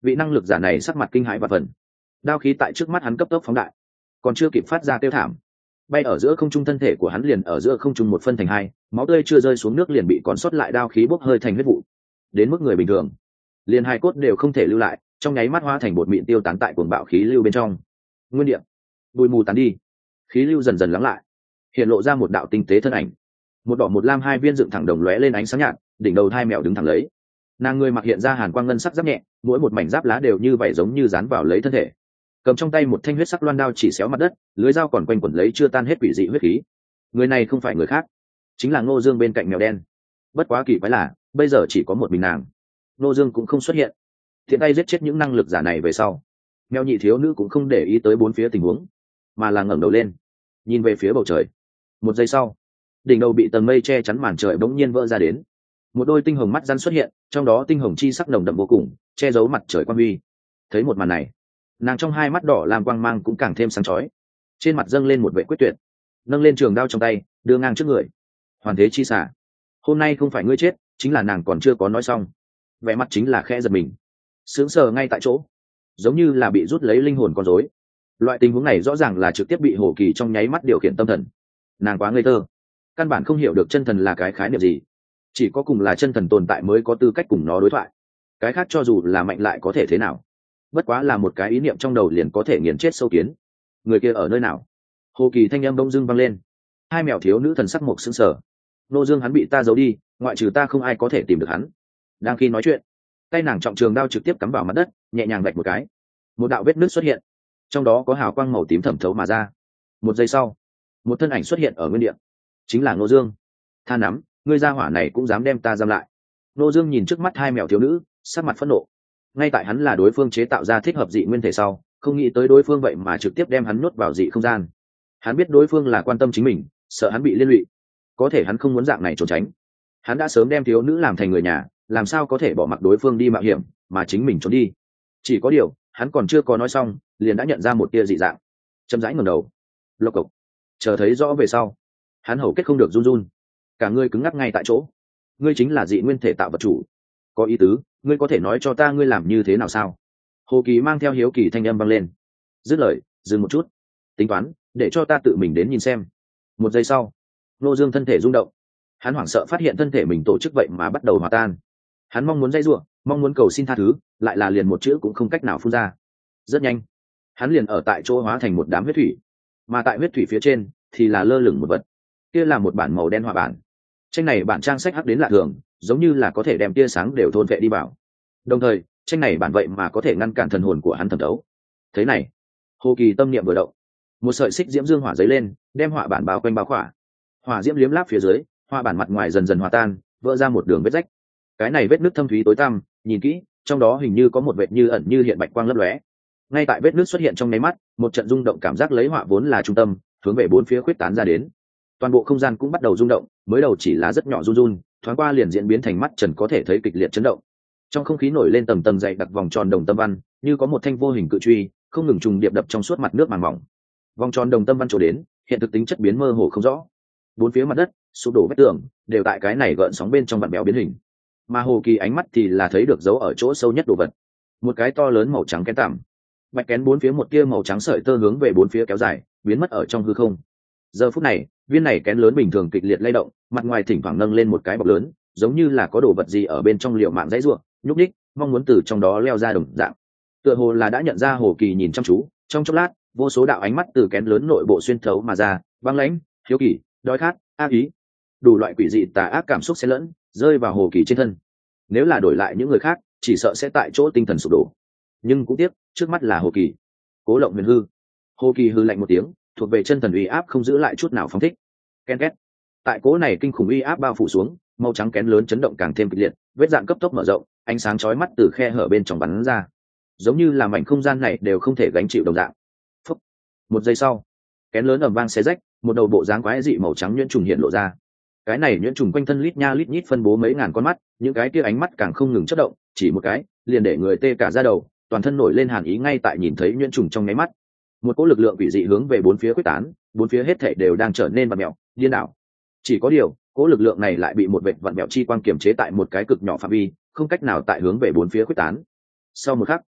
vị năng lực giả này sắc mặt kinh hãi và phần, đao khí tại trước mắt hắn cấp tốc phóng đại, còn chưa kịp phát ra kêu thảm, bay ở giữa không trung thân thể của hắn liền ở giữa không trung một phân thành hai, máu tươi chưa rơi xuống nước liền bị còn sót lại đao khí bốc hơi thành huyết vụ, đến mức người bình thường liền hai cốt đều không thể lưu lại, trong nháy mắt hóa thành bột mịn tiêu tán tại cuồng bạo khí lưu bên trong. Nguyên địa bụi mù tán đi, khí lưu dần dần lắng lại, hiện lộ ra một đạo tinh tế thân ảnh, một đỏ một lam hai viên dựng thẳng đồng lóe lên ánh sáng nhạt, đỉnh đầu hai mèo đứng thẳng lấy, nàng người mặc hiện ra hàn quang ngân sắc giáp nhẹ, mỗi một mảnh giáp lá đều như vậy giống như dán vào lấy thân thể, cầm trong tay một thanh huyết sắc loan đao chỉ xéo mặt đất, lưới dao còn quanh quẩn lấy chưa tan hết quỷ dị huyết khí. Người này không phải người khác, chính là Ngô Dương bên cạnh mèo đen. Bất quá kỳ quái là bây giờ chỉ có một mình nàng, Ngô Dương cũng không xuất hiện. Thiện tay giết chết những năng lực giả này về sau, mèo nhị thiếu nữ cũng không để ý tới bốn phía tình huống, mà là ngẩng đầu lên nhìn về phía bầu trời. Một giây sau, đỉnh đầu bị tầng mây che chắn màn trời bỗng nhiên vỡ ra đến, một đôi tinh hồng mắt rắn xuất hiện, trong đó tinh hồng chi sắc nồng đậm vô cùng, che giấu mặt trời quang huy. Thấy một màn này, nàng trong hai mắt đỏ làm quang mang cũng càng thêm sáng chói, trên mặt dâng lên một vẻ quyết tuyệt, nâng lên trường đao trong tay đưa ngang trước người. Hoàn thế chi xả, hôm nay không phải ngươi chết, chính là nàng còn chưa có nói xong, vẻ mặt chính là khẽ giật mình, sững sờ ngay tại chỗ, giống như là bị rút lấy linh hồn con rối. Loại tình huống này rõ ràng là trực tiếp bị Hồ Kỳ trong nháy mắt điều khiển tâm thần, nàng quá ngây thơ, căn bản không hiểu được chân thần là cái khái niệm gì, chỉ có cùng là chân thần tồn tại mới có tư cách cùng nó đối thoại, cái khác cho dù là mạnh lại có thể thế nào, bất quá là một cái ý niệm trong đầu liền có thể nghiền chết sâu kiến. Người kia ở nơi nào? Hồ Kỳ thanh âm bỗng dưng vang lên. Hai mèo thiếu nữ thần sắc mộc sững sờ. Nô Dương hắn bị ta giấu đi, ngoại trừ ta không ai có thể tìm được hắn. Đang khi nói chuyện, tay nàng trọng trường đao trực tiếp cắm vào mặt đất, nhẹ nhàng vạch một cái, một đạo vết nứt xuất hiện, trong đó có hào quang màu tím thẩm thấu mà ra. Một giây sau, một thân ảnh xuất hiện ở nguyên địa, chính là Ngô Dương. Tha nắm, ngươi gia hỏa này cũng dám đem ta giam lại. Ngô Dương nhìn trước mắt hai mèo thiếu nữ, sắc mặt phẫn nộ. Ngay tại hắn là đối phương chế tạo ra thích hợp dị nguyên thể sau, không nghĩ tới đối phương vậy mà trực tiếp đem hắn nuốt vào dị không gian. Hắn biết đối phương là quan tâm chính mình, sợ hắn bị liên lụy, có thể hắn không muốn dạng này trốn tránh. Hắn đã sớm đem thiếu nữ làm thành người nhà, làm sao có thể bỏ mặc đối phương đi mạo hiểm mà chính mình trốn đi. Chỉ có điều hắn còn chưa có nói xong liền đã nhận ra một tia dị dạng, chậm rãi ngẩng đầu, lộc cộc, chờ thấy rõ về sau, hắn hầu kết không được run run, cả người cứng ngắc ngay tại chỗ. Ngươi chính là dị nguyên thể tạo vật chủ? Có ý tứ, ngươi có thể nói cho ta ngươi làm như thế nào sao? Hồ Kỳ mang theo hiếu kỳ thanh âm vang lên. Dứt lời, dừng một chút, tính toán, để cho ta tự mình đến nhìn xem. Một giây sau, Ngô Dương thân thể rung động, hắn hoảng sợ phát hiện thân thể mình tổ chức vậy mà bắt đầu hòa tan. Hắn mong muốn dây giụa, mong muốn cầu xin tha thứ, lại là liền một chữ cũng không cách nào phun ra. Rất nhanh, hắn liền ở tại chỗ hóa thành một đám huyết thủy, mà tại huyết thủy phía trên thì là lơ lửng một vật, kia là một bản màu đen họa bản. Tranh này bản trang sách hắc đến lạ thường, giống như là có thể đem tia sáng đều thôn vệ đi vào. Đồng thời, tranh này bản vậy mà có thể ngăn cản thần hồn của hắn thẩm thấu. Thế này, Hồ Kỳ tâm niệm vừa động, một sợi xích diễm dương hỏa giấy lên, đem họa bản bao quanh bao khỏa. Hỏa diễm liếm láp phía dưới, họa bản mặt ngoài dần dần hòa tan, vỡ ra một đường vết rách. Cái này vết nứt thâm thúy tối tăm, nhìn kỹ, trong đó hình như có một vệt như ẩn như hiện bạch quang lấp lóe. Ngay tại vết nứt xuất hiện trong nháy mắt, một trận rung động cảm giác lấy họa vốn là trung tâm, hướng về bốn phía khuyết tán ra đến. Toàn bộ không gian cũng bắt đầu rung động, mới đầu chỉ là rất nhỏ run run, thoáng qua liền diễn biến thành mắt trần có thể thấy kịch liệt chấn động. Trong không khí nổi lên tầng tầng dày đặc vòng tròn đồng tâm văn, như có một thanh vô hình cự truy không ngừng trùng điệp đập trong suốt mặt nước màng mỏng. Vòng tròn đồng tâm văn trổ đến, hiện thực tính chất biến mơ hồ không rõ. Bốn phía mặt đất sụp đổ vách tường đều tại cái này gợn sóng bên trong vặn béo biến hình, mà Hồ Kỳ ánh mắt thì là thấy được dấu ở chỗ sâu nhất đồ vật, một cái to lớn màu trắng kén tằm, bạch kén bốn phía một tia màu trắng sợi tơ hướng về bốn phía kéo dài, biến mất ở trong hư không. Giờ phút này, viên này kén lớn bình thường kịch liệt lay động, mặt ngoài thỉnh thoảng nâng lên một cái bọc lớn, giống như là có đồ vật gì ở bên trong liệu mạng dãy ruộng, nhúc nhích, mong muốn từ trong đó leo ra đồng dạng. Tựa hồ là đã nhận ra Hồ Kỳ nhìn chăm chú, trong chốc lát, vô số đạo ánh mắt từ kén lớn nội bộ xuyên thấu mà ra, băng lãnh, hiếu kỳ, đói khát, ác ý, đủ loại quỷ dị tà ác cảm xúc xen lẫn, rơi vào Hồ Kỳ trên thân. Nếu là đổi lại những người khác, chỉ sợ sẽ tại chỗ tinh thần sụp đổ. Nhưng cũng tiếc, trước mắt là Hồ Kỳ. Cố Lộng Huyền hư. Hồ Kỳ hư lạnh một tiếng, thuộc về chân thần uy áp không giữ lại chút nào phóng thích. Ken két. Tại cố này kinh khủng uy áp bao phủ xuống, màu trắng kén lớn chấn động càng thêm kịch liệt, vết dạn cấp tốc mở rộng, ánh sáng chói mắt từ khe hở bên trong bắn ra, giống như là mảnh không gian này đều không thể gánh chịu đồng dạng. Phúc. Một giây sau, kén lớn ầm vang xé rách, một đầu bộ dáng quái dị màu trắng nhuyễn trùng hiện lộ ra. Cái này nhuyễn trùng quanh thân lít nha lít nhít phân bố mấy ngàn con mắt, những cái kia ánh mắt càng không ngừng chớp động, chỉ một cái, liền để người tê cả da đầu, toàn thân nổi lên hàn ý ngay tại nhìn thấy nhuyễn trùng trong nháy mắt. Một cỗ lực lượng quỷ dị hướng về bốn phía quyết tán, bốn phía hết thảy đều đang trở nên vặn mèo, điên đảo. Chỉ có điều, cỗ lực lượng này lại bị một vệt vặn mèo chi quang kiềm chế tại một cái cực nhỏ phạm vi, không cách nào tại hướng về bốn phía quyết tán. Sau một khắc,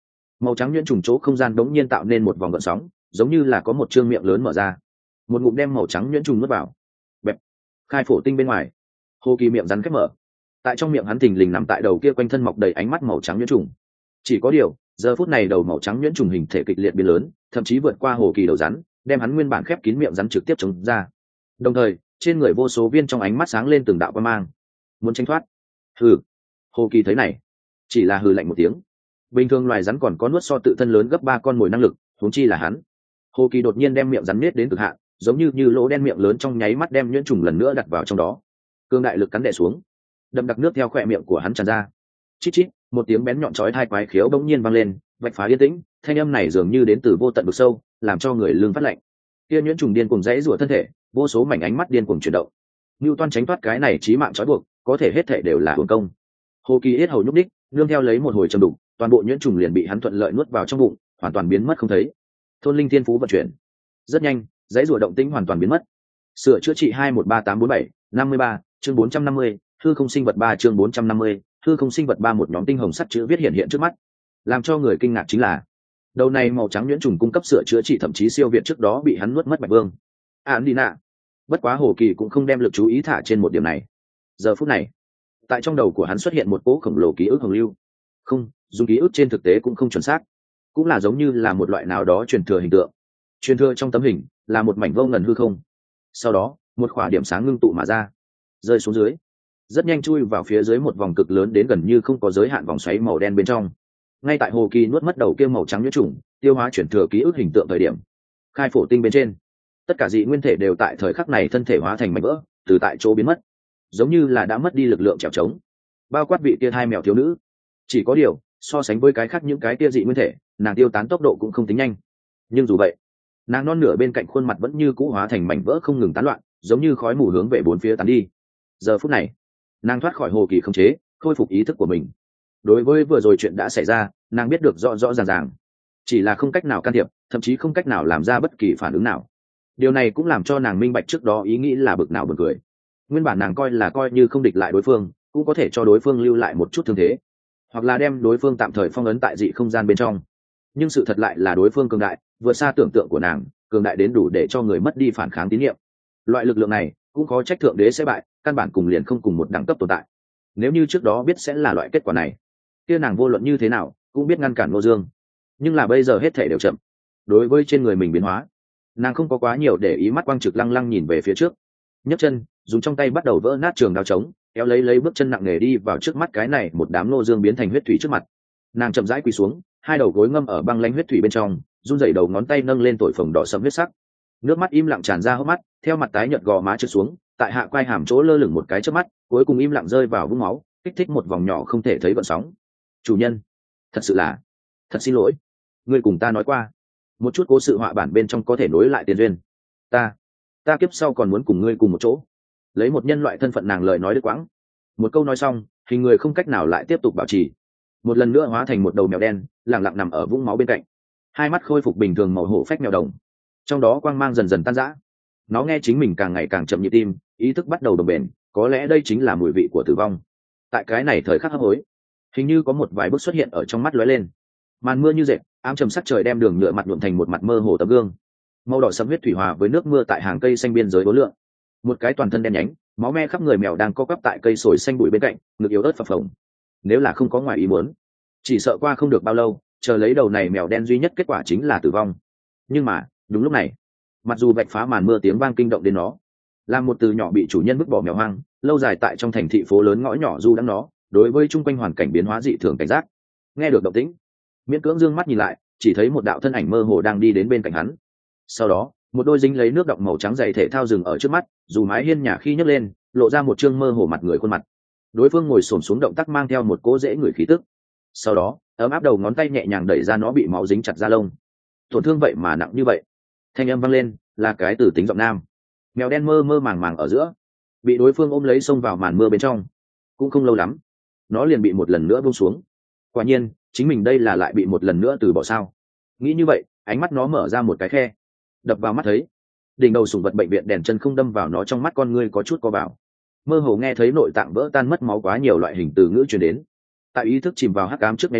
Màu trắng nhuyễn trùng chỗ không gian đống nhiên tạo nên một vòng gợn sóng, giống như là có một trương miệng lớn mở ra, một ngụm đem màu trắng nhuyễn trùng nuốt vào. Bẹp. Khai phổ tinh bên ngoài, Hồ Kỳ miệng rắn khép mở, tại trong miệng hắn thình lình nằm tại đầu kia quanh thân mọc đầy ánh mắt màu trắng nhuyễn trùng. Chỉ có điều, giờ phút này đầu màu trắng nhuyễn trùng hình thể kịch liệt biến lớn, thậm chí vượt qua Hồ Kỳ đầu rắn, đem hắn nguyên bản khép kín miệng rắn trực tiếp chống ra. Đồng thời, trên người vô số viên trong ánh mắt sáng lên từng đạo quang mang. Muốn tránh thoát? Hừ. Hồ Kỳ thấy này, chỉ là hừ lạnh một tiếng. Bình thường loài rắn còn có nuốt so tự thân lớn gấp ba con mồi năng lực, huống chi là hắn. Hồ Kỳ đột nhiên đem miệng rắn nết đến cực hạn, giống như như lỗ đen miệng lớn trong nháy mắt đem nhuyễn trùng lần nữa đặt vào trong đó. Cương đại lực cắn đè xuống, đậm đặc nước theo khỏe miệng của hắn tràn ra. Chít chít, một tiếng bén nhọn chói tai quái khiếu bỗng nhiên vang lên, vạch phá yên tĩnh. Thanh âm này dường như đến từ vô tận vực sâu, làm cho người lưng phát lạnh. Kia nhuyễn trùng điên cuồng rẽ rủa thân thể, vô số mảnh ánh mắt điên cuồng chuyển động. Nưu Toan tránh thoát cái này chí mạng trói buộc, có thể hết thể đều là hưởng công. Hồ Kỳ hết hầu nhúc đích, nương theo lấy một hồi trầm đục, toàn bộ nhuyễn trùng liền bị hắn thuận lợi nuốt vào trong bụng, hoàn toàn biến mất không thấy. Thôn linh thiên phú vận chuyển rất nhanh, dãy rủa động tĩnh hoàn toàn biến mất. Sửa chữa trị hai một ba tám bốn bảy năm mươi ba chương bốn trăm năm mươi, hư không sinh vật ba chương bốn trăm năm mươi, hư không sinh vật ba một nhóm tinh hồng sắt chữ viết hiện hiện trước mắt. Làm cho người kinh ngạc chính là, đầu này màu trắng nhuyễn trùng cung cấp sửa chữa trị thậm chí siêu việt trước đó bị hắn nuốt mất Bạch Vương. Án đi nạ. Bất quá Hồ Kỳ cũng không đem lực chú ý thả trên một điểm này. Giờ phút này, tại trong đầu của hắn xuất hiện một cỗ khổng lồ ký ức hồng lưu. Không, dùng ký ức trên thực tế cũng không chuẩn xác, cũng là giống như là một loại nào đó truyền thừa hình tượng. Truyền thừa trong tấm hình là một mảnh vô ngần hư không. Sau đó, một khỏa điểm sáng ngưng tụ mà ra, rơi xuống dưới, rất nhanh chui vào phía dưới một vòng cực lớn đến gần như không có giới hạn vòng xoáy màu đen bên trong. Ngay tại Hồ Kỳ nuốt mất đầu kia màu trắng nhuyễn trùng, tiêu hóa chuyển thừa ký ức hình tượng thời điểm, khai phổ tinh bên trên, tất cả dị nguyên thể đều tại thời khắc này thân thể hóa thành mảnh vỡ, từ tại chỗ biến mất, giống như là đã mất đi lực lượng trèo trống. Bao quát vị kia hai mèo thiếu nữ, chỉ có điều so sánh với cái khác những cái kia dị nguyên thể, nàng tiêu tán tốc độ cũng không tính nhanh. Nhưng dù vậy, nàng non nửa bên cạnh khuôn mặt vẫn như cũ hóa thành mảnh vỡ không ngừng tán loạn, giống như khói mù hướng về bốn phía tán đi. Giờ phút này, nàng thoát khỏi Hồ Kỳ khống chế, khôi phục ý thức của mình. Đối với vừa rồi chuyện đã xảy ra, nàng biết được rõ rõ ràng ràng, chỉ là không cách nào can thiệp, thậm chí không cách nào làm ra bất kỳ phản ứng nào. Điều này cũng làm cho nàng minh bạch trước đó ý nghĩ là bực nào buồn cười. Nguyên bản nàng coi là coi như không địch lại đối phương, cũng có thể cho đối phương lưu lại một chút thương thế, hoặc là đem đối phương tạm thời phong ấn tại dị không gian bên trong. Nhưng sự thật lại là đối phương cường đại, vượt xa tưởng tượng của nàng, cường đại đến đủ để cho người mất đi phản kháng tín nhiệm. Loại lực lượng này cũng khó trách thượng đế sẽ bại, căn bản cùng liền không cùng một đẳng cấp tồn tại. Nếu như trước đó biết sẽ là loại kết quả này, kia nàng vô luận như thế nào cũng biết ngăn cản Ngô Dương. Nhưng là bây giờ hết thể đều chậm. Đối với trên người mình biến hóa, nàng không có quá nhiều để ý, mắt quang trực lăng lăng nhìn về phía trước, nhấc chân dùng trong tay bắt đầu vỡ nát trường đao trống, kéo lấy lấy bước chân nặng nề đi vào trước mắt cái này một đám Ngô Dương biến thành huyết thủy trước mặt. Nàng chậm rãi quỳ xuống, hai đầu gối ngâm ở băng lãnh huyết thủy bên trong, run rẩy đầu ngón tay nâng lên tội phồng đỏ sẫm huyết sắc, nước mắt im lặng tràn ra hốc mắt, theo mặt tái nhợt gò má trượt xuống, tại hạ quai hàm chỗ lơ lửng một cái chớp mắt, cuối cùng im lặng rơi vào vũng máu, kích thích một vòng nhỏ không thể thấy gợn sóng. Chủ nhân, thật sự là, thật xin lỗi, ngươi cùng ta nói qua, một chút cố sự họa bản bên trong có thể nối lại tiền duyên. Ta, ta kiếp sau còn muốn cùng ngươi cùng một chỗ. Lấy một nhân loại thân phận nàng lời nói đứt quãng. Một câu nói xong, hình người không cách nào lại tiếp tục bảo trì. Một lần nữa hóa thành một đầu mèo đen, lặng lặng nằm ở vũng máu bên cạnh. Hai mắt khôi phục bình thường màu hổ phách mèo đồng. Trong đó quang mang dần dần tan rã. Nó nghe chính mình càng ngày càng chậm nhịp tim, ý thức bắt đầu đồng bền, có lẽ đây chính là mùi vị của tử vong. Tại cái này thời khắc hấp hối, hình như có một vài bước xuất hiện ở trong mắt lóe lên. Màn mưa như dệt, ám trầm sắc trời đem đường nhựa mặt nhuộm thành một mặt mơ hồ tấm gương. Màu đỏ sẫm huyết thủy hòa với nước mưa tại hàng cây xanh biên giới đối lượng. Một cái toàn thân đen nhánh, máu me khắp người mèo đang co quắp tại cây sồi xanh bụi bên cạnh, ngực yếu ớt phập phồng. Nếu là không có ngoài ý muốn, chỉ sợ qua không được bao lâu, chờ lấy đầu này mèo đen duy nhất kết quả chính là tử vong. Nhưng mà đúng lúc này, mặc dù vạch phá màn mưa tiếng vang kinh động đến nó, làm một từ nhỏ bị chủ nhân vứt bỏ mèo hoang, lâu dài tại trong thành thị phố lớn ngõ nhỏ du đãng nó, đối với chung quanh hoàn cảnh biến hóa dị thường cảnh giác. Nghe được động tĩnh, miễn cưỡng dương mắt nhìn lại, chỉ thấy một đạo thân ảnh mơ hồ đang đi đến bên cạnh hắn. Sau đó, một đôi dính lấy nước đọng màu trắng giày thể thao dừng ở trước mắt, dù mái hiên nhà khi nhấc lên, lộ ra một trương mơ hồ mặt người khuôn mặt. Đối phương ngồi xổm xuống, động tác mang theo một cỗ dễ người khí tức. Sau đó, ấm áp đầu ngón tay nhẹ nhàng đẩy ra nó bị máu dính chặt da lông. Tổn thương vậy mà nặng như vậy. Thanh âm vang lên, là cái từ tính giọng nam. Mèo đen mơ mơ màng màng ở giữa, bị đối phương ôm lấy xông vào màn mưa bên trong. Cũng không lâu lắm, nó liền bị một lần nữa buông xuống. Quả nhiên, chính mình đây là lại bị một lần nữa từ bỏ sao? Nghĩ như vậy, ánh mắt nó mở ra một cái khe, đập vào mắt thấy đỉnh đầu sủng vật bệnh viện đèn chân không đâm vào nó, trong mắt con ngươi có chút co vào, mơ hồ nghe thấy nội tạng vỡ tan mất máu quá nhiều loại hình từ ngữ truyền đến. Tại ý thức chìm vào hắc ám trước mấy mắt,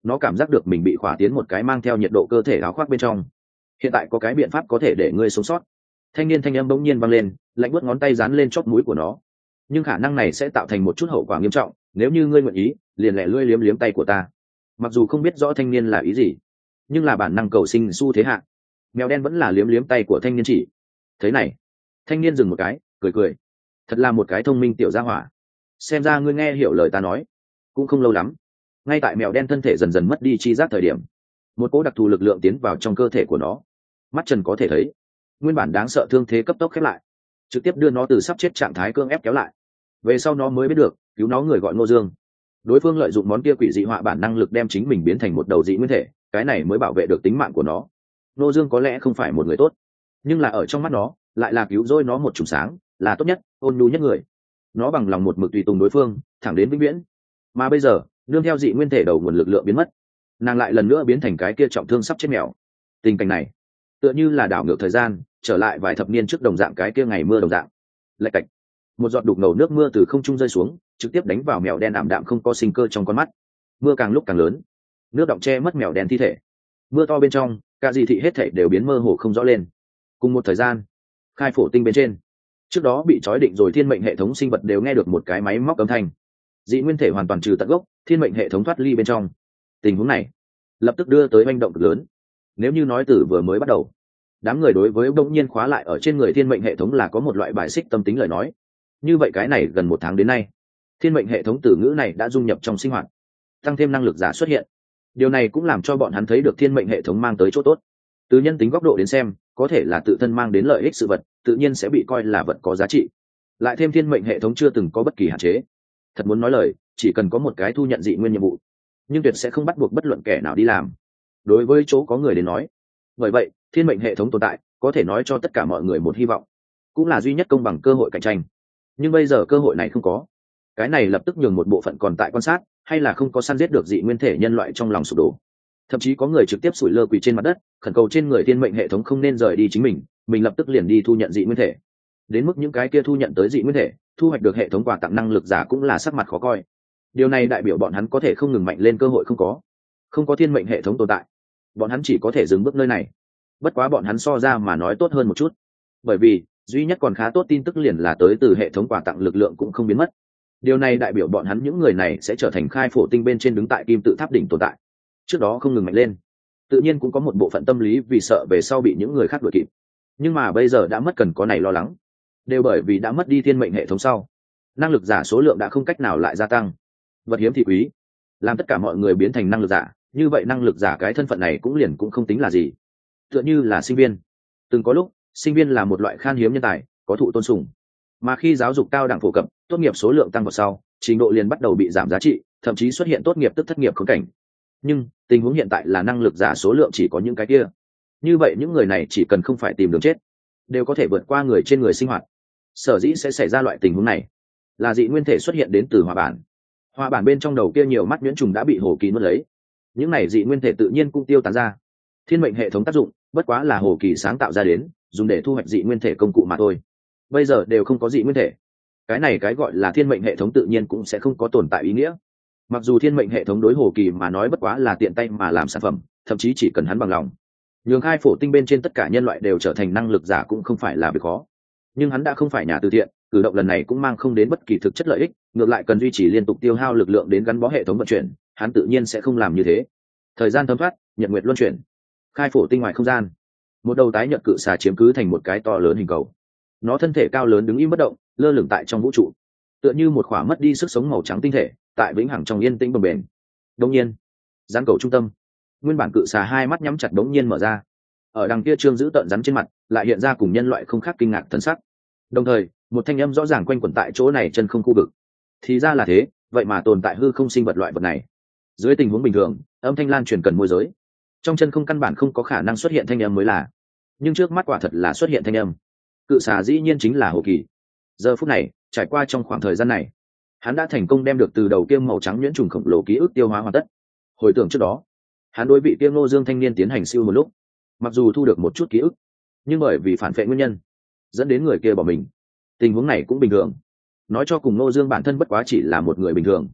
nó cảm giác được mình bị khỏa tiến một cái mang theo nhiệt độ cơ thể áo khoác bên trong. Hiện tại có cái biện pháp có thể để ngươi sống sót. Thanh niên thanh âm bỗng nhiên vang lên, lạnh buốt ngón tay dán lên chóp mũi của nó. Nhưng khả năng này sẽ tạo thành một chút hậu quả nghiêm trọng, nếu như ngươi nguyện ý liền lẹ lưỡi liếm liếm tay của ta. Mặc dù không biết rõ thanh niên là ý gì, nhưng là bản năng cầu sinh xu thế hạ, mèo đen vẫn là liếm liếm tay của thanh niên chỉ. Thế này, thanh niên dừng một cái, cười cười, thật là một cái thông minh tiểu gia hỏa, xem ra ngươi nghe hiểu lời ta nói. Cũng không lâu lắm, ngay tại mèo đen thân thể dần dần mất đi chi giác thời điểm, một cỗ đặc thù lực lượng tiến vào trong cơ thể của nó. Mắt trần có thể thấy, nguyên bản đáng sợ thương thế cấp tốc khép lại, trực tiếp đưa nó từ sắp chết trạng thái cưỡng ép kéo lại. Về sau nó mới biết được cứu nó người gọi Ngô Dương, đối phương lợi dụng món kia quỷ dị họa bản năng lực đem chính mình biến thành một đầu dị nguyên thể, cái này mới bảo vệ được tính mạng của nó. Ngô Dương có lẽ không phải một người tốt, nhưng là ở trong mắt nó lại là cứu rỗi nó một chùm sáng, là tốt nhất, ôn nhu nhất người. Nó bằng lòng một mực tùy tùng đối phương thẳng đến vĩnh viễn. Mà bây giờ nương theo dị nguyên thể đầu nguồn lực lượng biến mất, nàng lại lần nữa biến thành cái kia trọng thương sắp chết mèo. Tình cảnh này tựa như là đảo ngược thời gian, trở lại vài thập niên trước đồng dạng cái kia ngày mưa đồng dạng. Lạch cạch, một giọt đục ngầu nước mưa từ không trung rơi xuống, trực tiếp đánh vào mèo đen ảm đạm không có sinh cơ trong con mắt. Mưa càng lúc càng lớn, nước đọng che mất mèo đen thi thể. Mưa to bên trong, cả dị thị hết thảy đều biến mơ hồ không rõ lên. Cùng một thời gian, khai phổ tinh bên trên, trước đó bị trói định rồi thiên mệnh hệ thống sinh vật đều nghe được một cái máy móc âm thanh. Dị nguyên thể hoàn toàn trừ tận gốc, thiên mệnh hệ thống thoát ly bên trong. Tình huống này lập tức đưa tới manh động cực lớn. Nếu như nói từ vừa mới bắt đầu, đám người đối với bỗng nhiên khóa lại ở trên người thiên mệnh hệ thống là có một loại bài xích tâm tính lời nói, như vậy cái này gần một tháng đến nay, thiên mệnh hệ thống từ ngữ này đã dung nhập trong sinh hoạt, tăng thêm năng lực giả xuất hiện. Điều này cũng làm cho bọn hắn thấy được thiên mệnh hệ thống mang tới chỗ tốt. Từ nhân tính góc độ đến xem, có thể là tự thân mang đến lợi ích sự vật, tự nhiên sẽ bị coi là vật có giá trị. Lại thêm thiên mệnh hệ thống chưa từng có bất kỳ hạn chế. Thật muốn nói lời, chỉ cần có một cái thu nhận dị nguyên nhiệm vụ, nhưng tuyệt sẽ không bắt buộc bất luận kẻ nào đi làm. Đối với chỗ có người đến nói, bởi vậy thiên mệnh hệ thống tồn tại có thể nói cho tất cả mọi người một hy vọng, cũng là duy nhất công bằng cơ hội cạnh tranh. Nhưng bây giờ cơ hội này không có, cái này lập tức nhường một bộ phận còn tại quan sát hay là không có săn giết được dị nguyên thể nhân loại trong lòng sụp đổ. Thậm chí có người trực tiếp sủi lơ quỳ trên mặt đất, khẩn cầu trên người thiên mệnh hệ thống không nên rời đi chính mình, mình lập tức liền đi thu nhận dị nguyên thể. Đến mức những cái kia thu nhận tới dị nguyên thể, thu hoạch được hệ thống quà tặng năng lực giả cũng là sắc mặt khó coi. Điều này đại biểu bọn hắn có thể không ngừng mạnh lên cơ hội không có. Không có thiên mệnh hệ thống tồn tại, bọn hắn chỉ có thể dừng bước nơi này. Bất quá bọn hắn so ra mà nói tốt hơn một chút, bởi vì duy nhất còn khá tốt tin tức liền là tới từ hệ thống quà tặng lực lượng cũng không biến mất. Điều này đại biểu bọn hắn những người này sẽ trở thành khai phổ tinh bên trên đứng tại kim tự tháp đỉnh tồn tại. Trước đó không ngừng mạnh lên, tự nhiên cũng có một bộ phận tâm lý vì sợ về sau bị những người khác đuổi kịp. Nhưng mà bây giờ đã mất cần có này lo lắng, đều bởi vì đã mất đi thiên mệnh hệ thống sau, năng lực giả số lượng đã không cách nào lại gia tăng. Vật hiếm thì quý, làm tất cả mọi người biến thành năng lực giả, như vậy năng lực giả cái thân phận này cũng liền cũng không tính là gì. Tựa như là sinh viên, từng có lúc sinh viên là một loại khan hiếm nhân tài, có thụ tôn sùng, mà khi giáo dục cao đẳng phổ cập, tốt nghiệp số lượng tăng vào sau, trình độ liền bắt đầu bị giảm giá trị, thậm chí xuất hiện tốt nghiệp tức thất nghiệp khốn cảnh. Nhưng tình huống hiện tại là năng lực giả số lượng chỉ có những cái kia, như vậy những người này chỉ cần không phải tìm đường chết, đều có thể vượt qua người trên người sinh hoạt. Sở dĩ sẽ xảy ra loại tình huống này là dị nguyên thể xuất hiện đến từ hỏa bản. Hỏa bản bên trong đầu kia nhiều mắt nhuyễn trùng đã bị hồ kỳ nuốt lấy, những này dị nguyên thể tự nhiên cũng tiêu tán ra. Thiên mệnh hệ thống tác dụng bất quá là hồ kỳ sáng tạo ra đến, dùng để thu hoạch dị nguyên thể công cụ mà thôi. Bây giờ đều không có dị nguyên thể, cái này cái gọi là thiên mệnh hệ thống tự nhiên cũng sẽ không có tồn tại ý nghĩa. Mặc dù thiên mệnh hệ thống đối hồ kỳ mà nói bất quá là tiện tay mà làm sản phẩm, thậm chí chỉ cần hắn bằng lòng, nhường khai phổ tinh bên trên tất cả nhân loại đều trở thành năng lực giả cũng không phải là việc khó. Nhưng hắn đã không phải nhà từ thiện, cử động lần này cũng mang không đến bất kỳ thực chất lợi ích, ngược lại cần duy trì liên tục tiêu hao lực lượng đến gắn bó hệ thống vận chuyển, hắn tự nhiên sẽ không làm như thế. Thời gian thấm thoát, nhật nguyệt luân chuyển, khai phổ tinh ngoài không gian, một đầu tái nhật cự xà chiếm cứ thành một cái to lớn hình cầu. Nó thân thể cao lớn đứng im bất động, lơ lửng tại trong vũ trụ, tựa như một khỏa mất đi sức sống màu trắng tinh thể, tại vĩnh hằng trong yên tĩnh bồng bềnh. Đống nhiên, rắn cầu trung tâm, nguyên bản cự xà hai mắt nhắm chặt đống nhiên mở ra. Ở đằng kia trương giữ tợn rắn trên mặt, lại hiện ra cùng nhân loại không khác kinh ngạc thần sắc. Đồng thời, một thanh âm rõ ràng quanh quẩn tại chỗ này chân không khu vực. Thì ra là thế, vậy mà tồn tại hư không sinh vật loại vật này. Dưới tình huống bình thường, âm thanh lan truyền cần môi giới. Trong chân không căn bản không có khả năng xuất hiện thanh âm mới là. Nhưng trước mắt quả thật là xuất hiện thanh âm. Cự xà dĩ nhiên chính là Hồ Kỳ. Giờ phút này, trải qua trong khoảng thời gian này, hắn đã thành công đem được từ đầu kiêm màu trắng nhuyễn trùng khổng lồ ký ức tiêu hóa hoàn tất. Hồi tưởng trước đó, hắn đối vị kiêm Ngô Dương thanh niên tiến hành siêu một lúc, mặc dù thu được một chút ký ức, nhưng bởi vì phản vệ nguyên nhân, dẫn đến người kia bỏ mình. Tình huống này cũng bình thường, nói cho cùng Ngô Dương bản thân bất quá chỉ là một người bình thường,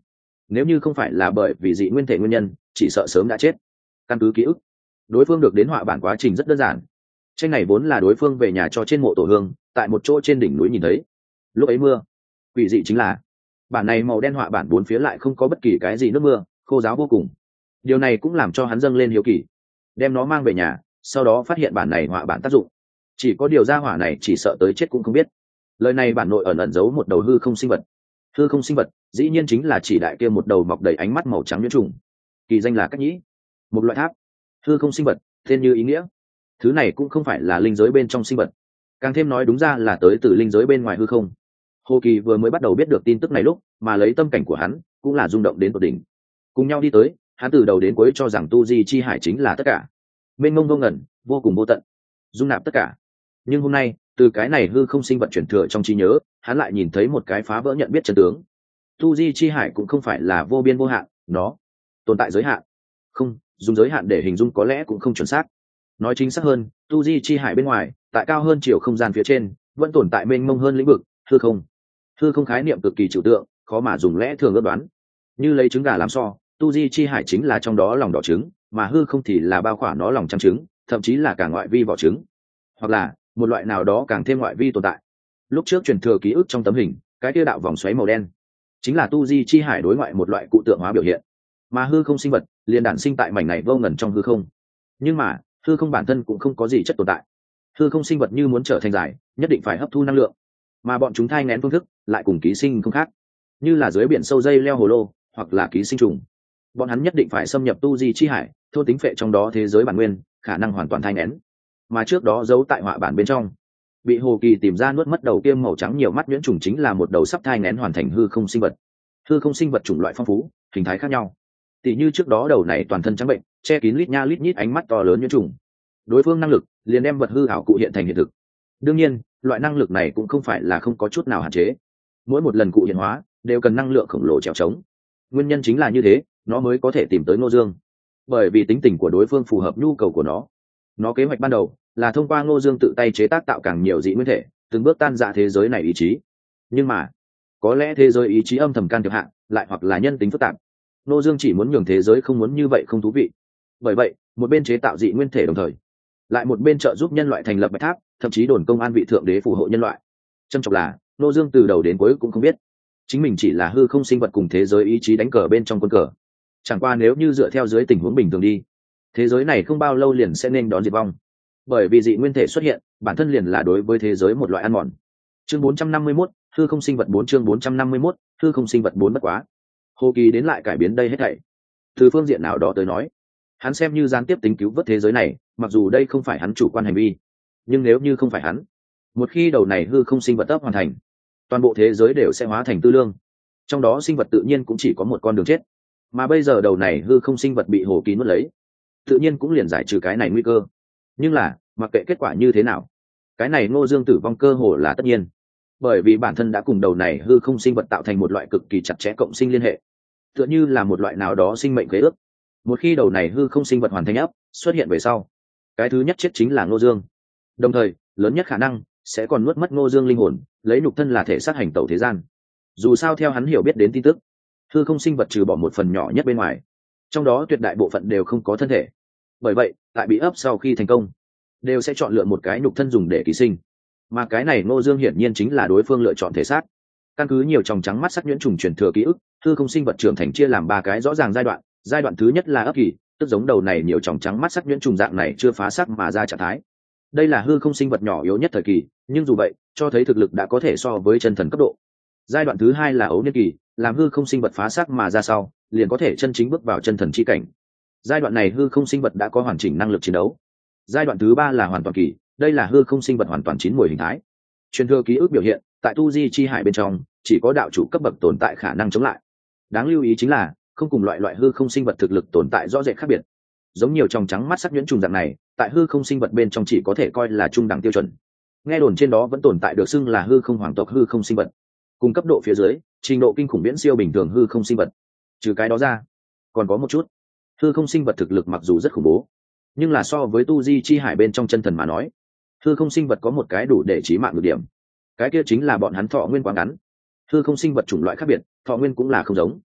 nếu như không phải là bởi vì dị nguyên thể nguyên nhân chỉ sợ sớm đã chết. Căn cứ ký ức, đối phương được đến họa bản quá trình rất đơn giản. Tranh này vốn là đối phương về nhà cho trên mộ tổ hương, tại một chỗ trên đỉnh núi nhìn thấy. Lúc ấy mưa, quỷ dị chính là bản này màu đen họa bản bốn phía lại không có bất kỳ cái gì nước mưa, khô ráo vô cùng. Điều này cũng làm cho hắn dâng lên hiếu kỳ, đem nó mang về nhà, sau đó phát hiện bản này họa bản tác dụng. Chỉ có điều ra hỏa này chỉ sợ tới chết cũng không biết. Lời này bản nội ẩn ẩn giấu một đầu hư không sinh vật. Hư không sinh vật dĩ nhiên chính là chỉ đại kia một đầu mọc đầy ánh mắt màu trắng nhuyễn trùng, kỳ danh là Cách Nhĩ, một loại tháp. Hư không sinh vật tên như ý nghĩa, thứ này cũng không phải là linh giới bên trong sinh vật, càng thêm nói đúng ra là tới từ linh giới bên ngoài hư không. Hồ Kỳ vừa mới bắt đầu biết được tin tức này lúc mà lấy tâm cảnh của hắn cũng là rung động đến tột đỉnh. Cùng nhau đi tới, hắn từ đầu đến cuối cho rằng tu di chi hải chính là tất cả, mênh mông vô ngẩn, vô cùng vô tận, dung nạp tất cả. Nhưng hôm nay từ cái này hư không sinh vật chuyển thừa trong trí nhớ, hắn lại nhìn thấy một cái phá vỡ nhận biết chân tướng. Tu di chi hải cũng không phải là vô biên vô hạn, nó tồn tại giới hạn. Không, dùng giới hạn để hình dung có lẽ cũng không chuẩn xác. Nói chính xác hơn, tu di chi hải bên ngoài, tại cao hơn chiều không gian phía trên, vẫn tồn tại mênh mông hơn lĩnh vực hư không. Hư không khái niệm cực kỳ trừu tượng, khó mà dùng lẽ thường ước đoán. Như lấy trứng gà làm so, tu di chi hải chính là trong đó lòng đỏ trứng, mà hư không thì là bao khỏa nó lòng trắng trứng, thậm chí là cả ngoại vi vỏ trứng, hoặc là một loại nào đó càng thêm ngoại vi tồn tại. Lúc trước truyền thừa ký ức trong tấm hình, cái kia đạo vòng xoáy màu đen chính là tu di chi hải đối ngoại một loại cụ tượng hóa biểu hiện, mà hư không sinh vật liền đản sinh tại mảnh này vô ngần trong hư không. Nhưng mà hư không bản thân cũng không có gì chất tồn tại. Hư không sinh vật như muốn trở thành giải, nhất định phải hấp thu năng lượng, mà bọn chúng thai nghén phương thức lại cùng ký sinh không khác, như là dưới biển sâu dây leo hồ lô hoặc là ký sinh trùng. Bọn hắn nhất định phải xâm nhập tu di chi hải, thôn tính phệ trong đó thế giới bản nguyên, khả năng hoàn toàn thai nghén. Mà trước đó giấu tại họa bản bên trong, bị Hồ Kỳ tìm ra nuốt mất đầu kiêm màu trắng nhiều mắt nhuyễn trùng chính là một đầu sắp thai nghén hoàn thành hư không sinh vật. Hư không sinh vật chủng loại phong phú, hình thái khác nhau. Tỷ như trước đó đầu này toàn thân trắng bệnh, che kín lít nha lít nhít ánh mắt to lớn nhuyễn trùng. Đối phương năng lực liền đem vật hư ảo cụ hiện thành hiện thực. Đương nhiên, loại năng lực này cũng không phải là không có chút nào hạn chế. Mỗi một lần cụ hiện hóa đều cần năng lượng khổng lồ trèo trống. Nguyên nhân chính là như thế, nó mới có thể tìm tới Ngô Dương. Bởi vì tính tình của đối phương phù hợp nhu cầu của nó. Nó kế hoạch ban đầu là thông qua Ngô Dương tự tay chế tác tạo càng nhiều dị nguyên thể, từng bước tan rã thế giới này ý chí. Nhưng mà, có lẽ thế giới ý chí âm thầm can thiệp hạ, lại hoặc là nhân tính phức tạp. Ngô Dương chỉ muốn nhường thế giới không muốn như vậy không thú vị. Bởi vậy, một bên chế tạo dị nguyên thể đồng thời, lại một bên trợ giúp nhân loại thành lập bạch tháp, thậm chí đồn công an vị thượng đế phù hộ nhân loại. Trâm trọng là, Ngô Dương từ đầu đến cuối cũng không biết, chính mình chỉ là hư không sinh vật cùng thế giới ý chí đánh cờ bên trong quân cờ. Chẳng qua nếu như dựa theo dưới tình huống bình thường đi, thế giới này không bao lâu liền sẽ nên đón diệt vong, bởi vì dị nguyên thể xuất hiện bản thân liền là đối với thế giới một loại ăn mòn. Chương bốn trăm năm mươi mốt, hư không sinh vật bốn. Chương bốn trăm năm mươi mốt, hư không sinh vật bốn. Bất quá Hồ Kỳ đến lại cải biến đây hết thảy. Từ phương diện nào đó tới nói, hắn xem như gián tiếp tính cứu vớt thế giới này, mặc dù đây không phải hắn chủ quan hành vi, nhưng nếu như không phải hắn, một khi đầu này hư không sinh vật ấp hoàn thành, toàn bộ thế giới đều sẽ hóa thành tư lương, trong đó sinh vật tự nhiên cũng chỉ có một con đường chết. Mà bây giờ đầu này hư không sinh vật bị Hồ Kỳ nuốt lấy, tự nhiên cũng liền giải trừ cái này nguy cơ. Nhưng là mặc kệ kết quả như thế nào, cái này Ngô Dương tử vong cơ hồ là tất nhiên, bởi vì bản thân đã cùng đầu này hư không sinh vật tạo thành một loại cực kỳ chặt chẽ cộng sinh liên hệ, tựa như là một loại nào đó sinh mệnh khế ước. Một khi đầu này hư không sinh vật hoàn thành ấp xuất hiện về sau, cái thứ nhất chết chính là Ngô Dương, đồng thời lớn nhất khả năng sẽ còn nuốt mất Ngô Dương linh hồn, lấy nhục thân là thể xác hành tẩu thế gian. Dù sao theo hắn hiểu biết đến tin tức, hư không sinh vật trừ bỏ một phần nhỏ nhất bên ngoài, trong đó tuyệt đại bộ phận đều không có thân thể. Bởi vậy tại bị ấp sau khi thành công, đều sẽ chọn lựa một cái nhục thân dùng để ký sinh, mà cái này Ngô Dương hiển nhiên chính là đối phương lựa chọn thể xác. Căn cứ nhiều tròng trắng mắt sắc nhuyễn trùng truyền thừa ký ức, hư không sinh vật trưởng thành chia làm ba cái rõ ràng giai đoạn. Giai đoạn thứ nhất là ấp kỳ, tức giống đầu này nhiều tròng trắng mắt sắc nhuyễn trùng dạng này chưa phá sắc mà ra trạng thái. Đây là hư không sinh vật nhỏ yếu nhất thời kỳ, nhưng dù vậy cho thấy thực lực đã có thể so với chân thần cấp độ. Giai đoạn thứ hai là ấu niên kỳ, làm hư không sinh vật phá sắc mà ra sau, liền có thể chân chính bước vào chân thần chi cảnh. Giai đoạn này hư không sinh vật đã có hoàn chỉnh năng lực chiến đấu. Giai đoạn thứ ba là hoàn toàn kỳ, đây là hư không sinh vật hoàn toàn chín mùi hình thái. Truyền thừa ký ức biểu hiện, tại tu di chi hải bên trong, chỉ có đạo chủ cấp bậc tồn tại khả năng chống lại. Đáng lưu ý chính là, không cùng loại loại hư không sinh vật thực lực tồn tại rõ rệt khác biệt. Giống nhiều tròng trắng mắt sắc nhuyễn trùng dạng này, tại hư không sinh vật bên trong chỉ có thể coi là trung đẳng tiêu chuẩn. Nghe đồn trên đó vẫn tồn tại được xưng là hư không hoàng tộc hư không sinh vật, cùng cấp độ phía dưới, trình độ kinh khủng viễn siêu bình thường hư không sinh vật. Trừ cái đó ra, còn có một chút, hư không sinh vật thực lực mặc dù rất khủng bố, nhưng là so với tu di chi hải bên trong chân thần mà nói, hư không sinh vật có một cái đủ để chí mạng nhược điểm, cái kia chính là bọn hắn thọ nguyên quá ngắn. Hư không sinh vật chủng loại khác biệt, thọ nguyên cũng là không giống.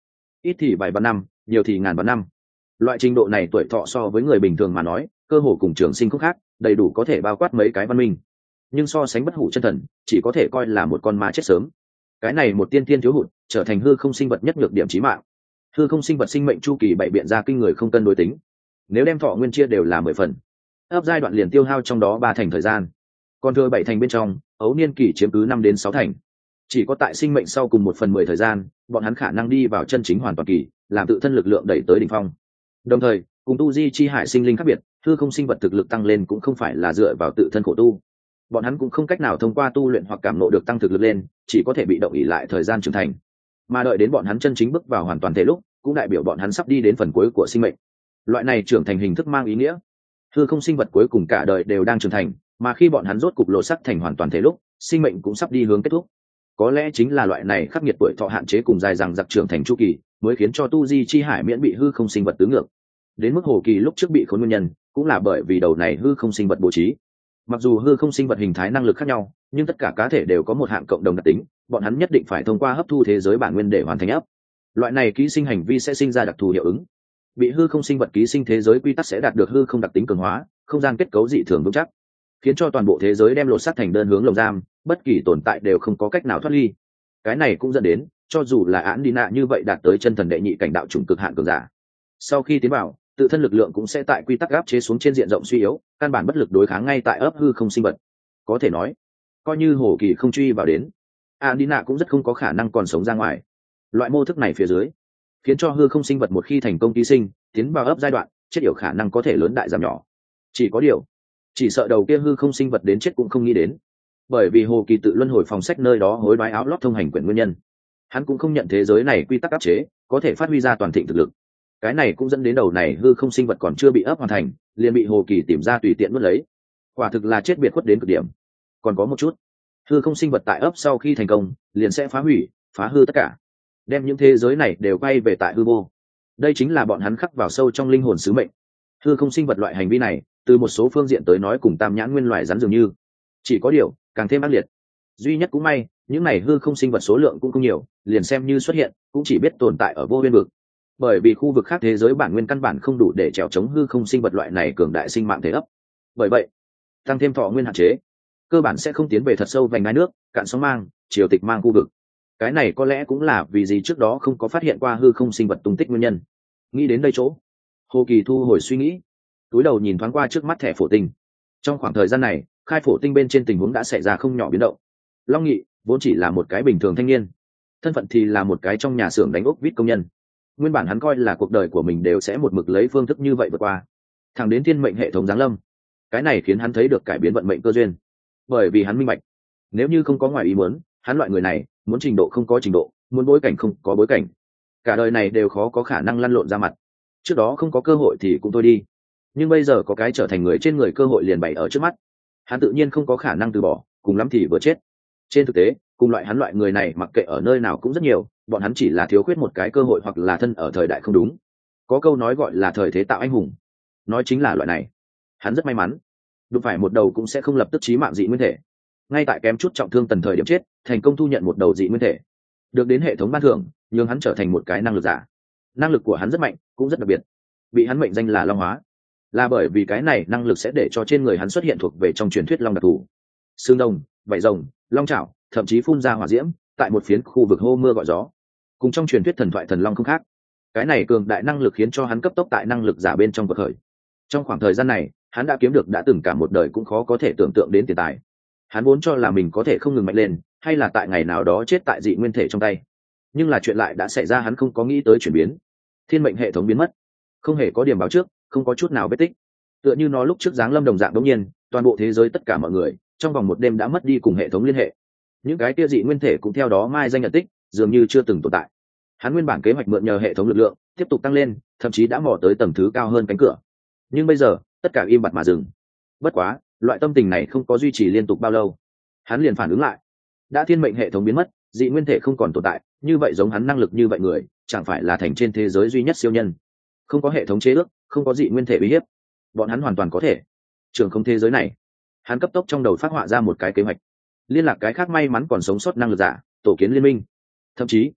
ít thì vài vạn năm, nhiều thì ngàn vạn năm. Loại trình độ này tuổi thọ so với người bình thường mà nói cơ hồ cùng trường sinh không khác, đầy đủ có thể bao quát mấy cái văn minh, nhưng so sánh bất hủ chân thần chỉ có thể coi là một con ma chết sớm. Cái này một tiên tiên thiếu hụt trở thành hư không sinh vật nhất nhược điểm chí mạng. Hư không sinh vật sinh mệnh chu kỳ bảy biện ra kinh người không cân đối tính, nếu đem thọ nguyên chia đều là mười phần, ấp giai đoạn liền tiêu hao trong đó ba thành thời gian, còn thừa bảy thành bên trong ấu niên kỳ chiếm cứ năm đến sáu thành. Chỉ có tại sinh mệnh sau cùng một phần mười thời gian bọn hắn khả năng đi vào chân chính hoàn toàn kỳ, làm tự thân lực lượng đẩy tới đỉnh phong. Đồng thời cùng tu di chi hải sinh linh khác biệt, hư không sinh vật thực lực tăng lên cũng không phải là dựa vào tự thân khổ tu, bọn hắn cũng không cách nào thông qua tu luyện hoặc cảm nộ được tăng thực lực lên, chỉ có thể bị động ỉ lại thời gian trưởng thành. Mà đợi đến bọn hắn chân chính bước vào hoàn toàn thể lúc, cũng đại biểu bọn hắn sắp đi đến phần cuối của sinh mệnh. Loại này trưởng thành hình thức mang ý nghĩa hư không sinh vật cuối cùng cả đời đều đang trưởng thành, mà khi bọn hắn rốt cục lộ sắc thành hoàn toàn thể lúc, sinh mệnh cũng sắp đi hướng kết thúc. Có lẽ chính là loại này khắc nghiệt tuổi thọ hạn chế cùng dài dằng dặc trưởng thành chu kỳ, mới khiến cho tu di chi hải miễn bị hư không sinh vật tứ ngược. Đến mức hồ kỳ lúc trước bị khốn nguyên nhân, cũng là bởi vì đầu này hư không sinh vật bố trí. Mặc dù hư không sinh vật hình thái năng lực khác nhau, nhưng tất cả cá thể đều có một hạng cộng đồng đặc tính, bọn hắn nhất định phải thông qua hấp thu thế giới bản nguyên để hoàn thành ấp. Loại này ký sinh hành vi sẽ sinh ra đặc thù hiệu ứng. Bị hư không sinh vật ký sinh thế giới quy tắc sẽ đạt được hư không đặc tính cường hóa, không gian kết cấu dị thường vững chắc, khiến cho toàn bộ thế giới đem lột xác thành đơn hướng lồng giam, bất kỳ tồn tại đều không có cách nào thoát ly. Cái này cũng dẫn đến, cho dù là án đi nạ như vậy đạt tới chân thần đệ nhị cảnh đạo chủng cực hạn cường giả, sau khi tiến vào, tự thân lực lượng cũng sẽ tại quy tắc áp chế xuống trên diện rộng suy yếu, căn bản bất lực đối kháng ngay tại ấp hư không sinh vật. Có thể nói, coi như hồ kỳ không truy vào đến, Andina cũng rất không có khả năng còn sống ra ngoài. Loại mô thức này phía dưới, khiến cho hư không sinh vật một khi thành công ký sinh, tiến vào ấp giai đoạn, chết yểu khả năng có thể lớn đại giảm nhỏ. Chỉ có điều, chỉ sợ đầu kia hư không sinh vật đến chết cũng không nghĩ đến, bởi vì hồ kỳ tự luân hồi phòng sách nơi đó hối đoái áo lót thông hành quyển nguyên nhân, hắn cũng không nhận thế giới này quy tắc áp chế, có thể phát huy ra toàn thịnh thực lực. Cái này cũng dẫn đến đầu này hư không sinh vật còn chưa bị ấp hoàn thành, liền bị hồ kỳ tìm ra tùy tiện nuốt lấy. Quả thực là chết biệt khuất đến cực điểm. Còn có một chút, hư không sinh vật tại ấp sau khi thành công liền sẽ phá hủy, phá hư tất cả, đem những thế giới này đều quay về tại hư vô. Đây chính là bọn hắn khắc vào sâu trong linh hồn sứ mệnh. Hư không sinh vật loại hành vi này, từ một số phương diện tới nói cùng tam nhãn nguyên loài rắn dường như, chỉ có điều càng thêm ác liệt. Duy nhất cũng may, những này hư không sinh vật số lượng cũng không nhiều, liền xem như xuất hiện cũng chỉ biết tồn tại ở vô biên vực, bởi vì khu vực khác thế giới bản nguyên căn bản không đủ để trèo chống hư không sinh vật loại này cường đại sinh mạng thể ấp. Bởi vậy, tăng thêm thọ nguyên hạn chế, cơ bản sẽ không tiến về thật sâu vành đai nước, cạn sóng mang, triều tịch mang khu vực. Cái này có lẽ cũng là vì gì trước đó không có phát hiện qua hư không sinh vật tung tích nguyên nhân. Nghĩ đến đây chỗ, Hồ Kỳ thu hồi suy nghĩ, túi đầu nhìn thoáng qua trước mắt thẻ phổ tinh. Trong khoảng thời gian này, khai phổ tinh bên trên tình huống đã xảy ra không nhỏ biến động. Long Nghị vốn chỉ là một cái bình thường thanh niên, thân phận thì là một cái trong nhà xưởng đánh ốc vít công nhân. Nguyên bản hắn coi là cuộc đời của mình đều sẽ một mực lấy phương thức như vậy vượt qua, thẳng đến thiên mệnh hệ thống giáng lâm. Cái này khiến hắn thấy được cải biến vận mệnh cơ duyên, bởi vì hắn minh bạch, nếu như không có ngoài ý muốn, hắn loại người này muốn trình độ không có trình độ, muốn bối cảnh không có bối cảnh, cả đời này đều khó có khả năng lăn lộn ra mặt. Trước đó không có cơ hội thì cũng thôi đi, nhưng bây giờ có cái trở thành người trên người cơ hội liền bày ở trước mắt, hắn tự nhiên không có khả năng từ bỏ, cùng lắm thì vừa chết. Trên thực tế, cùng loại hắn loại người này mặc kệ ở nơi nào cũng rất nhiều, bọn hắn chỉ là thiếu khuyết một cái cơ hội hoặc là thân ở thời đại không đúng. Có câu nói gọi là thời thế tạo anh hùng, nói chính là loại này. Hắn rất may mắn, đụng phải một đầu cũng sẽ không lập tức chí mạng dị nguyên thể, ngay tại kém chút trọng thương tần thời điểm chết, thành công thu nhận một đầu dị nguyên thể, được đến hệ thống ban thưởng, nhưng hắn trở thành một cái năng lực giả. Năng lực của hắn rất mạnh, cũng rất đặc biệt, bị hắn mệnh danh là Long Hóa, là bởi vì cái này năng lực sẽ để cho trên người hắn xuất hiện thuộc về trong truyền thuyết long đặc thù, xương rồng, vảy rồng, long chảo, thậm chí phun ra hỏa diễm, tại một phiến khu vực hô mưa gọi gió, cùng trong truyền thuyết thần thoại thần long không khác. Cái này cường đại năng lực khiến cho hắn cấp tốc tại năng lực giả bên trong vực khởi. Trong khoảng thời gian này, hắn đã kiếm được đã từng cả một đời cũng khó có thể tưởng tượng đến tiền tài. Hắn vốn cho là mình có thể không ngừng mạnh lên, hay là tại ngày nào đó chết tại dị nguyên thể trong tay. Nhưng là chuyện lại đã xảy ra, hắn không có nghĩ tới chuyển biến. Thiên mệnh hệ thống biến mất, không hề có điểm báo trước, không có chút nào vết tích. Tựa như nó lúc trước giáng lâm đồng dạng, đống nhiên, toàn bộ thế giới tất cả mọi người trong vòng một đêm đã mất đi cùng hệ thống liên hệ. Những cái kia dị nguyên thể cũng theo đó mai danh nhận tích, dường như chưa từng tồn tại. Hắn nguyên bản kế hoạch mượn nhờ hệ thống lực lượng tiếp tục tăng lên, thậm chí đã mò tới tầng thứ cao hơn cánh cửa. Nhưng bây giờ, tất cả im bặt mà dừng. Bất quá, loại tâm tình này không có duy trì liên tục bao lâu, hắn liền phản ứng lại. Đã thiên mệnh hệ thống biến mất, dị nguyên thể không còn tồn tại, như vậy giống hắn năng lực như vậy người, chẳng phải là thành trên thế giới duy nhất siêu nhân. Không có hệ thống chế ước, không có dị nguyên thể uy hiếp, bọn hắn hoàn toàn có thể trường không thế giới này. Hắn cấp tốc trong đầu phát họa ra một cái kế hoạch, liên lạc cái khác may mắn còn sống sót năng lực giả, tổ kiến liên minh, thậm chí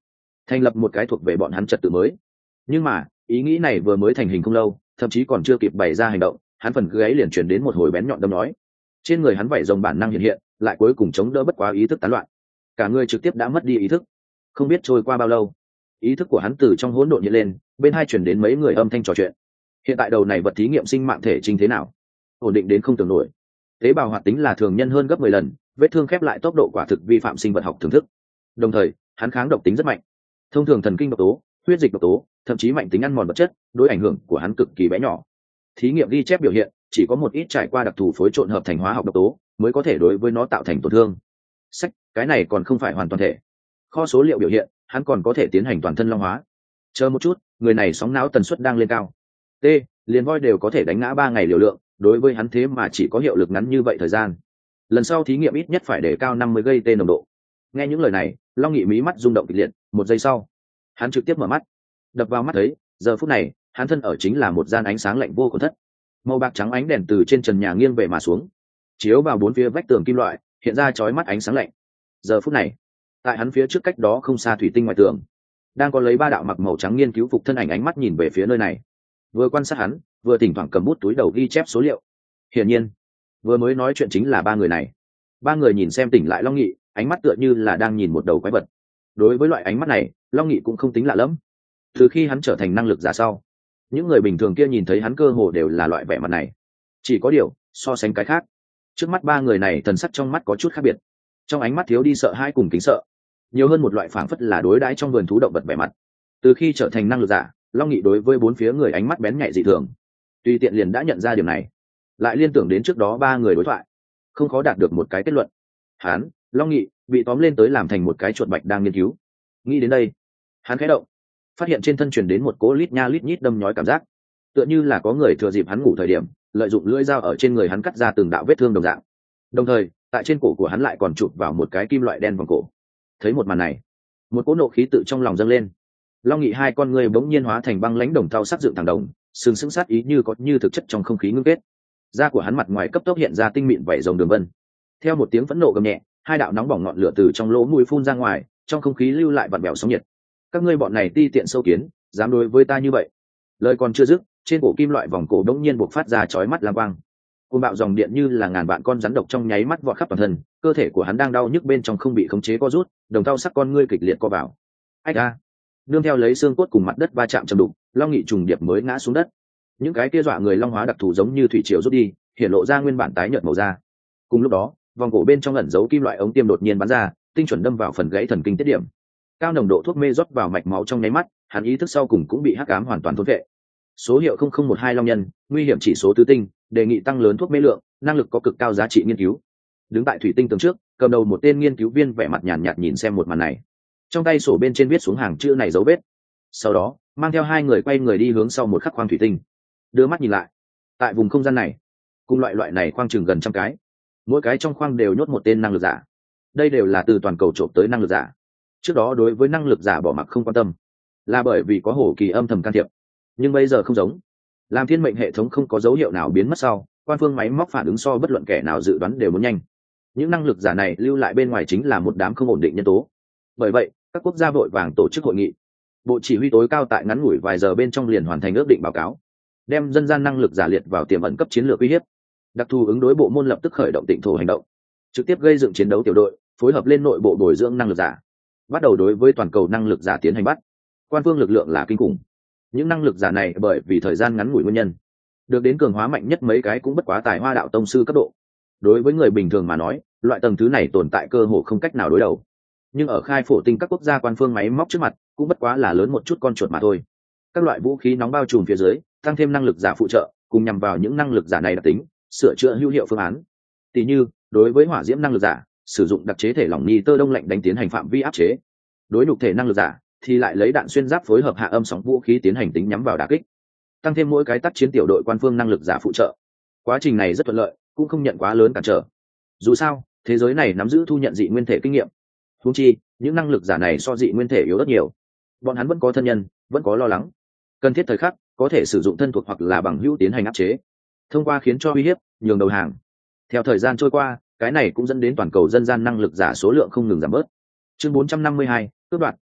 thành lập một cái thuộc về bọn hắn trật tự mới. Nhưng mà ý nghĩ này vừa mới thành hình không lâu, thậm chí còn chưa kịp bày ra hành động, hắn phần gáy liền chuyển đến một hồi bén nhọn đâm nói. Trên người hắn vảy rồng bản năng hiện hiện, lại cuối cùng chống đỡ bất quá ý thức tán loạn, cả người trực tiếp đã mất đi ý thức. Không biết trôi qua bao lâu, ý thức của hắn từ trong hỗn độn hiện lên, bên hai chuyển đến mấy người âm thanh trò chuyện. Hiện tại đầu này vật thí nghiệm sinh mạng thể trình thế nào? Ổn định đến không tưởng nổi. Tế bào hoạt tính là thường nhân hơn gấp mười lần, vết thương khép lại tốc độ quả thực vi phạm sinh vật học thưởng thức. Đồng thời, hắn kháng độc tính rất mạnh. Thông thường thần kinh độc tố, huyết dịch độc tố, thậm chí mạnh tính ăn mòn vật chất, đối ảnh hưởng của hắn cực kỳ bé nhỏ. Thí nghiệm ghi chép biểu hiện, chỉ có một ít trải qua đặc thù phối trộn hợp thành hóa học độc tố mới có thể đối với nó tạo thành tổn thương. Sách, cái này còn không phải hoàn toàn thể. Kho số liệu biểu hiện, hắn còn có thể tiến hành toàn thân long hóa. Chờ một chút, người này sóng não tần suất đang lên cao. T, liền voi đều có thể đánh ngã ba ngày liều lượng, đối với hắn thế mà chỉ có hiệu lực ngắn như vậy thời gian. Lần sau thí nghiệm ít nhất phải để cao năm mươi gây tê nồng độ. Nghe những lời này, Long Nghị mí mắt rung động kịch liệt, một giây sau, hắn trực tiếp mở mắt. Đập vào mắt thấy, giờ phút này, hắn thân ở chính là một gian ánh sáng lạnh vô cùng thất. Màu bạc trắng ánh đèn từ trên trần nhà nghiêng về mà xuống, chiếu vào bốn phía vách tường kim loại, hiện ra chói mắt ánh sáng lạnh. Giờ phút này, tại hắn phía trước cách đó không xa thủy tinh ngoài tường, đang có lấy ba đạo mặc màu trắng nghiên cứu phục thân ảnh ánh mắt nhìn về phía nơi này, vừa quan sát hắn, vừa thỉnh thoảng cầm bút túi đầu ghi chép số liệu. Hiển nhiên, vừa mới nói chuyện chính là ba người này. Ba người nhìn xem tỉnh lại Long Nghị, ánh mắt tựa như là đang nhìn một đầu quái vật. Đối với loại ánh mắt này, Long Nghị cũng không tính lạ lẫm. Từ khi hắn trở thành năng lực giả sau, những người bình thường kia nhìn thấy hắn cơ hồ đều là loại vẻ mặt này. Chỉ có điều, so sánh cái khác, trước mắt ba người này thần sắc trong mắt có chút khác biệt. Trong ánh mắt thiếu đi sợ hãi cùng kính sợ, nhiều hơn một loại phảng phất là đối đãi trong vườn thú động vật vẻ mặt. Từ khi trở thành năng lực giả, Long Nghị đối với bốn phía người ánh mắt bén nhạy dị thường, tùy tiện liền đã nhận ra điều này. Lại liên tưởng đến trước đó ba người đối thoại, không khó đạt được một cái kết luận. Hắn, Long Nghị, bị tóm lên tới làm thành một cái chuột bạch đang nghiên cứu. Nghĩ đến đây, hắn khẽ động, phát hiện trên thân truyền đến một cỗ lít nha lít nhít đâm nhói cảm giác, tựa như là có người thừa dịp hắn ngủ thời điểm, lợi dụng lưỡi dao ở trên người hắn cắt ra từng đạo vết thương đồng dạng. Đồng thời, tại trên cổ của hắn lại còn chụp vào một cái kim loại đen vòng cổ. Thấy một màn này, một cỗ nộ khí tự trong lòng dâng lên. Long Nghị hai con người bỗng nhiên hóa thành băng lãnh đồng thau sắc dựng thẳng đồng, sừng sững sát ý như có như thực chất trong không khí ngưng kết. Da của hắn mặt ngoài cấp tốc hiện ra tinh mịn vảy rồng đường vân. Theo một tiếng phẫn nộ gầm nhẹ, hai đạo nóng bỏng ngọn lửa từ trong lỗ mũi phun ra ngoài, trong không khí lưu lại vặn vẹo sóng nhiệt. Các ngươi bọn này ti tiện sâu kiến, dám đối với ta như vậy? Lời còn chưa dứt, trên cổ kim loại vòng cổ đống nhiên bộc phát ra chói mắt lam quang. Côn bạo dòng điện như là ngàn vạn con rắn độc trong nháy mắt vọt khắp toàn thân, cơ thể của hắn đang đau nhức bên trong không bị khống chế co rút, đồng thau sắc con ngươi kịch liệt co vào. Ách a! Nương theo lấy xương cốt cùng mặt đất va chạm trầm đục, Long Nghị trùng điệp mới ngã xuống đất. Những cái kia dọa người long hóa đặc thù giống như thủy triều rút đi, hiện lộ ra nguyên bản tái nhợt màu da. Cùng lúc đó, vòng cổ bên trong ẩn giấu kim loại ống tiêm đột nhiên bắn ra, tinh chuẩn đâm vào phần gãy thần kinh tiết điểm. Cao nồng độ thuốc mê rót vào mạch máu trong nháy mắt, hắn ý thức sau cùng cũng bị hắc ám hoàn toàn thôn vệ. Số hiệu không không một hai long nhân, nguy hiểm chỉ số tứ tinh, đề nghị tăng lớn thuốc mê lượng, năng lực có cực cao giá trị nghiên cứu. Đứng tại thủy tinh tường trước, cầm đầu một tên nghiên cứu viên vẻ mặt nhàn nhạt nhìn xem một màn này. Trong tay sổ bên trên viết xuống hàng chữ này dấu vết. Sau đó, mang theo hai người quay người đi hướng sau một khắc khoang thủy tinh. Đưa mắt nhìn lại, tại vùng không gian này, cùng loại loại này khoang chừng gần trăm cái, mỗi cái trong khoang đều nhốt một tên năng lực giả. Đây đều là từ toàn cầu trộm tới năng lực giả. Trước đó đối với năng lực giả bỏ mặc không quan tâm, là bởi vì có hổ kỳ âm thầm can thiệp. Nhưng bây giờ không giống, làm thiên mệnh hệ thống không có dấu hiệu nào biến mất sau, quan phương máy móc phản ứng so bất luận kẻ nào dự đoán đều muốn nhanh. Những năng lực giả này lưu lại bên ngoài chính là một đám không ổn định nhân tố. Bởi vậy, các quốc gia vội vàng tổ chức hội nghị. Bộ chỉ huy tối cao tại ngắn ngủi vài giờ bên trong liền hoàn thành ước định báo cáo, đem dân gian năng lực giả liệt vào tiềm ẩn cấp chiến lược uy hiếp. Đặc thù ứng đối bộ môn lập tức khởi động tịnh thổ hành động, trực tiếp gây dựng chiến đấu tiểu đội, phối hợp lên nội bộ bồi dưỡng năng lực giả, bắt đầu đối với toàn cầu năng lực giả tiến hành bắt. Quan phương lực lượng là kinh khủng. Những năng lực giả này bởi vì thời gian ngắn ngủi nguyên nhân, được đến cường hóa mạnh nhất mấy cái cũng bất quá tài hoa đạo tông sư cấp độ. Đối với người bình thường mà nói, loại tầng thứ này tồn tại cơ hồ không cách nào đối đầu. Nhưng ở khai phổ tinh các quốc gia quan phương máy móc trước mặt, cũng bất quá là lớn một chút con chuột mà thôi. Các loại vũ khí nóng bao trùm phía dưới, tăng thêm năng lực giả phụ trợ, cùng nhằm vào những năng lực giả này đặc tính, sửa chữa hữu hiệu phương án. Tỷ như, đối với hỏa diễm năng lực giả, sử dụng đặc chế thể lỏng nitơ đông lạnh đánh tiến hành phạm vi áp chế. Đối nhục thể năng lực giả thì lại lấy đạn xuyên giáp phối hợp hạ âm sóng vũ khí tiến hành tính nhắm vào đả kích. Tăng thêm mỗi cái tác chiến tiểu đội quan phương năng lực giả phụ trợ. Quá trình này rất thuận lợi, cũng không nhận quá lớn cản trở. Dù sao, thế giới này nắm giữ thu nhận dị nguyên thể kinh nghiệm. Huống chi, những năng lực giả này so dị nguyên thể yếu rất nhiều. Bọn hắn vẫn có thân nhân, vẫn có lo lắng. Cần thiết thời khắc, có thể sử dụng thân thuộc hoặc là bằng hữu tiến hành áp chế. Thông qua khiến cho uy hiếp, nhường đầu hàng. Theo thời gian trôi qua, cái này cũng dẫn đến toàn cầu dân gian năng lực giả số lượng không ngừng giảm bớt. Chương bốn trăm năm mươi hai, cướp đoạt, một,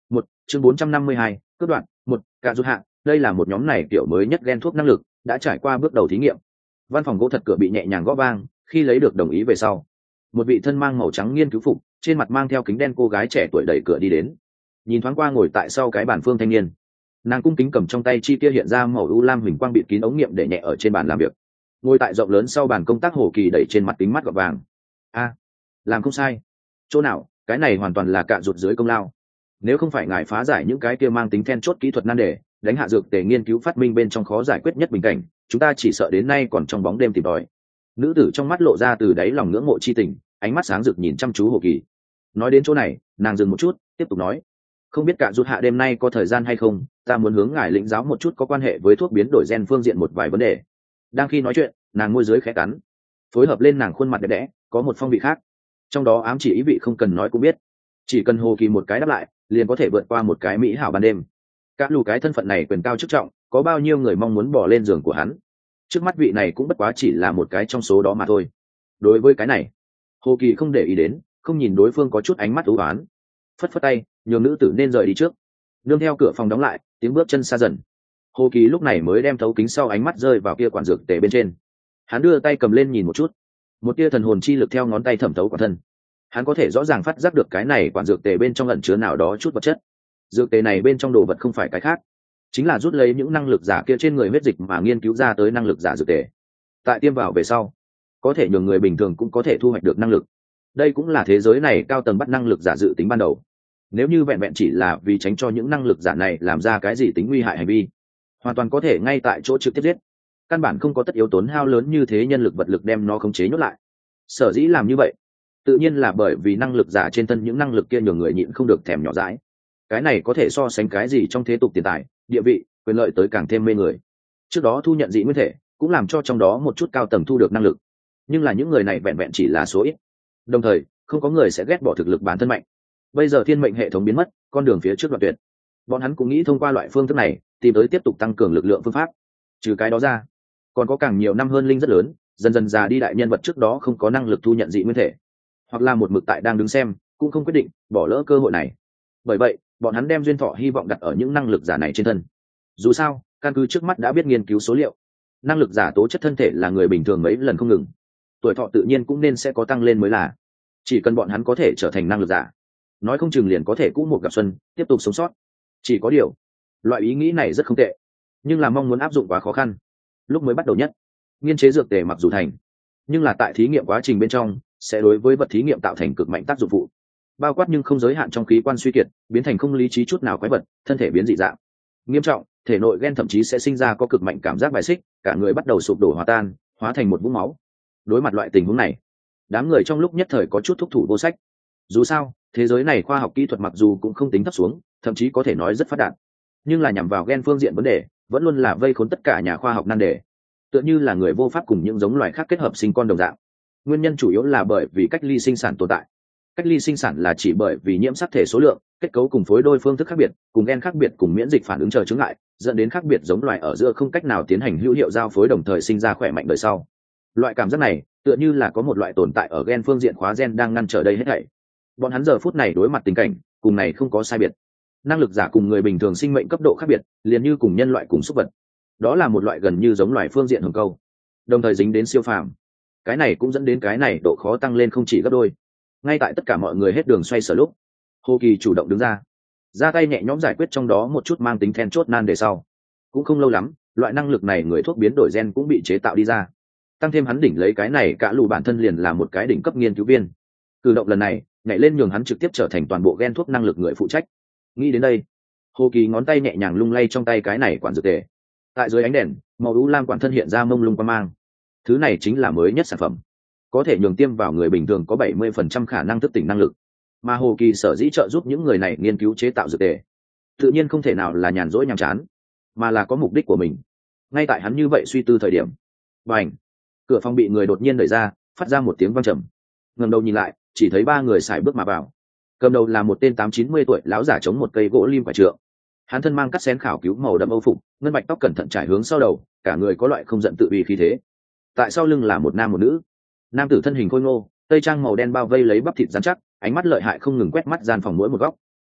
chương bốn trăm năm mươi hai, cướp đoạn một cạ rụt hạ. Đây là một nhóm này kiểu mới nhất gen thuốc năng lực, đã trải qua bước đầu thí nghiệm. Văn phòng gỗ thật cửa bị nhẹ nhàng gõ vang, khi lấy được đồng ý về sau, một vị thân mang màu trắng nghiên cứu phục, trên mặt mang theo kính đen cô gái trẻ tuổi đẩy cửa đi đến, nhìn thoáng qua ngồi tại sau cái bàn Phương Thanh Niên. Nàng cung kính cầm trong tay chi kia hiện ra màu u lam huỳnh quang bịt kín ống nghiệm để nhẹ ở trên bàn làm việc. Ngồi tại rộng lớn sau bàn công tác, Hồ Kỳ đẩy trên mặt kính mắt gọt vàng. A, làm không sai. Chỗ nào, cái này hoàn toàn là cạ rụt dưới công lao. Nếu không phải ngài phá giải những cái kia mang tính then chốt kỹ thuật nan đề, đánh hạ dược tề nghiên cứu phát minh bên trong khó giải quyết nhất bình cảnh, chúng ta chỉ sợ đến nay còn trong bóng đêm tìm tòi. Nữ tử trong mắt lộ ra từ đáy lòng ngưỡng mộ chi tình, ánh mắt sáng rực nhìn chăm chú Hồ Kỳ. Nói đến chỗ này, nàng dừng một chút, tiếp tục nói: không biết cạ rụt hạ đêm nay có thời gian hay không, ta muốn hướng ngài lĩnh giáo một chút có quan hệ với thuốc biến đổi gen phương diện một vài vấn đề. Đang khi nói chuyện, nàng môi dưới khẽ cắn, phối hợp lên nàng khuôn mặt đẹp đẽ có một phong vị khác, trong đó ám chỉ ý vị không cần nói cũng biết. Chỉ cần Hồ Kỳ một cái đáp lại, liền có thể vượt qua một cái mỹ hảo ban đêm. Cả lù cái thân phận này quyền cao chức trọng, có bao nhiêu người mong muốn bỏ lên giường của hắn, trước mắt vị này cũng bất quá chỉ là một cái trong số đó mà thôi. Đối với cái này, Hồ Kỳ không để ý đến, không nhìn đối phương có chút ánh mắt ưu ái, phất phất tay nhường nữ tử nên rời đi trước. Nương theo cửa phòng đóng lại, tiếng bước chân xa dần. Hồ Kỳ lúc này mới đem thấu kính sau ánh mắt rơi vào kia quản dược tề bên trên. Hắn đưa tay cầm lên nhìn một chút, một tia thần hồn chi lực theo ngón tay thẩm thấu quản thân. Hắn có thể rõ ràng phát giác được cái này quản dược tề bên trong ẩn chứa nào đó chút vật chất. Dược tề này bên trong đồ vật không phải cái khác, chính là rút lấy những năng lực giả kia trên người huyết dịch mà nghiên cứu ra tới năng lực giả dược tề. Tại tiêm vào về sau, có thể nhường người bình thường cũng có thể thu hoạch được năng lực. Đây cũng là thế giới này cao tầng bắt năng lực giả dự tính ban đầu. Nếu như vẹn vẹn chỉ là vì tránh cho những năng lực giả này làm ra cái gì tính nguy hại hành vi, hoàn toàn có thể ngay tại chỗ trực tiếp giết, căn bản không có tất yếu tốn hao lớn như thế nhân lực vật lực đem nó khống chế nhốt lại. Sở dĩ làm như vậy, tự nhiên là bởi vì năng lực giả trên thân những năng lực kia nhường người nhịn không được thèm nhỏ dãi. Cái này có thể so sánh cái gì trong thế tục tiền tài, địa vị, quyền lợi tới càng thêm mê người. Trước đó thu nhận dị nguyên thể cũng làm cho trong đó một chút cao tầng thu được năng lực, nhưng là những người này vẹn vẹn chỉ là số ít, đồng thời không có người sẽ ghét bỏ thực lực bản thân mạnh. Bây giờ thiên mệnh hệ thống biến mất, con đường phía trước đoạn tuyệt, bọn hắn cũng nghĩ thông qua loại phương thức này tìm tới tiếp tục tăng cường lực lượng phương pháp. Trừ cái đó ra, còn có càng nhiều năm hơn linh rất lớn, dần dần già đi đại nhân vật trước đó không có năng lực thu nhận dị nguyên thể, hoặc là một mực tại đang đứng xem cũng không quyết định bỏ lỡ cơ hội này. Bởi vậy bọn hắn đem duyên thọ hy vọng đặt ở những năng lực giả này trên thân. Dù sao căn cứ trước mắt đã biết nghiên cứu số liệu, năng lực giả tố chất thân thể là người bình thường mấy lần không ngừng, tuổi thọ tự nhiên cũng nên sẽ có tăng lên mới là. Chỉ cần bọn hắn có thể trở thành năng lực giả, nói không chừng liền có thể cũ một gặp xuân, tiếp tục sống sót. Chỉ có điều loại ý nghĩ này rất không tệ, nhưng là mong muốn áp dụng quá khó khăn. Lúc mới bắt đầu nhất, nghiên chế dược tề mặc dù thành, nhưng là tại thí nghiệm quá trình bên trong sẽ đối với vật thí nghiệm tạo thành cực mạnh tác dụng phụ, bao quát nhưng không giới hạn trong khí quan suy kiệt, biến thành không lý trí chút nào quái vật, thân thể biến dị dạng nghiêm trọng, thể nội gen thậm chí sẽ sinh ra có cực mạnh cảm giác bài xích, cả người bắt đầu sụp đổ hòa tan, hóa thành một vũng máu. Đối mặt loại tình huống này, đám người trong lúc nhất thời có chút thúc thủ vô sách. Dù sao thế giới này khoa học kỹ thuật mặc dù cũng không tính thấp xuống, thậm chí có thể nói rất phát đạt, nhưng là nhằm vào gen phương diện vấn đề vẫn luôn là vây khốn tất cả nhà khoa học nan đề. Tựa như là người vô pháp cùng những giống loài khác kết hợp sinh con đồng dạng. Nguyên nhân chủ yếu là bởi vì cách ly sinh sản tồn tại. Cách ly sinh sản là chỉ bởi vì nhiễm sắc thể số lượng, kết cấu cùng phối đôi phương thức khác biệt, cùng gen khác biệt, cùng miễn dịch phản ứng chờ chướng ngại, dẫn đến khác biệt giống loài ở giữa không cách nào tiến hành hữu hiệu giao phối đồng thời sinh ra khỏe mạnh đời sau. Loại cảm giác này tựa như là có một loại tồn tại ở gen phương diện khóa gen đang ngăn trở đây hết thảy. Bọn hắn giờ phút này đối mặt tình cảnh cùng này không có sai biệt. Năng lực giả cùng người bình thường sinh mệnh cấp độ khác biệt, liền như cùng nhân loại cùng súc vật. Đó là một loại gần như giống loài phương diện hồng câu, đồng thời dính đến siêu phàm. Cái này cũng dẫn đến cái này độ khó tăng lên không chỉ gấp đôi. Ngay tại tất cả mọi người hết đường xoay sở lúc, Hồ Kỳ chủ động đứng ra, ra tay nhẹ nhõm giải quyết trong đó một chút mang tính then chốt nan đề sau. Cũng không lâu lắm, loại năng lực này người thuốc biến đổi gen cũng bị chế tạo đi ra. Tăng thêm hắn đỉnh lấy cái này cả lù bản thân liền là một cái đỉnh cấp nghiên cứu viên. Cử động lần này nhảy lên nhường hắn trực tiếp trở thành toàn bộ gen thuốc năng lực người phụ trách. Nghĩ đến đây, Hồ Kỳ ngón tay nhẹ nhàng lung lay trong tay cái này quản dược tề. Tại dưới ánh đèn, màu u lam quản thân hiện ra mông lung quang mang. Thứ này chính là mới nhất sản phẩm, có thể nhường tiêm vào người bình thường có bảy mươi phần trăm khả năng thức tỉnh năng lực. Mà Hồ Kỳ sở dĩ trợ giúp những người này nghiên cứu chế tạo dược tề, tự nhiên không thể nào là nhàn rỗi nhàm chán, mà là có mục đích của mình. Ngay tại hắn như vậy suy tư thời điểm, bành, cửa phòng bị người đột nhiên đẩy ra, phát ra một tiếng vang trầm. Ngẩng đầu nhìn lại, chỉ thấy ba người sải bước mà vào. Cầm đầu là một tên tám chín mươi tuổi lão giả chống một cây gỗ lim quả trượng. Hắn thân mang cắt xén khảo cứu màu đậm âu phục, ngân bạch tóc cẩn thận trải hướng sau đầu, cả người có loại không giận tự uy khí thế. Tại sau lưng là một nam một nữ. Nam tử thân hình khôi ngô, tây trang màu đen bao vây lấy bắp thịt rắn chắc, ánh mắt lợi hại không ngừng quét mắt gian phòng mỗi một góc.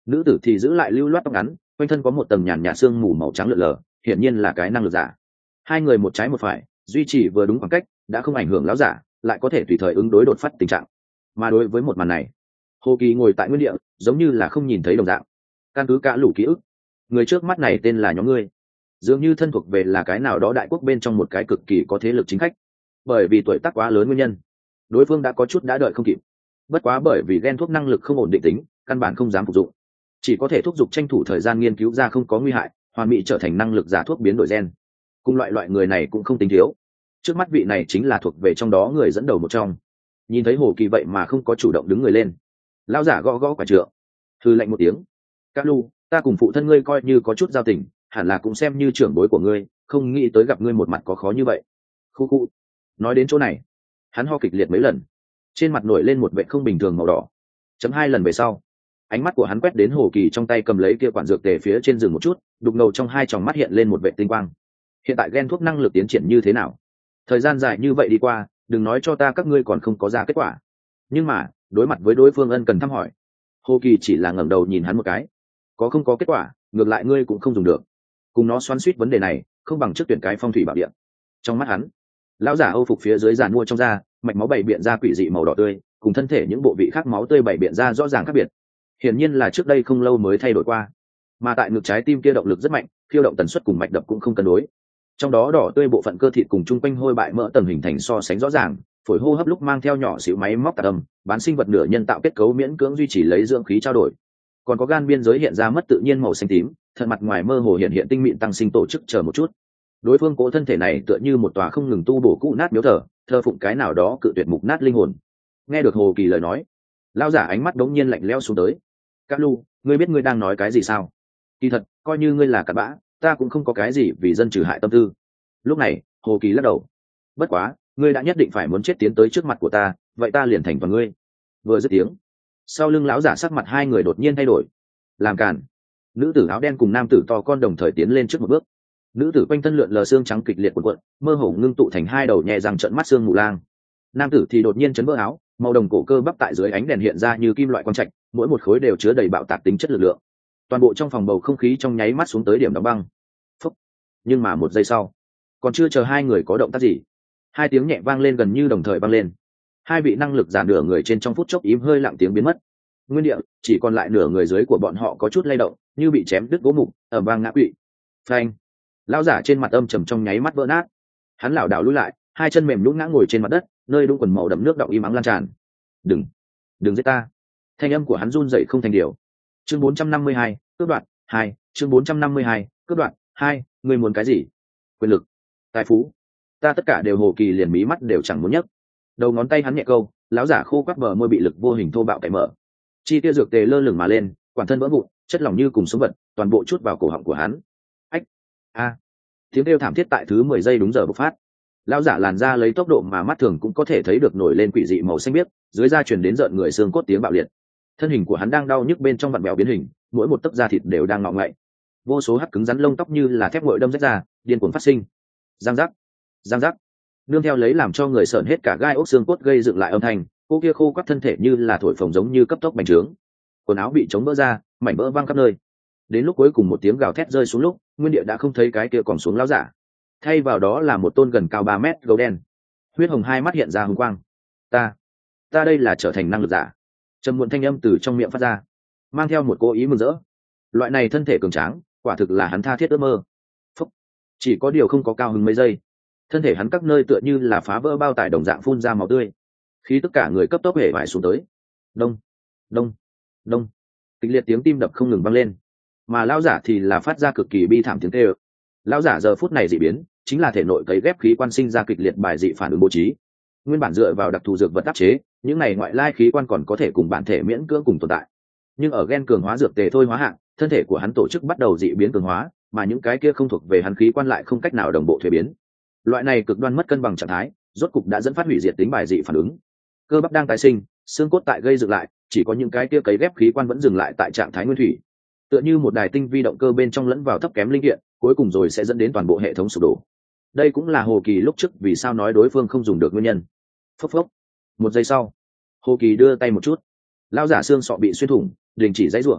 Nữ tử thì giữ lại lưu loát tóc ngắn, quanh thân có một tầng nhàn nhạt xương mù màu trắng lượn lờ, hiển nhiên là cái năng lực giả. Hai người một trái một phải, duy trì vừa đúng khoảng cách, đã không ảnh hưởng lão giả, lại có thể tùy thời ứng đối đột phát tình trạng. Mà đối với một màn này, Hồ Kỳ ngồi tại nguyên địa, giống như là không nhìn thấy đồng dạng. Căn cứ cả lũ ký ức, người trước mắt này tên là nhóm ngươi, dường như thân thuộc về là cái nào đó đại quốc bên trong một cái cực kỳ có thế lực chính khách. Bởi vì tuổi tác quá lớn nguyên nhân, đối phương đã có chút đã đợi không kịp. Bất quá bởi vì gen thuốc năng lực không ổn định tính, căn bản không dám phục dụng, chỉ có thể thúc giục tranh thủ thời gian nghiên cứu ra không có nguy hại, hoàn mỹ trở thành năng lực giả thuốc biến đổi gen. Cùng loại loại người này cũng không tính thiếu. Trước mắt vị này chính là thuộc về trong đó người dẫn đầu một trong. Nhìn thấy Hồ Kỳ vậy mà không có chủ động đứng người lên, lão giả gõ gõ quả trượng, thư lạnh một tiếng. Các lu, ta cùng phụ thân ngươi coi như có chút giao tình, hẳn là cũng xem như trưởng bối của ngươi, không nghĩ tới gặp ngươi một mặt có khó như vậy. Khu khu. Nói đến chỗ này, hắn ho kịch liệt mấy lần, trên mặt nổi lên một vệ không bình thường màu đỏ. Chấm hai lần về sau, ánh mắt của hắn quét đến Hồ Kỳ trong tay cầm lấy kia quản dược tề phía trên rừng một chút, đục ngầu trong hai tròng mắt hiện lên một vệ tinh quang. Hiện tại gen thuốc năng lực tiến triển như thế nào? Thời gian dài như vậy đi qua, đừng nói cho ta các ngươi còn không có ra kết quả. Nhưng mà đối mặt với đối phương ân cần thăm hỏi, Hồ Kỳ chỉ là ngẩng đầu nhìn hắn một cái. Có không có kết quả, ngược lại ngươi cũng không dùng được. Cùng nó xoắn suýt vấn đề này, không bằng trước tuyển cái phong thủy bảo địa. Trong mắt hắn, lão giả âu phục phía dưới giàn mua trong da, mạch máu bảy biện ra quỷ dị màu đỏ tươi, cùng thân thể những bộ vị khác máu tươi bảy biện ra rõ ràng khác biệt. Hiển nhiên là trước đây không lâu mới thay đổi qua. Mà tại ngực trái tim kia động lực rất mạnh, khiêu động tần suất cùng mạch đập cũng không cân đối. Trong đó đỏ tươi bộ phận cơ thịt cùng chung quanh hôi bại mỡ tầng hình thành so sánh rõ ràng, phổi hô hấp lúc mang theo nhỏ xíu máy móc tạc âm, bán sinh vật nửa nhân tạo kết cấu miễn cưỡng duy trì lấy dưỡng khí trao đổi. Còn có gan biên giới hiện ra mất tự nhiên màu xanh tím, thân mặt ngoài mơ hồ hiện hiện tinh mịn tăng sinh tổ chức chờ một chút. Đối phương cố thân thể này tựa như một tòa không ngừng tu bổ cũ nát miếu thờ, thờ phụng cái nào đó cự tuyệt mục nát linh hồn. Nghe được Hồ Kỳ lời nói, lão giả ánh mắt đống nhiên lạnh lẽo xuống tới. Các lu, ngươi biết ngươi đang nói cái gì sao? Kỳ thật, coi như ngươi là cặn bã, ta cũng không có cái gì vì dân trừ hại tâm tư. Lúc này, Hồ Kỳ lắc đầu. Bất quá, ngươi đã nhất định phải muốn chết tiến tới trước mặt của ta, vậy ta liền thành toàn ngươi. Vừa dứt tiếng, sau lưng lão giả sắc mặt hai người đột nhiên thay đổi. Làm cản. Nữ tử áo đen cùng nam tử to con đồng thời tiến lên trước một bước. Nữ tử quanh thân lượn lờ xương trắng kịch liệt cuộn cuộn, mơ hồ ngưng tụ thành hai đầu nhẹ răng trợn mắt xương mù lang. Nam tử thì đột nhiên chấn vỡ áo, màu đồng cổ cơ bắp tại dưới ánh đèn hiện ra như kim loại quang trạch, mỗi một khối đều chứa đầy bạo tạc tính chất lực lượng. Toàn bộ trong phòng bầu không khí trong nháy mắt xuống tới điểm đóng băng. Phúc. Nhưng mà một giây sau, còn chưa chờ hai người có động tác gì, hai tiếng nhẹ vang lên gần như đồng thời vang lên. Hai vị năng lực giả nửa người trên trong phút chốc im hơi lặng tiếng biến mất. Nguyên địa chỉ còn lại nửa người dưới của bọn họ có chút lay động, như bị chém đứt gỗ mục, ầm vang ngã quỵ. Phanh. Lão giả trên mặt âm trầm trong nháy mắt vỡ nát. Hắn lảo đảo lùi lại, hai chân mềm nhũn ngã ngồi trên mặt đất, nơi đũng quần màu đậm nước đọng im ắng lan tràn. Đừng, đừng giết ta. Thanh âm của hắn run rẩy không thành điều. Chương bốn trăm năm mươi hai, cướp đoạt hai. Chương bốn trăm năm mươi hai, cướp đoạt hai. Ngươi muốn cái gì? Quyền lực, tài phú, ta tất cả đều. Hồ Kỳ liền mí mắt đều chẳng muốn nhấc. Đầu ngón tay hắn nhẹ câu, lão giả khô quắt bờ môi bị lực vô hình thô bạo cạy mở. Chi tiêu dược tề lơ lửng mà lên, quản thân vỡ vụn, chất lỏng như cùng sống vật, toàn bộ chút vào cổ họng của hắn. Ách, a, tiếng kêu thảm thiết tại thứ mười giây đúng giờ bộc phát. Lão giả làn da lấy tốc độ mà mắt thường cũng có thể thấy được nổi lên quỷ dị màu xanh biếc, dưới da truyền đến rợn người xương cốt tiếng bạo liệt. Thân hình của hắn đang đau nhức bên trong vặn bèo biến hình, mỗi một tấc da thịt đều đang ngọ ngậy. Vô số hắc cứng rắn lông tóc như là thép nguội đâm rách ra, điên cuồng phát sinh. Giang giác, giang giác, nương theo lấy làm cho người sợn hết cả gai ốc xương cốt gây dựng lại âm thanh, cô kia khô quắt thân thể như là thổi phồng giống như cấp tốc bành trướng. Quần áo bị chống vỡ ra, mảnh vỡ văng khắp nơi. Đến lúc cuối cùng một tiếng gào thét rơi xuống lúc, nguyên địa đã không thấy cái kia còn xuống lão giả. Thay vào đó là một tôn gần cao ba mét gấu đen. Huyết hồng hai mắt hiện ra hung quang. Ta, ta đây là trở thành năng lực giả. Trầm muộn thanh âm từ trong miệng phát ra, mang theo một cố ý mừng rỡ. Loại này thân thể cường tráng, quả thực là hắn tha thiết ước mơ. Phúc. Chỉ có điều không có cao hứng mấy giây, thân thể hắn các nơi tựa như là phá vỡ bao tải đồng dạng phun ra máu tươi, khi tất cả người cấp tốc hể vải xuống tới. Đông, đông, đông, kịch liệt tiếng tim đập không ngừng vang lên, mà lão giả thì là phát ra cực kỳ bi thảm tiếng kêu. Lão giả giờ phút này dị biến, chính là thể nội cấy ghép khí quan sinh ra kịch liệt bài dị phản ứng bố trí. Nguyên bản dựa vào đặc thù dược vật áp chế, những này ngoại lai khí quan còn có thể cùng bản thể miễn cưỡng cùng tồn tại, nhưng ở gen cường hóa dược tề thôi hóa hạng, thân thể của hắn tổ chức bắt đầu dị biến cường hóa, mà những cái kia không thuộc về hắn khí quan lại không cách nào đồng bộ thuế biến. Loại này cực đoan mất cân bằng trạng thái, rốt cục đã dẫn phát hủy diệt tính bài dị phản ứng. Cơ bắp đang tái sinh, xương cốt tại gây dựng lại, chỉ có những cái kia cấy ghép khí quan vẫn dừng lại tại trạng thái nguyên thủy, tựa như một đài tinh vi động cơ bên trong lẫn vào thấp kém linh kiện, cuối cùng rồi sẽ dẫn đến toàn bộ hệ thống sụp đổ. Đây cũng là Hồ Kỳ lúc trước vì sao nói đối phương không dùng được nguyên nhân. Phốc phốc. Một giây sau, Hồ Kỳ đưa tay một chút, lão giả xương sọ bị xuyên thủng, đình chỉ dãy rủa.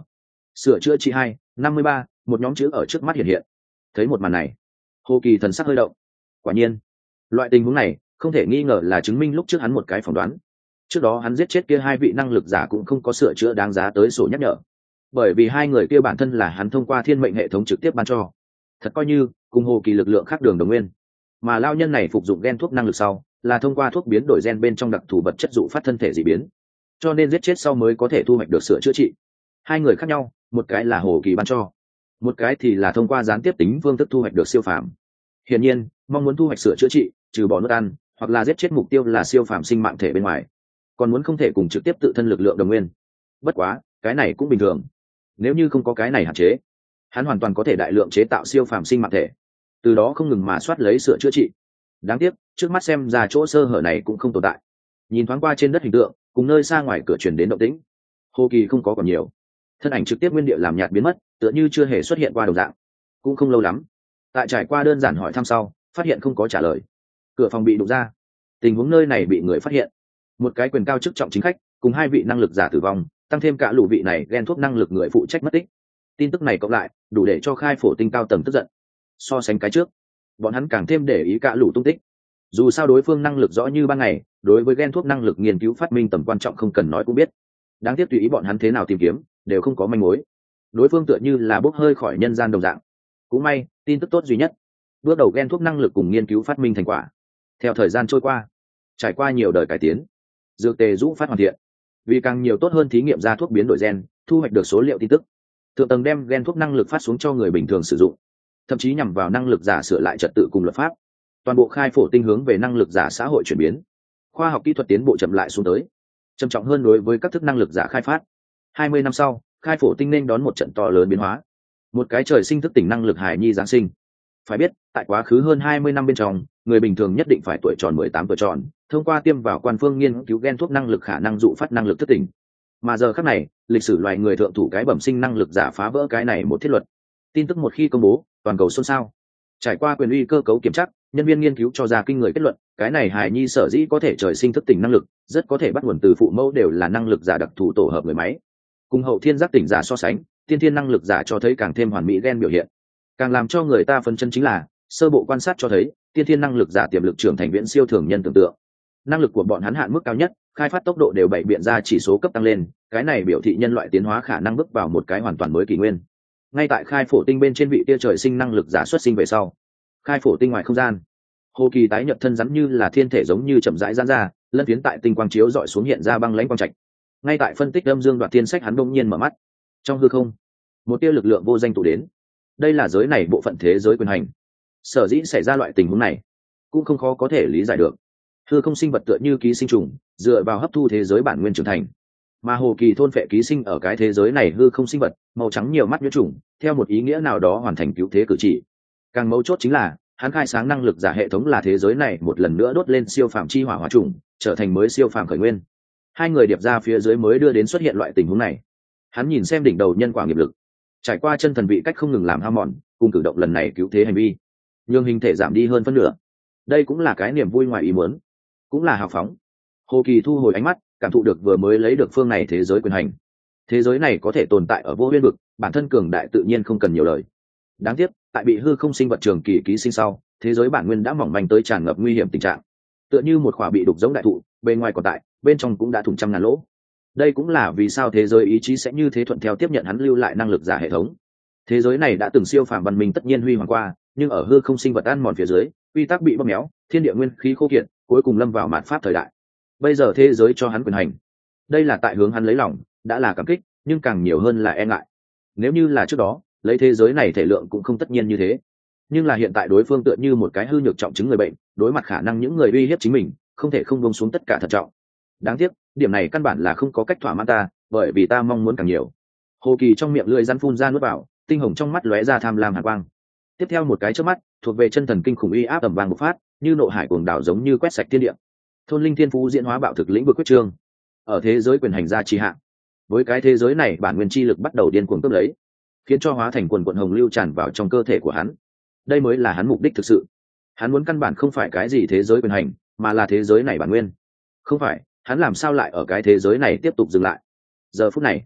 Sửa chữa trị hai năm mươi ba, một nhóm chữ ở trước mắt hiện hiện. Thấy một màn này, Hồ Kỳ thần sắc hơi động. Quả nhiên, loại tình huống này không thể nghi ngờ là chứng minh lúc trước hắn một cái phỏng đoán. Trước đó hắn giết chết kia hai vị năng lực giả cũng không có sửa chữa đáng giá tới sổ nhắc nhở, bởi vì hai người kia bản thân là hắn thông qua thiên mệnh hệ thống trực tiếp ban cho, thật coi như cùng Hồ Kỳ lực lượng khác đường đồng nguyên. Mà lao nhân này phục dụng gen thuốc năng lực sau là thông qua thuốc biến đổi gen bên trong đặc thù vật chất dụ phát thân thể dị biến, cho nên giết chết sau mới có thể thu hoạch được sửa chữa trị. Hai người khác nhau, một cái là Hồ Kỳ ban cho, một cái thì là thông qua gián tiếp tính phương thức thu hoạch được siêu phàm. Hiển nhiên mong muốn thu hoạch sửa chữa trị, trừ bỏ nước ăn hoặc là giết chết mục tiêu là siêu phàm sinh mạng thể bên ngoài, còn muốn không thể cùng trực tiếp tự thân lực lượng đồng nguyên. Bất quá cái này cũng bình thường, nếu như không có cái này hạn chế, hắn hoàn toàn có thể đại lượng chế tạo siêu phàm sinh mạng thể, từ đó không ngừng mà soát lấy sửa chữa trị. Đáng tiếc trước mắt xem ra chỗ sơ hở này cũng không tồn tại. Nhìn thoáng qua trên đất hình tượng cùng nơi xa ngoài cửa truyền đến động tĩnh, Hồ Kỳ không có còn nhiều, thân ảnh trực tiếp nguyên địa làm nhạt biến mất, tựa như chưa hề xuất hiện qua đồng dạng. Cũng không lâu lắm, tại trải qua đơn giản hỏi thăm sau, phát hiện không có trả lời, cửa phòng bị đụng ra. Tình huống nơi này bị người phát hiện, một cái quyền cao chức trọng chính khách cùng hai vị năng lực giả tử vong, tăng thêm cả lũ vị này ghen thuốc năng lực người phụ trách mất tích. Tin tức này cộng lại đủ để cho khai phổ tinh cao tầng tức giận. So sánh cái trước, bọn hắn càng thêm để ý cả lũ tung tích. Dù sao đối phương năng lực rõ như ban ngày, đối với ghen thuốc năng lực nghiên cứu phát minh tầm quan trọng không cần nói cũng biết. Đáng tiếc tùy ý bọn hắn thế nào tìm kiếm đều không có manh mối. Đối phương tựa như là bốc hơi khỏi nhân gian đồng dạng. Cũng may tin tức tốt duy nhất, bước đầu ghen thuốc năng lực cùng nghiên cứu phát minh thành quả. Theo thời gian trôi qua, trải qua nhiều đời cải tiến, dược tề rũ phát hoàn thiện, vì càng nhiều tốt hơn thí nghiệm ra thuốc biến đổi gen, thu hoạch được số liệu tin tức, thượng tầng đem gen thuốc năng lực phát xuống cho người bình thường sử dụng, thậm chí nhằm vào năng lực giả sửa lại trật tự cùng luật pháp. Toàn bộ khai phổ tinh hướng về năng lực giả xã hội chuyển biến, khoa học kỹ thuật tiến bộ chậm lại xuống tới, trầm trọng hơn đối với các thức năng lực giả khai phát. Hai mươi năm sau, khai phổ tinh nên đón một trận to lớn biến hóa, một cái trời sinh thức tỉnh năng lực hài nhi giáng sinh. Phải biết tại quá khứ hơn hai mươi năm bên trong, người bình thường nhất định phải tuổi tròn mười tám tuổi tròn, thông qua tiêm vào quan phương nghiên cứu gen thuốc năng lực khả năng dụ phát năng lực thức tỉnh. Mà giờ khắc này, lịch sử loài người thượng thủ cái bẩm sinh năng lực giả phá vỡ cái này một thiết luật. Tin tức một khi công bố, toàn cầu xôn xao. Trải qua quyền uy cơ cấu kiểm tra, nhân viên nghiên cứu cho ra kinh người kết luận, cái này hài nhi sở dĩ có thể trời sinh thức tỉnh năng lực, rất có thể bắt nguồn từ phụ mẫu đều là năng lực giả đặc thù tổ hợp người máy. Cùng hậu thiên giác tỉnh giả so sánh, tiên thiên năng lực giả cho thấy càng thêm hoàn mỹ gen biểu hiện. Càng làm cho người ta phân chân chính là, sơ bộ quan sát cho thấy, tiên thiên năng lực giả tiềm lực trưởng thành viễn siêu thường nhân tưởng tượng. Năng lực của bọn hắn hạn mức cao nhất, khai phát tốc độ đều bảy biện ra chỉ số cấp tăng lên, cái này biểu thị nhân loại tiến hóa khả năng bước vào một cái hoàn toàn mới kỷ nguyên. Ngay tại khai phổ tinh bên trên vị tia trời sinh năng lực giả xuất sinh về sau, khai phổ tinh ngoài không gian, Hồ Kỳ tái nhợt thân rắn như là thiên thể giống như chậm rãi giãn ra, lân phiến tại tinh quang chiếu dọi xuống hiện ra băng lãnh quang trạch. Ngay tại phân tích âm dương đoạt thiên sách, hắn bỗng nhiên mở mắt. Trong hư không, một tia lực lượng vô danh tụ đến. Đây là giới này bộ phận thế giới quyền hành. Sở dĩ xảy ra loại tình huống này, cũng không khó có thể lý giải được. Hư không sinh vật tựa như ký sinh trùng, dựa vào hấp thu thế giới bản nguyên trưởng thành. Mà Hồ Kỳ thôn phệ ký sinh ở cái thế giới này hư không sinh vật, màu trắng nhiều mắt nhiễm trùng, theo một ý nghĩa nào đó hoàn thành cứu thế cử chỉ. Càng mấu chốt chính là, hắn khai sáng năng lực giả hệ thống là thế giới này một lần nữa đốt lên siêu phàm chi hỏa hỏa trùng, trở thành mới siêu phàm khởi nguyên. Hai người điệp ra phía dưới mới đưa đến xuất hiện loại tình huống này. Hắn nhìn xem đỉnh đầu nhân quả nghiệp lực, trải qua chân thần vị cách không ngừng làm hao mòn, cùng cử động lần này cứu thế hành vi, nhưng hình thể giảm đi hơn phân nửa. Đây cũng là cái niềm vui ngoài ý muốn, cũng là hào phóng. Hồ Kỳ thu hồi ánh mắt, cảm thụ được vừa mới lấy được phương này thế giới quyền hành. Thế giới này có thể tồn tại ở vô biên vực, bản thân cường đại tự nhiên không cần nhiều lời. Đáng tiếc, tại bị hư không sinh vật trường kỳ ký sinh sau, thế giới bản nguyên đã mỏng manh tới tràn ngập nguy hiểm tình trạng. Tựa như một khỏa bị đục giống đại thụ, bên ngoài còn tại, bên trong cũng đã thủng trăm ngàn lỗ. Đây cũng là vì sao thế giới ý chí sẽ như thế thuận theo tiếp nhận hắn lưu lại năng lực giả hệ thống. Thế giới này đã từng siêu phàm văn minh tất nhiên huy hoàng qua, nhưng ở hư không sinh vật ăn mòn phía dưới, quy tắc bị bóp méo, thiên địa nguyên khí khô kiệt, cuối cùng lâm vào mạt pháp thời đại. Bây giờ thế giới cho hắn quyền hành, đây là tại hướng hắn lấy lòng, đã là cảm kích, nhưng càng nhiều hơn là e ngại. Nếu như là trước đó, lấy thế giới này thể lượng cũng không tất nhiên như thế. Nhưng là hiện tại đối phương tựa như một cái hư nhược trọng chứng người bệnh, đối mặt khả năng những người uy hiếp chính mình, không thể không buông xuống tất cả thận trọng. Đáng tiếc, điểm này căn bản là không có cách thỏa mãn ta, bởi vì ta mong muốn càng nhiều. Hồ Kỳ trong miệng lưỡi rắn phun ra nuốt vào, tinh hồng trong mắt lóe ra tham lam hàn quang. Tiếp theo một cái chớp mắt, thuộc về chân thần kinh khủng uy áp ầm vang bộc phát, như nộ hải cuồng đảo giống như quét sạch thiên địa. Thôn linh thiên phú diễn hóa bạo thực lĩnh vực quyết trương. Ở thế giới quyền hành gia trì hạ, với cái thế giới này bản nguyên chi lực bắt đầu điên cuồng cướp lấy, khiến cho hóa thành quần quần hồng lưu tràn vào trong cơ thể của hắn. Đây mới là hắn mục đích thực sự. Hắn muốn căn bản không phải cái gì thế giới quyền hành, mà là thế giới này bản nguyên. Không phải, hắn làm sao lại ở cái thế giới này tiếp tục dừng lại. Giờ phút này,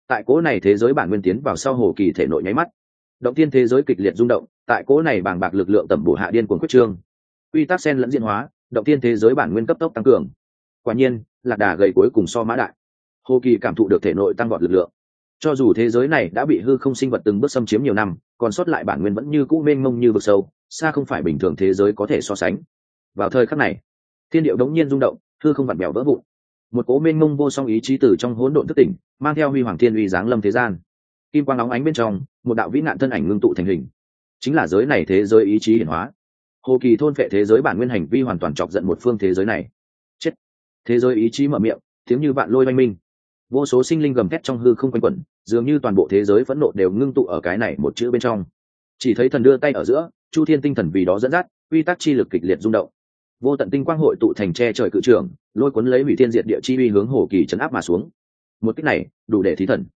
tại cỗ này thế giới bản nguyên tiến vào sau hồ kỳ thể nội nháy mắt, động thiên thế giới kịch liệt rung động, tại cỗ này bàng bạc lực lượng tẩm bổ hạ điên cuồng quyết trương, quy tắc sen lẫn diễn hóa, động thiên thế giới bản nguyên cấp tốc tăng cường. Quả nhiên, lạc đà gầy cuối cùng so mã đại. Hồ kỳ cảm thụ được thể nội tăng vọt lực lượng, cho dù thế giới này đã bị hư không sinh vật từng bước xâm chiếm nhiều năm, còn sót lại bản nguyên vẫn như cũ mênh mông như vực sâu, xa không phải bình thường thế giới có thể so sánh. Vào thời khắc này, thiên điệu đống nhiên rung động, hư không vặn bèo vỡ vụn, một cố mênh mông vô song ý chí từ trong hỗn độn thức tỉnh, mang theo huy hoàng thiên uy giáng lâm thế gian. Kim quang óng ánh bên trong, một đạo vĩ nạn thân ảnh ngưng tụ thành hình, chính là giới này thế giới ý chí hiển hóa. Hồ kỳ thôn phệ thế giới bản nguyên hành vi hoàn toàn chọc giận một phương thế giới này. Chết! Thế giới ý chí mở miệng, tiếng như vạn lôi oanh minh, vô số sinh linh gầm thét trong hư không quanh quẩn, dường như toàn bộ thế giới phẫn nộ đều ngưng tụ ở cái này một chữ bên trong. Chỉ thấy thần đưa tay ở giữa, chu thiên tinh thần vì đó dẫn dắt, quy tắc chi lực kịch liệt rung động, vô tận tinh quang hội tụ thành che trời cự trường, lôi cuốn lấy hủy thiên diệt địa chi uy hướng hồ kỳ chấn áp mà xuống. Một kích này đủ để thí thần.